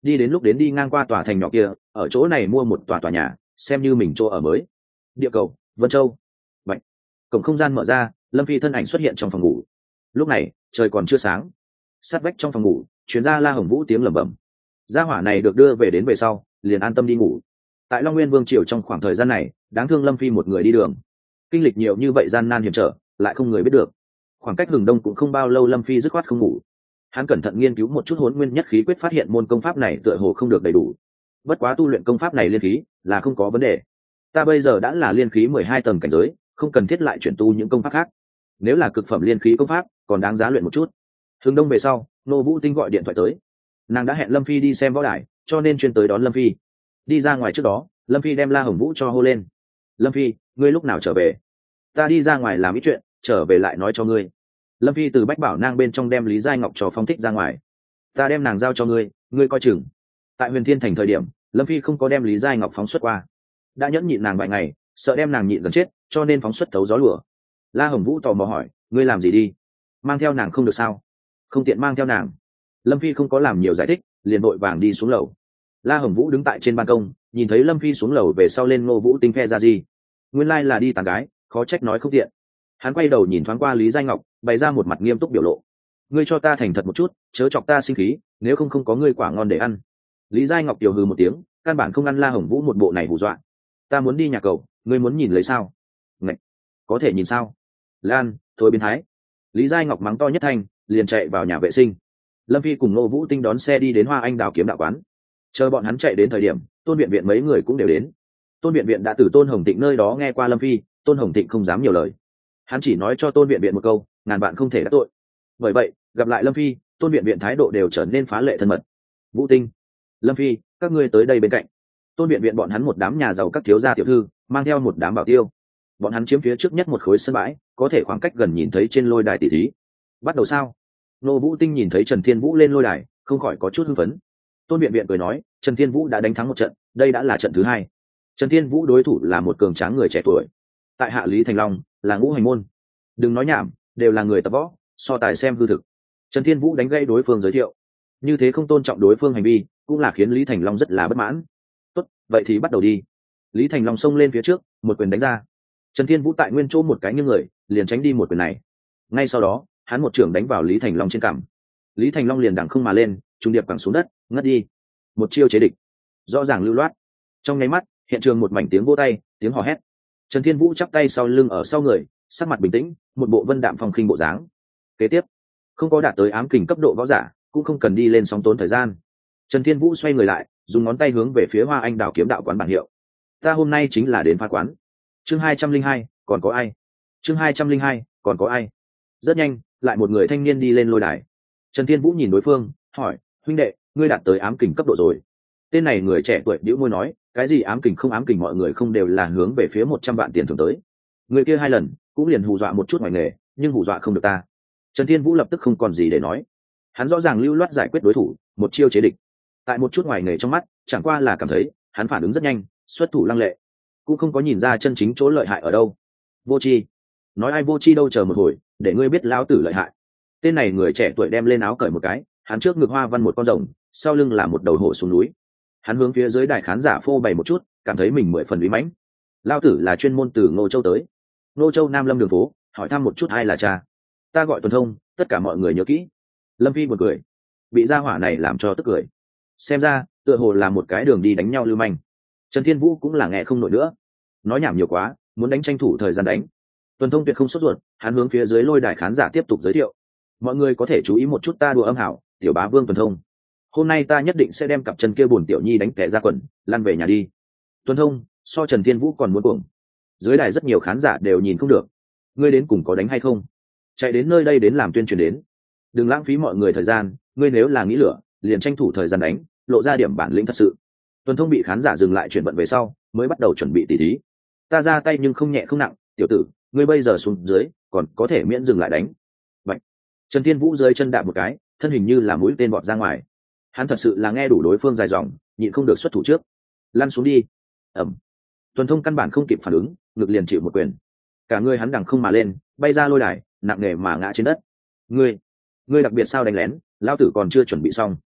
đi đến lúc đến đi ngang qua tòa thành nhỏ kia, ở chỗ này mua một tòa nhà, xem như mình chỗ ở mới. Địa cầu, Vân Châu. Bạch. Cổng không gian mở ra, Lâm Phi thân ảnh xuất hiện trong phòng ngủ. Lúc này trời còn chưa sáng, sát vách trong phòng ngủ chuyến ra La Hồng Vũ tiếng lẩm bẩm. Gia hỏa này được đưa về đến về sau liền an tâm đi ngủ. Tại Long Nguyên Vương triều trong khoảng thời gian này, đáng thương Lâm Phi một người đi đường, kinh lịch nhiều như vậy gian nan hiểm trở, lại không người biết được. Khoảng cách hừng đông cũng không bao lâu, Lâm Phi dứt khoát không ngủ. Hắn cẩn thận nghiên cứu một chút Hỗn Nguyên Nhất Khí Quyết, phát hiện môn công pháp này tựa hồ không được đầy đủ. Bất quá tu luyện công pháp này liên khí là không có vấn đề. Ta bây giờ đã là liên khí 12 tầng cảnh giới, không cần thiết lại chuyển tu những công pháp khác. Nếu là cực phẩm liên khí công pháp, còn đáng giá luyện một chút. Hừng đông về sau, Nô Vũ Tinh gọi điện thoại tới. Nàng đã hẹn Lâm Phi đi xem võ đài, cho nên chuyên tới đón Lâm Phi. Đi ra ngoài trước đó, Lâm Phi đem La Hồng Vũ cho hô lên. Lâm Phi, ngươi lúc nào trở về? Ta đi ra ngoài làm ít chuyện, trở về lại nói cho ngươi. Lâm Phi từ Bách Bảo Nang bên trong đem Lý Giai Ngọc cho phóng thích ra ngoài. Ta đem nàng giao cho ngươi, ngươi coi chừng. Tại Huyền Thiên Thành thời điểm, Lâm Phi không có đem Lý Giai Ngọc phóng xuất qua. Đã nhẫn nhịn nàng vài ngày, sợ đem nàng nhịn gần chết, cho nên phóng xuất thấu gió lửa. La Hồng Vũ tò mò hỏi, ngươi làm gì đi? Mang theo nàng không được sao? Không tiện mang theo nàng. Lâm Phi không có làm nhiều giải thích, liền vội vàng đi xuống lầu. La Hồng Vũ đứng tại trên ban công, nhìn thấy Lâm Phi xuống lầu về sau lên Ngô Vũ Tinh phe ra gì. Nguyên lai là đi tán gái, khó trách nói không tiện. Hắn quay đầu nhìn thoáng qua Lý Giai Ngọc, bày ra một mặt nghiêm túc biểu lộ. Ngươi cho ta thành thật một chút, chớ chọc ta sinh khí, nếu không có ngươi quả ngon để ăn. Lý Giai Ngọc tiểu hừ một tiếng, căn bản không ăn La Hồng Vũ một bộ này hù dọa. Ta muốn đi nhà cầu, ngươi muốn nhìn lấy sao? Ngạch, có thể nhìn sao? Lan, thôi biến thái. Lý Giai Ngọc mắng to nhất thanh, liền chạy vào nhà vệ sinh. Lâm Phi cùng Ngô Vũ Tinh đón xe đi đến Hoa Anh Đào kiếm đạo quán. Chờ bọn hắn chạy đến thời điểm, Tôn Viện Viện mấy người cũng đều đến. Tôn Viện Viện đã từ Tôn Hồng Tịnh nơi đó nghe qua Lâm Phi, Tôn Hồng Tịnh không dám nhiều lời. Hắn chỉ nói cho Tôn Viện Viện một câu, ngàn bạn không thể đắc tội. Bởi vậy, gặp lại Lâm Phi, Tôn Viện Viện thái độ đều trở nên phá lệ thân mật. Vũ Tinh, Lâm Phi, các ngươi tới đây bên cạnh. Tôn Viện Viện bọn hắn một đám nhà giàu các thiếu gia tiểu thư, mang theo một đám bảo tiêu. Bọn hắn chiếm phía trước nhất một khối sân bãi, có thể khoảng cách gần nhìn thấy trên lôi đài tỷ thí. Bắt đầu sao? Nô Vũ Tinh nhìn thấy Trần Thiên Vũ lên lôi đài, không khỏi có chút hưng phấn. Tôn Viện Viện cười nói, Trần Thiên Vũ đã đánh thắng một trận, đây đã là trận thứ 2. Trần Thiên Vũ đối thủ là một cường tráng người trẻ tuổi, tại hạ Lý Thành Long, là ngũ hành môn. Đừng nói nhảm, đều là người tập võ, so tài xem hư thực. Trần Thiên Vũ đánh gãy đối phương giới thiệu, như thế không tôn trọng đối phương hành vi, cũng là khiến Lý Thành Long rất là bất mãn. Tốt, vậy thì bắt đầu đi. Lý Thành Long xông lên phía trước, một quyền đánh ra. Trần Thiên Vũ tại nguyên chỗ một cái nghiêng người, liền tránh đi một quyền này. Ngay sau đó, hắn một trưởng đánh vào Lý Thành Long trên cằm. Lý Thành Long liền đằng không mà lên, trung điệp quẳng xuống đất, ngất đi. Một chiêu chế địch, rõ ràng lưu loát. Trong nháy mắt, hiện trường một mảnh tiếng vỗ tay, tiếng hò hét. Trần Thiên Vũ chắp tay sau lưng ở sau người, sắc mặt bình tĩnh, một bộ vân đạm phong khinh bộ dáng. Kế tiếp, không có đạt tới ám kình cấp độ võ giả, cũng không cần đi lên sóng tốn thời gian. Trần Thiên Vũ xoay người lại, dùng ngón tay hướng về phía Hoa Anh Đào kiếm đạo quán bảng hiệu. Ta hôm nay chính là đến phá quán. Chương 202, còn có ai? Chương 202, còn có ai? Rất nhanh, lại một người thanh niên đi lên lôi đài. Trần Thiên Vũ nhìn đối phương, hỏi, huynh đệ, ngươi đạt tới ám kình cấp độ rồi? Tên này người trẻ tuổi bĩu môi nói, cái gì ám kình không ám kình, mọi người không đều là hướng về phía 100 vạn tiền thưởng tới. Người kia 2 lần, cũng liền hù dọa một chút ngoài nghề, nhưng hù dọa không được ta. Trần Thiên Vũ lập tức không còn gì để nói. Hắn rõ ràng lưu loát giải quyết đối thủ, một chiêu chế địch. Tại một chút ngoài nghề trong mắt, chẳng qua là cảm thấy, hắn phản ứng rất nhanh, xuất thủ lăng lệ, cũng không có nhìn ra chân chính chỗ lợi hại ở đâu. Vô tri, nói ai vô tri đâu, chờ một hồi, để ngươi biết lão tử lợi hại. Tên này người trẻ tuổi đem lên áo cởi một cái, hắn trước ngực hoa văn một con rồng, sau lưng là một đầu hổ xuống núi. Hắn hướng phía dưới đài khán giả phô bày một chút, cảm thấy mình 10 phần uy mãnh. Lão tử là chuyên môn từ Ngô Châu tới, Ngô Châu Nam Lâm đường phố, hỏi thăm một chút ai là cha. Ta gọi Tuần Thông, tất cả mọi người nhớ kỹ. Lâm Phi một cười, bị gia hỏa này làm cho tức cười. Xem ra, tựa hồ là một cái đường đi đánh nhau lưu manh. Trần Thiên Vũ cũng là nghe không nổi nữa, nói nhảm nhiều quá, muốn đánh tranh thủ thời gian đánh. Tuần Thông tuyệt không sốt ruột, hắn hướng phía dưới lôi đài khán giả tiếp tục giới thiệu. Mọi người có thể chú ý một chút, ta đùa âm hảo, tiểu bá vương Tuần Thông. Hôm nay ta nhất định sẽ đem cặp chân kia buồn tiểu nhi đánh tẻ ra quần, lăn về nhà đi. Tuần Thông, so Trần Thiên Vũ còn muốn cuồng. Dưới đài rất nhiều khán giả đều nhìn không được. Ngươi đến cùng có đánh hay không? Chạy đến nơi đây đến làm tuyên truyền đến. Đừng lãng phí mọi người thời gian, ngươi nếu là nghĩ lửa, liền tranh thủ thời gian đánh, lộ ra điểm bản lĩnh thật sự. Tuần Thông bị khán giả dừng lại chuyển vận về sau, mới bắt đầu chuẩn bị tỉ thí. Ta ra tay nhưng không nhẹ không nặng, tiểu tử, ngươi bây giờ xuống dưới, còn có thể miễn dừng lại đánh. Vậy, Trần Thiên Vũ dưới chân đạp một cái, thân hình như là mũi tên bọt ra ngoài. Hắn thật sự là nghe đủ đối phương dài dòng, nhịn không được xuất thủ trước. Lăn xuống đi. Ẩm. Tuần Thông căn bản không kịp phản ứng, ngực liền chịu một quyền. Cả người hắn đằng không mà lên, bay ra lôi đài, nặng nề mà ngã trên đất. Ngươi đặc biệt sao đánh lén, lão tử còn chưa chuẩn bị xong.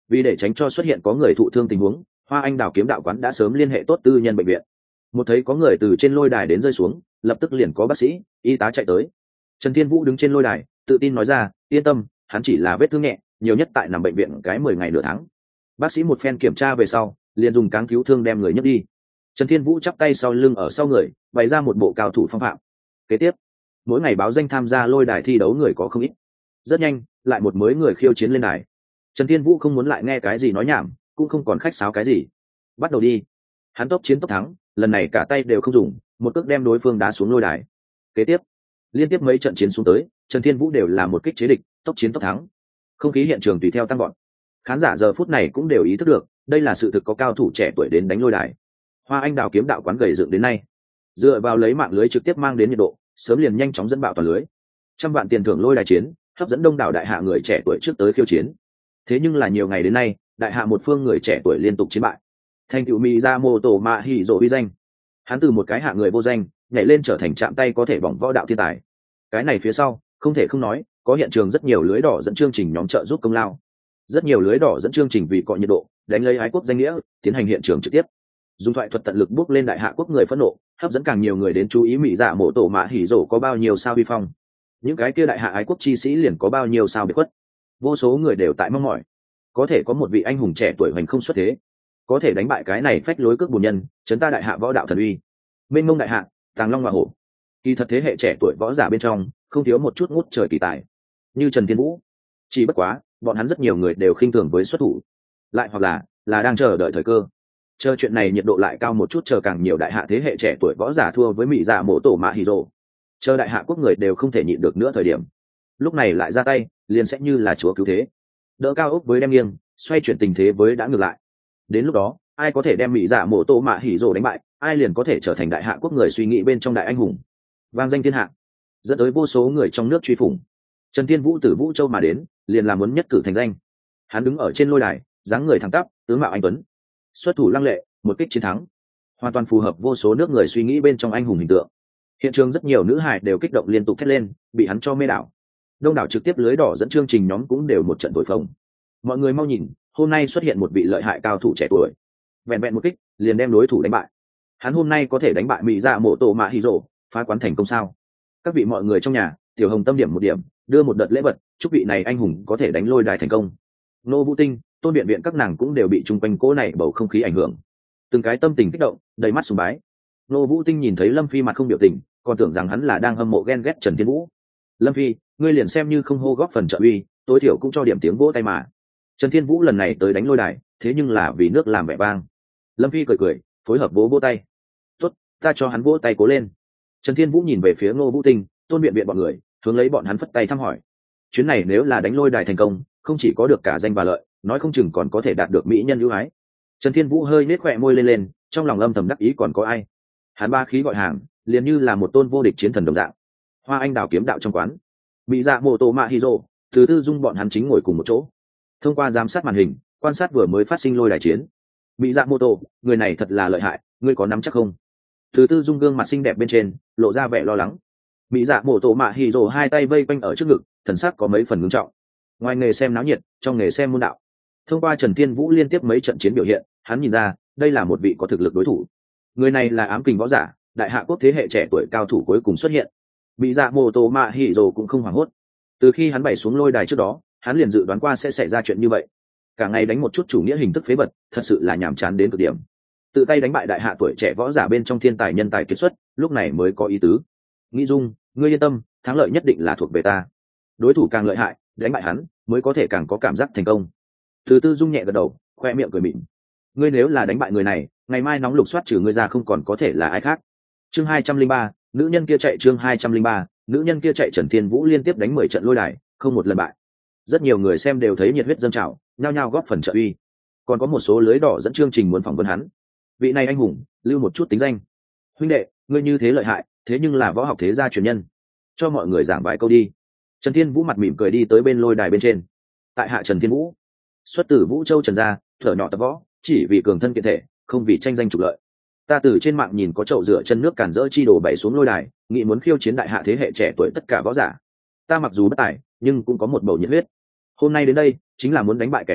Vì để tránh cho xuất hiện có người thụ thương tình huống, Hoa Anh Đào kiếm đạo quán đã sớm liên hệ tốt tư nhân bệnh viện. Một thấy có người từ trên lôi đài đến rơi xuống, lập tức liền có bác sĩ y tá chạy tới. Trần Thiên Vũ đứng trên lôi đài tự tin nói ra, yên tâm, hắn chỉ là vết thương nhẹ, nhiều nhất tại nằm bệnh viện cái 10 ngày nửa tháng. Bác sĩ một phen kiểm tra về sau, liền dùng cáng cứu thương đem người nhấc đi. Trần Thiên Vũ chắp tay sau lưng ở sau người, bày ra một bộ cao thủ phong phạm. Kế tiếp, mỗi ngày báo danh tham gia lôi đài thi đấu người có không ít. Rất nhanh, lại một mới người khiêu chiến lên đài. Trần Thiên Vũ không muốn lại nghe cái gì nói nhảm, cũng không còn khách sáo cái gì. Bắt đầu đi. Hắn tốc chiến tốc thắng, lần này cả tay đều không dùng, một cước đem đối phương đá xuống lôi đài. Kế tiếp, liên tiếp mấy trận chiến xuống tới, Trần Thiên Vũ đều là một kích chế địch, tốc chiến tốc thắng. Không khí hiện trường tùy theo tăng gọn. Khán giả giờ phút này cũng đều ý thức được, đây là sự thực có cao thủ trẻ tuổi đến đánh lôi đài. Hoa Anh Đào kiếm đạo quán gầy dựng đến nay, dựa vào lấy mạng lưới trực tiếp mang đến nhiệt độ, sớm liền nhanh chóng dẫn bạo toàn lưới. Trăm vạn tiền thưởng lôi đài chiến, hấp dẫn đông đảo đại hạ người trẻ tuổi trước tới khiêu chiến. Thế nhưng là nhiều ngày đến nay, đại hạ một phương người trẻ tuổi liên tục chiến bại. Thành tựu Miyamoto Mạ Hỉ Dỗ uy danh. Hắn từ một cái hạ người vô danh, nhảy lên trở thành chạm tay có thể bỏng võ đạo thiên tài. Cái này phía sau, không thể không nói, có hiện trường rất nhiều lưới đỏ dẫn chương trình nhóm trợ giúp công lao. Rất nhiều lưới đỏ dẫn chương trình vì cọ nhiệt độ, đánh lấy ái quốc danh nghĩa, tiến hành hiện trường trực tiếp. Dùng thoại thuật tận lực bước lên đại hạ quốc người phẫn nộ, hấp dẫn càng nhiều người đến chú ý Miyamoto Mạ Hỉ Dỗ có bao nhiêu sao uy phong. Những cái kia đại hạ ái quốc chi sĩ liền có bao nhiêu sao biệt khuất. Vô số người đều tại mong mỏi, có thể có một vị anh hùng trẻ tuổi hoành không xuất thế, có thể đánh bại cái này phách lối cước bùn nhân, chấn ta đại hạ võ đạo thần uy. Mênh mông đại hạ, tàng long hoa hổ. Kỳ thật thế hệ trẻ tuổi võ giả bên trong, không thiếu một chút ngút trời kỳ tài, như Trần Thiên Vũ. Chỉ bất quá, bọn hắn rất nhiều người đều khinh thường với xuất thủ, lại hoặc là đang chờ đợi thời cơ. Chờ chuyện này nhiệt độ lại cao một chút, chờ càng nhiều đại hạ thế hệ trẻ tuổi võ giả thua với mỹ dạ mộ tổ mạ hì rồ, chờ đại hạ quốc người đều không thể nhịn được nữa thời điểm, lúc này lại ra tay, liền sẽ như là chúa cứu thế, đỡ cao ốc với đem nghiêng, xoay chuyển tình thế với đã ngược lại. Đến lúc đó, ai có thể đem mỹ dạ mộ tổ mạ hỉ rồ đánh bại, ai liền có thể trở thành đại hạ quốc người suy nghĩ bên trong đại anh hùng, vang danh thiên hạ, dẫn tới vô số người trong nước truy phủng. Trần Thiên Vũ từ Vũ Châu mà đến, liền là muốn nhất cử thành danh. Hắn đứng ở trên lôi đài, dáng người thẳng tắp, tướng mạo anh tuấn, xuất thủ lăng lệ, một kích chiến thắng, hoàn toàn phù hợp vô số nước người suy nghĩ bên trong anh hùng hình tượng. Hiện trường rất nhiều nữ hài đều kích động liên tục thét lên, bị hắn cho mê đảo. Đông đảo trực tiếp lưới đỏ dẫn chương trình nhóm cũng đều một trận thổi phồng. Mọi người mau nhìn, hôm nay xuất hiện một vị lợi hại cao thủ trẻ tuổi, vẹn vẹn một kích liền đem đối thủ đánh bại. Hắn hôm nay có thể đánh bại mỹ dạ mộ tổ mạ hỉ rồ, phá quán thành công sao? Các vị mọi người trong nhà, tiểu hồng tâm điểm một điểm, đưa một đợt lễ vật, chúc vị này anh hùng có thể đánh lôi đài thành công. Nô Vũ Tinh, Tôn Biện Viện các nàng cũng đều bị chung quanh cố này bầu không khí ảnh hưởng, từng cái tâm tình kích động, đầy mắt sùng bái. Nô Vũ Tinh nhìn thấy Lâm Phi mặt không biểu tình, còn tưởng rằng hắn là đang hâm mộ ghen ghét Trần Thiên Vũ. Lâm Phi, ngươi liền xem như không hô góp phần trợ uy, tối thiểu cũng cho điểm tiếng vỗ tay mà. Trần Thiên Vũ lần này tới đánh lôi đài, thế nhưng là vì nước làm vẻ vang. Lâm Phi cười cười, phối hợp vỗ tay. Tốt, ta cho hắn vỗ tay cố lên. Trần Thiên Vũ nhìn về phía Ngô Vũ Tinh, Tôn Biện Viện bọn người, hướng lấy bọn hắn phất tay thăm hỏi. Chuyến này nếu là đánh lôi đài thành công, không chỉ có được cả danh và lợi, nói không chừng còn có thể đạt được mỹ nhân ưu ái. Trần Thiên Vũ hơi nết khỏe môi lên, trong lòng âm thầm đắc ý còn có ai. Hắn ba khí gọi hàng, liền như là một tôn vô địch chiến thần đồng dạng. Hoa Anh Đào kiếm đạo trong quán, bị dạ mộ tổ mạ hì rồ, từ Tư Dung bọn hắn chính ngồi cùng một chỗ, thông qua giám sát màn hình, quan sát vừa mới phát sinh lôi đài chiến. Bị dạ mô tô, người này thật là lợi hại, ngươi có nắm chắc không? Từ Tư Dung gương mặt xinh đẹp bên trên lộ ra vẻ lo lắng. Bị dạ mộ tổ mạ hì rồ hai tay vây quanh ở trước ngực, thần sắc có mấy phần ngưng trọng. Ngoài nghề xem náo nhiệt, trong nghề xem môn đạo. Thông qua Trần Thiên Vũ liên tiếp mấy trận chiến biểu hiện, hắn nhìn ra đây là một vị có thực lực đối thủ. Người này là ám kình võ giả, đại hạ quốc thế hệ trẻ tuổi cao thủ cuối cùng xuất hiện. Bị dạ mộ tổ mạ hì rồ cũng không hoảng hốt. Từ khi hắn bày xuống lôi đài trước đó, hắn liền dự đoán qua sẽ xảy ra chuyện như vậy. Cả ngày đánh một chút chủ nghĩa hình thức phế vật, thật sự là nhàm chán đến cực điểm. Tự tay đánh bại đại hạ tuổi trẻ võ giả bên trong thiên tài nhân tài kiệt xuất, lúc này mới có ý tứ. Nghĩ Dung, ngươi yên tâm, thắng lợi nhất định là thuộc về ta. Đối thủ càng lợi hại, đánh bại hắn mới có thể càng có cảm giác thành công. Từ Tư Dung nhẹ gật đầu, khoe miệng cười mỉm. Ngươi nếu là đánh bại người này, ngày mai nóng lục soát trừ ngươi ra không còn có thể là ai khác. Chương 203, nữ nhân kia chạy. Chương 203, nữ nhân kia chạy. Trần Thiên Vũ liên tiếp đánh 10 trận lôi đài, không một lần bại. Rất nhiều người xem đều thấy nhiệt huyết dâng trào, nhao nhao góp phần trợ uy. Còn có một số lưới đỏ dẫn chương trình muốn phỏng vấn hắn. Vị này anh hùng, lưu một chút tính danh. Huynh đệ, ngươi như thế lợi hại, thế nhưng là võ học thế gia truyền nhân, cho mọi người giảng vài câu đi. Trần Thiên Vũ mặt mỉm cười đi tới bên lôi đài bên trên. Tại hạ Trần Thiên Vũ, xuất từ Vũ Châu Trần gia, thở nhỏ tập võ, chỉ vì cường thân kiện thể, không vì tranh danh trục lợi. Ta từ trên mạng nhìn có chậu rửa chân nước cản rỡ chi đồ bày xuống lôi đài, nghĩ muốn khiêu chiến đại hạ thế hệ trẻ tuổi tất cả võ giả. Ta mặc dù bất tài, nhưng cũng có một bầu nhiệt huyết. Hôm nay đến đây chính là muốn đánh bại kẻ này,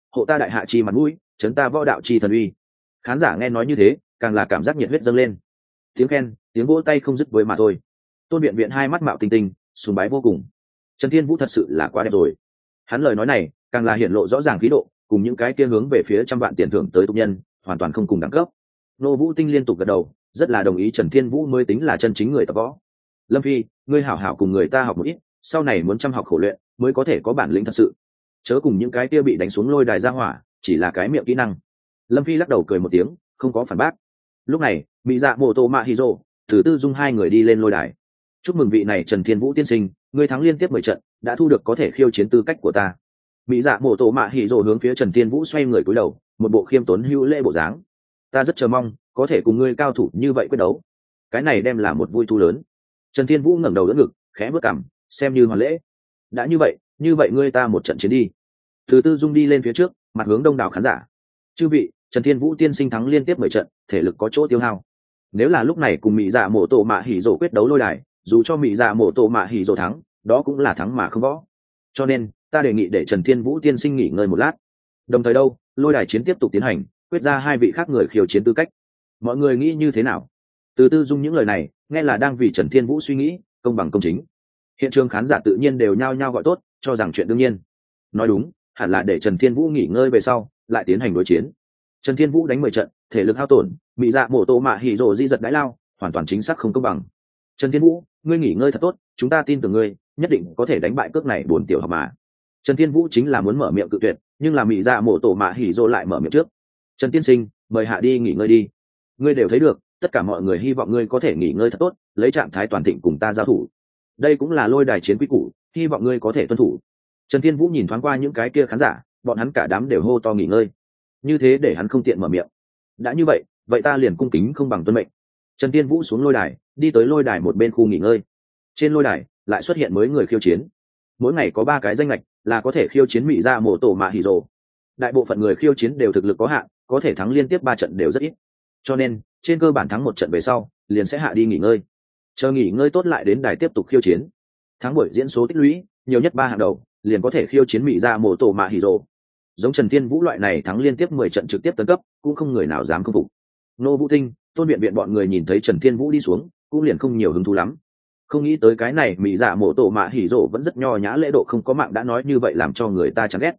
hộ ta đại hạ chi mặt mũi, chấn ta võ đạo chi thần uy. Khán giả nghe nói như thế càng là cảm giác nhiệt huyết dâng lên, tiếng khen tiếng vỗ tay không dứt với mà thôi. Tôn Viện Viện hai mắt mạo tinh tinh, sùng bái vô cùng. Trần Thiên Vũ thật sự là quá đẹp rồi. Hắn lời nói này càng là hiển lộ rõ ràng khí độ, cùng những cái kia hướng về phía trăm vạn tiền thưởng tới tục nhân hoàn toàn không cùng đẳng cấp. Nô Vũ Tinh liên tục gật đầu, rất là đồng ý Trần Thiên Vũ mới tính là chân chính người tập võ. Lâm Phi, ngươi hảo hảo cùng người ta học một ít, sau này muốn chăm học khổ luyện mới có thể có bản lĩnh thật sự, chớ cùng những cái kia bị đánh xuống lôi đài ra hỏa chỉ là cái miệng kỹ năng. Lâm Phi lắc đầu cười một tiếng, không có phản bác. Lúc này Mỹ Dạ Mộ Tô Mạ Hiro từ Tư Dung hai người đi lên lôi đài. Chúc mừng vị này Trần Thiên Vũ tiên sinh, ngươi thắng liên tiếp 10 trận, đã thu được có thể khiêu chiến tư cách của ta. Mỹ Dạ Mộ Tô Mạ Hiro hướng phía Trần Thiên Vũ xoay người cúi đầu, một bộ khiêm tốn hữu lễ bộ dáng. Ta rất chờ mong có thể cùng ngươi cao thủ như vậy quyết đấu, cái này đem là một vui thu lớn. Trần Thiên Vũ ngẩng đầu đỡ ngực, khẽ bước cằm, xem như hoàn lễ. Đã như vậy ngươi ta một trận chiến đi. Từ Tư Dung đi lên phía trước, mặt hướng đông đảo khán giả. Chư vị, Trần Thiên Vũ tiên sinh thắng liên tiếp 10 trận, thể lực có chỗ tiêu hao. Nếu là lúc này cùng Mỹ Dạ Mộ Tổ Mạ Hỉ Dỗ quyết đấu lôi đài, dù cho Mỹ Dạ Mộ Tổ Mạ Hỉ Dỗ thắng, đó cũng là thắng mà không võ. Cho nên, ta đề nghị để Trần Thiên Vũ tiên sinh nghỉ ngơi một lát. Đồng thời đâu, lôi đài chiến tiếp tục tiến hành, quyết ra hai vị khác người khiêu chiến tư cách. Mọi người nghĩ như thế nào? Từ Tư Dung những lời này, nghe là đang vì Trần Thiên Vũ suy nghĩ, công bằng công chính. Hiện trường khán giả tự nhiên đều nhao nhao gọi tốt, cho rằng chuyện đương nhiên. Nói đúng, hẳn là để Trần Thiên Vũ nghỉ ngơi về sau, lại tiến hành đối chiến. Trần Thiên Vũ đánh 10 trận, thể lực hao tổn, Mỹ Dạ Mộ Tổ Mạ Hỉ Dỗ di giật đái lao, hoàn toàn chính xác không công bằng. Trần Thiên Vũ, ngươi nghỉ ngơi thật tốt, chúng ta tin tưởng ngươi, nhất định có thể đánh bại cước này buồn tiểu học mà. Trần Thiên Vũ chính là muốn mở miệng cự tuyệt, nhưng là Mỹ Dạ Mộ Tổ Mạ Hỉ Dỗ lại mở miệng trước. Trần tiên sinh, mời hạ đi nghỉ ngơi đi. Ngươi đều thấy được, tất cả mọi người hy vọng ngươi có thể nghỉ ngơi thật tốt, lấy trạng thái toàn thịnh cùng ta giao thủ. Đây cũng là lôi đài chiến quy củ, hy vọng ngươi có thể tuân thủ. Trần Thiên Vũ nhìn thoáng qua những cái kia khán giả, bọn hắn cả đám đều hô to nghỉ ngơi, như thế để hắn không tiện mở miệng. Đã như vậy, vậy ta liền cung kính không bằng tuân mệnh. Trần Thiên Vũ xuống lôi đài, đi tới lôi đài một bên khu nghỉ ngơi. Trên lôi đài lại xuất hiện mới người khiêu chiến. Mỗi ngày có 3 cái danh lệch là có thể khiêu chiến Mỹ Dạ Mộ Tổ Mạ Hỉ Dỗ. Đại bộ phận người khiêu chiến đều thực lực có hạn, có thể thắng liên tiếp 3 trận đều rất ít. Cho nên, trên cơ bản thắng 1 trận về sau, liền sẽ hạ đi nghỉ ngơi. Chờ nghỉ ngơi tốt lại đến đài tiếp tục khiêu chiến. Thắng buổi diễn số tích lũy, nhiều nhất 3 hạng đầu, liền có thể khiêu chiến Mỹ Dạ Mộ Tổ Mạ Hỉ Dỗ. Giống Trần Thiên Vũ loại này thắng liên tiếp 10 trận trực tiếp tấn cấp, cũng không người nào dám không phục. Nô Vũ Tinh, Tôn Viện Viện bọn người nhìn thấy Trần Thiên Vũ đi xuống, cũng liền không nhiều hứng thú lắm. Không nghĩ tới cái này Mỹ Dạ Mộ Tổ Mạ Hỉ Dỗ vẫn rất nho nhã lễ độ không có mạng đã nói như vậy làm cho người ta chán ghét.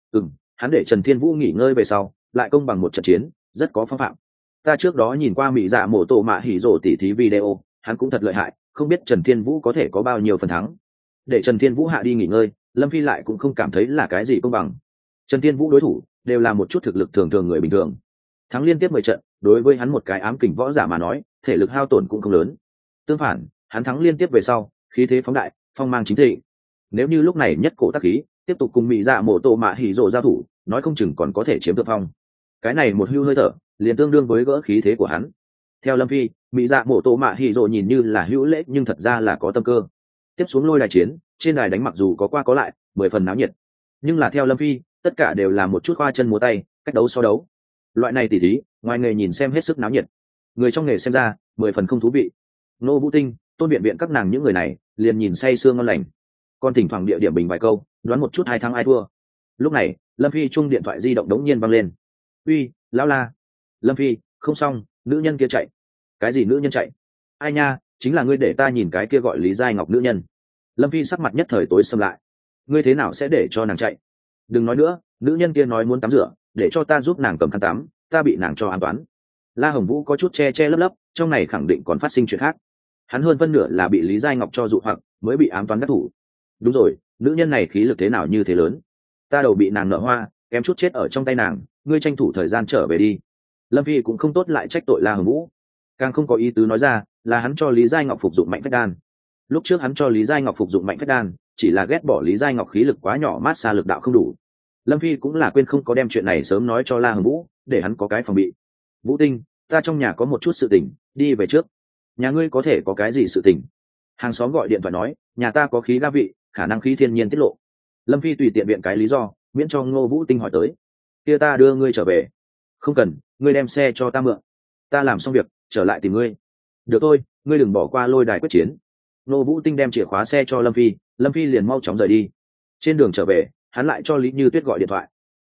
Hắn để Trần Thiên Vũ nghỉ ngơi về sau, lại công bằng một trận chiến, rất có phong phạm. Ta trước đó nhìn qua Mỹ Dạ Mộ Tổ Mạ Hỉ Dỗ tỉ thí video, hắn cũng thật lợi hại, không biết Trần Thiên Vũ có thể có bao nhiêu phần thắng. Để Trần Thiên Vũ hạ đi nghỉ ngơi, Lâm Phi lại cũng không cảm thấy là cái gì công bằng. Trần Thiên Vũ đối thủ đều là một chút thực lực thường thường người bình thường. Thắng liên tiếp 10 trận, đối với hắn một cái ám kình võ giả mà nói, thể lực hao tổn cũng không lớn. Tương phản, hắn thắng liên tiếp về sau, khí thế phóng đại, phong mang chính thịnh. Nếu như lúc này nhất cổ tác khí, tiếp tục cùng Mỹ Dạ Mộ Tổ Mạ Hỉ Dỗ giao thủ, nói không chừng còn có thể chiếm thượng phong. Cái này một hưu hơi thở, liền tương đương với gỡ khí thế của hắn. Theo Lâm Phi, Mỹ Dạ Mộ Tổ Mạ Hỉ Dỗ nhìn như là hữu lễ nhưng thật ra là có tâm cơ. Tiếp xuống lôi đài chiến, trên đài đánh mặc dù có qua có lại, 10 phần náo nhiệt, nhưng là theo Lâm Phi, tất cả đều là một chút khoa chân múa tay, cách đấu so đấu. Loại này tỉ thí, ngoài nghề nhìn xem hết sức náo nhiệt, người trong nghề xem ra 10 phần không thú vị. Nô Vũ Tinh, Tôn Viện Viện các nàng những người này liền nhìn say sương ngon lành, còn thỉnh thoảng địa điểm bình vài câu, đoán một chút ai thắng ai thua. Lúc này Lâm Phi chung điện thoại di động đống nhiên văng lên. Uy, lão la. Lâm Phi, không xong, nữ nhân kia chạy. Cái gì nữ nhân chạy? Ai nha, chính là ngươi để ta nhìn cái kia gọi Lý Giai Ngọc nữ nhân. Lâm Phi sắc mặt nhất thời tối sầm lại. Ngươi thế nào sẽ để cho nàng chạy? Đừng nói nữa, nữ nhân kia nói muốn tắm rửa, để cho ta giúp nàng cầm khăn tắm, ta bị nàng cho an toán. La Hồng Vũ có chút che che lấp lấp, trong này khẳng định còn phát sinh chuyện khác. Hắn hơn phân nửa là bị Lý Giai Ngọc cho dụ hoặc, mới bị ám toán đắc thủ. Đúng rồi, nữ nhân này khí lực thế nào như thế lớn? Ta đầu bị nàng nợ hoa, kém chút chết ở trong tay nàng, ngươi tranh thủ thời gian trở về đi. Lâm Phi cũng không tốt lại trách tội La Hồng Vũ, càng không có ý tứ nói ra là hắn cho Lý Giai Ngọc phục dụng mạnh phách đan. Lúc trước hắn cho Lý Giai Ngọc phục dụng mạnh phách đan, chỉ là ghét bỏ Lý Giai Ngọc khí lực quá nhỏ, mát xa lực đạo không đủ. Lâm Phi cũng là quên không có đem chuyện này sớm nói cho La Hồng Vũ, để hắn có cái phòng bị. Vũ Tinh, ta trong nhà có một chút sự tình, đi về trước. Nhà ngươi có thể có cái gì sự tình? Hàng xóm gọi điện thoại nói, nhà ta có khí ga vị, khả năng khí thiên nhiên tiết lộ. Lâm Phi tùy tiện viện cái lý do, miễn cho Ngô Vũ Tinh hỏi tới. Kia ta đưa ngươi trở về. Không cần, ngươi đem xe cho ta mượn. Ta làm xong việc, trở lại tìm ngươi. Được thôi, ngươi đừng bỏ qua lôi đài quyết chiến. Ngô Vũ Tinh đem chìa khóa xe cho Lâm Phi liền mau chóng rời đi. Trên đường trở về, hắn lại cho Lý Như Tuyết gọi điện thoại.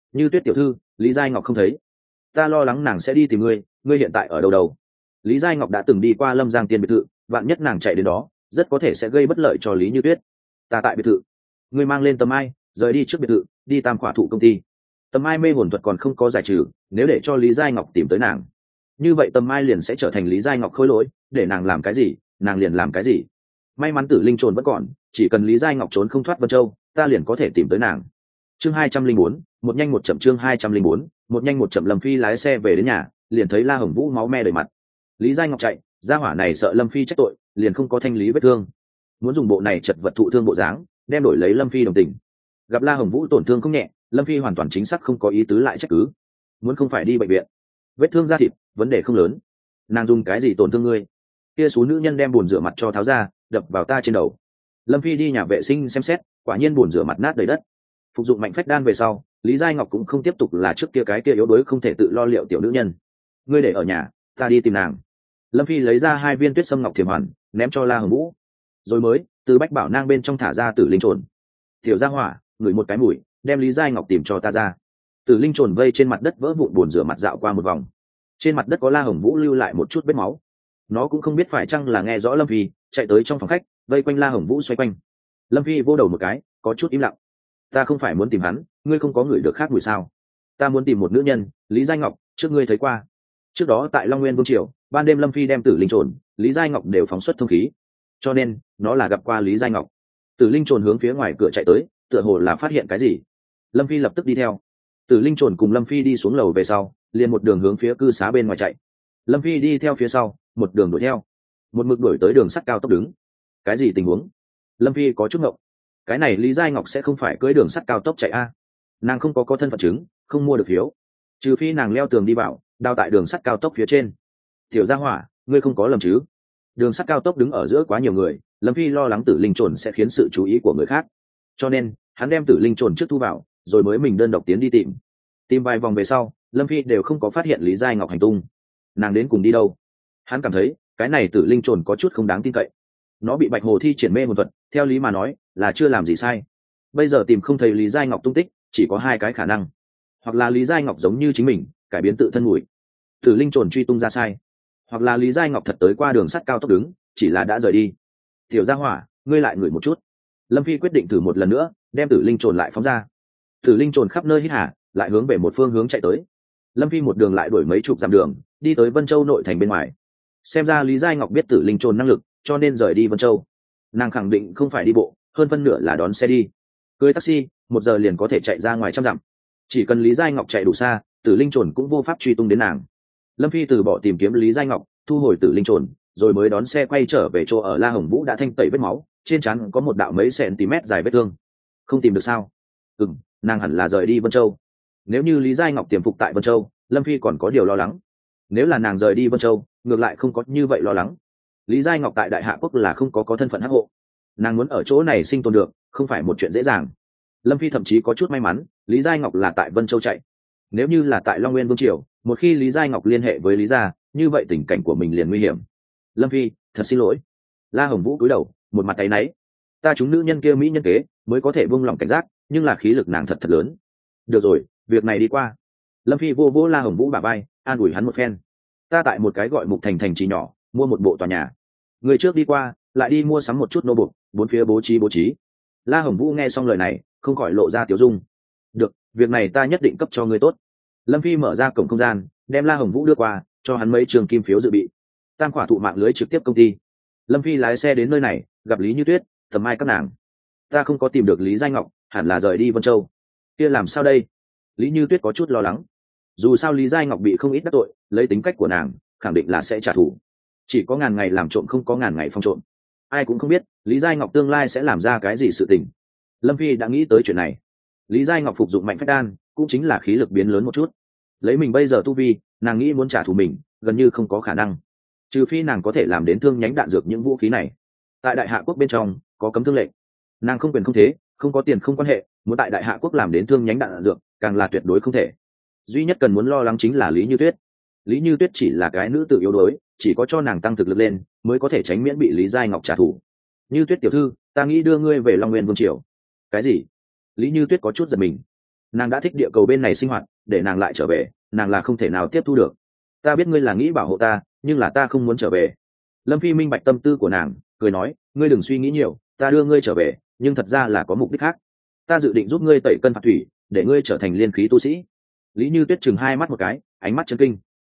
Như Tuyết tiểu thư, Lý Giai Ngọc không thấy. Ta lo lắng nàng sẽ đi tìm ngươi, ngươi hiện tại ở đâu đâu? Lý Giai Ngọc đã từng đi qua Lâm Giang Tiên biệt thự, vạn nhất nàng chạy đến đó rất có thể sẽ gây bất lợi cho Lý Như Tuyết. Ta tại biệt thự. Ngươi mang lên Tầm Ai rời đi trước biệt thự, đi Tam Khỏa Thụ công ty. Tầm Ai mê hồn thuật còn không có giải trừ, nếu để cho Lý Giai Ngọc tìm tới nàng, như vậy Tầm Ai liền sẽ trở thành Lý Giai Ngọc khôi lỗi, để nàng làm cái gì nàng liền làm cái gì. May mắn Tử Linh trồn vẫn còn, chỉ cần Lý Giai Ngọc trốn không thoát Vân Châu, ta liền có thể tìm tới nàng. Chương 204, một nhanh một chậm. Chương 204, một nhanh một chậm. Lâm Phi lái xe về đến nhà, liền thấy La Hồng Vũ máu me đầy mặt. Lý Giai Ngọc chạy, gia hỏa này sợ Lâm Phi trách tội, liền không có thanh lý vết thương, muốn dùng bộ này chật vật thụ thương bộ dáng đem đổi lấy Lâm Phi đồng tình. Gặp La Hồng Vũ tổn thương không nhẹ, Lâm Phi hoàn toàn chính xác không có ý tứ lại trách cứ. Muốn không phải đi bệnh viện, vết thương da thịt vấn đề không lớn, nàng dùng cái gì tổn thương ngươi? Kia số nữ nhân đem bồn rửa mặt cho tháo ra, đập vào ta trên đầu. Lâm Phi đi nhà vệ sinh xem xét, quả nhiên bồn rửa mặt nát đầy đất. Phục dụng mạnh phách đan về sau, Lý Giai Ngọc cũng không tiếp tục là trước kia cái kia yếu đuối không thể tự lo liệu tiểu nữ nhân. Ngươi để ở nhà, ta đi tìm nàng. Lâm Phi lấy ra 2 viên Tuyết Sâm Ngọc Thiềm Hoàn, ném cho La Hồng Vũ, rồi mới từ bách bảo nang bên trong thả ra Tử Linh trồn. Tiểu gia hỏa, ngửi một cái mùi, đem Lý Giai Ngọc tìm cho ta ra. Tử Linh trồn vây trên mặt đất vỡ vụn bồn rửa mặt dạo qua một vòng, trên mặt đất có La Hồng Vũ lưu lại một chút vết máu. Nó cũng không biết phải chăng là nghe rõ Lâm Phi, chạy tới trong phòng khách vây quanh La Hồng Vũ xoay quanh. Lâm Phi vô đầu một cái, có chút im lặng. Ta không phải muốn tìm hắn, ngươi không có người được khác mùi sao? Ta muốn tìm một nữ nhân, Lý Giai Ngọc, trước ngươi thấy qua. Trước đó tại Long Nguyên Vương Triều, ban đêm Lâm Phi đem Tử Linh trồn, Lý Giai Ngọc đều phóng xuất thông khí, cho nên nó là gặp qua Lý Giai Ngọc. Tử Linh trồn hướng phía ngoài cửa chạy tới, tựa hồ là phát hiện cái gì. Lâm Phi lập tức đi theo. Tử Linh trồn cùng Lâm Phi đi xuống lầu về sau, liền một đường hướng phía cư xá bên ngoài chạy. Lâm Phi đi theo phía sau, một đường đuổi theo, một mực đuổi tới đường sắt cao tốc đứng. Cái gì tình huống? Lâm Phi có chút ngộng. Cái này Lý Giai Ngọc sẽ không phải cưỡi đường sắt cao tốc chạy a? Nàng không có thân phận chứng, không mua được phiếu, trừ phi nàng leo tường đi vào, đào tại đường sắt cao tốc phía trên. Tiểu gia hỏa, ngươi không có lầm chứ? Đường sắt cao tốc đứng ở giữa quá nhiều người, Lâm Phi lo lắng Tử Linh trồn sẽ khiến sự chú ý của người khác, cho nên hắn đem Tử Linh trồn trước thu vào, rồi mới mình đơn độc tiến đi tìm vài vòng về sau, Lâm Phi đều không có phát hiện Lý Giai Ngọc hành tung. Nàng đến cùng đi đâu? Hắn cảm thấy cái này Tử Linh trồn có chút không đáng tin cậy. Nó bị Bạch Hồ thi triển mê hồn thuật, theo lý mà nói là chưa làm gì sai. Bây giờ tìm không thấy Lý Giai Ngọc tung tích, chỉ có 2 cái khả năng: hoặc là Lý Giai Ngọc giống như chính mình cải biến tự thân mùi, Tử Linh trồn truy tung ra sai, hoặc là Lý Giai Ngọc thật tới qua đường sắt cao tốc đứng, chỉ là đã rời đi. Tiểu gia hỏa, ngươi lại ngửi một chút. Lâm Phi quyết định thử một lần nữa, đem Tử Linh trồn lại phóng ra. Tử Linh trồn khắp nơi hít hà, lại hướng về một phương hướng chạy tới. Lâm Phi một đường lại đuổi mấy chục dặm đường, đi tới Vân Châu nội thành bên ngoài. Xem ra Lý Giai Ngọc biết Tử Linh trồn năng lực, cho nên rời đi Vân Châu. Nàng khẳng định không phải đi bộ, hơn phân nửa là đón xe đi. Cưới taxi 1 giờ liền có thể chạy ra ngoài trăm dặm. Chỉ cần Lý Giai Ngọc chạy đủ xa, Tử Linh trồn cũng vô pháp truy tung đến nàng. Lâm Phi từ bỏ tìm kiếm Lý Giai Ngọc, thu hồi Tử Linh trồn, rồi mới đón xe quay trở về chỗ ở. La Hồng Vũ đã thanh tẩy vết máu, trên trán có một đạo mấy cm dài vết thương. Không tìm được sao? Nàng hẳn là rời đi Vân Châu. Nếu như Lý Giai Ngọc tiềm phục tại Vân Châu, Lâm Phi còn có điều lo lắng. Nếu là nàng rời đi Vân Châu, ngược lại không có như vậy lo lắng. Lý Giai Ngọc tại Đại Hạ Quốc là không có thân phận hắc hộ, nàng muốn ở chỗ này sinh tồn được không phải một chuyện dễ dàng. Lâm Phi thậm chí có chút may mắn Lý Giai Ngọc là tại Vân Châu chạy. Nếu như là tại Long Nguyên Vương Triều, một khi Lý Giai Ngọc liên hệ với Lý gia, như vậy tình cảnh của mình liền nguy hiểm. Lâm Phi, thật xin lỗi. La Hồng Vũ cúi đầu, một mặt áy náy. Ta chúng nữ nhân kia mỹ nhân kế mới có thể buông lòng cảnh giác, nhưng là khí lực nàng thật lớn. Được rồi, việc này đi qua. Lâm Phi vô vỗ La Hồng Vũ bả vai, an ủi hắn một phen. Ta tại một cái gọi Mục Thành thành trì nhỏ, mua một bộ tòa nhà. Người trước đi qua, lại đi mua sắm một chút nô bộc, 4 phía bố trí. La Hồng Vũ nghe xong lời này, không khỏi lộ ra tiểu dung. Được, việc này ta nhất định cấp cho ngươi tốt. Lâm Phi mở ra cổng không gian, đem La Hồng Vũ đưa qua, cho hắn mấy trường kim phiếu dự bị. Tam Khỏa Thụ mạng lưới trực tiếp công ty. Lâm Phi lái xe đến nơi này, gặp Lý Như Tuyết, Tầm Ai các nàng. Ta không có tìm được Lý Giai Ngọc, hẳn là rời đi Vân Châu. Kia làm sao đây? Lý Như Tuyết có chút lo lắng. Dù sao Lý Giai Ngọc bị không ít đắc tội, lấy tính cách của nàng, khẳng định là sẽ trả thù. Chỉ có ngàn ngày làm trộm không có ngàn ngày phong trộm. Ai cũng không biết Lý Giai Ngọc tương lai sẽ làm ra cái gì sự tình. Lâm Phi đã nghĩ tới chuyện này. Lý Giai Ngọc phục dụng mạnh phách đan, cũng chính là khí lực biến lớn một chút. Lấy mình bây giờ tu vi, nàng nghĩ muốn trả thù mình gần như không có khả năng, trừ phi nàng có thể làm đến thương nhánh đạn dược những vũ khí này. Tại Đại Hạ Quốc bên trong có cấm thương lệnh, nàng không quyền không thế, không có tiền không quan hệ, muốn tại Đại Hạ Quốc làm đến thương nhánh đạn dược càng là tuyệt đối không thể. Duy nhất cần muốn lo lắng chính là Lý Như Tuyết. Lý Như Tuyết chỉ là cái nữ tự yếu đuối, chỉ có cho nàng tăng thực lực lên mới có thể tránh miễn bị Lý Giai Ngọc trả thù. Như Tuyết tiểu thư, ta nghĩ đưa ngươi về Long Nguyên Vương Triều. Cái gì? Lý Như Tuyết có chút giật mình. nàng đã thích địa cầu bên này sinh hoạt, để nàng lại trở về nàng là không thể nào tiếp thu được. Ta biết ngươi là nghĩ bảo hộ ta, nhưng là ta không muốn trở về. Lâm Phi minh bạch tâm tư của nàng, cười nói, ngươi đừng suy nghĩ nhiều, ta đưa ngươi trở về nhưng thật ra là có mục đích khác. Ta dự định giúp ngươi tẩy cân phạt thủy, để ngươi trở thành liên khí tu sĩ. Lý Như Tuyết chừng hai mắt một cái, ánh mắt chấn kinh.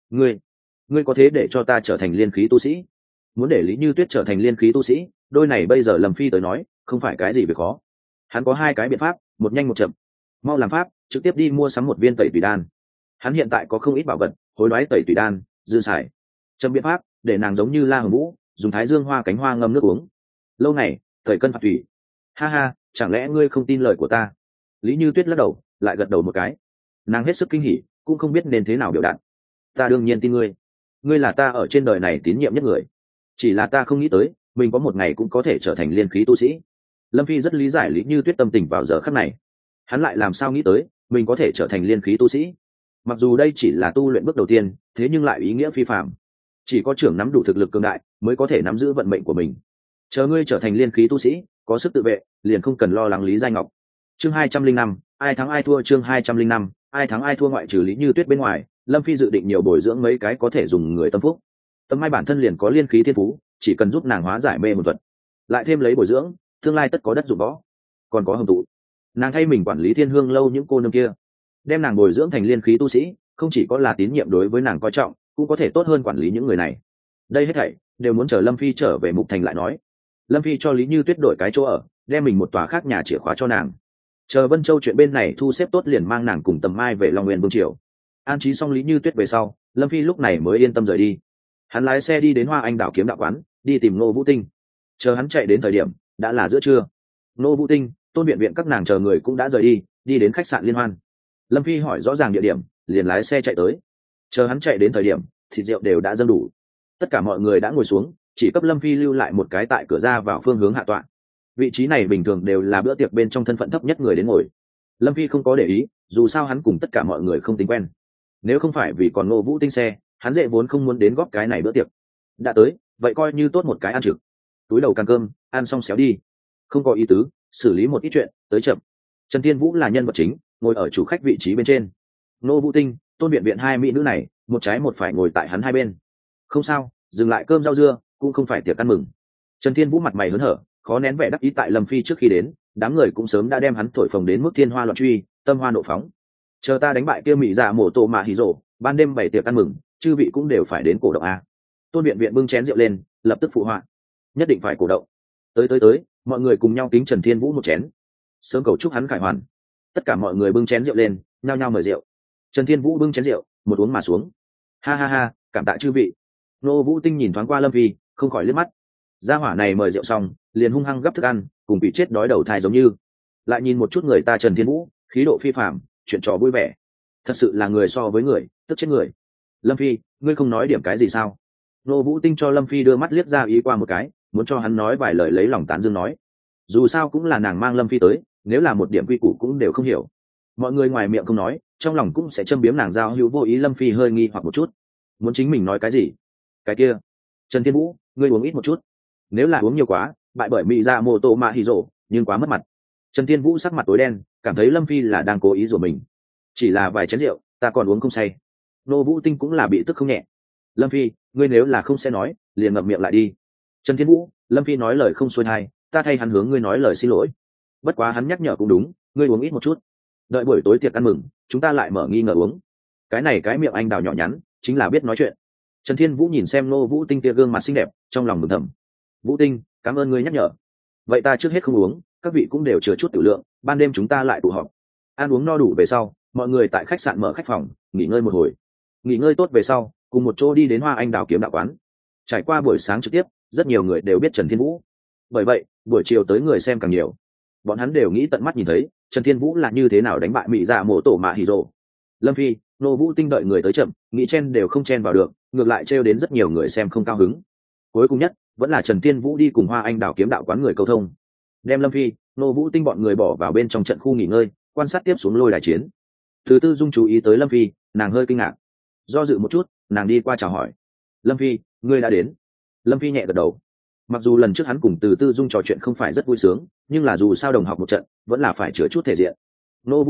Ngươi có thế để cho ta trở thành liên khí tu sĩ? Muốn để Lý Như Tuyết trở thành liên khí tu sĩ, đôi này bây giờ Lâm Phi tới nói không phải cái gì việc khó. Hắn có hai cái biện pháp, một nhanh một chậm. Mau làm pháp, trực tiếp đi mua sắm một viên tẩy tùy đan. Hắn hiện tại có không ít bảo vật, hối đoái tẩy tùy đan dư xài. Chậm biện pháp, để nàng giống như La Hồng Vũ, dùng thái dương hoa cánh hoa ngâm nước uống. Lâu này tẩy cân phạt thủy. Ha ha, chẳng lẽ ngươi không tin lời của ta? Lý Như Tuyết lắc đầu, lại gật đầu một cái. Nàng hết sức kinh hỉ, cũng không biết nên thế nào biểu đạt. Ta đương nhiên tin ngươi, ngươi là ta ở trên đời này tín nhiệm nhất người. Chỉ là ta không nghĩ tới mình có một ngày cũng có thể trở thành liên khí tu sĩ. Lâm Phi rất lý giải Lý Như Tuyết tâm tình vào giờ khắc này. Hắn lại làm sao nghĩ tới mình có thể trở thành liên khí tu sĩ. Mặc dù đây chỉ là tu luyện bước đầu tiên, thế nhưng lại ý nghĩa phi phạm. Chỉ có trưởng nắm đủ thực lực cường đại mới có thể nắm giữ vận mệnh của mình. Chờ ngươi trở thành liên khí tu sĩ, có sức tự vệ, liền không cần lo lắng Lý Giai Ngọc. Chương 205, ai thắng ai thua. Chương 205, ai thắng ai thua. Ngoại trừ Lý Như Tuyết bên ngoài, Lâm Phi dự định nhiều bồi dưỡng mấy cái có thể dùng người tâm phúc. Tâm Mai bản thân liền có liên khí thiên phú, chỉ cần giúp nàng hóa giải mê một thuật, lại thêm lấy bồi dưỡng, tương lai tất có đất dụng võ. Còn có Hồng Tụ, nàng thay mình quản lý Thiên Hương lâu những cô nương kia, đem nàng bồi dưỡng thành liên khí tu sĩ, không chỉ có là tín nhiệm đối với nàng coi trọng, cũng có thể tốt hơn quản lý những người này. Đây hết thảy đều muốn chờ Lâm Phi trở về Mục Thành lại nói. Lâm Phi cho Lý Như Tuyết đổi cái chỗ ở, đem mình một tòa khác nhà chìa khóa cho nàng. Chờ Vân Châu chuyện bên này thu xếp tốt liền mang nàng cùng Tầm Mai về Long Nguyên Vương triều. An trí xong Lý Như Tuyết về sau, Lâm Phi lúc này mới yên tâm rời đi. Hắn lái xe đi đến Hoa Anh Đảo Kiếm Đạo quán, đi tìm Ngô Vũ Tinh. Chờ hắn chạy đến thời điểm đã là giữa trưa. Ngô Vũ Tinh, Tôn Viện Viện các nàng chờ người cũng đã rời đi, đi đến khách sạn Liên Hoan. Lâm Phi hỏi rõ ràng địa điểm, liền lái xe chạy tới. Chờ hắn chạy đến thời điểm, thịt rượu đều đã dâng đủ. Tất cả mọi người đã ngồi xuống, chỉ cấp Lâm Phi lưu lại một cái tại cửa ra vào phương hướng hạ tọa. Vị trí này bình thường đều là bữa tiệc bên trong thân phận thấp nhất người đến ngồi. Lâm Phi không có để ý, dù sao hắn cùng tất cả mọi người không tính quen. Nếu không phải vì còn Ngô Vũ Tinh xe, hắn dễ vốn không muốn đến góp cái này bữa tiệc. Đã tới, vậy coi như tốt một cái ăn trực. Túi đầu càng cơm, ăn xong xéo đi. Không có ý tứ, xử lý một ít chuyện, tới chậm. Trần Thiên Vũ là nhân vật chính, ngồi ở chủ khách vị trí bên trên. Ngô Vũ Tinh, Tôn Viện Viện hai mỹ nữ này, một trái một phải ngồi tại hắn hai bên. Không sao, dừng lại cơm rau dưa, cũng không phải tiệc ăn mừng. Trần Thiên Vũ mặt mày hớn hở, khó nén vẻ đắc ý tại Lâm Phi trước khi đến, đám người cũng sớm đã đem hắn thổi phồng đến mức thiên hoa loạn truy, tâm hoa nộ phóng. Chờ ta đánh bại kia mỹ dạ mổ tổ mà hỉ rổ, ban đêm bày tiệc ăn mừng, chư vị cũng đều phải đến cổ động a. Tôn Viện Viện bưng chén rượu lên, lập tức phụ họa, nhất định phải cổ động. Tới, mọi người cùng nhau kính Trần Thiên Vũ một chén, sớm cầu chúc hắn khải hoàn. Tất cả mọi người bưng chén rượu lên, nhao nhao mời rượu. Trần Thiên Vũ bưng chén rượu, một uống mà xuống. Ha ha ha, cảm tạ chư vị. Ngô Vũ Tinh nhìn thoáng qua Lâm Phi, không khỏi liếc mắt. Gia hỏa này mời rượu xong, liền hung hăng gấp thức ăn, cùng bị chết đói đầu thai giống như. Lại nhìn một chút người ta Trần Thiên Vũ, khí độ phi phàm, chuyện trò vui vẻ, thật sự là người so với người, tức chết người. Lâm Phi, ngươi không nói điểm cái gì sao? Ngô Vũ Tinh cho Lâm Phi đưa mắt liếc ra ý qua một cái, muốn cho hắn nói vài lời lấy lòng tán dương nói. Dù sao cũng là nàng mang Lâm Phi tới, nếu là một điểm quy củ cũng đều không hiểu. Mọi người ngoài miệng không nói, trong lòng cũng sẽ châm biếm nàng giao hữu vô ý. Lâm Phi hơi nghi hoặc một chút, muốn chính mình nói cái gì? Cái kia, Trần Thiên Vũ, ngươi uống ít một chút. Nếu là uống nhiều quá, bại bởi mỹ dạ mô tô mạ hỉ rổ, nhưng quá mất mặt. Trần Thiên Vũ sắc mặt tối đen, cảm thấy Lâm Phi là đang cố ý rủa mình. Chỉ là vài chén rượu, ta còn uống không say. Ngô Vũ Tinh cũng là bị tức không nhẹ. Lâm Phi, ngươi nếu là không sẽ nói, liền ngậm miệng lại đi. Trần Thiên Vũ, Lâm Phi nói lời không xuôi thai, ta thay hắn hướng ngươi nói lời xin lỗi. Bất quá hắn nhắc nhở cũng đúng, ngươi uống ít một chút. Đợi buổi tối tiệc ăn mừng, chúng ta lại mở nghi ngờ uống. Cái này cái miệng anh đào nhỏ nhắn, chính là biết nói chuyện. Trần Thiên Vũ nhìn xem Ngô Vũ Tinh kia gương mặt xinh đẹp, trong lòng mừng thầm. Vũ Tinh, cảm ơn ngươi nhắc nhở. Vậy ta trước hết không uống, các vị cũng đều chứa chút tử lượng, ban đêm chúng ta lại tụ họp. Ăn uống no đủ về sau, mọi người tại khách sạn mở khách phòng, nghỉ ngơi một hồi. Nghỉ ngơi tốt về sau, cùng một chỗ đi đến Hoa Anh Đào Kiếm Đạo quán. Trải qua buổi sáng trực tiếp, rất nhiều người đều biết Trần Thiên Vũ. Bởi vậy, buổi chiều tới người xem càng nhiều. Bọn hắn đều nghĩ tận mắt nhìn thấy Trần Thiên Vũ là như thế nào đánh bại mỹ dạ mổ tổ mạ hỉ rồ. Lâm Phi, Ngô Vũ Tinh đợi người tới chậm, nghĩ chen đều không chen vào được, ngược lại trêu đến rất nhiều người xem không cao hứng. Cuối cùng nhất, vẫn là Trần Thiên Vũ đi cùng Hoa Anh Đào Kiếm Đạo quán người câu thông, đem Lâm Phi, Ngô Vũ Tinh bọn người bỏ vào bên trong trận khu nghỉ ngơi, quan sát tiếp xuống lôi đài chiến. Từ Tư Dung chú ý tới Lâm Phi, nàng hơi kinh ngạc, do dự một chút, nàng đi qua chào hỏi. Lâm Phi, ngươi đã đến. Lâm Phi nhẹ gật đầu. Mặc dù lần trước hắn cùng Từ Tư Dung trò chuyện không phải rất vui sướng, nhưng là dù sao đồng học một trận, vẫn là phải chữa chút thể diện. Ngô Vũ Tinh,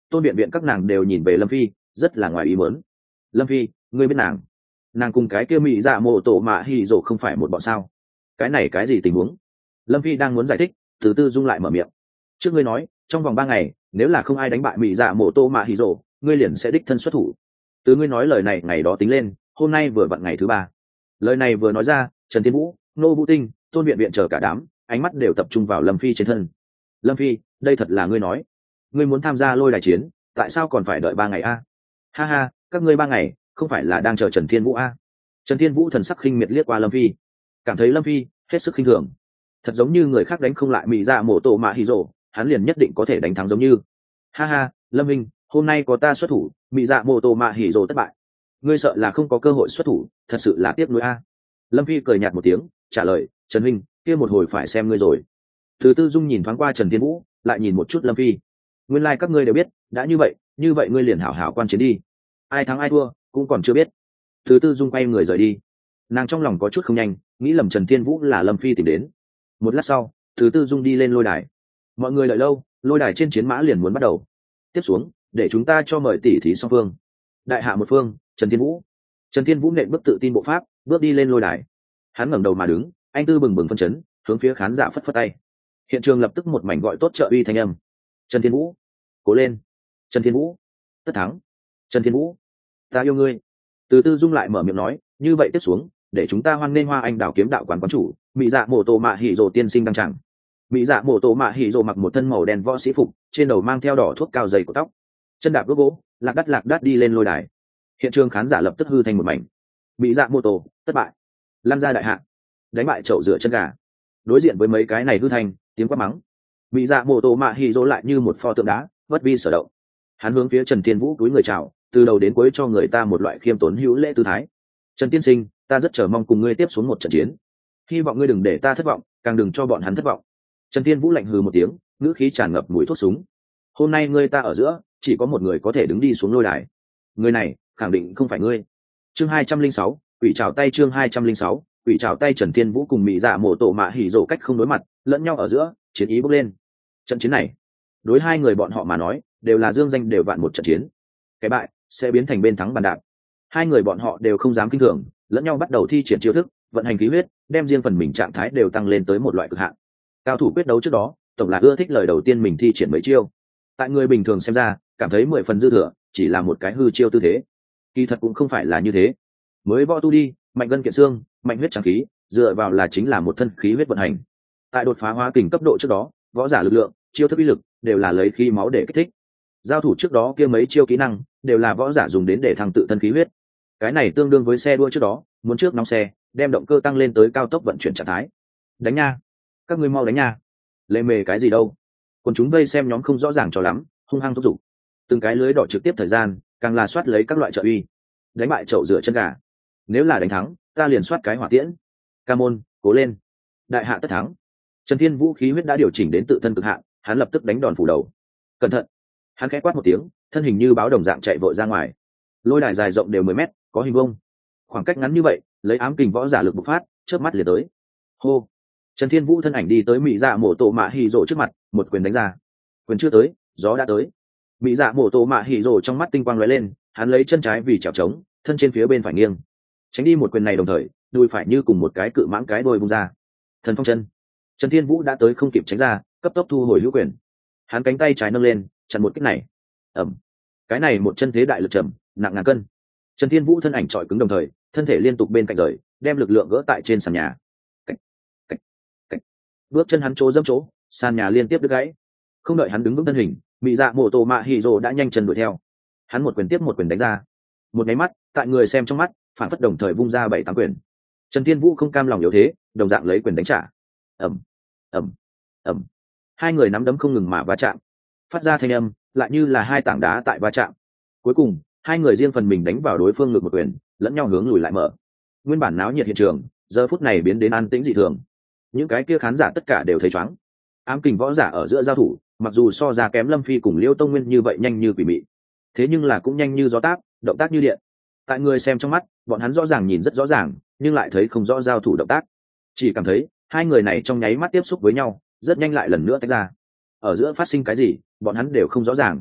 tôn viện viện các nàng đều nhìn về lâm phi rất là ngoài ý muốn. Lâm phi, ngươi biết nàng cùng cái kia mỹ dạ mộ tổ mạ hỉ rồ không phải một bọn sao? Cái này cái gì tình huống? Lâm phi đang muốn giải thích, từ tư dung lại mở miệng. Trước ngươi nói trong vòng 3 ngày nếu là không ai đánh bại mỹ dạ mộ tổ mạ hỉ rồ, ngươi liền sẽ đích thân xuất thủ. Từ ngươi nói lời này ngày đó tính lên, hôm nay vừa vặn ngày thứ 3. Lời này vừa nói ra, Trần Thiên Vũ, Nô Vũ Tinh, tôn viện viện chờ cả đám ánh mắt đều tập trung vào Lâm phi trên thân. Lâm phi, đây thật là ngươi nói? Ngươi muốn tham gia lôi đài chiến, tại sao còn phải đợi 3 ngày a? Ha ha, các ngươi 3 ngày không phải là đang chờ Trần Thiên Vũ a? Trần Thiên Vũ thần sắc khinh miệt liếc qua Lâm phi, cảm thấy Lâm phi hết sức khinh thường, thật giống như người khác đánh không lại mỹ dạ mổ tổ mạ hỉ rồ, hắn liền nhất định có thể đánh thắng giống như. Ha ha, Lâm minh, hôm nay có ta xuất thủ, mỹ dạ mổ tổ mạ hỉ rồ thất bại, ngươi sợ là không có cơ hội xuất thủ, thật sự là tiếc nuối a. Lâm phi cười nhạt một tiếng trả lời, Trần huynh, kia một hồi phải xem ngươi rồi. Từ tư dung nhìn thoáng qua Trần Thiên Vũ, lại nhìn một chút Lâm phi. Nguyên lai các ngươi đều biết, đã như vậy ngươi liền hảo hảo quan chiến đi, ai thắng ai thua cũng còn chưa biết. Từ tư dung quay người rời đi, nàng trong lòng có chút không nhanh, nghĩ lầm Trần Thiên Vũ là Lâm phi tìm đến. Một lát sau, từ tư dung đi lên lôi đài. Mọi người đợi lâu, lôi đài trên chiến mã liền muốn bắt đầu. Tiếp xuống, để chúng ta cho mời tỷ thí song phương. Đại hạ một phương, Trần Thiên Vũ. Trần Thiên Vũ nện bước tự tin bộ pháp, bước đi lên lôi đài. Hắn ngẩng đầu mà đứng, anh tư bừng bừng phân chấn, hướng phía khán giả phất phất tay. Hiện trường lập tức một mảnh gọi tốt trợ uy thanh âm. Trần Thiên Vũ, cố lên! Trần Thiên Vũ, tất thắng! Trần Thiên Vũ, ta yêu ngươi! Từ tư dung lại mở miệng nói, như vậy tiếp xuống, để chúng ta hoan nghênh Hoa Anh Đào kiếm đạo quán quán chủ mỹ dạ mổ tổ mạ hỉ rồ tiên sinh đăng tràng. Mỹ dạ mổ tổ mạ hỉ rồ mặc một thân màu đen võ sĩ phục, trên đầu mang theo đỏ thuốc cao dày của tóc, chân đạp đốt gỗ, lạc đắt đi lên lôi đài. Hiện trường khán giả lập tức hư thành một mảnh. Mỹ dạ mổ tổ thất bại, lăn ra đại hạ, đánh bại chậu rửa chân gà. Đối diện với mấy cái này hư thành tiếng quát mắng, mỹ dạ mổ tổ mạ hỉ rồ lại như một pho tượng đá, bất vi sở động. Hắn hướng phía Trần Thiên Vũ cúi người chào, từ đầu đến cuối cho người ta một loại khiêm tốn hữu lễ tư thái. Trần tiên sinh, ta rất chờ mong cùng ngươi tiếp xuống một trận chiến, hy vọng ngươi đừng để ta thất vọng, càng đừng cho bọn hắn thất vọng. Trần Thiên Vũ lạnh hừ một tiếng, ngữ khí tràn ngập mùi thuốc súng. Hôm nay ngươi ta ở giữa chỉ có một người có thể đứng đi xuống lôi đài, người này khẳng định không phải ngươi. Chương 206, quỷ trào tay. Chương 206, quỷ trào tay. Trần Thiên Vũ cùng mỹ dạ mổ tổ mạ hỉ rồ cách không đối mặt, lẫn nhau ở giữa chiến ý bốc lên. Trận chiến này đối hai người bọn họ mà nói đều là dương danh đều vạn một trận chiến, cái bại sẽ biến thành bên thắng bàn đạp. Hai người bọn họ đều không dám kinh thường, lẫn nhau bắt đầu thi triển chiêu thức, vận hành khí huyết, đem riêng phần mình trạng thái đều tăng lên tới một loại cực hạn. Cao thủ quyết đấu trước đó tổng là ưa thích lời đầu tiên mình thi triển mấy chiêu, tại người bình thường xem ra cảm thấy 10 phần dư thừa, chỉ là một cái hư chiêu tư thế. Kỳ thật cũng không phải là như thế. Mới võ tu đi, mạnh gân kiện xương, mạnh huyết tràng khí, dựa vào là chính là một thân khí huyết vận hành. Tại đột phá hóa kình cấp độ trước đó, võ giả lực lượng, chiêu thức uy lực đều là lấy khí máu để kích thích. Giao thủ trước đó kia mấy chiêu kỹ năng đều là võ giả dùng đến để thăng tự thân khí huyết. Cái này tương đương với xe đua trước đó muốn trước nóng xe, đem động cơ tăng lên tới cao tốc vận chuyển trạng thái. Đánh nha, các ngươi mau đánh nha! Lệ mề cái gì đâu? Còn chúng vây xem nhóm không rõ ràng cho lắm, hung hăng thúc giục. Từng cái lưới đỏ trực tiếp thời gian, càng là soát lấy các loại trợ uy. Đánh bại chậu rửa chân gà, nếu là đánh thắng, ta liền soát cái hỏa tiễn. Ca môn, cố lên! Đại hạ tất thắng. Trần Thiên Vũ khí huyết đã điều chỉnh đến tự thân cực hạn, hắn lập tức đánh đòn phủ đầu. Cẩn thận! Hắn khẽ quát một tiếng, thân hình như báo đồng dạng chạy vội ra ngoài. Lôi đài dài rộng đều 10 mét, có hình vuông. Khoảng cách ngắn như vậy, lấy ám kình võ giả lực bộc phát, chớp mắt liền tới. Hô! Trần Thiên Vũ thân ảnh đi tới mỹ dạ mổ tổ mạ hỉ rồ trước mặt, một quyền đánh ra. Quyền chưa tới, gió đã tới. Mỹ dạ mổ tổ mạ hỉ rồ trong mắt tinh quang lóe lên, hắn lấy chân trái vì chảo trống, thân trên phía bên phải nghiêng, tránh đi một quyền này, đồng thời đùi phải như cùng một cái cự mãng cái đôi bung ra. Thần phong chân. Trần Thiên Vũ đã tới không kịp tránh ra, cấp tốc thu hồi hữu quyền. Hắn cánh tay trái nâng lên, chặn một kích này. Ẩm. Cái này một chân thế đại lực trầm, nặng ngàn cân. Trần Thiên Vũ thân ảnh trọi cứng đồng thời, thân thể liên tục bên cạnh rời, đem lực lượng gỡ tại trên sàn nhà. Cách, cách, cách. Bước chân hắn chỗ dẫm chỗ, sàn nhà liên tiếp đứt gãy. Không đợi hắn đứng vững thân hình, mỹ dạ mổ tổ mạ hỉ rồ đã nhanh chân đuổi theo. Hắn một quyền tiếp một quyền đánh ra. Một cái mắt, tại người xem trong mắt, phản phất đồng thời vung ra 7-8 quyền. Trần Thiên Vũ không cam lòng yếu thế, đồng dạng lấy quyền đánh trả. Ầm, ầm, ầm. Hai người nắm đấm không ngừng mà va chạm, phát ra thanh âm lại như là hai tảng đá tại va chạm. Cuối cùng, hai người riêng phần mình đánh vào đối phương ngược một quyền, lẫn nhau hướng lùi lại mở. Nguyên bản náo nhiệt hiện trường, giờ phút này biến đến an tĩnh dị thường. Những cái kia khán giả tất cả đều thấy choáng. Ám kình võ giả ở giữa giao thủ, mặc dù so ra kém Lâm Phi cùng Liêu Tông Nguyên như vậy nhanh như quỷ mị, thế nhưng là cũng nhanh như gió táp, động tác như điện. Tại người xem trong mắt, bọn hắn rõ ràng nhìn rất rõ ràng, nhưng lại thấy không rõ giao thủ động tác. Chỉ cảm thấy hai người này trong nháy mắt tiếp xúc với nhau, rất nhanh lại lần nữa tách ra. Ở giữa phát sinh cái gì, bọn hắn đều không rõ ràng.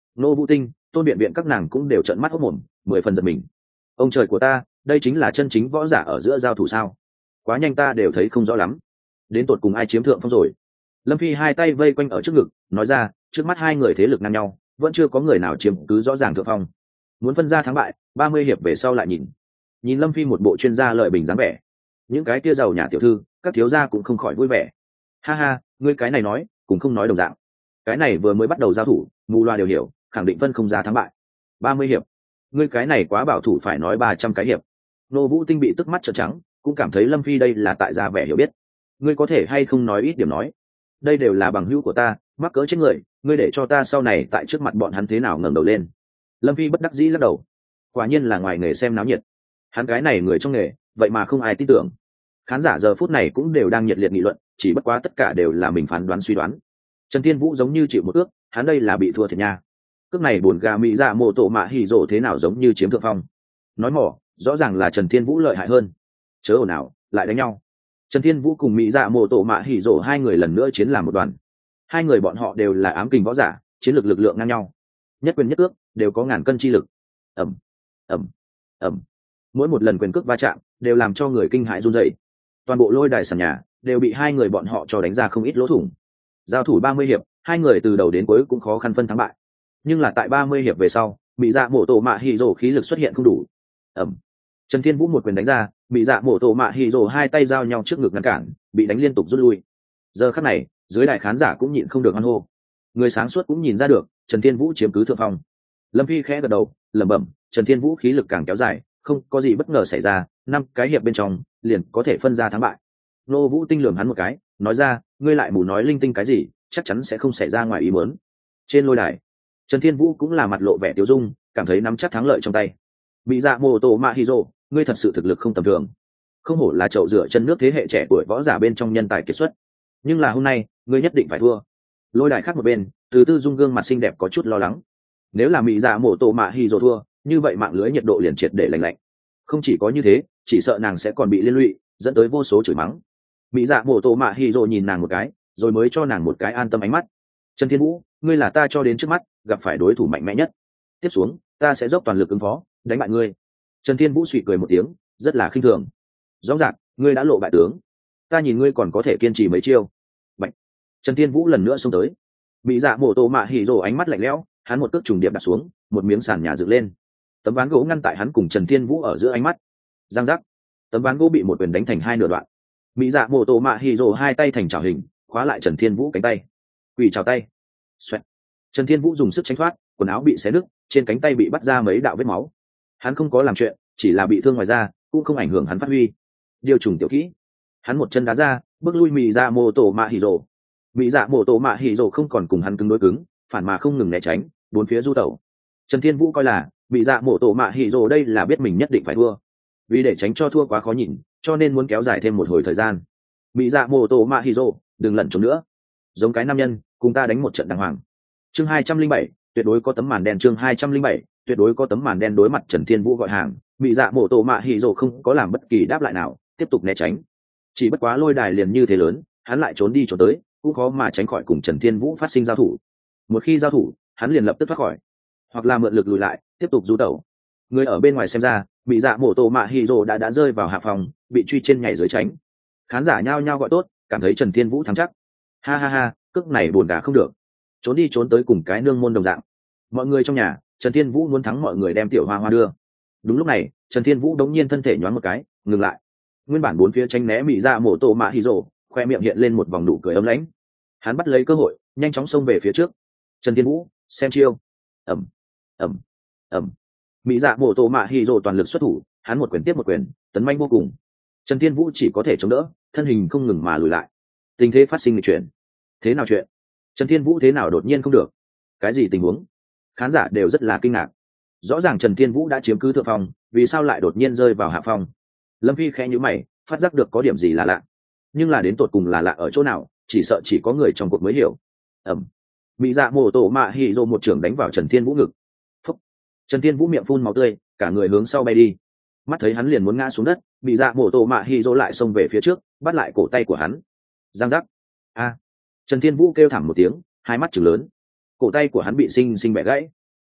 Nô Vũ Tinh, Tôn Biện Biện các nàng cũng đều trợn mắt hốt mồm, 10 phần giật mình. Ông trời của ta, đây chính là chân chính võ giả ở giữa giao thủ sao? Quá nhanh ta đều thấy không rõ lắm. Đến tột cùng ai chiếm thượng phong rồi? Lâm Phi hai tay vây quanh ở trước ngực, nói ra, trước mắt hai người thế lực ngang nhau, vẫn chưa có người nào chiếm cứ rõ ràng thượng phong. Muốn phân ra thắng bại, 30 hiệp về sau lại nhìn. Nhìn Lâm Phi một bộ chuyên gia lợi bình dáng vẻ, những cái kia giàu nhà tiểu thư, các thiếu gia cũng không khỏi vui vẻ. Ha ha, ngươi cái này nói, cũng không nói đồng dạng. Cái này vừa mới bắt đầu giao thủ, mù loa đều hiểu, khẳng định phân không ra thắng bại. 30 hiệp, ngươi cái này quá bảo thủ, phải nói 300 cái hiệp. Nô Vũ Tinh bị tức mắt trợn trắng, cũng cảm thấy Lâm Phi đây là tại gia vẻ hiểu biết. Ngươi có thể hay không nói ít điểm nói, đây đều là bằng hữu của ta, mắc cỡ chết người, ngươi để cho ta sau này tại trước mặt bọn hắn thế nào ngẩng đầu lên. Lâm Phi bất đắc dĩ lắc đầu, quả nhiên là ngoài nghề xem náo nhiệt, hắn cái này người trong nghề vậy mà không ai tin tưởng. Khán giả giờ phút này cũng đều đang nhiệt liệt nghị luận, chỉ bất quá tất cả đều là mình phán đoán suy đoán. Trần Thiên Vũ giống như chịu một ước, hắn đây là bị thua thiệt nha. Cước này buồn gà mỹ dạ mộ tổ mạ hỉ rổ thế nào giống như chiếm thượng phong. Nói mỏ, rõ ràng là Trần Thiên Vũ lợi hại hơn. Chớ ồn ào, lại đánh nhau. Trần Thiên Vũ cùng mỹ dạ mộ tổ mạ hỉ rổ hai người lần nữa chiến làm một đoàn. Hai người bọn họ đều là ám kình võ giả, chiến lược lực lượng ngang nhau, nhất quyền nhất cước đều có ngàn cân chi lực. Ầm, ầm, ầm. Mỗi một lần quyền cước va chạm đều làm cho người kinh hãi run rẩy. Toàn bộ lôi đài sàn nhà đều bị hai người bọn họ cho đánh ra không ít lỗ thủng. Giao thủ 30 hiệp, hai người từ đầu đến cuối cũng khó khăn phân thắng bại. Nhưng là tại 30 hiệp về sau, bị dạ mổ tổ mạ hỉ rổ khí lực xuất hiện không đủ. Ầm. Trần Thiên Vũ một quyền đánh ra, bị dạ mổ tổ mạ hỉ rổ hai tay giao nhau trước ngực ngăn cản, bị đánh liên tục rút lui. Giờ khắc này, dưới đài khán giả cũng nhịn không được hoan hô. Người sáng suốt cũng nhìn ra được, Trần Thiên Vũ chiếm cứ thượng phong. Lâm Phi khẽ gật đầu, lẩm bẩm, Trần Thiên Vũ khí lực càng kéo dài, không có gì bất ngờ xảy ra, 5 cái hiệp bên trong liền có thể phân ra thắng bại. Nô Vũ Tinh lườm hắn một cái, nói ra, ngươi lại mù nói linh tinh cái gì, chắc chắn sẽ không xảy ra ngoài ý muốn. Trên lôi đài, Trần Thiên Vũ cũng là mặt lộ vẻ tiêu dung, cảm thấy nắm chắc thắng lợi trong tay. Bị dạ mồ tổ mạ hỉ rồ, ngươi thật sự thực lực không tầm thường, không hổ là chậu rửa chân nước thế hệ trẻ tuổi võ giả bên trong nhân tài kiệt xuất. Nhưng là hôm nay, ngươi nhất định phải thua. Lôi đài khác một bên, Từ Tư Dung gương mặt xinh đẹp có chút lo lắng. Nếu là mỹ dạ mổ tổ mạ hỉ rồ thua, như vậy mạng lưới nhiệt độ liền triệt để lạnh lạnh. Không chỉ có như thế, chỉ sợ nàng sẽ còn bị liên lụy, dẫn tới vô số chửi mắng. Mỹ dạ mổ tổ mạ hỉ rồ nhìn nàng một cái, rồi mới cho nàng một cái an tâm ánh mắt. Trần Thiên Vũ, ngươi là ta cho đến trước mắt gặp phải đối thủ mạnh mẽ nhất, tiếp xuống ta sẽ dốc toàn lực ứng phó, đánh bại ngươi. Trần Thiên Vũ suy cười một tiếng, rất là khinh thường. Rõ ràng ngươi đã lộ bại tướng, ta nhìn ngươi còn có thể kiên trì mấy chiêu. Bạch. Trần Thiên Vũ lần nữa xông tới. Mỹ dạ mổ tổ mạ hỉ rồ ánh mắt lạnh lẽo, hắn một cước trùng điệp đặt xuống, một miếng sàn nhà dựng lên. Tấm ván gỗ ngăn tại hắn cùng Trần Thiên Vũ ở giữa ánh mắt. Giang giác, tấm ván gỗ bị một quyền đánh thành hai nửa đoạn. Mỹ dạ mổ tổ mạ hỉ rồ hai tay thành chảo hình, khóa lại Trần Thiên Vũ cánh tay. Quỷ chào tay. Xoẹt. Trần Thiên Vũ dùng sức tránh thoát, quần áo bị xé nứt, trên cánh tay bị bắt ra mấy đạo vết máu. Hắn không có làm chuyện, chỉ là bị thương ngoài da, cũng không ảnh hưởng hắn phát huy. Điều trùng tiểu kỹ. Hắn một chân đá ra, bước lui Mỹ dạ mổ tổ mạ hỉ rồ. Mỹ dạ mổ tổ mạ hỉ rồ không còn cùng hắn cứng đối cứng, phản mà không ngừng né tránh, bốn phía du tẩu. Trần Thiên Vũ coi là Mỹ dạ mổ tổ mạ hỉ rồ đây là biết mình nhất định phải thua, vì để tránh cho thua quá khó nhìn, cho nên muốn kéo dài thêm một hồi thời gian. Mỹ dạ mổ tổ mạ hỉ rồ, đừng lẩn trốn nữa, giống cái nam nhân, cùng ta đánh một trận đàng hoàng. Chương 207, tuyệt đối có tấm màn đen. Chương 207, tuyệt đối có tấm màn đen. Đối mặt Trần Thiên Vũ gọi hàng, Mỹ dạ mổ tổ mạ hỉ rồ không có làm bất kỳ đáp lại nào, tiếp tục né tránh. Chỉ bất quá lôi đài liền như thế lớn, hắn lại trốn đi trốn tới, cũng khó mà tránh khỏi cùng Trần Thiên Vũ phát sinh giao thủ. Một khi giao thủ, hắn liền lập tức thoát khỏi, hoặc là mượn lực lùi lại, tiếp tục du tẩu. Người ở bên ngoài xem ra, Mỹ dạ mổ tổ mạ hỉ rồ đã rơi vào hạ phòng, bị truy trên nhảy dưới tránh. Khán giả nhao nhao gọi tốt, cảm thấy Trần Thiên Vũ thắng chắc. Ha ha ha, cước này buồn gà không được, trốn đi trốn tới cùng cái nương môn đồng dạng. Mọi người trong nhà, Trần Thiên Vũ muốn thắng mọi người đem tiểu hoa hoa đưa. Đúng lúc này, Trần Thiên Vũ đống nhiên thân thể nhoáng một cái, ngừng lại. Nguyên bản bốn phía tránh né Mỹ dạ mổ tổ mạ hỉ rồ, khoe miệng hiện lên một vòng nụ cười ấm lãnh. Hắn bắt lấy cơ hội, nhanh chóng xông về phía trước. Trần Thiên Vũ, xem chiêu. Ầm, ầm, ầm. Mỹ dạ mổ tổ mạ hỉ rồ toàn lực xuất thủ, hắn một quyền tiếp một quyền, tấn manh vô cùng. Trần Thiên Vũ chỉ có thể chống đỡ, thân hình không ngừng mà lùi lại. Tình thế phát sinh nghịch chuyển. Thế nào chuyện? Trần Thiên Vũ thế nào đột nhiên không được? Cái gì tình huống? Khán giả đều rất là kinh ngạc. Rõ ràng Trần Thiên Vũ đã chiếm cứ thượng phong, vì sao lại đột nhiên rơi vào hạ phong? Lâm Phi khẽ nhíu mày, phát giác được có điểm gì là lạ. Nhưng là đến tột cùng là lạ ở chỗ nào, chỉ sợ chỉ có người trong cuộc mới hiểu. Ầm. Mỹ dạ mổ tổ mạ hỉ rồ một trưởng đánh vào Trần Thiên Vũ ngực. Phúc. Trần Thiên Vũ miệng phun máu tươi, cả người hướng sau bay đi. Mắt thấy hắn liền muốn ngã xuống đất, Mỹ dạ mổ tổ mạ hỉ rồ lại xông về phía trước, bắt lại cổ tay của hắn. Giang giác. A. Trần Thiên Vũ kêu thảm một tiếng, hai mắt trừng lớn. Cổ tay của hắn bị sinh sinh bẻ gãy,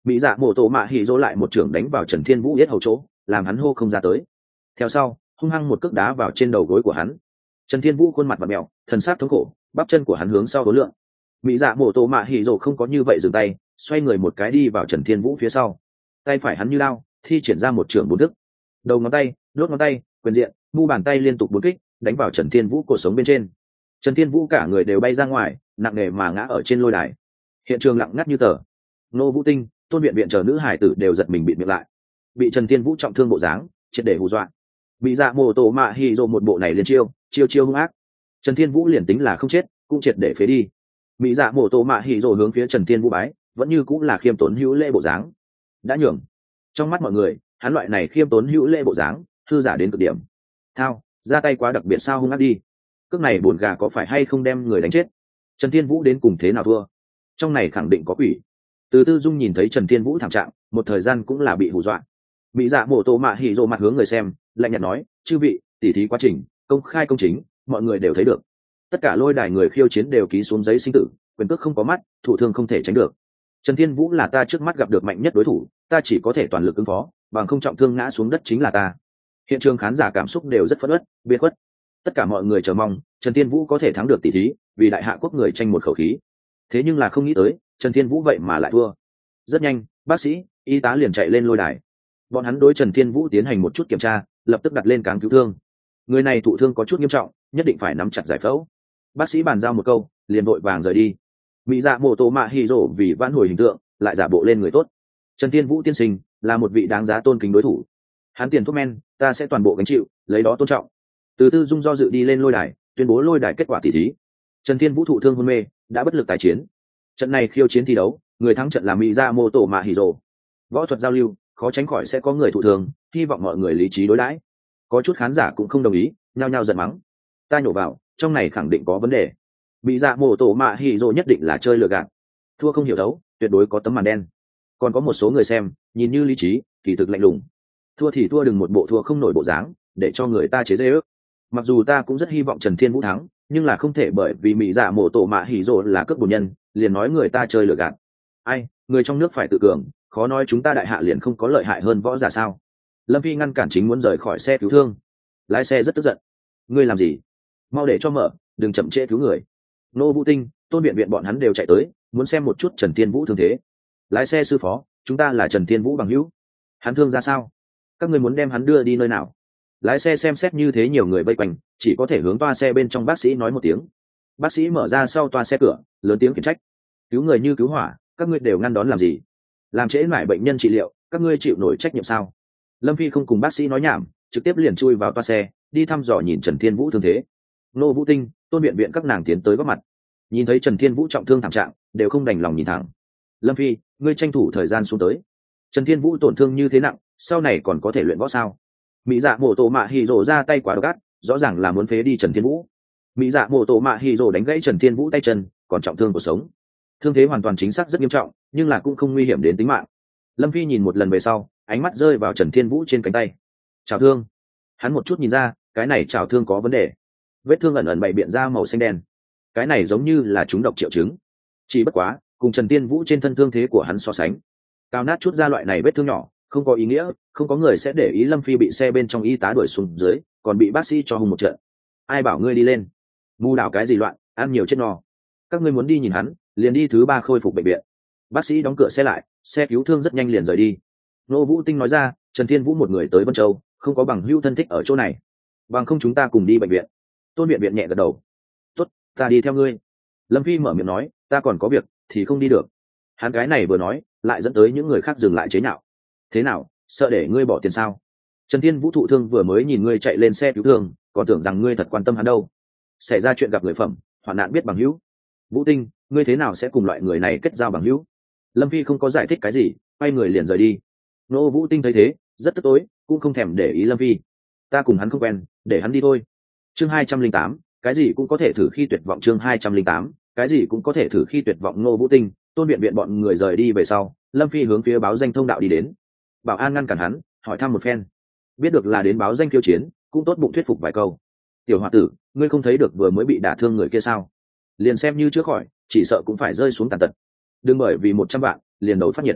mỹ dạ mổ tổ mạ hỉ dỗ lại một trưởng đánh vào Trần Thiên Vũ yết hầu chỗ, làm hắn hô không ra tới. Theo sau hung hăng một cước đá vào trên đầu gối của hắn. Trần Thiên Vũ khuôn mặt vặn mèo, thần sắc thống khổ, bắp chân của hắn hướng sau đối lượng. Mỹ dạ mổ tổ mạ hỉ dỗ không có như vậy dừng tay, xoay người một cái đi vào Trần Thiên Vũ phía sau. Tay phải hắn như lao, thi triển ra một trưởng bốn thức. Đầu ngón tay, đốt ngón tay, quyền diện, mu bàn tay liên tục bốn kích, đánh vào Trần Thiên Vũ cột sống bên trên. Trần Thiên Vũ cả người đều bay ra ngoài, nặng nề mà ngã ở trên lôi đài. Hiện trường lặng ngắt như tờ. Nô Vũ Tinh, Tôn Viện Viện chờ nữ hải tử đều giật mình bịt miệng lại. Bị Trần Thiên Vũ trọng thương bộ dáng, triệt để hù dọa. Bị dạ mồ tổ mạ hỉ rồ một bộ này liên chiêu hung ác. Trần Thiên Vũ liền tính là không chết, cũng triệt để phế đi. Mỹ dạ mồ tổ mạ hỉ rồ hướng phía Trần Thiên Vũ bái, vẫn như cũng là khiêm tốn hữu lễ bộ dáng. Đã nhường. Trong mắt mọi người, hắn loại này khiêm tốn hữu lễ bộ dáng, thư giả đến cực điểm. Thao, ra tay quá đặc biệt sao hung ác đi. Cước này bổn gà có phải hay không đem người đánh chết? Trần Thiên Vũ đến cùng thế nào thua? Trong này khẳng định có quỷ. Từ Tư Dung nhìn thấy Trần Thiên Vũ thảm trạng, một thời gian cũng là bị hù dọa. Mỹ dạ mổ tổ mạ hỉ rồ mặt hướng người xem, lạnh nhạt nói, chư vị, tỉ thí quá trình công khai công chính, mọi người đều thấy được. Tất cả lôi đài người khiêu chiến đều ký xuống giấy sinh tử, quyền cước không có mắt, thủ thương không thể tránh được. Trần Thiên Vũ là ta trước mắt gặp được mạnh nhất đối thủ, ta chỉ có thể toàn lực ứng phó, bằng không trọng thương ngã xuống đất chính là ta. Hiện trường khán giả cảm xúc đều rất phẫn uất, biệt khuất. Tất cả mọi người chờ mong Trần Thiên Vũ có thể thắng được tỷ thí, vì đại hạ quốc người tranh một khẩu khí. Thế nhưng là không nghĩ tới, Trần Thiên Vũ vậy mà lại thua. Rất nhanh, bác sĩ, y tá liền chạy lên lôi đài. Bọn hắn đối Trần Thiên Vũ tiến hành một chút kiểm tra, lập tức đặt lên cáng cứu thương. Người này thụ thương có chút nghiêm trọng, nhất định phải nắm chặt giải phẫu. Bác sĩ bàn giao một câu, liền vội vàng rời đi. Mỹ dạ mổ tổ mạ hỉ rồ vì vãn hồi hình tượng, lại giả bộ lên người tốt. Trần Thiên Vũ tiên sinh là một vị đáng giá tôn kính đối thủ. Hắn tiền thuốc men, ta sẽ toàn bộ gánh chịu, lấy đó tôn trọng. Từ Tư Dung do dự đi lên lôi đài, tuyên bố lôi đài kết quả tỷ thí. Trần Thiên Vũ thụ thương hôn mê, đã bất lực tái chiến. Trận này khiêu chiến thi đấu, người thắng trận là Mỹ dạ mổ tổ mạ hỉ rồ. Võ thuật giao lưu, khó tránh khỏi sẽ có người thụ thương, hy vọng mọi người lý trí đối đãi. Có chút khán giả cũng không đồng ý, nhao nhao giận mắng. Ta nhổ vào, trong này khẳng định có vấn đề. Mỹ dạ mổ tổ mạ hỉ rồ nhất định là chơi lừa gạt, thua không hiểu đấu, tuyệt đối có tấm màn đen. Còn có một số người xem, nhìn như lý trí, kỳ thực lạnh lùng. Thua thì thua, đừng một bộ thua không nổi bộ dáng, để cho người ta chế giễu. Mặc dù ta cũng rất hy vọng Trần Thiên Vũ thắng, nhưng là không thể bởi vì Mỹ dạ mổ tổ mạ hỉ rồ là cướp bổn nhân, liền nói người ta chơi lừa gạt. Ai, người trong nước phải tự cường, khó nói chúng ta đại hạ liền không có lợi hại hơn võ giả sao? Lâm Phi ngăn cản chính muốn rời khỏi xe cứu thương. Lái xe rất tức giận. Ngươi làm gì? Mau để cho mở, đừng chậm trễ cứu người. Nô Vũ Tinh, Tôn Viện Viện bọn hắn đều chạy tới, muốn xem một chút Trần Thiên Vũ thương thế. Lái xe sư phó, chúng ta là Trần Thiên Vũ bằng hữu. Hắn thương ra sao? Các ngươi muốn đem hắn đưa đi nơi nào? Lái xe xem xét như thế nhiều người vây quanh, chỉ có thể hướng toa xe bên trong bác sĩ nói một tiếng. Bác sĩ mở ra sau toa xe cửa, lớn tiếng khiển trách. Cứu người như cứu hỏa, các ngươi đều ngăn đón làm gì? Làm trễ mãi bệnh nhân trị liệu, các ngươi chịu nổi trách nhiệm sao? Lâm Phi không cùng bác sĩ nói nhảm, trực tiếp liền chui vào toa xe, đi thăm dò nhìn Trần Thiên Vũ thương thế. Nô Vũ Tinh, Tôn Viện Viện các nàng tiến tới góp mặt, nhìn thấy Trần Thiên Vũ trọng thương thảm trạng, đều không đành lòng nhìn thẳng. Lâm Phi, ngươi tranh thủ thời gian xuống tới. Trần Thiên Vũ tổn thương như thế nặng, sau này còn có thể luyện võ sao? Mỹ dạ mổ tổ mạ hỉ rồ ra tay quá độc ác, rõ ràng là muốn phế đi Trần Thiên Vũ. Mỹ dạ mổ tổ mạ hỉ rồ đánh gãy Trần Thiên Vũ tay chân, còn trọng thương cuộc sống. Thương thế hoàn toàn chính xác rất nghiêm trọng, nhưng là cũng không nguy hiểm đến tính mạng. Lâm Phi nhìn một lần về sau, ánh mắt rơi vào Trần Thiên Vũ trên cánh tay. Chảo thương. Hắn một chút nhìn ra, cái này chảo thương có vấn đề. Vết thương ẩn ẩn bày biện ra màu xanh đen. Cái này giống như là trúng độc triệu chứng. Chỉ bất quá, cùng Trần Thiên Vũ trên thân thương thế của hắn so sánh, cao nát chút ra loại này vết thương nhỏ, không có ý nghĩa, không có người sẽ để ý Lâm Phi bị xe bên trong y tá đuổi xuống dưới, còn bị bác sĩ cho hùng một trận. Ai bảo ngươi đi lên? Mù đảo cái gì loạn, ăn nhiều chết no. Các ngươi muốn đi nhìn hắn, liền đi thứ 3 khôi phục bệnh viện. Bác sĩ đóng cửa xe lại, xe cứu thương rất nhanh liền rời đi. Nô Vũ Tinh nói ra, Trần Thiên Vũ một người tới Vân Châu, không có bằng hữu thân thích ở chỗ này, bằng không chúng ta cùng đi bệnh viện. Tôn Viện Viện nhẹ gật đầu. Tốt, ta đi theo ngươi. Lâm Phi mở miệng nói, ta còn có việc thì không đi được. Hắn gái này vừa nói, lại dẫn tới những người khác dừng lại chế nhạo. Thế nào, sợ để ngươi bỏ tiền sao? Trần Thiên Vũ thụ thương vừa mới nhìn ngươi chạy lên xe cứu thương, còn tưởng rằng ngươi thật quan tâm hắn đâu. Xảy ra chuyện gặp người phẩm, hoạn nạn biết bằng hữu. Vũ Tinh, ngươi thế nào sẽ cùng loại người này kết giao bằng hữu? Lâm Phi không có giải thích cái gì, quay người liền rời đi. Nô Vũ Tinh thấy thế, rất tức tối, cũng không thèm để ý Lâm Phi. Ta cùng hắn không quen, để hắn đi thôi. Chương 208, cái gì cũng có thể thử khi tuyệt vọng. Chương 208, cái gì cũng có thể thử khi tuyệt vọng. Nô Vũ Tinh, Tôn Viện Viện bọn người rời đi về sau, Lâm Phi hướng phía báo danh thông đạo đi đến. Bảo an ngăn cản hắn, hỏi thăm một phen. Biết được là đến báo danh khiêu chiến, cũng tốt bụng thuyết phục vài câu. Tiểu Hoa tử, ngươi không thấy được vừa mới bị đả thương người kia sao? Liền xem như chữa khỏi, chỉ sợ cũng phải rơi xuống tàn tật. Đừng bởi vì 100 vạn liền đầu phát nhiệt.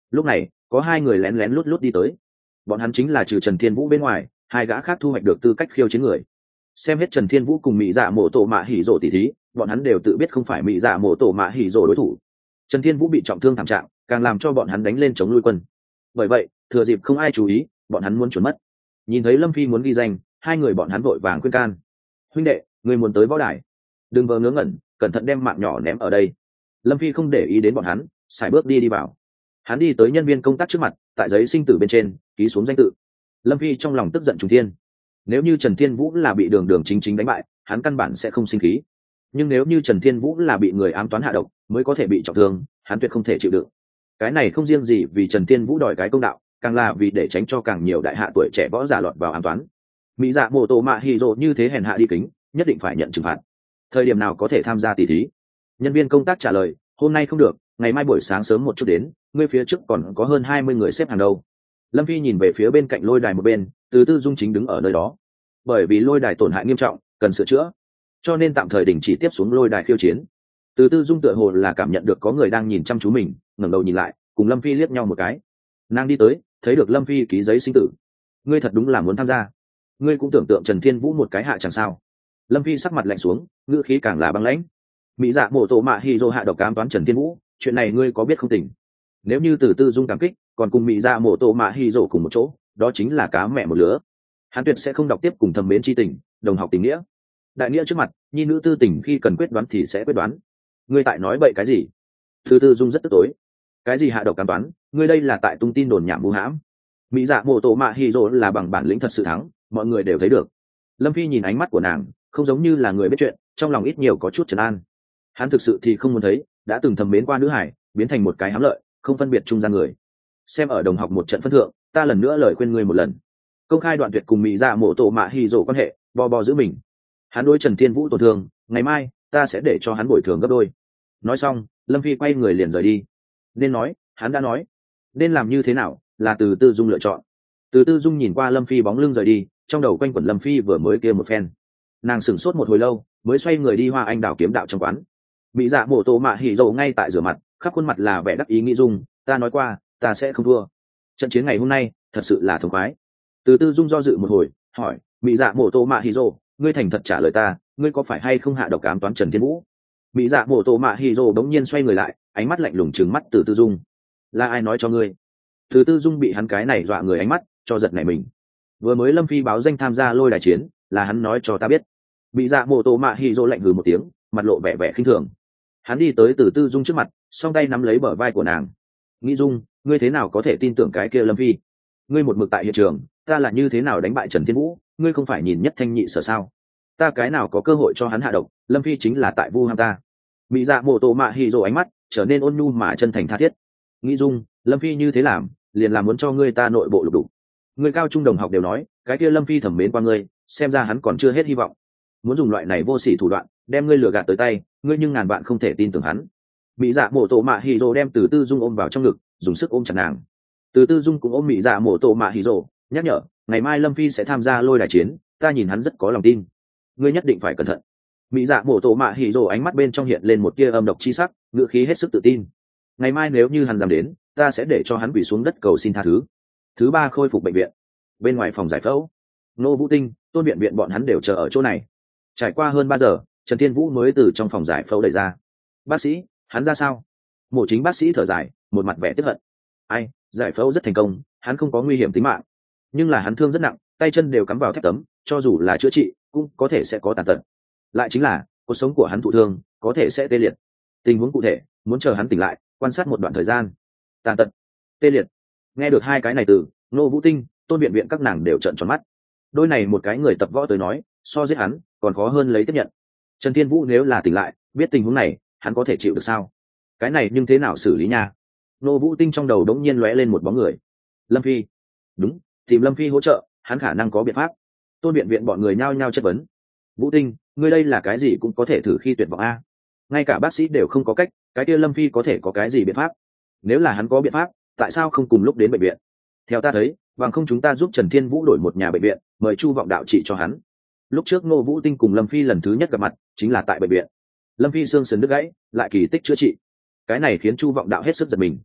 Lúc này có hai người lén lén lút lút đi tới, bọn hắn chính là trừ Trần Thiên Vũ bên ngoài hai gã khác thu hoạch được tư cách khiêu chiến người. Xem hết Trần Thiên Vũ cùng mỹ dạ mổ tổ mạ hỉ rổ tỉ thí, bọn hắn đều tự biết không phải mỹ dạ mổ tổ mạ hỉ rổ đối thủ. Trần Thiên Vũ bị trọng thương thảm trạng, càng làm cho bọn hắn đánh lên chống lui quân. Bởi vậy thừa dịp không ai chú ý, bọn hắn muốn trốn mất. Nhìn thấy Lâm Phi muốn ghi danh, hai người bọn hắn vội vàng khuyên can: huynh đệ, người muốn tới võ đài, đừng vờ ngớ ngẩn, cẩn thận đem mạng nhỏ ném ở đây. Lâm Phi không để ý đến bọn hắn, sải bước đi vào. Hắn đi tới nhân viên công tác trước mặt, tại giấy sinh tử bên trên ký xuống danh tự. Lâm Phi trong lòng tức giận trùng thiên. Nếu như Trần Thiên Vũ là bị đường đường chính chính đánh bại, hắn căn bản sẽ không sinh khí. Nhưng nếu như Trần Thiên Vũ là bị người ám toán hạ độc mới có thể bị trọng thương, hắn tuyệt không thể chịu đựng. Cái này không riêng gì vì Trần Thiên Vũ đòi cái công đạo, càng là vì để tránh cho càng nhiều đại hạ tuổi trẻ võ giả lọt vào ám toán. Mỹ dạ mổ tổ mạ hì rồ như thế hèn hạ đi kính, nhất định phải nhận trừng phạt. Thời điểm nào có thể tham gia tỷ thí? Nhân viên công tác trả lời: hôm nay không được, ngày mai buổi sáng sớm một chút đến, ngươi phía trước còn có hơn 20 người xếp hàng đầu. Lâm Phi nhìn về phía bên cạnh lôi đài một bên, Từ Tư Dung chính đứng ở nơi đó. Bởi vì lôi đài tổn hại nghiêm trọng, cần sửa chữa, cho nên tạm thời đình chỉ tiếp xuống lôi đài khiêu chiến. Từ Tư Dung tựa hồ là cảm nhận được có người đang nhìn chăm chú mình, ngẩng đầu nhìn lại, cùng Lâm Phi liếc nhau một cái. Nàng đi tới, thấy được Lâm Phi ký giấy sinh tử. Ngươi thật đúng là muốn tham gia. Ngươi cũng tưởng tượng Trần Thiên Vũ một cái hạ chẳng sao? Lâm Phi sắc mặt lạnh xuống, ngữ khí càng là băng lãnh. Mỹ dạ mổ tổ mạ hì rồ hạ độc ám toán Trần Thiên Vũ, chuyện này ngươi có biết không tỉnh? Nếu như Từ Tư Dung cảm kích, còn cùng Mỹ dạ mổ tổ mạ hì rồ cùng một chỗ, đó chính là cá mẹ một lứa. Hắn tuyệt sẽ không đọc tiếp cùng thầm mến chi tình, đồng học tình nghĩa. Đại nghĩa trước mặt, nhi nữ tư tình khi cần quyết đoán thì sẽ quyết đoán. Ngươi tại nói bậy cái gì? Từ Tư Dung rất tức tối. Cái gì hạ độc ám toán, ngươi đây là tại tung tin đồn nhảm vu hãm. Mỹ dạ mổ tổ mạ hì rồ là bằng bản lĩnh thật sự thắng, mọi người đều thấy được. Lâm Phi nhìn ánh mắt của nàng, không giống như là người biết chuyện, trong lòng ít nhiều có chút trấn an. Hắn thực sự thì không muốn thấy đã từng thầm mến qua nữ hải biến thành một cái hám lợi, không phân biệt trung gian người. Xem ở đồng học một trận phân thượng, ta lần nữa lời khuyên ngươi một lần, công khai đoạn tuyệt cùng mỹ dạ mổ tổ mạ hì rồ quan hệ, bo giữ mình. Hắn đối Trần Thiên Vũ tổn thương, ngày mai ta sẽ để cho hắn bồi thường gấp đôi. Nói xong, Lâm Phi quay người liền rời đi. Nên nói, hắn đã nói. Nên làm như thế nào, là Từ Tư Dung lựa chọn. Từ Tư Dung nhìn qua Lâm Phi bóng lưng rời đi, trong đầu quanh quẩn Lâm Phi vừa mới kia một phen. Nàng sửng sốt một hồi lâu, mới xoay người đi Hoa Anh Đào kiếm đạo trong quán. Mỹ dạ mổ tổ mạ hỉ rồ ngay tại rửa mặt, khắp khuôn mặt là vẻ đắc ý nghĩ dung, ta nói qua, ta sẽ không thua. Trận chiến ngày hôm nay, thật sự là thống khoái. Từ Tư Dung do dự một hồi, hỏi: Mỹ dạ mổ tổ mạ hỉ rồ, ngươi thành thật trả lời ta, ngươi có phải hay không hạ độc ám toán Trần Thiên Vũ? Mỹ dạ mổ tổ mạ hỉ rồ đống nhiên xoay người lại, ánh mắt lạnh lùng trừng mắt Từ Tư Dung. Là ai nói cho ngươi? Từ Tư Dung bị hắn cái này dọa người ánh mắt cho giật nảy mình. Vừa mới Lâm Phi báo danh tham gia lôi đài chiến, là hắn nói cho ta biết. Mỹ dạ mổ tổ mạ hỉ rồ lạnh hừ một tiếng, mặt lộ vẻ vẻ khinh thường. Hắn đi tới Từ Tư Dung trước mặt, song tay nắm lấy bờ vai của nàng. Nghĩ Dung, ngươi thế nào có thể tin tưởng cái kia Lâm Phi? Ngươi một mực tại hiện trường, ta là như thế nào đánh bại Trần Thiên Vũ, ngươi không phải nhìn nhất thanh nhị sở sao? Ta cái nào có cơ hội cho hắn hạ độc, Lâm Phi chính là tại vu ham ta. Mỹ dạ mổ tổ mạ hỉ rồ ánh mắt trở nên ôn nhu mà chân thành tha thiết. Nghĩ Dung, Lâm Phi như thế làm, liền là muốn cho ngươi ta nội bộ lục đục. Người cao trung đồng học đều nói, cái kia Lâm Phi thẩm mến qua ngươi, xem ra hắn còn chưa hết hy vọng. Muốn dùng loại này vô sỉ thủ đoạn đem ngươi lừa gạt tới tay, ngươi nhưng ngàn bạn không thể tin tưởng hắn. Mỹ dạ mổ tổ mạ hỉ rồ đem Từ Tư Dung ôm vào trong ngực, dùng sức ôm chặt nàng. Từ Tư Dung cũng ôm Mỹ dạ mổ tổ mạ hỉ rồ, nhắc nhở: ngày mai Lâm Phi sẽ tham gia lôi đài chiến, ta nhìn hắn rất có lòng tin, ngươi nhất định phải cẩn thận. Mỹ dạ mổ tổ mạ hỉ rồ ánh mắt bên trong hiện lên một tia âm độc chi sắc, ngữ khí hết sức tự tin. Ngày mai nếu như hắn dám đến, ta sẽ để cho hắn quỳ xuống đất cầu xin tha thứ. Thứ ba, khôi phục bệnh viện. Bên ngoài phòng giải phẫu, Nô Vũ Tinh, Tôn Viện Viện bọn hắn đều chờ ở chỗ này. Trải qua hơn 3 giờ, Trần Thiên Vũ mới từ trong phòng giải phẫu đẩy ra. Bác sĩ, hắn ra sao? Mổ chính bác sĩ thở dài, một mặt vẻ tức hận. Ai, giải phẫu rất thành công, hắn không có nguy hiểm tính mạng, nhưng là hắn thương rất nặng, tay chân đều cắm vào thép tấm, cho dù là chữa trị cũng có thể sẽ có tàn tật. Lại chính là cuộc sống của hắn thụ thương, có thể sẽ tê liệt. Tình huống cụ thể muốn chờ hắn tỉnh lại, quan sát một đoạn thời gian. Tàn tật, tê liệt, nghe được hai cái này từ Nô Vũ Tinh, Tôn Viện Viện các nàng đều trợn tròn mắt. Đôi này một cái người tập võ tới nói, so giết hắn còn khó hơn lấy tiếp nhận. Trần Thiên Vũ nếu là tỉnh lại, biết tình huống này, hắn có thể chịu được sao? Cái này nhưng thế nào xử lý nha? Nô Vũ Tinh trong đầu đống nhiên lóe lên một bóng người. Lâm Phi. Đúng, tìm Lâm Phi hỗ trợ, hắn khả năng có biện pháp. Tôn Viện Viện bọn người nhao nhao chất vấn. Vũ Tinh, ngươi đây là cái gì cũng có thể thử khi tuyệt vọng a. Ngay cả bác sĩ đều không có cách, cái kia Lâm Phi có thể có cái gì biện pháp? Nếu là hắn có biện pháp, tại sao không cùng lúc đến bệnh viện? Theo ta thấy, bằng không chúng ta giúp Trần Thiên Vũ đổi một nhà bệnh viện, mời Chu Vọng Đạo trị cho hắn. Lúc trước Ngô Vũ Tinh cùng Lâm Phi lần thứ nhất gặp mặt chính là tại bệnh viện. Lâm Phi xương sườn đứt gãy, lại kỳ tích chữa trị. Cái này khiến Chu Vọng Đạo hết sức giật mình.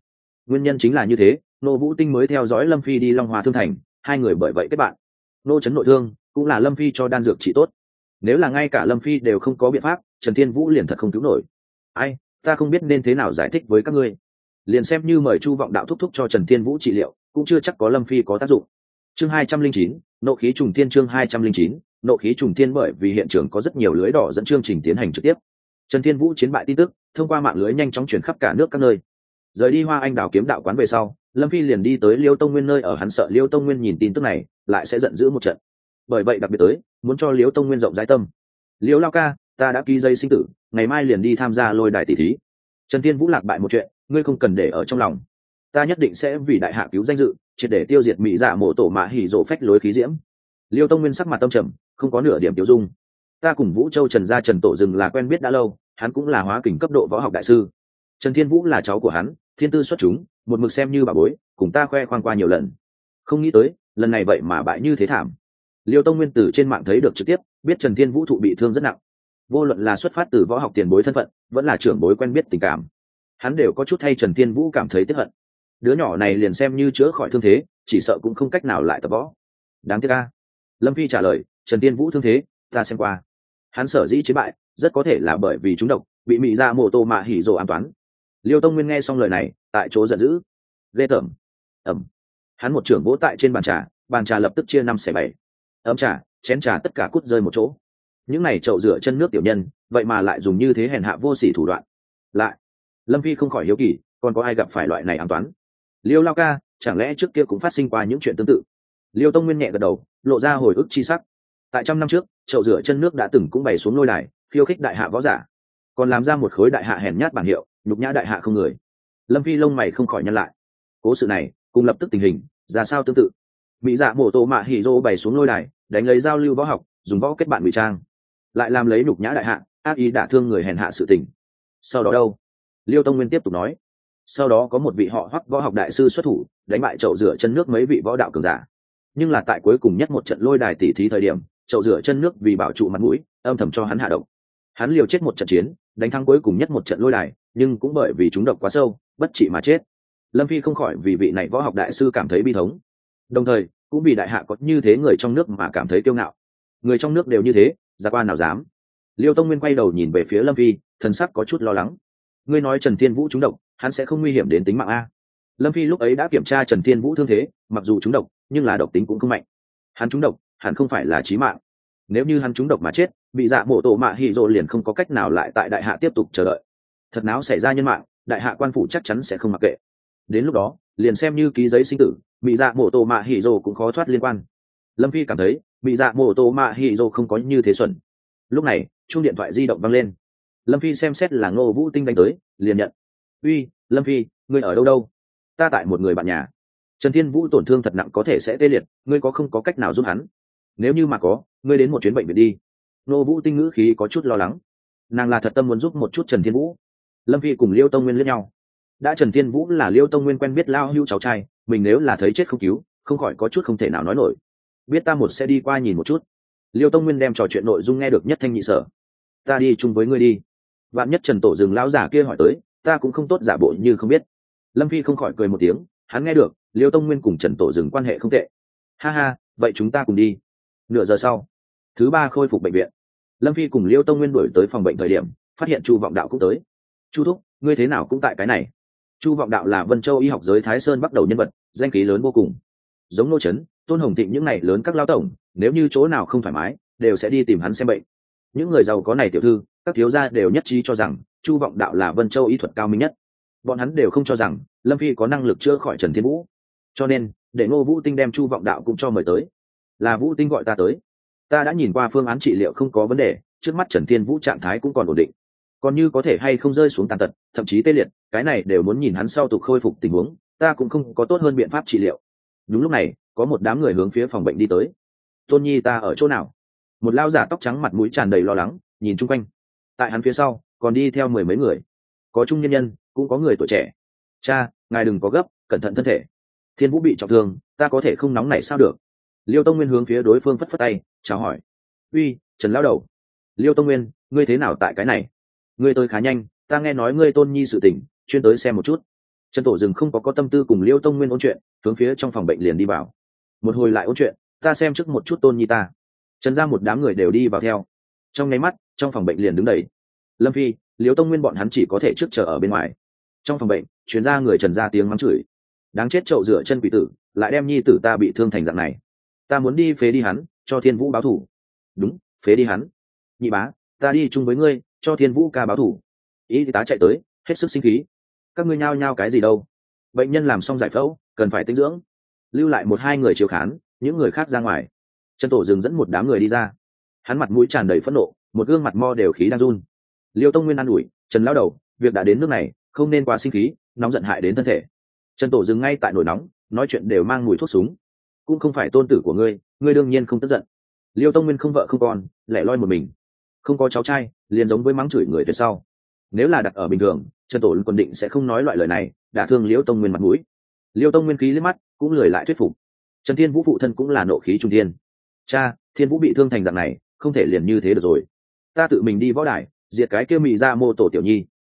Nguyên nhân chính là như thế, Ngô Vũ Tinh mới theo dõi Lâm Phi đi Long Hoa Thương Thành, hai người bởi vậy kết bạn. Ngô Chấn nội thương cũng là Lâm Phi cho đan dược trị tốt. Nếu là ngay cả Lâm Phi đều không có biện pháp, Trần Thiên Vũ liền thật không cứu nổi. Ai, ta không biết nên thế nào giải thích với các ngươi. Liền xem như mời Chu Vọng Đạo thúc thúc cho Trần Thiên Vũ trị liệu, cũng chưa chắc có Lâm Phi có tác dụng. Chương 209, nộ khí trùng thiên. Chương 209, nộ khí trùng thiên. Bởi vì hiện trường có rất nhiều lưới đỏ dẫn chương trình tiến hành trực tiếp, Trần Thiên Vũ chiến bại tin tức thông qua mạng lưới nhanh chóng truyền khắp cả nước các nơi. Rời đi Hoa Anh Đào kiếm đạo quán về sau, Lâm Phi liền đi tới Liêu Tông Nguyên nơi ở, hắn sợ Liêu Tông Nguyên nhìn tin tức này lại sẽ giận dữ một trận, bởi vậy đặc biệt tới muốn cho Liêu Tông Nguyên rộng rãi tâm. Liêu lao ca, ta đã ký dây sinh tử, ngày mai liền đi tham gia lôi đài tỷ thí. Trần Thiên Vũ lạc bại một chuyện, ngươi không cần để ở trong lòng, ta nhất định sẽ vì đại hạ cứu danh dự, triệt để tiêu diệt mỹ dạ mộ tổ mạ hỉ rộ phách lối khí diễm. Liêu Tông Nguyên sắc mặt tâm trầm, không có nửa điểm tiêu dung. Ta cùng Vũ Châu Trần gia Trần Tổ Dừng là quen biết đã lâu, hắn cũng là hóa kình cấp độ võ học đại sư. Trần Thiên Vũ là cháu của hắn, thiên tư xuất chúng, một mực xem như bà bối, cùng ta khoe khoang qua nhiều lần. Không nghĩ tới lần này vậy mà bại như thế thảm. Liêu Tông Nguyên từ trên mạng thấy được trực tiếp, biết Trần Thiên Vũ thụ bị thương rất nặng. Vô luận là xuất phát từ võ học tiền bối thân phận, vẫn là trưởng bối quen biết tình cảm, hắn đều có chút thay Trần Thiên Vũ cảm thấy tiếc hận. Đứa nhỏ này liền xem như chữa khỏi thương thế, chỉ sợ cũng không cách nào lại tập võ. Đáng tiếc a. Lâm Phi trả lời, Trần Thiên Vũ thương thế, ta xem qua. Hắn sở dĩ chiến bại, rất có thể là bởi vì trúng độc, bị mị ra mô tô mạ hỉ rồ ám toán. Liêu Tông Nguyên nghe xong lời này, tại chỗ giận dữ. Ghê tởm. Ẩm. Hắn một trưởng vỗ tại trên bàn trà lập tức chia 5/7. Ấm trà, chén trà tất cả cút rơi một chỗ. Những này chậu rửa chân nước tiểu nhân, vậy mà lại dùng như thế hèn hạ vô sỉ thủ đoạn. Lại, Lâm Phi không khỏi hiếu kỳ, còn có ai gặp phải loại này ám toán? Liêu lao ca, chẳng lẽ trước kia cũng phát sinh qua những chuyện tương tự? Liêu Tông Nguyên nhẹ gật đầu, lộ ra hồi ức chi sắc. Tại 100 năm trước, chậu rửa chân nước đã từng cũng bày xuống lôi đài, khiêu khích đại hạ võ giả, còn làm ra một khối đại hạ hèn nhát bản hiệu, nhục nhã đại hạ không người. Lâm Phi lông mày không khỏi nhăn lại. Cố sự này cùng lập tức tình hình ra sao tương tự? Mỹ dạ mổ tổ mạ hỉ rô bày xuống lôi đài, đánh lấy giao lưu võ học, dùng võ kết bạn ngụy trang, lại làm lấy nhục nhã đại hạ, ác ý đả thương người hèn hạ sự tình. Sau đó đâu? Liêu Tông Nguyên tiếp tục nói. Sau đó có một vị họ Hoắc võ học đại sư xuất thủ, đánh bại chậu rửa chân nước mấy vị võ đạo cường giả. Nhưng là tại cuối cùng nhất một trận lôi đài tỉ thí thời điểm, chậu rửa chân nước vì bảo trụ mặt mũi, âm thầm cho hắn hạ độc. Hắn liều chết một trận chiến, đánh thắng cuối cùng nhất một trận lôi đài, nhưng cũng bởi vì chúng độc quá sâu, bất trị mà chết. Lâm Phi không khỏi vì vị này võ học đại sư cảm thấy bi thống, đồng thời cũng vì đại hạ có như thế người trong nước mà cảm thấy kiêu ngạo. Người trong nước đều như thế, gia quan nào dám? Liêu Tông Nguyên quay đầu nhìn về phía Lâm Phi, thần sắc có chút lo lắng. Ngươi nói Trần Thiên Vũ trúng độc, hắn sẽ không nguy hiểm đến tính mạng a? Lâm Phi lúc ấy đã kiểm tra Trần Thiên Vũ thương thế, mặc dù trúng độc, nhưng là độc tính cũng không mạnh. Hắn trúng độc, hẳn không phải là chí mạng. Nếu như hắn trúng độc mà chết, bị dạ mổ tổ mạ hỉ rồ liền không có cách nào lại tại đại hạ tiếp tục chờ đợi. Thật náo xảy ra nhân mạng, đại hạ quan phủ chắc chắn sẽ không mặc kệ. Đến lúc đó, liền xem như ký giấy sinh tử, bị dạ mổ tổ mạ hỉ rồ cũng khó thoát liên quan. Lâm Phi cảm thấy bị dạ mổ tổ mạ hỉ rồ không có như thế xuẩn. Lúc này chuông điện thoại di động vang lên. Lâm Phi xem xét là Ngô Vũ Tinh đánh tới, liền nhận. Uy, Lâm Phi, ngươi ở đâu đâu? Ta tại một người bạn nhà. Trần Thiên Vũ tổn thương thật nặng, có thể sẽ tê liệt, ngươi có không có cách nào giúp hắn? Nếu như mà có, ngươi đến một chuyến bệnh viện đi. Ngô Vũ Tinh ngữ khí có chút lo lắng, nàng là thật tâm muốn giúp một chút Trần Thiên Vũ. Lâm Phi cùng Liêu Tông Nguyên liếc nhau. Đã Trần Thiên Vũ là Liêu Tông Nguyên quen biết lao hưu cháu trai, mình nếu là thấy chết không cứu, không khỏi có chút không thể nào nói nổi. Biết ta một sẽ đi qua nhìn một chút. Liêu Tông Nguyên đem trò chuyện nội dung nghe được nhất thanh nhị sở. Ta đi chung với ngươi đi. Vạn nhất Trần Tổ Dừng lão giả kia hỏi tới, ta cũng không tốt giả bộ như không biết. Lâm Phi không khỏi cười một tiếng, hắn nghe được Liêu Tông Nguyên cùng Trần Tổ Dừng quan hệ không tệ. Ha ha, vậy chúng ta cùng đi. Nửa giờ sau, thứ ba khôi phục bệnh viện. Lâm Phi cùng Liêu Tông Nguyên đuổi tới phòng bệnh thời điểm, phát hiện Chu Vọng Đạo cũng tới. Chu thúc, ngươi thế nào cũng tại cái này? Chu Vọng Đạo là Vân Châu y học giới Thái Sơn bắt đầu nhân vật, danh khí lớn vô cùng. Giống Nô Chấn, Tôn Hồng Thịnh những này lớn các lao tổng, nếu như chỗ nào không thoải mái, đều sẽ đi tìm hắn xem bệnh. Những người giàu có này tiểu thư, các thiếu gia đều nhất trí cho rằng Chu Vọng Đạo là Vân Châu y thuật cao minh nhất. Bọn hắn đều không cho rằng Lâm Phi có năng lực chữa khỏi Trần Thiên Vũ, cho nên để Ngô Vũ Tinh đem Chu Vọng Đạo cũng cho mời tới. Là Vũ Tinh gọi ta tới, ta đã nhìn qua phương án trị liệu không có vấn đề, trước mắt Trần Thiên Vũ trạng thái cũng còn ổn định, còn như có thể hay không rơi xuống tàn tật, thậm chí tê liệt, cái này đều muốn nhìn hắn sau tục khôi phục tình huống, ta cũng không có tốt hơn biện pháp trị liệu. Đúng lúc này, có một đám người hướng phía phòng bệnh đi tới. Tôn Nhi ta ở chỗ nào? Một lao giả tóc trắng mặt mũi tràn đầy lo lắng, nhìn chung quanh. Tại hắn phía sau còn đi theo 10 mấy người, có trung nhân nhân, cũng có người tuổi trẻ. Cha, ngài đừng có gấp, cẩn thận thân thể. Thiên Vũ bị trọng thương, ta có thể không nóng nảy sao được? Liêu Tông Nguyên hướng phía đối phương phất phất tay, chào hỏi. Uy, Trần lão đầu. Liêu Tông Nguyên, ngươi thế nào tại cái này? Ngươi tới khá nhanh, ta nghe nói ngươi Tôn Nhi sự tình, chuyên tới xem một chút. Trần Tổ Dừng không có tâm tư cùng Liêu Tông Nguyên ôn chuyện, hướng phía trong phòng bệnh liền đi vào. Một hồi lại ôn chuyện, ta xem trước một chút Tôn Nhi ta. Trần ra một đám người đều đi vào theo. Trong nháy mắt, trong phòng bệnh liền đứng đầy. Lâm Phi, Liêu Tông Nguyên bọn hắn chỉ có thể trước chờ ở bên ngoài. Trong phòng bệnh, chuyến ra người Trần ra tiếng mắng chửi. Đáng chết trậu rửa chân quỷ tử, lại đem nhi tử ta bị thương thành dạng này. Ta muốn đi phế đi hắn, cho Thiên Vũ báo thù. Đúng, phế đi hắn. Nhị bá, ta đi chung với ngươi, cho Thiên Vũ ca báo thù. Y tá chạy tới, hết sức sinh khí. Các ngươi nhao nhao cái gì đâu? Bệnh nhân làm xong giải phẫu, cần phải tĩnh dưỡng. Lưu lại một hai người chiếu khán, những người khác ra ngoài. Trần Tổ Dừng dẫn một đám người đi ra. Hắn mặt mũi tràn đầy phẫn nộ, một gương mặt mo đều khí đang run. Liêu Tông Nguyên an ủi, Trần lão đầu, việc đã đến nước này, không nên quá sinh khí, nóng giận hại đến thân thể. Trần Tổ Dừng ngay tại nổi nóng, nói chuyện đều mang mùi thuốc súng. Cũng không phải tôn tử của ngươi, ngươi đương nhiên không tức giận. Liêu Tông Nguyên không vợ không con, lẻ loi một mình, không có cháu trai, liền giống với mắng chửi người tuyệt sau. Nếu là đặt ở bình thường, Trần Tổ Quân định sẽ không nói loại lời này, đả thương Liêu Tông Nguyên mặt mũi. Liêu Tông Nguyên khí liếc mắt, cũng lười lại thuyết phục. Trần Thiên Vũ phụ thân cũng là nộ khí trung thiên. Cha, Thiên Vũ bị thương thành dạng này, không thể liền như thế được rồi. Ta tự mình đi võ đài, diệt cái kia mị ra mô tổ tiểu nhi,